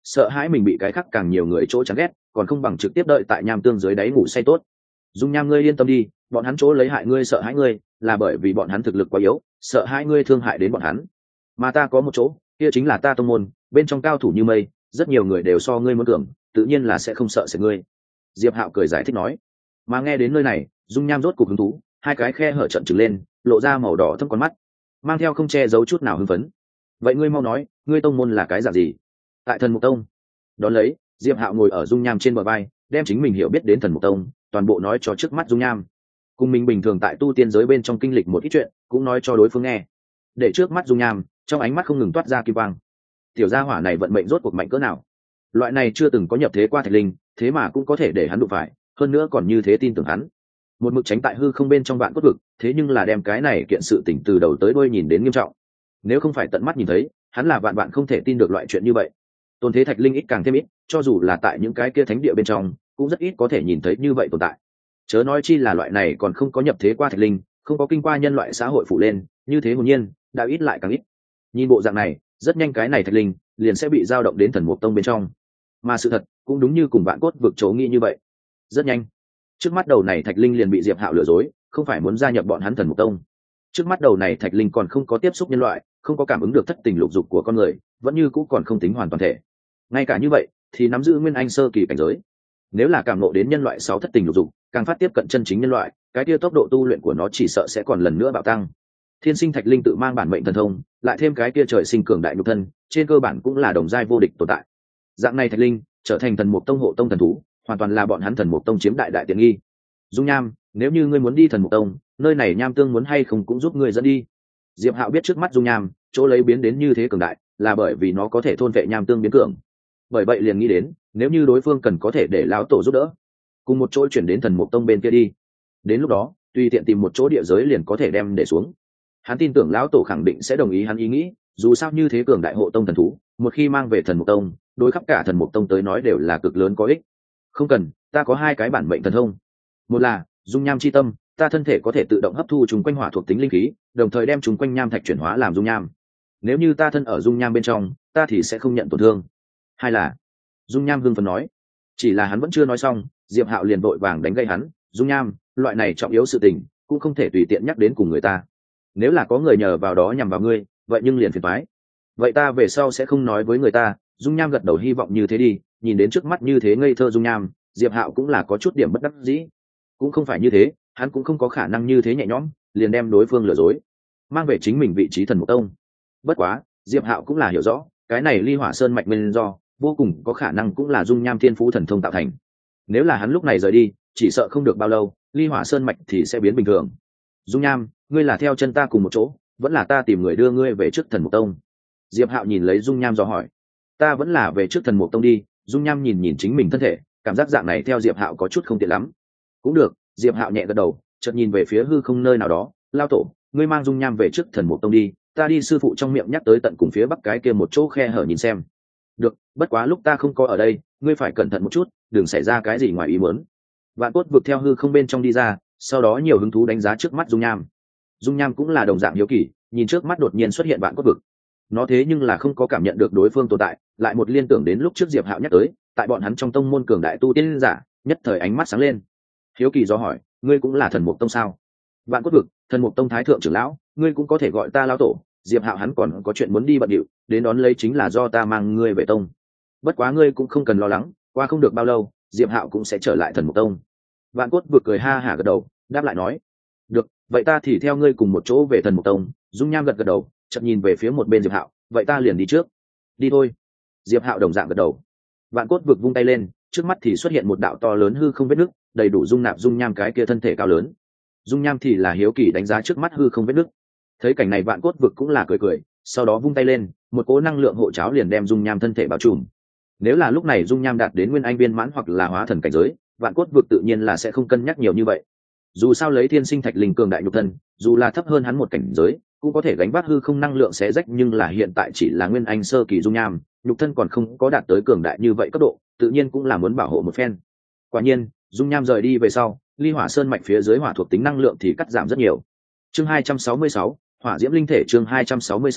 sợ hãi mình bị cái khác càng nhiều người chỗ chán ghét, còn không bằng trực tiếp đợi tại nham tương dưới đáy ngủ say tốt. Dung Nham, ngươi yên tâm đi, bọn hắn chỗ lấy hại ngươi sợ hãi ngươi là bởi vì bọn hắn thực lực quá yếu, sợ hãi ngươi thương hại đến bọn hắn. Mà ta có một chỗ, kia chính là ta tông môn, bên trong cao thủ như mây, rất nhiều người đều so ngươi muốn cường, tự nhiên là sẽ không sợ sẽ ngươi. Diệp Hạo cười giải thích nói. Mà nghe đến nơi này, Dung Nham rốt cục hứng thú, hai cái khe hở trận trừng lên, lộ ra màu đỏ thâm con mắt, mang theo không che giấu chút nào hưng phấn. Vậy ngươi mau nói, ngươi tông môn là cái dạng gì? Tại Thần Mục Tông. Đón lấy, Diệp Hạo ngồi ở Dung Nham trên bờ vai, đem chính mình hiểu biết đến Thần Mục Tông toàn bộ nói cho trước mắt Dung Nham. Cùng mình bình thường tại tu tiên giới bên trong kinh lịch một ít chuyện, cũng nói cho đối phương nghe. Để trước mắt Dung Nham, trong ánh mắt không ngừng toát ra kim quang. Tiểu gia hỏa này vận mệnh rốt cuộc mạnh cỡ nào? Loại này chưa từng có nhập thế qua thạch linh, thế mà cũng có thể để hắn đụng phải, hơn nữa còn như thế tin tưởng hắn. Một mực tránh tại hư không bên trong vạn cốt vực, thế nhưng là đem cái này kiện sự tình từ đầu tới đuôi nhìn đến nghiêm trọng. Nếu không phải tận mắt nhìn thấy, hắn là vạn vạn không thể tin được loại chuyện như vậy. Tôn thế thạch linh ít càng thêm ít, cho dù là tại những cái kia thánh địa bên trong, cũng rất ít có thể nhìn thấy như vậy tồn tại. Chớ nói chi là loại này còn không có nhập thế qua thạch linh, không có kinh qua nhân loại xã hội phụ lên, như thế hồn nhiên, đã ít lại càng ít. Nhìn bộ dạng này, rất nhanh cái này thạch linh liền sẽ bị dao động đến Thần Mục Tông bên trong. Mà sự thật cũng đúng như cùng vạn cốt vực chỗ nghĩ như vậy. Rất nhanh, trước mắt đầu này thạch linh liền bị Diệp Hạo lừa dối, không phải muốn gia nhập bọn hắn Thần Mục Tông. Trước mắt đầu này thạch linh còn không có tiếp xúc nhân loại, không có cảm ứng được thất tình lục dục của con người, vẫn như cũ còn không tính hoàn toàn thể. Ngay cả như vậy, thì nắm giữ nguyên anh sơ kỳ cảnh giới. Nếu là cảm ngộ đến nhân loại sáu thất tình lục dục, càng phát tiếp cận chân chính nhân loại, cái kia tốc độ tu luyện của nó chỉ sợ sẽ còn lần nữa bạo tăng. Thiên sinh thạch linh tự mang bản mệnh thần thông, lại thêm cái kia trời sinh cường đại nhục thân, trên cơ bản cũng là đồng giai vô địch tồn tại. Dạng này thạch linh trở thành Thần Mục Tông hộ tông thần thú, hoàn toàn là bọn hắn Thần Mục Tông chiếm đại đại tiện nghi. Dung Nham, nếu như ngươi muốn đi Thần Mục Tông, nơi này Nham Tương muốn hay không cũng giúp ngươi dẫn đi. Diệp Hạo biết trước mắt Dung Nham chỗ lấy biến đến như thế cường đại, là bởi vì nó có thể thôn vệ Nham Tương biến cường. Bởi vậy liền nghĩ đến, nếu như đối phương cần có thể để lão tổ giúp đỡ, cùng một chỗ chuyển đến Thần Mục Tông bên kia đi. Đến lúc đó, tùy tiện tìm một chỗ địa giới liền có thể đem để xuống. Hắn tin tưởng lão tổ khẳng định sẽ đồng ý hắn ý nghĩ, dù sao như thế cường đại hộ tông thần thú, một khi mang về Thần Mục Tông, đối khắp cả Thần Mục Tông tới nói đều là cực lớn có ích. Không cần, ta có hai cái bản mệnh thần thông. Một là dung nham chi tâm, ta thân thể có thể tự động hấp thu chúng quanh hỏa thuộc tính linh khí, đồng thời đem chúng quanh nham thạch chuyển hóa làm dung nham. Nếu như ta thân ở dung nham bên trong, ta thì sẽ không nhận tổn thương. Hai là dung nham hưng phấn nói. Chỉ là hắn vẫn chưa nói xong, Diệp Hạo liền vội vàng đánh gây hắn. Dung nham, loại này trọng yếu sự tình, cũng không thể tùy tiện nhắc đến cùng người ta. Nếu là có người nhờ vào đó nhằm vào ngươi, vậy nhưng liền phiền toái. Vậy ta về sau sẽ không nói với người ta. Dung nham gật đầu hy vọng như thế đi. Nhìn đến trước mắt như thế ngây thơ dung nham, Diệp Hạo cũng là có chút điểm bất đắc dĩ. Cũng không phải như thế, hắn cũng không có khả năng như thế nhẹ nhõm liền đem đối phương lừa dối, mang về chính mình vị trí Thần Mục Tông. Bất quá Diệp Hạo cũng là hiểu rõ, cái này ly hỏa sơn mạch nguyên do vô cùng có khả năng cũng là dung nham thiên phú thần thông tạo thành. Nếu là hắn lúc này rời đi, chỉ sợ không được bao lâu ly hỏa sơn mạch thì sẽ biến bình thường. Dung nham, ngươi là theo chân ta cùng một chỗ, vẫn là ta tìm người đưa ngươi về trước Thần Mục Tông? Diệp Hạo nhìn lấy dung nham do hỏi. Ta vẫn là về trước Thần Mục Tông đi. Dung nham nhìn nhìn chính mình thân thể, cảm giác dạng này theo Diệp Hạo có chút không tiện lắm. Cũng được. Diệp Hạo nhẹ gật đầu, chợt nhìn về phía hư không nơi nào đó. Lao tổ, ngươi mang dung nham về trước Thần Mục Tông đi, ta đi sư phụ trong miệng nhắc tới tận cùng phía bắc cái kia một chỗ khe hở nhìn xem. Được, bất quá lúc ta không có ở đây, ngươi phải cẩn thận một chút, đừng xảy ra cái gì ngoài ý muốn. Vạn Cốt vực theo hư không bên trong đi ra, sau đó nhiều hứng thú đánh giá trước mắt dung nham. Dung nham cũng là đồng dạng hiếu kỳ, nhìn trước mắt đột nhiên xuất hiện Vạn Cốt vực. Nó thế nhưng là không có cảm nhận được đối phương tồn tại, lại một liên tưởng đến lúc trước Diệp Hạo nhắc tới, tại bọn hắn trong tông môn cường đại tu tiên giả, nhất thời ánh mắt sáng lên. Hiếu kỳ do hỏi, ngươi cũng là Thần Mục Tông sao? Vạn Cốt vực, Thần Mục Tông thái thượng trưởng lão, ngươi cũng có thể gọi ta lão tổ. Diệp Hạo hắn còn có chuyện muốn đi bận điệu, đến đón lấy chính là do ta mang ngươi về tông. Bất quá ngươi cũng không cần lo lắng, qua không được bao lâu, Diệp Hạo cũng sẽ trở lại Thần Mục Tông. Vạn Cốt vực cười ha hả gật đầu, đáp lại nói, được, vậy ta thì theo ngươi cùng một chỗ về Thần Mục Tông. Dung nham gật gật đầu, chợt nhìn về phía một bên Diệp Hạo, vậy ta liền đi trước. Đi thôi. Diệp Hạo đồng dạng gật đầu. Vạn Cốt vực vung tay lên, trước mắt thì xuất hiện một đạo to lớn hư không vết nứt, đầy đủ dung nạp dung nham cái kia thân thể cao lớn. Dung nham thì là hiếu kỳ đánh giá trước mắt hư không vết nứt. Thấy cảnh này Vạn Cốt vực cũng là cười cười, sau đó vung tay lên, một cỗ năng lượng hộ cháo liền đem dung nham thân thể bao trùm. Nếu là lúc này dung nham đạt đến nguyên anh viên mãn hoặc là hóa thần cảnh giới, Vạn Cốt vực tự nhiên là sẽ không cân nhắc nhiều như vậy. Dù sao lấy thiên sinh thạch linh cường đại nhục thân, dù là thấp hơn hắn một cảnh giới, cũng có thể gánh vác hư không năng lượng xé rách, nhưng là hiện tại chỉ là nguyên anh sơ kỳ dung nham, nhục thân còn không có đạt tới cường đại như vậy cấp độ, tự nhiên cũng là muốn bảo hộ một phen. Quả nhiên, dung nham rời đi về sau, ly hỏa sơn mạch phía dưới hỏa thuộc tính năng lượng thì cắt giảm rất nhiều. Chương hai trăm sáu mươi sáu, hỏa diễm linh thể. Chương hai trăm sáu mươi sáu,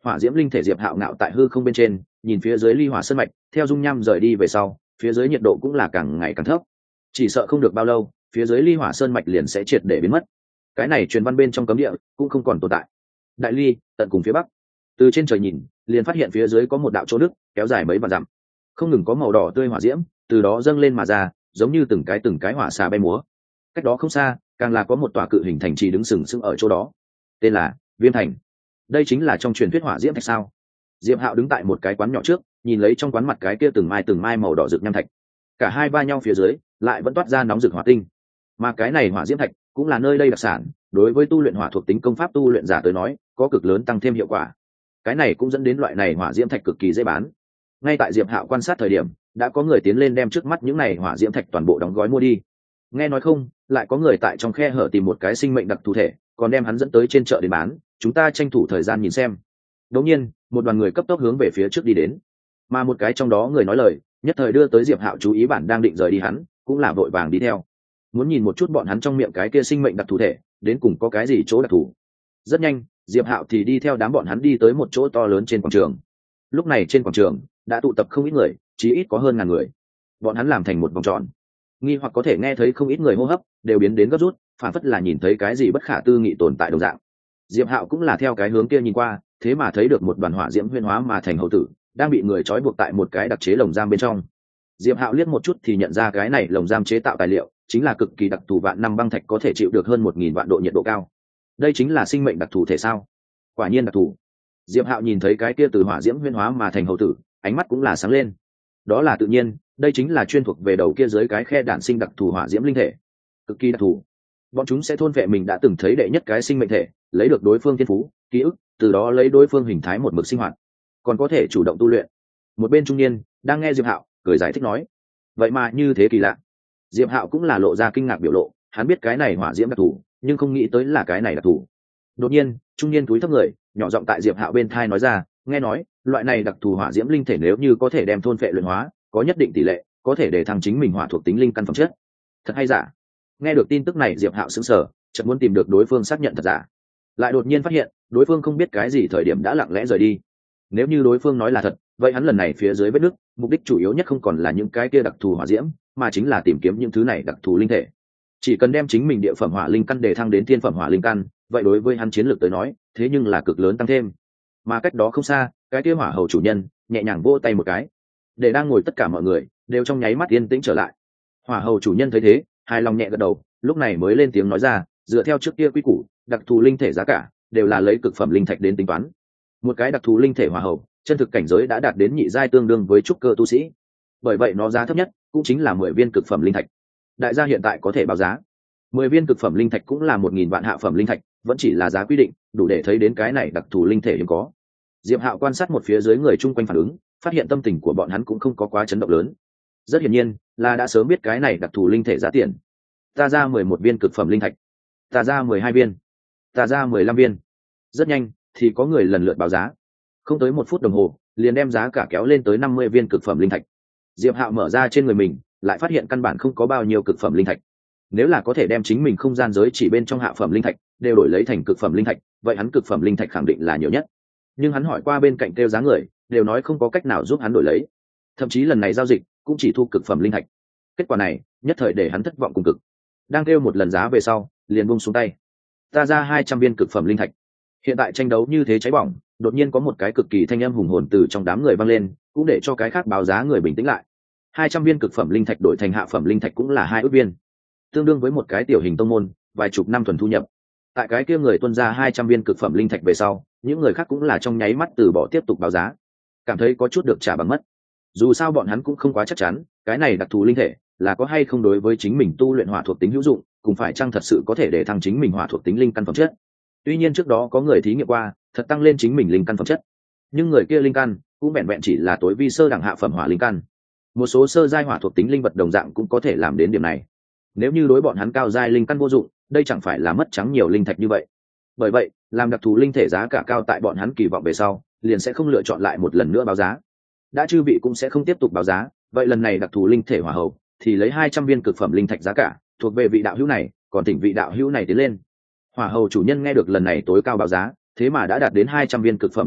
hỏa diễm linh thể Diệp Hạo ngạo tại hư không bên trên, nhìn phía dưới ly hỏa sơn mạch, theo dung nham rời đi về sau, phía dưới nhiệt độ cũng là càng ngày càng thấp. Chỉ sợ không được bao lâu, phía dưới ly hỏa sơn mạch liền sẽ triệt để biến mất. Cái này truyền văn bên trong cấm địa cũng không còn tồn tại. Đại ly, tận cùng phía bắc, từ trên trời nhìn, liền phát hiện phía dưới có một đạo chỗ nước kéo dài mấy vạn dặm, không ngừng có màu đỏ tươi hỏa diễm từ đó dâng lên mà ra, giống như từng cái từng cái hỏa xà bay múa. Cách đó không xa, càng là có một tòa cự hình thành trì đứng sừng sững ở chỗ đó, tên là Viêm Thành. Đây chính là trong truyền thuyết hỏa diễm thạch sao? Diệp Hạo đứng tại một cái quán nhỏ trước, nhìn lấy trong quán mặt cái kia từng mai từng mai màu đỏ rực nham thạch, cả hai va nhau phía dưới lại vẫn toát ra nóng rực hỏa tinh. Mà cái này hỏa diễm thạch cũng là nơi đây đặc sản, đối với tu luyện hỏa thuộc tính công pháp tu luyện giả tới nói, có cực lớn tăng thêm hiệu quả. Cái này cũng dẫn đến loại này hỏa diễm thạch cực kỳ dễ bán. Ngay tại Diệp Hạo quan sát thời điểm, đã có người tiến lên đem trước mắt những này hỏa diễm thạch toàn bộ đóng gói mua đi. Nghe nói không, lại có người tại trong khe hở tìm một cái sinh mệnh đặc thù thể, còn đem hắn dẫn tới trên chợ để bán, chúng ta tranh thủ thời gian nhìn xem. Đột nhiên, một đoàn người cấp tốc hướng về phía trước đi đến, mà một cái trong đó người nói lời, nhất thời đưa tới Diệp Hạo chú ý, bản đang định rời đi hắn, cũng là vội vàng đi theo, muốn nhìn một chút bọn hắn trong miệng cái kia sinh mệnh đặc thù thể đến cùng có cái gì chỗ đặc thù. Rất nhanh, Diệp Hạo thì đi theo đám bọn hắn đi tới một chỗ to lớn trên quảng trường. Lúc này trên quảng trường đã tụ tập không ít người, chí ít có hơn ngàn người. Bọn hắn làm thành một vòng tròn, nghi hoặc có thể nghe thấy không ít người hô hấp đều biến đến gấp rút, phản phất là nhìn thấy cái gì bất khả tư nghị tồn tại đồng dạng. Diệp Hạo cũng là theo cái hướng kia nhìn qua, thế mà thấy được một đoàn hỏa diễm huyễn hóa mà thành hầu tử đang bị người trói buộc tại một cái đặc chế lồng giam bên trong. Diệp Hạo liếc một chút thì nhận ra cái này lồng giam chế tạo tài liệu chính là cực kỳ đặc thù vạn năm băng thạch, có thể chịu được hơn một nghìn vạn độ nhiệt độ cao. Đây chính là sinh mệnh đặc thù thể sao? Quả nhiên đặc thù. Diệp Hạo nhìn thấy cái kia từ hỏa diễm huyễn hóa mà thành hầu tử, ánh mắt cũng là sáng lên. Đó là tự nhiên, đây chính là chuyên thuộc về đầu kia dưới cái khe đạn sinh đặc thù hỏa diễm linh thể, cực kỳ đặc thù. Bọn chúng sẽ thôn vệ mình đã từng thấy đệ nhất cái sinh mệnh thể, lấy được đối phương thiên phú, ký ức, từ đó lấy đối phương hình thái một mực sinh hoạt, còn có thể chủ động tu luyện. Một bên trung niên đang nghe Diệp Hạo cười giải thích nói, vậy mà như thế kỳ lạ. Diệp Hạo cũng là lộ ra kinh ngạc biểu lộ, hắn biết cái này hỏa diễm đặc thù, nhưng không nghĩ tới là cái này đặc thù. Đột nhiên, trung niên túi thấp người, nhỏ giọng tại Diệp Hạo bên thai nói ra, nghe nói, loại này đặc thù hỏa diễm linh thể nếu như có thể đem thôn phệ luyện hóa, có nhất định tỷ lệ, có thể để thăng chính mình hỏa thuộc tính linh căn phẩm chất. Thật hay giả? Nghe được tin tức này, Diệp Hạo sững sờ, chợt muốn tìm được đối phương xác nhận thật giả. Lại đột nhiên phát hiện, đối phương không biết cái gì thời điểm đã lặng lẽ rời đi. Nếu như đối phương nói là thật, vậy hắn lần này phía dưới vết nứt, mục đích chủ yếu nhất không còn là những cái kia đặc thù hỏa diễm, mà chính là tìm kiếm những thứ này đặc thù linh thể. Chỉ cần đem chính mình địa phẩm hỏa linh căn để thăng đến thiên phẩm hỏa linh căn, vậy đối với hắn chiến lược tới nói, thế nhưng là cực lớn tăng thêm. Mà cách đó không xa, cái kia hỏa hầu chủ nhân nhẹ nhàng vỗ tay một cái, để đang ngồi tất cả mọi người đều trong nháy mắt yên tĩnh trở lại. Hỏa hầu chủ nhân thấy thế, hài lòng nhẹ gật đầu, lúc này mới lên tiếng nói ra, dựa theo trước kia quy củ, đặc thù linh thể giá cả đều là lấy cực phẩm linh thạch đến tính toán. Một cái đặc thù linh thể hỏa hầu, chân thực cảnh giới đã đạt đến nhị giai, tương đương với trúc cơ tu sĩ. Bởi vậy nó giá thấp nhất cũng chính là mười viên cực phẩm linh thạch. Đại gia hiện tại có thể báo giá, mười viên cực phẩm linh thạch cũng là một nghìn vạn hạ phẩm linh thạch, vẫn chỉ là giá quy định, đủ để thấy đến cái này đặc thù linh thể hiếm có. Diệp Hạo quan sát một phía dưới người chung quanh phản ứng, phát hiện tâm tình của bọn hắn cũng không có quá chấn động lớn. Rất hiển nhiên là đã sớm biết cái này đặc thù linh thể giá tiền. Ta ra mười một viên cực phẩm linh thạch, ta ra mười hai viên, ta ra mười lăm viên. Rất nhanh thì có người lần lượt báo giá, không tới một phút đồng hồ liền đem giá cả kéo lên tới năm mươi viên cực phẩm linh thạch. Diệp Hạo mở ra trên người mình, lại phát hiện căn bản không có bao nhiêu cực phẩm linh thạch. Nếu là có thể đem chính mình không gian giới chỉ bên trong hạ phẩm linh thạch đều đổi lấy thành cực phẩm linh thạch, vậy hắn cực phẩm linh thạch khẳng định là nhiều nhất. Nhưng hắn hỏi qua bên cạnh kêu giá người, đều nói không có cách nào giúp hắn đổi lấy. Thậm chí lần này giao dịch cũng chỉ thu cực phẩm linh thạch. Kết quả này nhất thời để hắn thất vọng cùng cực. Đang kêu một lần giá về sau, liền buông xuống tay. Ta ra hai trăm viên cực phẩm linh thạch. Hiện tại tranh đấu như thế cháy bỏng, đột nhiên có một cái cực kỳ thanh âm hùng hồn từ trong đám người vang lên, cũng để cho cái khác báo giá người bình tĩnh lại. Hai trăm viên cực phẩm linh thạch đổi thành hạ phẩm linh thạch cũng là hai ước viên, tương đương với một cái tiểu hình tông môn vài chục năm thuần thu nhập. Tại cái kia người tuân ra hai trăm viên cực phẩm linh thạch về sau, những người khác cũng là trong nháy mắt từ bỏ tiếp tục báo giá, cảm thấy có chút được trả bằng mất. Dù sao bọn hắn cũng không quá chắc chắn cái này đặc thù linh thể là có hay không đối với chính mình tu luyện hỏa thuộc tính hữu dụng, cùng phải chăng thật sự có thể để thăng chính mình hỏa thuộc tính linh căn phẩm chất. Tuy nhiên trước đó có người thí nghiệm qua, thật tăng lên chính mình linh căn phẩm chất, nhưng người kia linh căn cũng vẹn vẹn chỉ là tối vi sơ đẳng hạ phẩm hỏa linh căn. Một số sơ giai hỏa thuộc tính linh vật đồng dạng cũng có thể làm đến điểm này. Nếu như đối bọn hắn cao giai linh căn vô dụng, đây chẳng phải là mất trắng nhiều linh thạch như vậy. Bởi vậy, làm đặc thù linh thể giá cả cao tại bọn hắn kỳ vọng về sau, liền sẽ không lựa chọn lại một lần nữa báo giá. Đã chư vị cũng sẽ không tiếp tục báo giá, vậy lần này đặc thù linh thể hỏa hầu thì lấy hai trăm viên cực phẩm linh thạch giá cả, thuộc về vị đạo hữu này, còn thỉnh vị đạo hữu này tiến lên. Hỏa hầu chủ nhân nghe được lần này tối cao báo giá, thế mà đã đạt đến hai trăm viên cực phẩm linh thạch,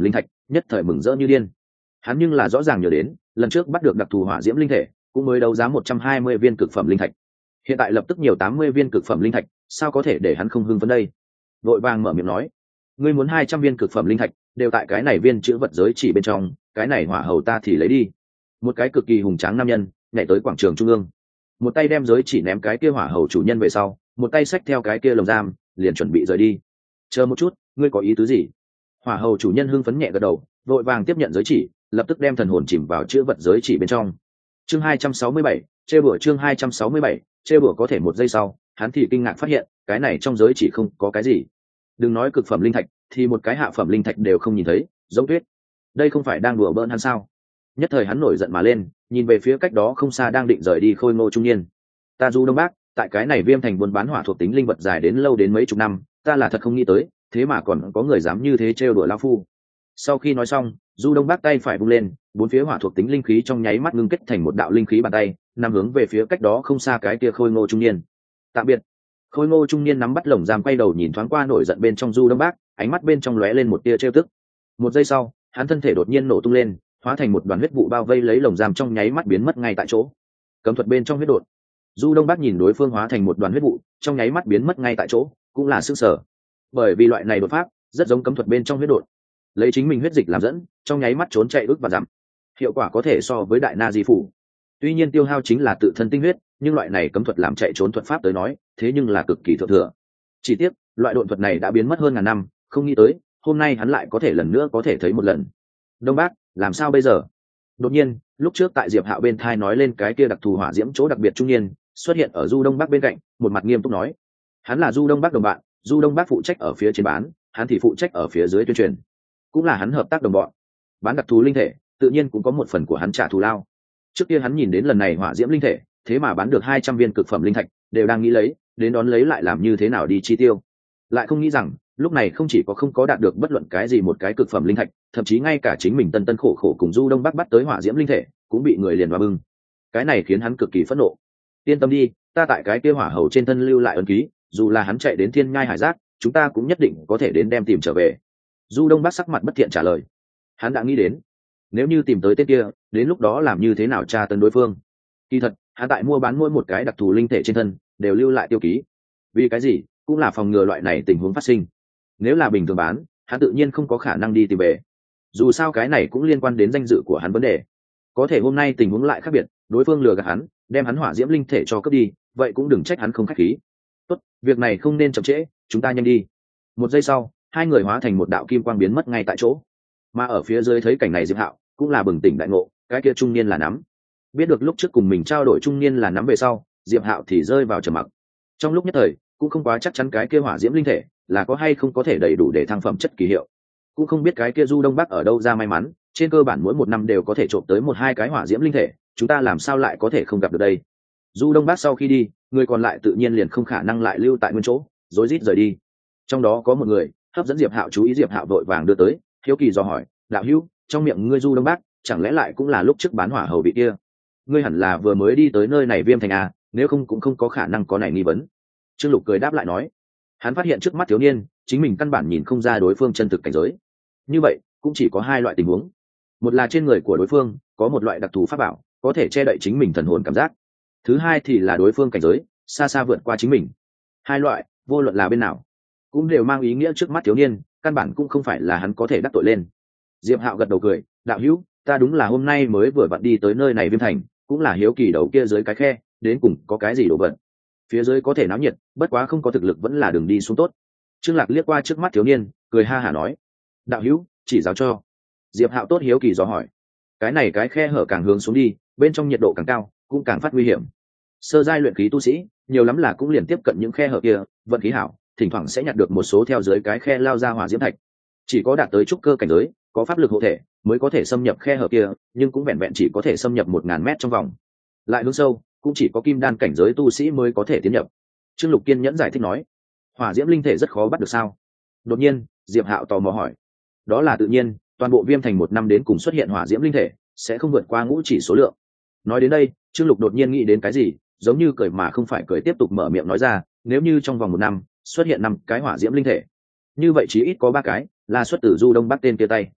nhất thời mừng rỡ như điên. Hắn nhưng là rõ ràng nhớ đến lần trước bắt được đặc thù hỏa diễm linh thể cũng mới đấu giá một trăm hai mươi viên cực phẩm linh thạch, hiện tại lập tức nhiều tám mươi viên cực phẩm linh thạch, sao có thể để hắn không hưng phấn đây. Vội vàng mở miệng nói, ngươi muốn hai trăm viên cực phẩm linh thạch đều tại cái này viên chữ vật giới chỉ bên trong, cái này hỏa hầu ta thì lấy đi. Một cái cực kỳ hùng tráng nam nhân nhảy tới quảng trường trung ương, một tay đem giới chỉ ném cái kia hỏa hầu chủ nhân về sau, một tay xách theo cái kia lồng giam liền chuẩn bị rời đi. Chờ một chút, ngươi có ý tứ gì? Hỏa hầu chủ nhân hưng phấn nhẹ gật đầu, vội vàng tiếp nhận giới chỉ, lập tức đem thần hồn chìm vào chữ vật giới chỉ bên trong. Chương hai trăm sáu mươi bảy, trêu bữa. Chương hai trăm sáu mươi bảy, trêu bữa. Có thể một giây sau, hắn thì kinh ngạc phát hiện cái này trong giới chỉ không có cái gì. Đừng nói cực phẩm linh thạch, thì một cái hạ phẩm linh thạch đều không nhìn thấy, giống tuyết. Đây không phải đang đùa bỡn hắn sao? Nhất thời hắn nổi giận mà lên, nhìn về phía cách đó không xa đang định rời đi khôi ngô trung niên. Ta Du Đông Bắc, tại cái này Viêm Thành buôn bán hỏa thuộc tính linh vật dài đến lâu đến mấy chục năm, ta là thật không nghĩ tới, thế mà còn có người dám như thế trêu đùa lão phu. Sau khi nói xong, Du Đông Bắc tay phải vung lên, bốn phía hỏa thuộc tính linh khí trong nháy mắt ngưng kết thành một đạo linh khí bàn tay, nằm hướng về phía cách đó không xa cái kia khôi ngô trung niên. Tạm biệt. Khôi ngô trung niên nắm bắt lồng giam, quay đầu nhìn thoáng qua nổi giận bên trong Du Đông Bắc, ánh mắt bên trong lóe lên một tia trêu tức. Một giây sau, hắn thân thể đột nhiên nổ tung lên, hóa thành một đoàn huyết vụ bao vây lấy lồng giam, trong nháy mắt biến mất ngay tại chỗ. Cấm thuật bên trong huyết đột. Du Đông Bắc nhìn đối phương hóa thành một đoàn huyết vụ, trong nháy mắt biến mất ngay tại chỗ, cũng là sức sở. Bởi vì loại này đột pháp rất giống cấm thuật bên trong huyết đột, lấy chính mình huyết dịch làm dẫn, trong nháy mắt trốn chạy ước và giảm, hiệu quả có thể so với đại na di phủ. Tuy nhiên tiêu hao chính là tự thân tinh huyết, nhưng loại này cấm thuật làm chạy trốn thuật pháp tới nói, thế nhưng là cực kỳ thượng thừa. Chỉ tiếc loại độn thuật này đã biến mất hơn ngàn năm, không nghĩ tới hôm nay hắn lại có thể lần nữa có thể thấy một lần. Đông Bắc, làm sao bây giờ? Đột nhiên, lúc trước tại Diệp Hạo bên thai nói lên cái kia đặc thù hỏa diễm chỗ đặc biệt trung niên xuất hiện ở Du Đông Bắc bên cạnh, một mặt nghiêm túc nói, hắn là Du Đông Bắc đồng bạn, Du Đông Bắc phụ trách ở phía trên bán, hắn thì phụ trách ở phía dưới tuyên truyền, cũng là hắn hợp tác đồng bọn. Bán đặc thù linh thể, tự nhiên cũng có một phần của hắn trả thù lao. Trước kia hắn nhìn đến lần này hỏa diễm linh thể, thế mà bán được hai trăm viên cực phẩm linh thạch, đều đang nghĩ lấy, đến đón lấy lại làm như thế nào đi chi tiêu. Lại không nghĩ rằng, lúc này không chỉ có không có đạt được bất luận cái gì một cái cực phẩm linh thạch, thậm chí ngay cả chính mình tân tân khổ khổ cùng Du Đông Bắc bắt tới hỏa diễm linh thể, cũng bị người liền vào bưng. Cái này khiến hắn cực kỳ phẫn nộ. Yên tâm đi, ta tại cái kia hỏa hầu trên thân lưu lại ấn ký, dù là hắn chạy đến thiên nhai hải giác, chúng ta cũng nhất định có thể đến đem tìm trở về. Du Đông Bắc sắc mặt bất thiện trả lời. Hắn đã nghĩ đến, nếu như tìm tới tên kia, đến lúc đó làm như thế nào tra tấn đối phương. Kỳ thật, hắn tại mua bán mỗi một cái đặc thù linh thể trên thân đều lưu lại tiêu ký. Vì cái gì? Cũng là phòng ngừa loại này tình huống phát sinh. Nếu là bình thường bán, hắn tự nhiên không có khả năng đi tìm về. Dù sao cái này cũng liên quan đến danh dự của hắn vấn đề. Có thể hôm nay tình huống lại khác biệt, đối phương lừa gạt hắn, đem hắn hỏa diễm linh thể cho cướp đi, vậy cũng đừng trách hắn không khách khí. Tốt, việc này không nên chậm trễ, chúng ta nhanh đi. Một giây sau, hai người hóa thành một đạo kim quang biến mất ngay tại chỗ. Mà ở phía dưới thấy cảnh này, Diệp Hạo cũng là bừng tỉnh đại ngộ, cái kia trung niên là nắm. Biết được lúc trước cùng mình trao đổi trung niên là nắm về sau, Diệp Hạo thì rơi vào trầm mặc. Trong lúc nhất thời, cũng không quá chắc chắn cái kia hỏa diễm linh thể là có hay không có thể đầy đủ để thăng phẩm chất kỳ hiệu. Cũng không biết cái kia Du Đông Bắc ở đâu ra may mắn, trên cơ bản mỗi một năm đều có thể trộm tới một hai cái hỏa diễm linh thể, chúng ta làm sao lại có thể không gặp được đây. Du Đông Bắc sau khi đi, người còn lại tự nhiên liền không khả năng lại lưu tại nguyên chỗ, rối rít rời đi. Trong đó có một người hấp dẫn Diệp Hạo chú ý, Diệp Hạo vội vàng đưa tới, hiếu kỳ dò hỏi, đạo hữu, trong miệng ngươi Du Đông Bắc chẳng lẽ lại cũng là lúc trước bán hỏa hầu vị kia? Ngươi hẳn là vừa mới đi tới nơi này Viêm Thành à, nếu không cũng không có khả năng có này nghi vấn. Trương Lục cười đáp lại nói, hắn phát hiện trước mắt thiếu niên chính mình căn bản nhìn không ra đối phương chân thực cảnh giới. Như vậy cũng chỉ có hai loại tình huống, một là trên người của đối phương có một loại đặc thù pháp bảo có thể che đậy chính mình thần hồn cảm giác, thứ hai thì là đối phương cảnh giới xa xa vượt qua chính mình. Hai loại vô luận là bên nào cũng đều mang ý nghĩa trước mắt thiếu niên căn bản cũng không phải là hắn có thể đắc tội lên. Diệp Hạo gật đầu cười, đạo hữu, ta đúng là hôm nay mới vừa vặn đi tới nơi này Viêm Thành, cũng là hiếu kỳ đầu kia dưới cái khe đến cùng có cái gì đồ vật. Phía dưới có thể náo nhiệt, bất quá không có thực lực vẫn là đường đi xuống tốt. Trương Lạc liếc qua trước mắt thiếu niên, cười ha hả nói, đạo hữu, chỉ giáo cho. Diệp Hạo tốt hiếu kỳ dò hỏi, cái này cái khe hở càng hướng xuống đi, bên trong nhiệt độ càng cao, cũng càng phát nguy hiểm. Sơ giai luyện khí tu sĩ nhiều lắm là cũng liền tiếp cận những khe hở kia, vận khí hảo thỉnh thoảng sẽ nhặt được một số theo dưới cái khe lao ra hỏa diễm thạch. Chỉ có đạt tới trúc cơ cảnh giới, có pháp lực hộ thể mới có thể xâm nhập khe hở kia, nhưng cũng vẹn vẹn chỉ có thể xâm nhập một ngàn mét trong vòng. Lại hướng sâu, cũng chỉ có kim đan cảnh giới tu sĩ mới có thể tiến nhập. Trương Lục kiên nhẫn giải thích nói, hỏa diễm linh thể rất khó bắt được sao? Đột nhiên Diệp Hạo tò mò hỏi. Đó là tự nhiên, toàn bộ Viêm Thành một năm đến cùng xuất hiện hỏa diễm linh thể sẽ không vượt qua ngũ chỉ số lượng. Nói đến đây, Trương Lục đột nhiên nghĩ đến cái gì, giống như cười mà không phải cười, tiếp tục mở miệng nói ra, nếu như trong vòng một năm xuất hiện năm cái hỏa diễm linh thể, như vậy chí ít có ba cái là xuất từ Du Đông Bắc tên kia tay.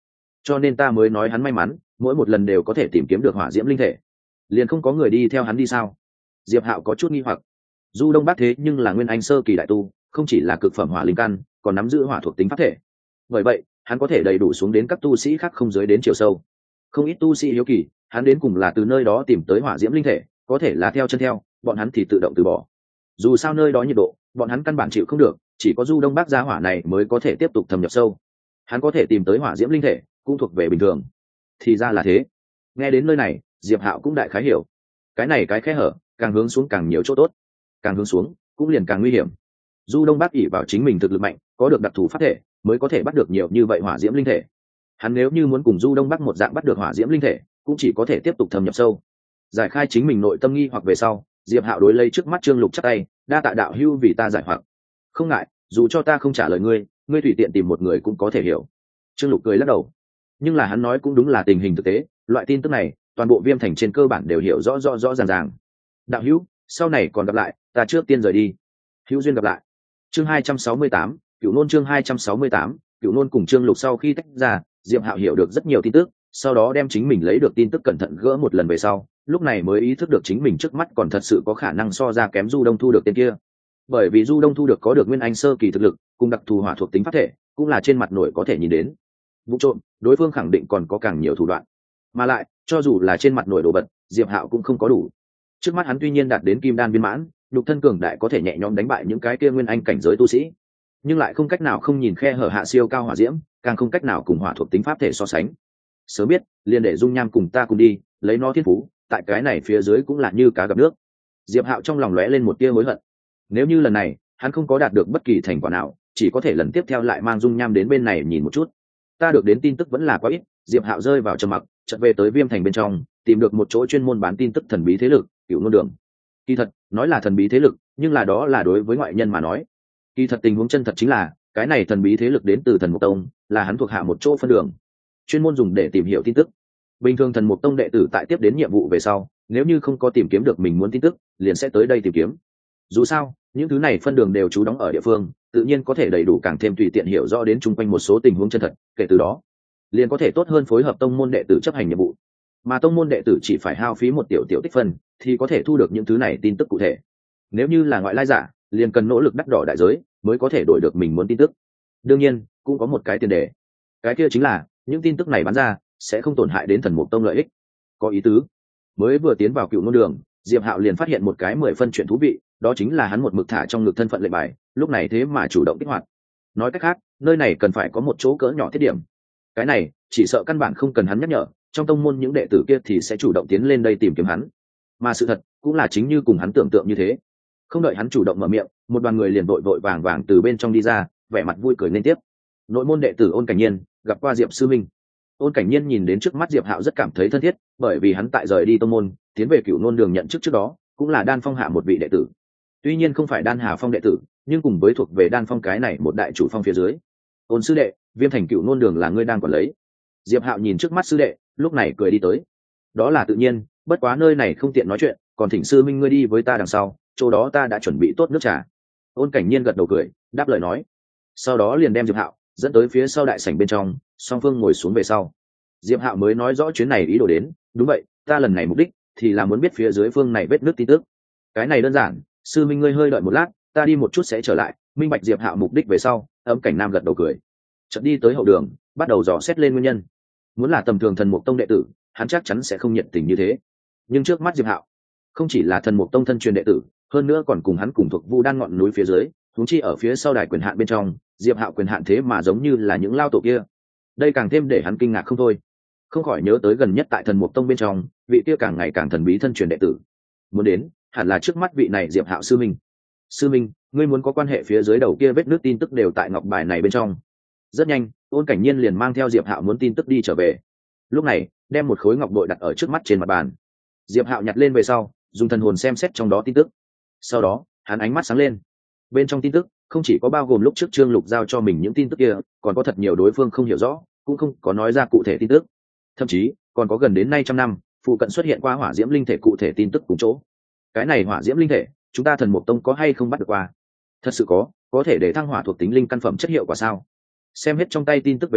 cho nên ta mới nói hắn may mắn, mỗi một lần đều có thể tìm kiếm được hỏa diễm linh thể. Liền không có người đi theo hắn đi sao? Diệp Hạo có chút nghi hoặc. Du Đông Bắc thế nhưng là nguyên anh sơ kỳ đại tu, không chỉ là cực phẩm hỏa linh căn, còn nắm giữ hỏa thuộc tính pháp thể. Bởi vậy, hắn có thể đầy đủ xuống đến các tu sĩ khác không dưới đến chiều sâu. Không ít tu sĩ hiếu kỳ, hắn đến cùng là từ nơi đó tìm tới hỏa diễm linh thể, có thể là theo chân theo, bọn hắn thì tự động từ bỏ. Dù sao nơi đó nhiệt độ, bọn hắn căn bản chịu không được, chỉ có Du Đông Bắc gia hỏa này mới có thể tiếp tục thâm nhập sâu. Hắn có thể tìm tới hỏa diễm linh thể, cũng thuộc về bình thường. Thì ra là thế. Nghe đến nơi này, Diệp Hạo cũng đại khái hiểu. Cái này cái khe hở, càng hướng xuống càng nhiều chỗ tốt, càng hướng xuống cũng liền càng nguy hiểm. Du Đông Bắc ỷ vào chính mình thực lực mạnh, có được đặc thù pháp thể, mới có thể bắt được nhiều như vậy hỏa diễm linh thể. Hắn nếu như muốn cùng Du Đông Bắc một dạng bắt được hỏa diễm linh thể, cũng chỉ có thể tiếp tục thâm nhập sâu. Giải khai chính mình nội tâm nghi hoặc về sau, Diệp Hạo đối lấy trước mắt Trương Lục chắp tay, đa tạ đạo hữu vì ta giải hoặc. Không ngại, dù cho ta không trả lời ngươi, ngươi tùy tiện tìm một người cũng có thể hiểu. Trương Lục cười lắc đầu. Nhưng là hắn nói cũng đúng là tình hình thực tế, loại tin tức này, toàn bộ Viêm Thành trên cơ bản đều hiểu rõ rõ rõ ràng ràng. Đạo hữu, sau này còn gặp lại, ta trước tiên rời đi. Hữu duyên gặp lại. Chương hai trăm sáu mươi tám, Cửu Nôn chương hai trăm sáu mươi tám, Cửu Nôn cùng Trương Lục sau khi tách ra, Diệp Hạo hiểu được rất nhiều tin tức, sau đó đem chính mình lấy được tin tức cẩn thận gỡ một lần về sau, lúc này mới ý thức được chính mình trước mắt còn thật sự có khả năng so ra kém Du Đông Thu được tên kia. Bởi vì Du Đông Thu được có được nguyên anh sơ kỳ thực lực, cùng đặc thù hỏa thuộc tính pháp thể, cũng là trên mặt nổi có thể nhìn đến. Vụ trộm, đối phương khẳng định còn có càng nhiều thủ đoạn. Mà lại, cho dù là trên mặt nổi đồ vật, Diệp Hạo cũng không có đủ. Trước mắt hắn tuy nhiên đạt đến kim đan viên mãn, nhục thân cường đại có thể nhẹ nhõm đánh bại những cái kia nguyên anh cảnh giới tu sĩ, nhưng lại không cách nào không nhìn khe hở hạ siêu cao hỏa diễm, càng không cách nào cùng hỏa thuộc tính pháp thể so sánh. Sớm biết, liền để Dung Nham cùng ta cùng đi, lấy nó thiên phú, tại cái này phía dưới cũng là như cá gặp nước. Diệp Hạo trong lòng lóe lên một tia hối hận. Nếu như lần này, hắn không có đạt được bất kỳ thành quả nào, chỉ có thể lần tiếp theo lại mang Dung Nham đến bên này nhìn một chút. Ta được đến tin tức vẫn là quá ít, Diệp Hạo rơi vào trầm mặc, chợt về tới Viêm Thành bên trong, tìm được một chỗ chuyên môn bán tin tức thần bí thế lực, Cửu Nôn Đường. Kỳ thật, nói là thần bí thế lực, nhưng là đó là đối với ngoại nhân mà nói. Kỳ thật tình huống chân thật chính là, cái này thần bí thế lực đến từ Thần Mục Tông, là hắn thuộc hạ một chỗ phân đường, chuyên môn dùng để tìm hiểu tin tức. Bình thường Thần Mục Tông đệ tử tại tiếp đến nhiệm vụ về sau, nếu như không có tìm kiếm được mình muốn tin tức, liền sẽ tới đây tìm kiếm. Dù sao, những thứ này phân đường đều trú đóng ở địa phương, tự nhiên có thể đầy đủ càng thêm tùy tiện hiểu rõ đến chung quanh một số tình huống chân thật, kể từ đó, liền có thể tốt hơn phối hợp tông môn đệ tử chấp hành nhiệm vụ. Mà tông môn đệ tử chỉ phải hao phí một tiểu tiểu tích phân, thì có thể thu được những thứ này tin tức cụ thể. Nếu như là ngoại lai giả, liền cần nỗ lực đắt đỏ đại giới mới có thể đổi được mình muốn tin tức. Đương nhiên, cũng có một cái tiền đề. Cái kia chính là, những tin tức này bán ra sẽ không tổn hại đến Thần Mục Tông lợi ích. Có ý tứ. Mới vừa tiến vào Cửu Nôn Đường, Diệp Hạo liền phát hiện một cái mười phân chuyện thú vị, đó chính là hắn một mực thả trong ngực thân phận lệnh bài, lúc này thế mà chủ động kích hoạt. Nói cách khác, nơi này cần phải có một chỗ cỡ nhỏ thiết điểm. Cái này, chỉ sợ căn bản không cần hắn nhắc nhở, trong tông môn những đệ tử kia thì sẽ chủ động tiến lên đây tìm kiếm hắn. Mà sự thật cũng là chính như cùng hắn tưởng tượng như thế. Không đợi hắn chủ động mở miệng, một đoàn người liền vội vội vàng vàng từ bên trong đi ra, vẻ mặt vui cười liên tiếp. Nội môn đệ tử Ôn Cảnh Nhiên gặp qua Diệp sư minh. Ôn Cảnh Nhiên nhìn đến trước mắt Diệp Hạo rất cảm thấy thân thiết, bởi vì hắn tại rời đi tông môn, tiến về Cửu Nôn Đường nhận chức trước đó, cũng là Đan Phong hạ một vị đệ tử. Tuy nhiên không phải Đan Hà Phong đệ tử, nhưng cùng với thuộc về Đan Phong cái này một đại chủ phong phía dưới. Ôn sư đệ, Viêm Thành Cửu Nôn Đường là ngươi đang quản lấy. Diệp Hạo nhìn trước mắt sư đệ, lúc này cười đi tới. Đó là tự nhiên, bất quá nơi này không tiện nói chuyện, còn thỉnh sư minh ngươi đi với ta đằng sau, chỗ đó ta đã chuẩn bị tốt nước trà. Ôn Cảnh Nhiên gật đầu cười, đáp lời nói. Sau đó liền đem Diệp Hạo dẫn tới phía sau đại sảnh bên trong, song phương ngồi xuống về sau. Diệp Hạo mới nói rõ chuyến này ý đồ đến, đúng vậy, ta lần này mục đích thì là muốn biết phía dưới phương này vết nước tin tức. Cái này đơn giản, sư minh ngươi hơi đợi một lát, ta đi một chút sẽ trở lại. Minh bạch Diệp Hạo mục đích về sau, Ấm Cảnh Nam gật đầu cười. Chợt đi tới hậu đường, bắt đầu dò xét lên nguyên nhân. Muốn là tầm thường Thần Mục Tông đệ tử, hắn chắc chắn sẽ không nhiệt tình như thế. Nhưng trước mắt Diệp Hạo, không chỉ là Thần Mục Tông thân truyền đệ tử, hơn nữa còn cùng hắn cùng thuộc Vu Đan ngọn núi phía dưới, huống chi ở phía sau đài quyền hạn bên trong, Diệp Hạo quyền hạn thế mà giống như là những lao tổ kia. Đây càng thêm để hắn kinh ngạc không thôi. Không khỏi nhớ tới gần nhất tại Thần Mục Tông bên trong, vị kia càng ngày càng thần bí thân truyền đệ tử. Muốn đến, hẳn là trước mắt vị này Diệp Hạo sư minh. Sư minh, ngươi muốn có quan hệ phía dưới đầu kia vết nước tin tức đều tại ngọc bài này bên trong. Rất nhanh, Ôn Cảnh Nhiên liền mang theo Diệp Hạo muốn tin tức đi trở về. Lúc này, đem một khối ngọc bội đặt ở trước mắt trên mặt bàn. Diệp Hạo nhặt lên về sau, dùng thần hồn xem xét trong đó tin tức. Sau đó, hắn ánh mắt sáng lên. Bên trong tin tức, không chỉ có bao gồm lúc trước Trương Lục giao cho mình những tin tức kia, còn có thật nhiều đối phương không hiểu rõ, cũng không có nói ra cụ thể tin tức. Thậm chí, còn có gần đến nay trăm năm, phụ cận xuất hiện qua hỏa diễm linh thể cụ thể tin tức cùng chỗ. Cái này hỏa diễm linh thể, chúng ta Thần Mục Tông có hay không bắt được qua? Thật sự có, có thể để thăng hỏa thuộc tính linh căn phẩm chất hiệu quả sao? Xem hết trong tay tin tức về sau,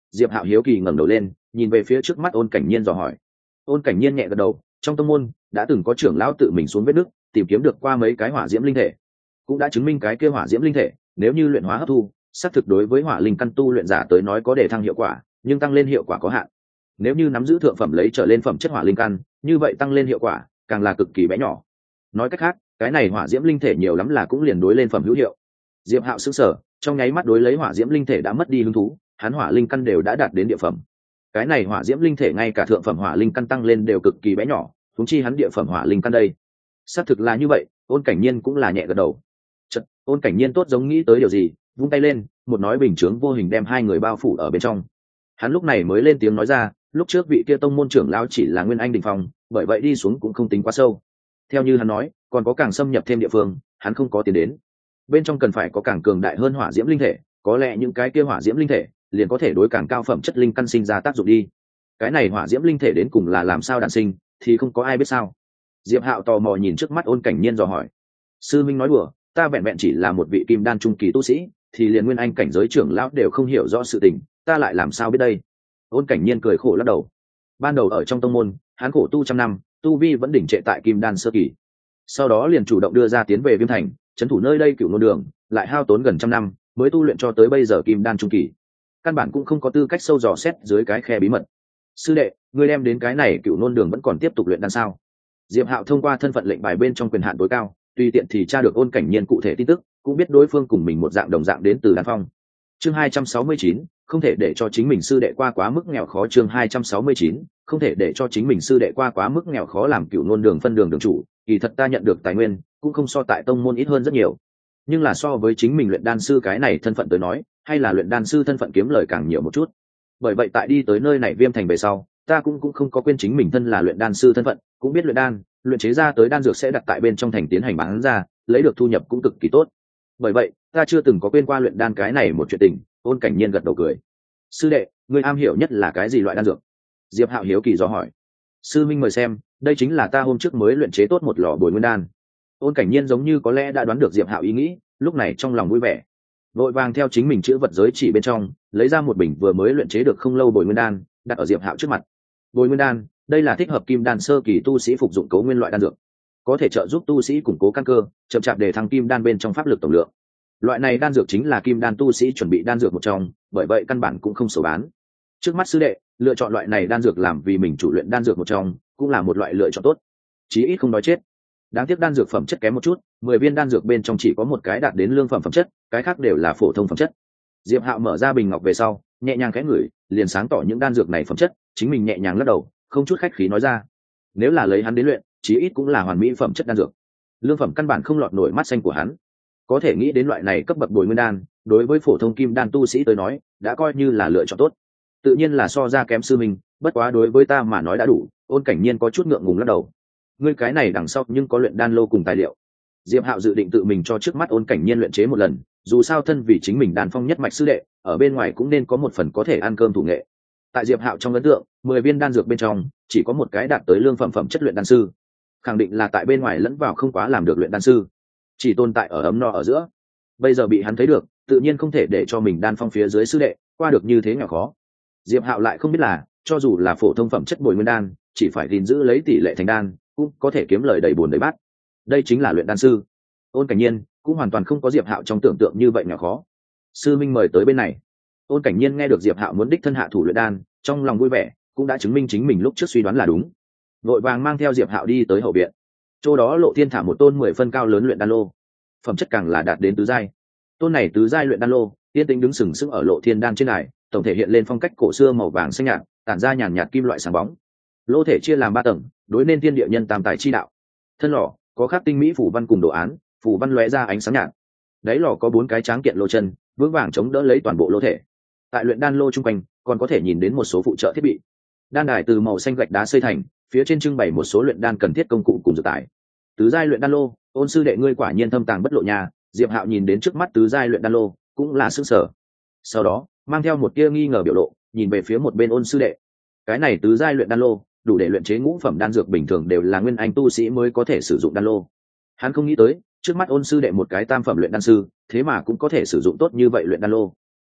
Diệp Hạo hiếu kỳ ngẩng đầu lên, nhìn về phía trước mắt Ôn Cảnh Nhiên dò hỏi. Ôn Cảnh Nhiên nhẹ gật đầu, trong tông môn đã từng có trưởng lão tự mình xuống vết nước, tìm kiếm được qua mấy cái hỏa diễm linh thể, cũng đã chứng minh cái kia hỏa diễm linh thể nếu như luyện hóa hấp thu, xác thực đối với hỏa linh căn tu luyện giả tới nói có để thăng hiệu quả, nhưng tăng lên hiệu quả có hạn. Nếu như nắm giữ thượng phẩm lấy trở lên phẩm chất hỏa linh căn, như vậy tăng lên hiệu quả càng là cực kỳ bé nhỏ. Nói cách khác, cái này hỏa diễm linh thể nhiều lắm là cũng liền đối lên phẩm hữu hiệu. Diệp Hạo sững sờ, trong nháy mắt đối lấy hỏa diễm linh thể đã mất đi hứng thú, hắn hỏa linh căn đều đã đạt đến địa phẩm. Cái này hỏa diễm linh thể ngay cả thượng phẩm hỏa linh căn tăng lên đều cực kỳ bé nhỏ, huống chi hắn địa phẩm hỏa linh căn đây. Xác thực là như vậy, Ôn Cảnh Nhiên cũng là nhẹ gật đầu. Chợt, Ôn Cảnh Nhiên tốt giống nghĩ tới điều gì, vung tay lên, một nói bình chướng vô hình đem hai người bao phủ ở bên trong. Hắn lúc này mới lên tiếng nói ra, lúc trước vị kia tông môn trưởng lão chỉ là nguyên anh đỉnh phong, bởi vậy đi xuống cũng không tính quá sâu. Theo như hắn nói, còn có càng xâm nhập thêm địa phương, hắn không có tiến đến. Bên trong cần phải có càng cường đại hơn hỏa diễm linh thể, có lẽ những cái kia hỏa diễm linh thể liền có thể đối càng cao phẩm chất linh căn sinh ra tác dụng đi. Cái này hỏa diễm linh thể đến cùng là làm sao đản sinh, thì không có ai biết sao. Diệp Hạo tò mò nhìn trước mắt Ôn Cảnh Nhiên dò hỏi. Sư minh nói đùa, ta vẹn vẹn chỉ là một vị kim đan trung kỳ tu sĩ, thì liền nguyên anh cảnh giới trưởng lão đều không hiểu rõ sự tình, ta lại làm sao biết đây? Ôn Cảnh Nhiên cười khổ lắc đầu. Ban đầu ở trong tông môn, hắn khổ tu trăm năm, tu vi vẫn đỉnh trệ tại kim đan sơ kỳ. Sau đó liền chủ động đưa ra tiến về Viêm Thành, trấn thủ nơi đây Cửu Nôn Đường, lại hao tốn gần trăm năm, mới tu luyện cho tới bây giờ kim đan trung kỳ. Căn bản cũng không có tư cách sâu dò xét dưới cái khe bí mật. Sư đệ, ngươi đem đến cái này Cửu Nôn Đường vẫn còn tiếp tục luyện đan sao? Diệp Hạo thông qua thân phận lệnh bài bên trong quyền hạn tối cao, tùy tiện thì tra được Ôn Cảnh Nhiên cụ thể tin tức, cũng biết đối phương cùng mình một dạng đồng dạng đến từ Đan Phong. Chương hai trăm sáu mươi chín, không thể để cho chính mình sư đệ qua quá mức nghèo khó. Chương hai trăm sáu mươi chín, không thể để cho chính mình sư đệ qua quá mức nghèo khó. Làm Cửu Nôn Đường phân đường đường chủ, kỳ thật ta nhận được tài nguyên cũng không so tại tông môn ít hơn rất nhiều, nhưng là so với chính mình luyện đan sư cái này thân phận tới nói, hay là luyện đan sư thân phận kiếm lời càng nhiều một chút. Bởi vậy tại đi tới nơi này Viêm Thành về sau, ta cũng cũng không có quên chính mình thân là luyện đan sư thân phận, cũng biết luyện đan, luyện chế ra tới đan dược sẽ đặt tại bên trong thành tiến hành bán ra, lấy được thu nhập cũng cực kỳ tốt. Bởi vậy ta chưa từng có quên qua luyện đan cái này một chuyện tình. Ôn Cảnh Nhiên gật đầu cười. Sư đệ, ngươi am hiểu nhất là cái gì loại đan dược? Diệp Hạo hiếu kỳ dò hỏi. Sư minh mời xem, đây chính là ta hôm trước mới luyện chế tốt một lò bồi nguyên đan. Ôn Cảnh Nhiên giống như có lẽ đã đoán được Diệp Hạo ý nghĩ, lúc này trong lòng vui vẻ, vội vàng theo chính mình chữ vật giới chỉ bên trong lấy ra một bình vừa mới luyện chế được không lâu bồi nguyên đan, đặt ở Diệp Hạo trước mặt. Bồi nguyên đan, đây là thích hợp kim đan sơ kỳ tu sĩ phục dụng cấu nguyên loại đan dược, có thể trợ giúp tu sĩ củng cố căn cơ, chậm chạp để thăng kim đan bên trong pháp lực tổng lượng. Loại này đan dược chính là kim đan tu sĩ chuẩn bị đan dược một trong, bởi vậy căn bản cũng không sổ bán. Trước mắt sư đệ lựa chọn loại này đan dược làm vì mình chủ luyện đan dược một trong, cũng là một loại lựa chọn tốt, chí ít không nói chết. Đáng tiếc đan dược phẩm chất kém một chút, mười viên đan dược bên trong chỉ có một cái đạt đến lương phẩm phẩm chất, cái khác đều là phổ thông phẩm chất. Diệp Hạo mở ra bình ngọc về sau, nhẹ nhàng khẽ ngửi, liền sáng tỏ những đan dược này phẩm chất, chính mình nhẹ nhàng lắc đầu, không chút khách khí nói ra, nếu là lấy hắn đến luyện, chí ít cũng là hoàn mỹ phẩm chất đan dược. Lương phẩm căn bản không lọt nổi mắt xanh của hắn. Có thể nghĩ đến loại này cấp bậc bồi nguyên đan, đối với phổ thông kim đan tu sĩ tới nói, đã coi như là lựa chọn tốt. Tự nhiên là so ra kém sư mình, bất quá đối với ta mà nói đã đủ. Ôn Cảnh Nhiên có chút ngượng ngùng lắc đầu. Ngươi cái này đằng sau nhưng có luyện đan lô cùng tài liệu. Diệp Hạo dự định tự mình cho trước mắt Ôn Cảnh Nhiên luyện chế một lần, dù sao thân vì chính mình đan phong nhất mạch sư đệ, ở bên ngoài cũng nên có một phần có thể ăn cơm thủ nghệ. Tại Diệp Hạo trong ấn tượng, mười viên đan dược bên trong chỉ có một cái đạt tới lương phẩm phẩm chất luyện đan sư, khẳng định là tại bên ngoài lẫn vào không quá làm được luyện đan sư, chỉ tồn tại ở ấm no ở giữa. Bây giờ bị hắn thấy được, tự nhiên không thể để cho mình đan phong phía dưới sư đệ qua được như thế nghèo khó. Diệp Hạo lại không biết là, cho dù là phổ thông phẩm chất bồi nguyên đan, chỉ phải gìn giữ lấy tỷ lệ thành đan, cũng có thể kiếm lời đầy bồn đầy bát. Đây chính là luyện đan sư. Ôn Cảnh Nhiên cũng hoàn toàn không có Diệp Hạo trong tưởng tượng như vậy nghèo khó. Sư minh mời tới bên này. Ôn Cảnh Nhiên nghe được Diệp Hạo muốn đích thân hạ thủ luyện đan, trong lòng vui vẻ, cũng đã chứng minh chính mình lúc trước suy đoán là đúng. Vội vàng mang theo Diệp Hạo đi tới hậu viện. Chỗ đó Lộ Thiên thả một tôn mười phân cao lớn luyện đan lô, phẩm chất càng là đạt đến tứ giai. Tôn này tứ giai luyện đan lô, tiên tính đứng sừng sững ở Lộ Thiên đan trên đài, tổng thể hiện lên phong cách cổ xưa màu vàng xanh nhạt, tản ra nhàn nhạt kim loại sáng bóng. Lô thể chia làm ba tầng, đối nên thiên địa nhân tam tài chi đạo. Thân lò có khắc tinh mỹ phủ văn cùng đồ án, phủ văn lóe ra ánh sáng nhạt. Đáy lò có bốn cái tráng kiện lô chân, vững vàng chống đỡ lấy toàn bộ lô thể. Tại luyện đan lô trung quanh, còn có thể nhìn đến một số phụ trợ thiết bị. Đan đài từ màu xanh gạch đá xây thành, phía trên trưng bày một số luyện đan cần thiết công cụ cùng dược tải. Tứ giai luyện đan lô, Ôn sư đệ ngươi quả nhiên thâm tàng bất lộ nhà. Diệp Hạo nhìn đến trước mắt tứ giai luyện đan lô, cũng là sửng sở. Sau đó, mang theo một tia nghi ngờ biểu lộ, nhìn về phía một bên Ôn sư đệ. Cái này tứ giai luyện đan lô, đủ để luyện chế ngũ phẩm đan dược bình thường đều là nguyên anh tu sĩ mới có thể sử dụng đan lô. Hắn không nghĩ tới, trước mắt Ôn sư đệ một cái tam phẩm luyện đan sư, thế mà cũng có thể sử dụng tốt như vậy luyện đan lô.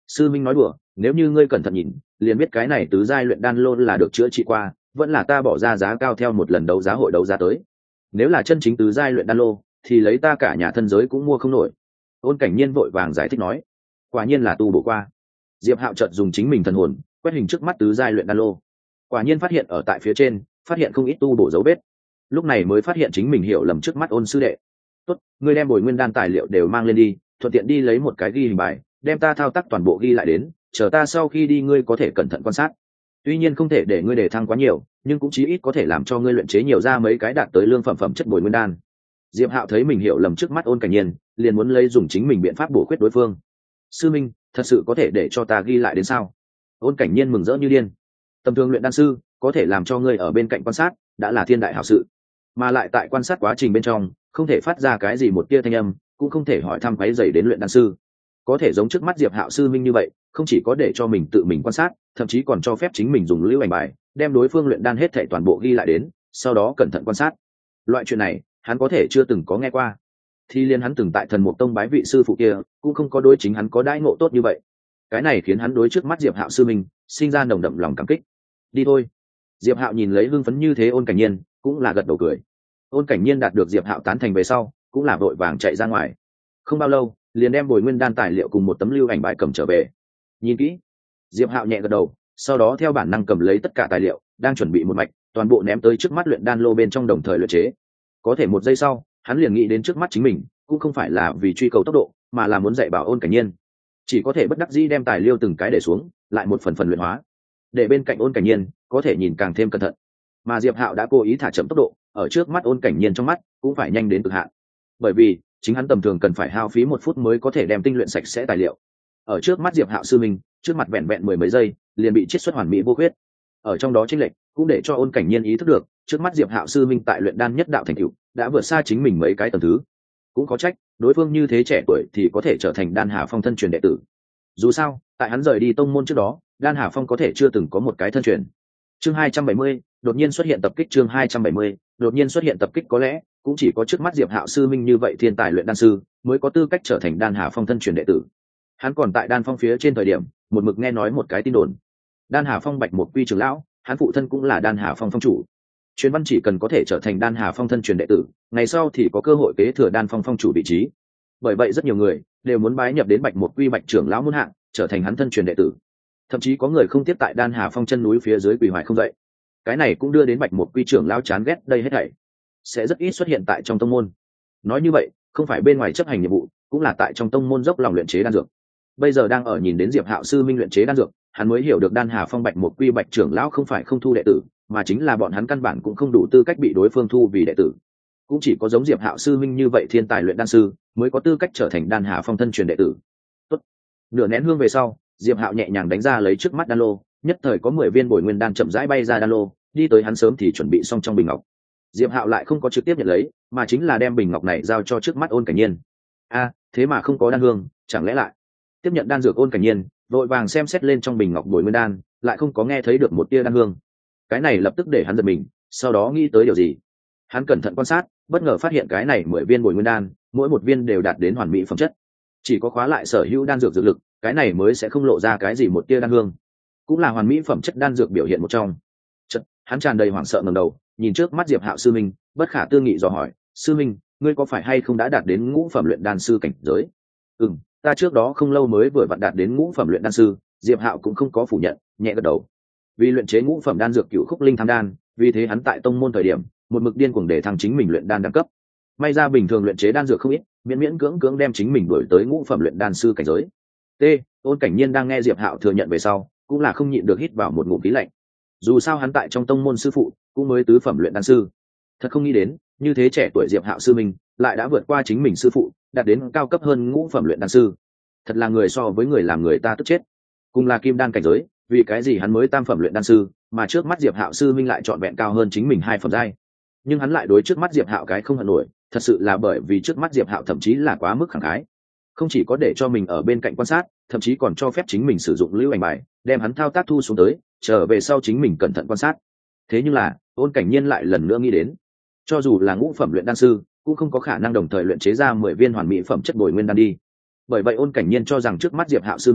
Sư minh nói đùa, nếu như ngươi cẩn thận nhìn liền biết cái này tứ giai luyện đan lô là được chữa trị qua, vẫn là ta bỏ ra giá cao theo một lần đấu giá hội đấu giá tới. Nếu là chân chính tứ giai luyện đan lô thì lấy ta cả nhà thân giới cũng mua không nổi. Ôn Cảnh Nhiên vội vàng giải thích nói, quả nhiên là tu bổ qua. Diệp Hạo chợt dùng chính mình thần hồn quét hình trước mắt tứ giai luyện đan lô, quả nhiên phát hiện ở tại phía trên phát hiện không ít tu bổ dấu vết, lúc này mới phát hiện chính mình hiểu lầm trước mắt Ôn sư đệ. Tốt, ngươi đem bồi nguyên đan tài liệu đều mang lên đi, thuận tiện đi lấy một cái ghi hình bài, đem ta thao tác toàn bộ ghi lại đến, chờ ta sau khi đi ngươi có thể cẩn thận quan sát. Tuy nhiên không thể để ngươi đề thăng quá nhiều, nhưng cũng chí ít có thể làm cho ngươi luyện chế nhiều ra mấy cái đạt tới lương phẩm phẩm chất bồi nguyên đan. Diệp Hạo thấy mình hiểu lầm trước mắt Ôn Cảnh Nhiên, liền muốn lấy dùng chính mình biện pháp bổ khuyết đối phương. Sư minh, thật sự có thể để cho ta ghi lại đến sao? Ôn Cảnh Nhiên mừng rỡ như điên. Tầm thường luyện đan sư có thể làm cho ngươi ở bên cạnh quan sát đã là thiên đại hảo sự, mà lại tại quan sát quá trình bên trong không thể phát ra cái gì một tia thanh âm, cũng không thể hỏi thăm quấy rầy đến luyện đan sư. Có thể giống trước mắt Diệp Hạo sư minh như vậy, không chỉ có để cho mình tự mình quan sát, thậm chí còn cho phép chính mình dùng lưu ảnh bài đem đối phương luyện đan hết thảy toàn bộ ghi lại đến, sau đó cẩn thận quan sát. Loại chuyện này hắn có thể chưa từng có nghe qua, thì liên hắn từng tại Thần Mục Tông bái vị sư phụ kia cũng không có đối chính hắn có đãi ngộ tốt như vậy. Cái này khiến hắn đối trước mắt Diệp Hạo sư minh sinh ra nồng đậm lòng cảm kích. Đi thôi. Diệp Hạo nhìn lấy hưng phấn như thế Ôn Cảnh Nhiên, cũng là gật đầu cười. Ôn Cảnh Nhiên đạt được Diệp Hạo tán thành về sau, cũng là vội vàng chạy ra ngoài. Không bao lâu, liền đem bồi nguyên đan tài liệu cùng một tấm lưu ảnh bài cầm trở về. Nhìn kỹ. Diệp Hạo nhẹ gật đầu, sau đó theo bản năng cầm lấy tất cả tài liệu, đang chuẩn bị một mạch toàn bộ ném tới trước mắt luyện đan lô bên trong đồng thời luyện chế. Có thể một giây sau, hắn liền nghĩ đến trước mắt chính mình, cũng không phải là vì truy cầu tốc độ, mà là muốn dạy bảo Ôn Cảnh Nhiên. Chỉ có thể bất đắc dĩ đem tài liệu từng cái để xuống, lại một phần phần luyện hóa, để bên cạnh Ôn Cảnh Nhiên có thể nhìn càng thêm cẩn thận. Mà Diệp Hạo đã cố ý thả chậm tốc độ, ở trước mắt Ôn Cảnh Nhiên trong mắt cũng phải nhanh đến cực hạn, bởi vì chính hắn tầm thường cần phải hao phí một phút mới có thể đem tinh luyện sạch sẽ tài liệu, ở trước mắt Diệp Hạo sư minh, trước mặt vẹn vẹn mười mấy giây liền bị chiết xuất hoàn mỹ vô khuyết. Ở trong đó chênh lệch cũng để cho Ôn Cảnh Nhiên ý thức được, trước mắt Diệp Hạo sư minh tại luyện đan nhất đạo thành tựu đã vượt xa chính mình mấy cái tầng thứ. Cũng có trách đối phương như thế trẻ tuổi thì có thể trở thành Đan Hà Phong thân truyền đệ tử. Dù sao, tại hắn rời đi tông môn trước đó, Đan Hà Phong có thể chưa từng có một cái thân truyền. Chương hai trăm bảy mươi, đột nhiên xuất hiện tập kích. Chương hai trăm bảy mươi, đột nhiên xuất hiện tập kích. Có lẽ cũng chỉ có trước mắt Diệp Hạo sư minh như vậy thiên tài luyện đan sư mới có tư cách trở thành Đan Hà Phong thân truyền đệ tử. Hắn còn tại Đan Phong phía trên thời điểm, một mực nghe nói một cái tin đồn. Đan Hà Phong Bạch Mục Quy trưởng lão, hắn phụ thân cũng là Đan Hà Phong phong chủ. Truyền văn chỉ cần có thể trở thành Đan Hà Phong thân truyền đệ tử, ngày sau thì có cơ hội kế thừa Đan Phong phong chủ vị trí. Bởi vậy rất nhiều người đều muốn bái nhập đến Bạch Mục Quy Bạch trưởng lão muôn hạng, trở thành hắn thân truyền đệ tử. Thậm chí có người không tiếp tại Đan Hà Phong chân núi phía dưới quỳ hoài không dậy. Cái này cũng đưa đến Bạch Mục Quy trưởng lão chán ghét đây hết thảy, sẽ rất ít xuất hiện tại trong tông môn. Nói như vậy, không phải bên ngoài chấp hành nhiệm vụ, cũng là tại trong tông môn dốc lòng luyện chế đan dược. Bây giờ đang ở nhìn đến Diệp Hạo sư minh luyện chế đan dược, hắn mới hiểu được Đan Hà Phong Bạch Mục Quy Bạch trưởng lão không phải không thu đệ tử, mà chính là bọn hắn căn bản cũng không đủ tư cách bị đối phương thu vì đệ tử. Cũng chỉ có giống Diệp Hạo sư minh như vậy thiên tài luyện đan sư mới có tư cách trở thành Đan Hà Phong thân truyền đệ tử. Tốt. Nửa nén hương về sau, Diệp Hạo nhẹ nhàng đánh ra lấy trước mắt đan lô, nhất thời có mười viên bồi nguyên đan chậm rãi bay ra đan lô, đi tới hắn sớm thì chuẩn bị xong trong bình ngọc. Diệp Hạo lại không có trực tiếp nhận lấy, mà chính là đem bình ngọc này giao cho trước mắt Ôn Cảnh Nhiên. A, thế mà không có đan hương, chẳng lẽ lại? Tiếp nhận đan dược Ôn Cảnh Nhiên, vội vàng xem xét lên trong bình ngọc bồi nguyên đan, lại không có nghe thấy được một tia đan hương. Cái này lập tức để hắn giật mình, sau đó nghĩ tới điều gì. Hắn cẩn thận quan sát, bất ngờ phát hiện cái này mười viên bồi nguyên đan, mỗi một viên đều đạt đến hoàn mỹ phẩm chất. Chỉ có khóa lại sở hữu đan dược dược lực, cái này mới sẽ không lộ ra cái gì một tia đan hương. Cũng là hoàn mỹ phẩm chất đan dược biểu hiện một trong. Chợt, hắn tràn đầy hoảng sợ ngẩng đầu, nhìn trước mắt Diệp Hạo sư minh, bất khả tư nghị dò hỏi, "Sư minh, ngươi có phải hay không đã đạt đến ngũ phẩm luyện đan sư cảnh giới?" "Ừm, ta trước đó không lâu mới vừa vặn đạt đến ngũ phẩm luyện đan sư." Diệp Hạo cũng không có phủ nhận, nhẹ gật đầu. Vì luyện chế ngũ phẩm đan dược Cửu Khúc Linh Tham đan, vì thế hắn tại tông môn thời điểm, một mực điên cuồng để thăng chính mình luyện đan đẳng cấp. May ra bình thường luyện chế đan dược không ít, miễn miễn cưỡng cưỡng đem chính mình đuổi tới ngũ phẩm luyện đan sư cảnh giới. T. Ôn Cảnh Nhiên đang nghe Diệp Hạo thừa nhận về sau, cũng là không nhịn được hít vào một ngụm khí lạnh. Dù sao hắn tại trong tông môn sư phụ cũng mới tứ phẩm luyện đan sư, thật không nghĩ đến, như thế trẻ tuổi Diệp Hạo sư minh lại đã vượt qua chính mình sư phụ, đạt đến cao cấp hơn ngũ phẩm luyện đan sư. Thật là người so với người làm người ta tức chết. Cùng là kim đan cảnh giới, vì cái gì hắn mới tam phẩm luyện đan sư, mà trước mắt Diệp Hạo sư minh lại chọn vẹn cao hơn chính mình hai phẩm giai. Nhưng hắn lại đối trước mắt Diệp Hạo cái không hận nổi, thật sự là bởi vì trước mắt Diệp Hạo thậm chí là quá mức khẳng khái. Không chỉ có để cho mình ở bên cạnh quan sát, thậm chí còn cho phép chính mình sử dụng lưu ảnh bài, đem hắn thao tác thu xuống tới, trở về sau chính mình cẩn thận quan sát. Thế nhưng là, Ôn Cảnh Nhiên lại lần nữa nghĩ đến, cho dù là ngũ phẩm luyện đan sư, cũng không có khả năng đồng thời luyện chế ra mười viên hoàn mỹ phẩm chất bồi nguyên đan đi. Bởi vậy Ôn Cảnh Nhiên cho rằng trước mắt Diệp Hạo sư minh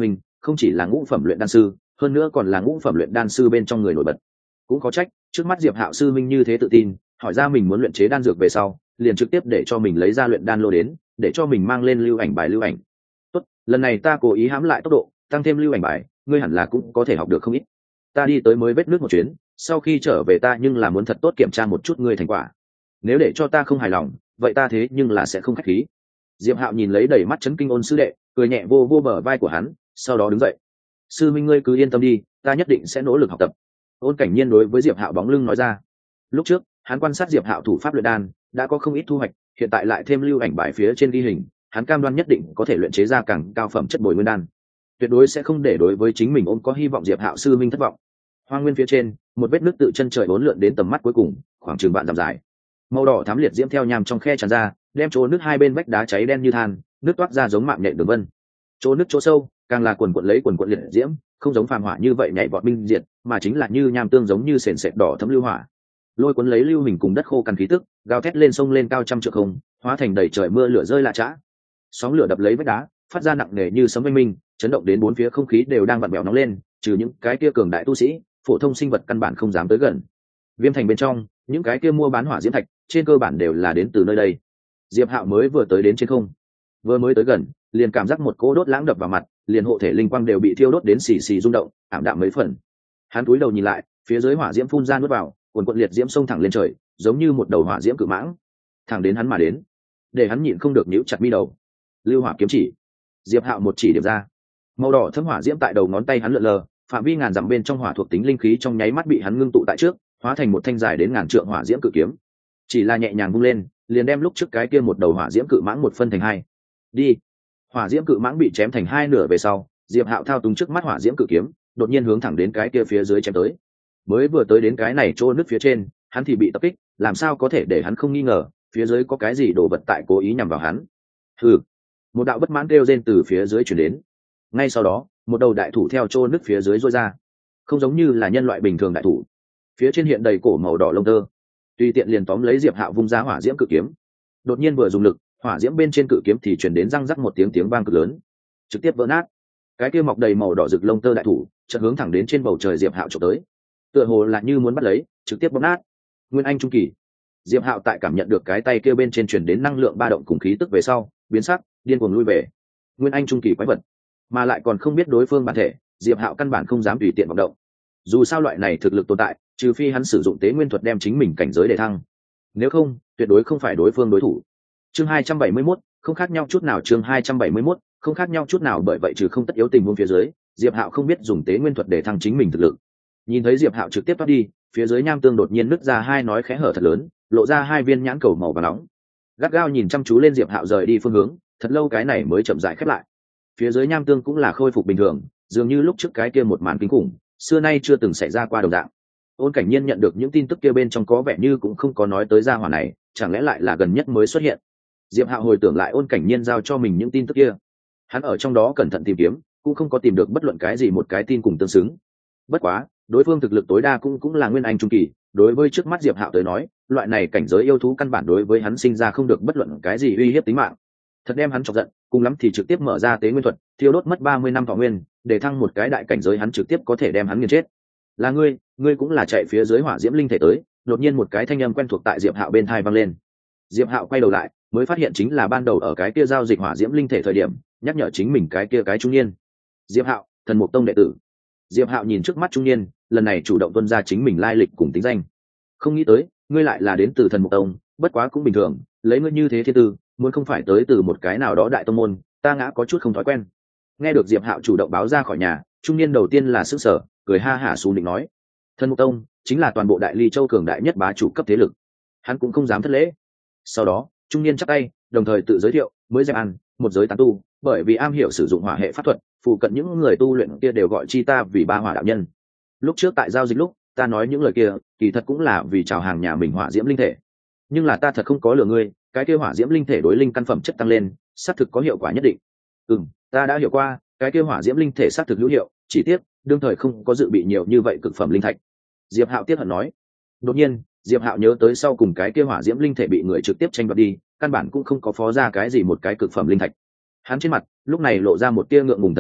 không chỉ là ngũ phẩm luyện đan sư, hơn nữa còn là ngũ phẩm luyện đan sư bên trong người nổi bật. Cũng có trách, trước mắt Diệp Hạo sư minh như thế tự tin, hỏi ra mình muốn luyện chế đan dược về sau, liền trực tiếp để cho mình lấy ra luyện đan lô đến, để cho mình mang lên lưu ảnh bài lưu ảnh. Tốt, lần này ta cố ý hãm lại tốc độ, tăng thêm lưu ảnh bài, ngươi hẳn là cũng có thể học được không ít. Ta đi tới mới vết nước một chuyến, sau khi trở về ta nhưng là muốn thật tốt kiểm tra một chút ngươi thành quả. Nếu để cho ta không hài lòng, vậy ta thế nhưng là sẽ không khách khí. Diệp Hạo nhìn lấy đầy mắt chấn kinh Ôn sư đệ, cười nhẹ vô vô bờ vai của hắn, sau đó đứng dậy. Sư minh ngươi cứ yên tâm đi, ta nhất định sẽ nỗ lực học tập. Ôn Cảnh Nhiên đối với Diệp Hạo bóng lưng nói ra. Lúc trước hắn quan sát Diệp Hạo thủ pháp luyện đan đã có không ít thu hoạch, hiện tại lại thêm lưu ảnh bài phía trên ghi hình, hắn cam đoan nhất định có thể luyện chế ra càng cao phẩm chất bồi nguyên đan, tuyệt đối sẽ không để đối với chính mình ôm có hy vọng Diệp Hạo sư minh thất vọng. Hoang nguyên phía trên, một vết nước tự chân trời bốn lượn đến tầm mắt cuối cùng, khoảng chừng vạn dặm dài. Màu đỏ thắm liệt diễm theo nham trong khe tràn ra, đem chỗ nước hai bên vách đá cháy đen như than, nước toát ra giống mạng nhện đường vân. Chỗ nước chỗ sâu, càng là quần quật lấy quần quật liệt diễm, không giống phàm hỏa như vậy nhảy vọt minh diệt, mà chính là như nham tương giống như sền sệt đỏ thấm lưu hỏa. Lôi cuốn lấy lưu hình cùng đất khô cằn khí tức, gào thét lên sông lên cao trăm trượng không, hóa thành đầy trời mưa lửa rơi lạ chã. Sóng lửa đập lấy vách đá, phát ra nặng nề như sấm oanh minh, chấn động đến bốn phía không khí đều đang vặn vẹo nóng lên, trừ những cái kia cường đại tu sĩ, phổ thông sinh vật căn bản không dám tới gần. Viêm thành bên trong, những cái kia mua bán hỏa diễm thạch, trên cơ bản đều là đến từ nơi đây. Diệp Hạo mới vừa tới đến trên không, vừa mới tới gần, liền cảm giác một cỗ đốt lãng đập vào mặt, liền hộ thể linh quang đều bị thiêu đốt đến xì xì rung động, ảm đạm mấy phần. Hắn cúi đầu nhìn lại, phía dưới hỏa diễm phun ra nuốt vào, cuồn cuộn liệt diễm xông thẳng lên trời, giống như một đầu hỏa diễm cự mãng, thẳng đến hắn mà đến. Để hắn nhịn không được nhíu chặt mi đầu. Lưu hỏa kiếm chỉ. Diệp Hạo một chỉ điểm ra, màu đỏ thấm hỏa diễm tại đầu ngón tay hắn lượn lờ, phạm vi ngàn dặm bên trong hỏa thuộc tính linh khí trong nháy mắt bị hắn ngưng tụ tại trước, hóa thành một thanh dài đến ngàn trượng hỏa diễm cự kiếm. Chỉ là nhẹ nhàng vung lên, liền đem lúc trước cái kia một đầu hỏa diễm cự mãng một phân thành hai. Đi. Hỏa diễm cự mãng bị chém thành hai nửa về sau, Diệp Hạo thao túng trước mắt hỏa diễm cự kiếm, đột nhiên hướng thẳng đến cái kia phía dưới chém tới. Mới vừa tới đến cái này chỗ nước phía trên, hắn thì bị tập kích, làm sao có thể để hắn không nghi ngờ, phía dưới có cái gì đồ vật tại cố ý nhằm vào hắn. Hừ. Một đạo bất mãn kêu rên từ phía dưới truyền đến. Ngay sau đó, một đầu đại thủ theo chỗ nước phía dưới rôi ra, không giống như là nhân loại bình thường đại thủ, phía trên hiện đầy cổ màu đỏ lông tơ, tùy tiện liền tóm lấy Diệp Hạo vung ra hỏa diễm cự kiếm. Đột nhiên vừa dùng lực, hỏa diễm bên trên cự kiếm thì truyền đến răng rắc một tiếng tiếng vang cực lớn, trực tiếp vỡ nát. Cái kia mọc đầy màu đỏ rực lông tơ đại thủ chợt hướng thẳng đến trên bầu trời Diệp Hạo chụp tới, tựa hồ là như muốn bắt lấy, trực tiếp bóp nát. Nguyên anh trung kỳ. Diệp Hạo tại cảm nhận được cái tay kia bên trên truyền đến năng lượng ba động cùng khí tức về sau, biến sắc, điên cuồng lui về. Nguyên anh trung kỳ quái vật, mà lại còn không biết đối phương bản thể, Diệp Hạo căn bản không dám tùy tiện vọng động. Dù sao loại này thực lực tồn tại, trừ phi hắn sử dụng tế nguyên thuật đem chính mình cảnh giới để thăng, nếu không, tuyệt đối không phải đối phương đối thủ. Chương hai trăm bảy mươi mốt, không khác nhau chút nào. Chương hai trăm bảy mươi mốt, không khác nhau chút nào. Bởi vậy trừ không tất yếu tình huống phía dưới, Diệp Hạo không biết dùng tế nguyên thuật để thăng chính mình thực lực. Nhìn thấy Diệp Hạo trực tiếp thoát đi, phía dưới nham tương đột nhiên nứt ra hai nói khẽ hở thật lớn, lộ ra hai viên nhãn cầu màu vàng nóng. Gắt gao nhìn chăm chú lên Diệp Hạo rời đi phương hướng, thật lâu cái này mới chậm rãi khép lại. Phía dưới nham tương cũng là khôi phục bình thường, dường như lúc trước cái kia một màn kinh khủng, xưa nay chưa từng xảy ra qua đồng dạng. Ôn Cảnh Nhiên nhận được những tin tức kia bên trong có vẻ như cũng không có nói tới gia hỏa này, chẳng lẽ lại là gần nhất mới xuất hiện. Diệp Hạo hồi tưởng lại Ôn Cảnh Nhiên giao cho mình những tin tức kia, hắn ở trong đó cẩn thận tìm kiếm, cũng không có tìm được bất luận cái gì một cái tin cùng tương xứng. Bất quá, đối phương thực lực tối đa cũng cũng là nguyên anh trung kỳ, đối với trước mắt Diệp Hạo tới nói, loại này cảnh giới yêu thú căn bản đối với hắn sinh ra không được bất luận cái gì uy hiếp tính mạng. Thật đem hắn chọc giận, cùng lắm thì trực tiếp mở ra tế nguyên thuật, thiêu đốt mất ba mươi năm thọ nguyên, để thăng một cái đại cảnh giới hắn trực tiếp có thể đem hắn nghiền chết. Là ngươi, ngươi cũng là chạy phía dưới hỏa diễm linh thể tới. Đột nhiên một cái thanh âm quen thuộc tại Diệp Hạo bên tai vang lên. Diệp Hạo quay đầu lại, mới phát hiện chính là ban đầu ở cái kia giao dịch hỏa diễm linh thể thời điểm, nhắc nhở chính mình cái kia cái trung niên. Diệp Hạo, Thần Mục Tông đệ tử. Diệp Hạo nhìn trước mắt trung niên, lần này chủ động tuân ra chính mình lai lịch cùng tính danh. Không nghĩ tới, ngươi lại là đến từ Thần Mục Tông, bất quá cũng bình thường, lấy ngươi như thế thiên tư, muốn không phải tới từ một cái nào đó đại tông môn, ta ngã có chút không thói quen. Nghe được Diệp Hạo chủ động báo ra khỏi nhà, trung niên đầu tiên là sững sờ, cười ha hả xuống định nói: Thần Mục Tông chính là toàn bộ Đại Ly Châu cường đại nhất bá chủ cấp thế lực. Hắn cũng không dám thất lễ. Sau đó, trung niên chắp tay, đồng thời tự giới thiệu, mới dẹp ăn, một giới tán tu, bởi vì am hiểu sử dụng hỏa hệ pháp thuật, phụ cận những người tu luyện kia đều gọi chi ta vì ba hỏa đạo nhân. Lúc trước tại giao dịch lúc, ta nói những lời kia, kỳ thật cũng là vì chào hàng nhà mình hỏa diễm linh thể. Nhưng là ta thật không có lừa ngươi, cái kia hỏa diễm linh thể đối linh căn phẩm chất tăng lên, xác thực có hiệu quả nhất định. Ừm, ta đã hiểu qua, cái kia hỏa diễm linh thể xác thực hữu hiệu, chỉ tiếc, đương thời không có dự bị nhiều như vậy cực phẩm linh thạch. Diệp Hạo tiếc hận nói. Đột nhiên, Diệp Hạo nhớ tới sau cùng cái kia hỏa diễm linh thể bị người trực tiếp tranh đoạt đi, căn bản cũng không có phó ra cái gì một cái cực phẩm linh thạch. Hắn trên mặt lúc này lộ ra một tia ngượng ngùng thần sắc,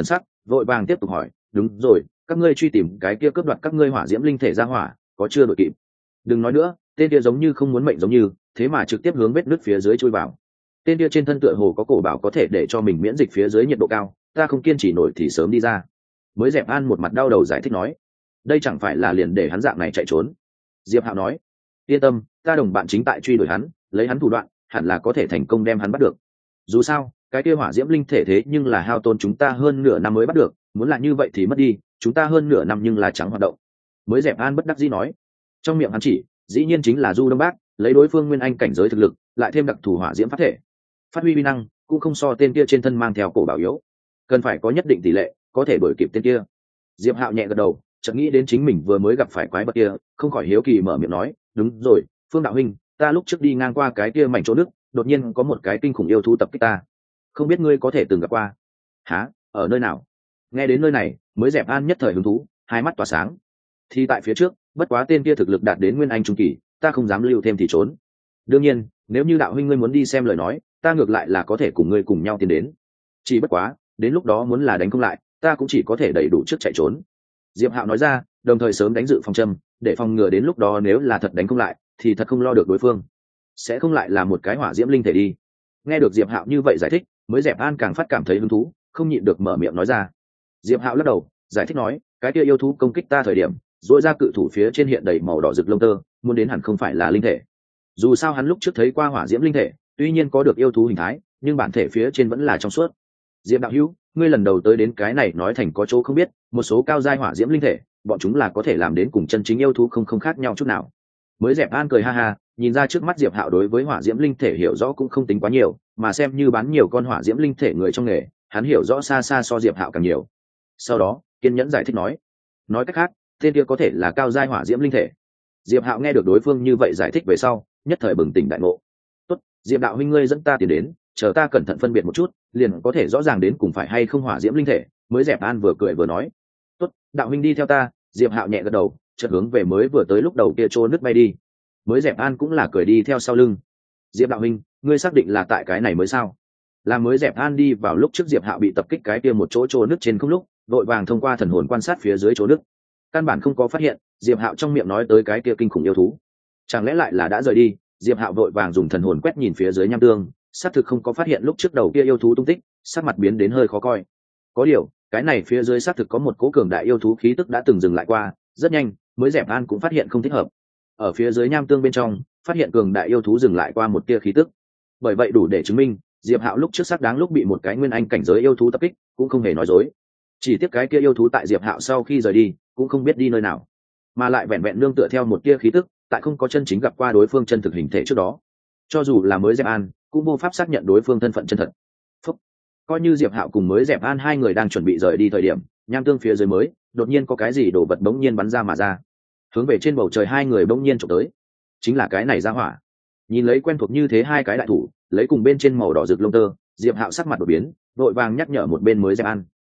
vội vàng tiếp tục hỏi, đúng rồi, các ngươi truy tìm cái kia cướp đoạt các ngươi hỏa diễm linh thể ra hỏa có chưa đội kịp? Đừng nói nữa, tên kia giống như không muốn mệnh giống như thế mà trực tiếp hướng vết nứt phía dưới chui vào. Tên kia trên thân tựa hồ có cổ bảo có thể để cho mình miễn dịch phía dưới nhiệt độ cao, ta không kiên trì nổi thì sớm đi ra. Mới Dẹp An một mặt đau đầu giải thích nói, đây chẳng phải là liền để hắn dạng này chạy trốn. Diệp Hạo nói, yên tâm, ta đồng bạn chính tại truy đuổi hắn, lấy hắn thủ đoạn hẳn là có thể thành công đem hắn bắt được. Dù sao cái kia hỏa diễm linh thể thế nhưng là hao tôn chúng ta hơn nửa năm mới bắt được, muốn là như vậy thì mất đi chúng ta hơn nửa năm nhưng là chẳng hoạt động. Mới Dẹp An bất đắc dĩ nói, trong miệng hắn chỉ dĩ nhiên chính là Du Đông Bác, lấy đối phương nguyên anh cảnh giới thực lực lại thêm đặc thù hỏa diễm pháp thể, phát huy uy năng cũng không so tên kia trên thân mang theo cổ bảo yếu, cần phải có nhất định tỷ lệ có thể đuổi kịp tên kia. Diệp Hạo nhẹ gật đầu, chợt nghĩ đến chính mình vừa mới gặp phải quái vật kia, không khỏi hiếu kỳ mở miệng nói, đúng rồi, Phương đạo huynh, ta lúc trước đi ngang qua cái kia mảnh chỗ nước, đột nhiên có một cái kinh khủng yêu thú tập kích ta, không biết ngươi có thể từng gặp qua? Hả? Ở nơi nào? Nghe đến nơi này, Mới Dẹp An nhất thời hứng thú, hai mắt tỏa sáng. Thì tại phía trước, bất quá tên kia thực lực đạt đến nguyên anh trung kỳ, ta không dám lưu thêm thì trốn. Đương nhiên, nếu như đạo huynh ngươi muốn đi xem lời nói, ta ngược lại là có thể cùng ngươi cùng nhau tiến đến. Chỉ bất quá, đến lúc đó muốn là đánh không lại, ta cũng chỉ có thể đầy đủ trước chạy trốn. Diệp Hạo nói ra, đồng thời sớm đánh dự phòng châm, để phòng ngừa đến lúc đó nếu là thật đánh không lại, thì thật không lo được đối phương, sẽ không lại là một cái hỏa diễm linh thể đi. Nghe được Diệp Hạo như vậy giải thích, Mới Dẹp An càng phát cảm thấy hứng thú, không nhịn được mở miệng nói ra. Diệp Hạo lắc đầu, giải thích nói, cái kia yêu thú công kích ta thời điểm, rỗi ra cự thủ phía trên hiện đầy màu đỏ rực lông tơ, muốn đến hẳn không phải là linh thể. Dù sao hắn lúc trước thấy qua hỏa diễm linh thể, tuy nhiên có được yêu thú hình thái, nhưng bản thể phía trên vẫn là trong suốt. Diệp đạo hữu, ngươi lần đầu tới đến cái này nói thành có chỗ không biết, một số cao giai hỏa diễm linh thể, bọn chúng là có thể làm đến cùng chân chính yêu thú không không khác nhau chút nào. Mới Dẹp An cười ha ha, nhìn ra trước mắt Diệp Hạo đối với hỏa diễm linh thể hiểu rõ cũng không tính quá nhiều, mà xem như bán nhiều con hỏa diễm linh thể người trong nghề, hắn hiểu rõ xa xa so Diệp Hạo càng nhiều. Sau đó kiên nhẫn giải thích nói, nói cách khác, tên kia có thể là cao giai hỏa diễm linh thể. Diệp Hạo nghe được đối phương như vậy giải thích về sau, nhất thời bừng tỉnh đại ngộ. Tốt, Diệp đạo huynh ngươi dẫn ta tiến đến, chờ ta cẩn thận phân biệt một chút, liền có thể rõ ràng đến cùng phải hay không hỏa diễm linh thể. Mới Dẹp An vừa cười vừa nói, tốt, đạo huynh đi theo ta. Diệp Hạo nhẹ gật đầu, chợt hướng về mới vừa tới lúc đầu kia trô nứt bay đi. Mới Dẹp An cũng là cười đi theo sau lưng. Diệp đạo huynh, ngươi xác định là tại cái này mới sao? Là Mới Dẹp An đi vào lúc trước Diệp Hạo bị tập kích cái kia một chỗ trô nứt trên không lúc, vội vàng thông qua thần hồn quan sát phía dưới chỗ nứt, căn bản không có phát hiện Diệp Hạo trong miệng nói tới cái kia kinh khủng yêu thú. Chẳng lẽ lại là đã rời đi? Diệp Hạo vội vàng dùng thần hồn quét nhìn phía dưới nham tương, xác thực không có phát hiện lúc trước đầu kia yêu thú tung tích, sắc mặt biến đến hơi khó coi. Có điều, cái này phía dưới xác thực có một cố cường đại yêu thú khí tức đã từng dừng lại qua, rất nhanh, Mới Dẹp An cũng phát hiện không thích hợp. Ở phía dưới nham tương bên trong, phát hiện cường đại yêu thú dừng lại qua một tia khí tức. Bởi vậy đủ để chứng minh, Diệp Hạo lúc trước xác đáng lúc bị một cái nguyên anh cảnh giới yêu thú tập kích, cũng không hề nói dối. Chỉ tiếc cái kia yêu thú tại Diệp Hạo sau khi rời đi, cũng không biết đi nơi nào, mà lại vẹn vẹn nương tựa theo một tia khí tức, tại không có chân chính gặp qua đối phương chân thực hình thể trước đó, cho dù là Mới Dẹp An cũng vô pháp xác nhận đối phương thân phận chân thật. Phúc. Coi như Diệp Hạo cùng Mới Dẹp An hai người đang chuẩn bị rời đi thời điểm, nham tương phía dưới mới đột nhiên có cái gì đổ vật bỗng nhiên bắn ra mà ra, hướng về trên bầu trời hai người bỗng nhiên chụp tới. Chính là cái này ra hỏa. Nhìn lấy quen thuộc như thế hai cái đại thủ, lấy cùng bên trên màu đỏ rực lông tơ, Diệp Hạo sắc mặt đột biến, vội vàng nhắc nhở một bên Mới Dẹp An.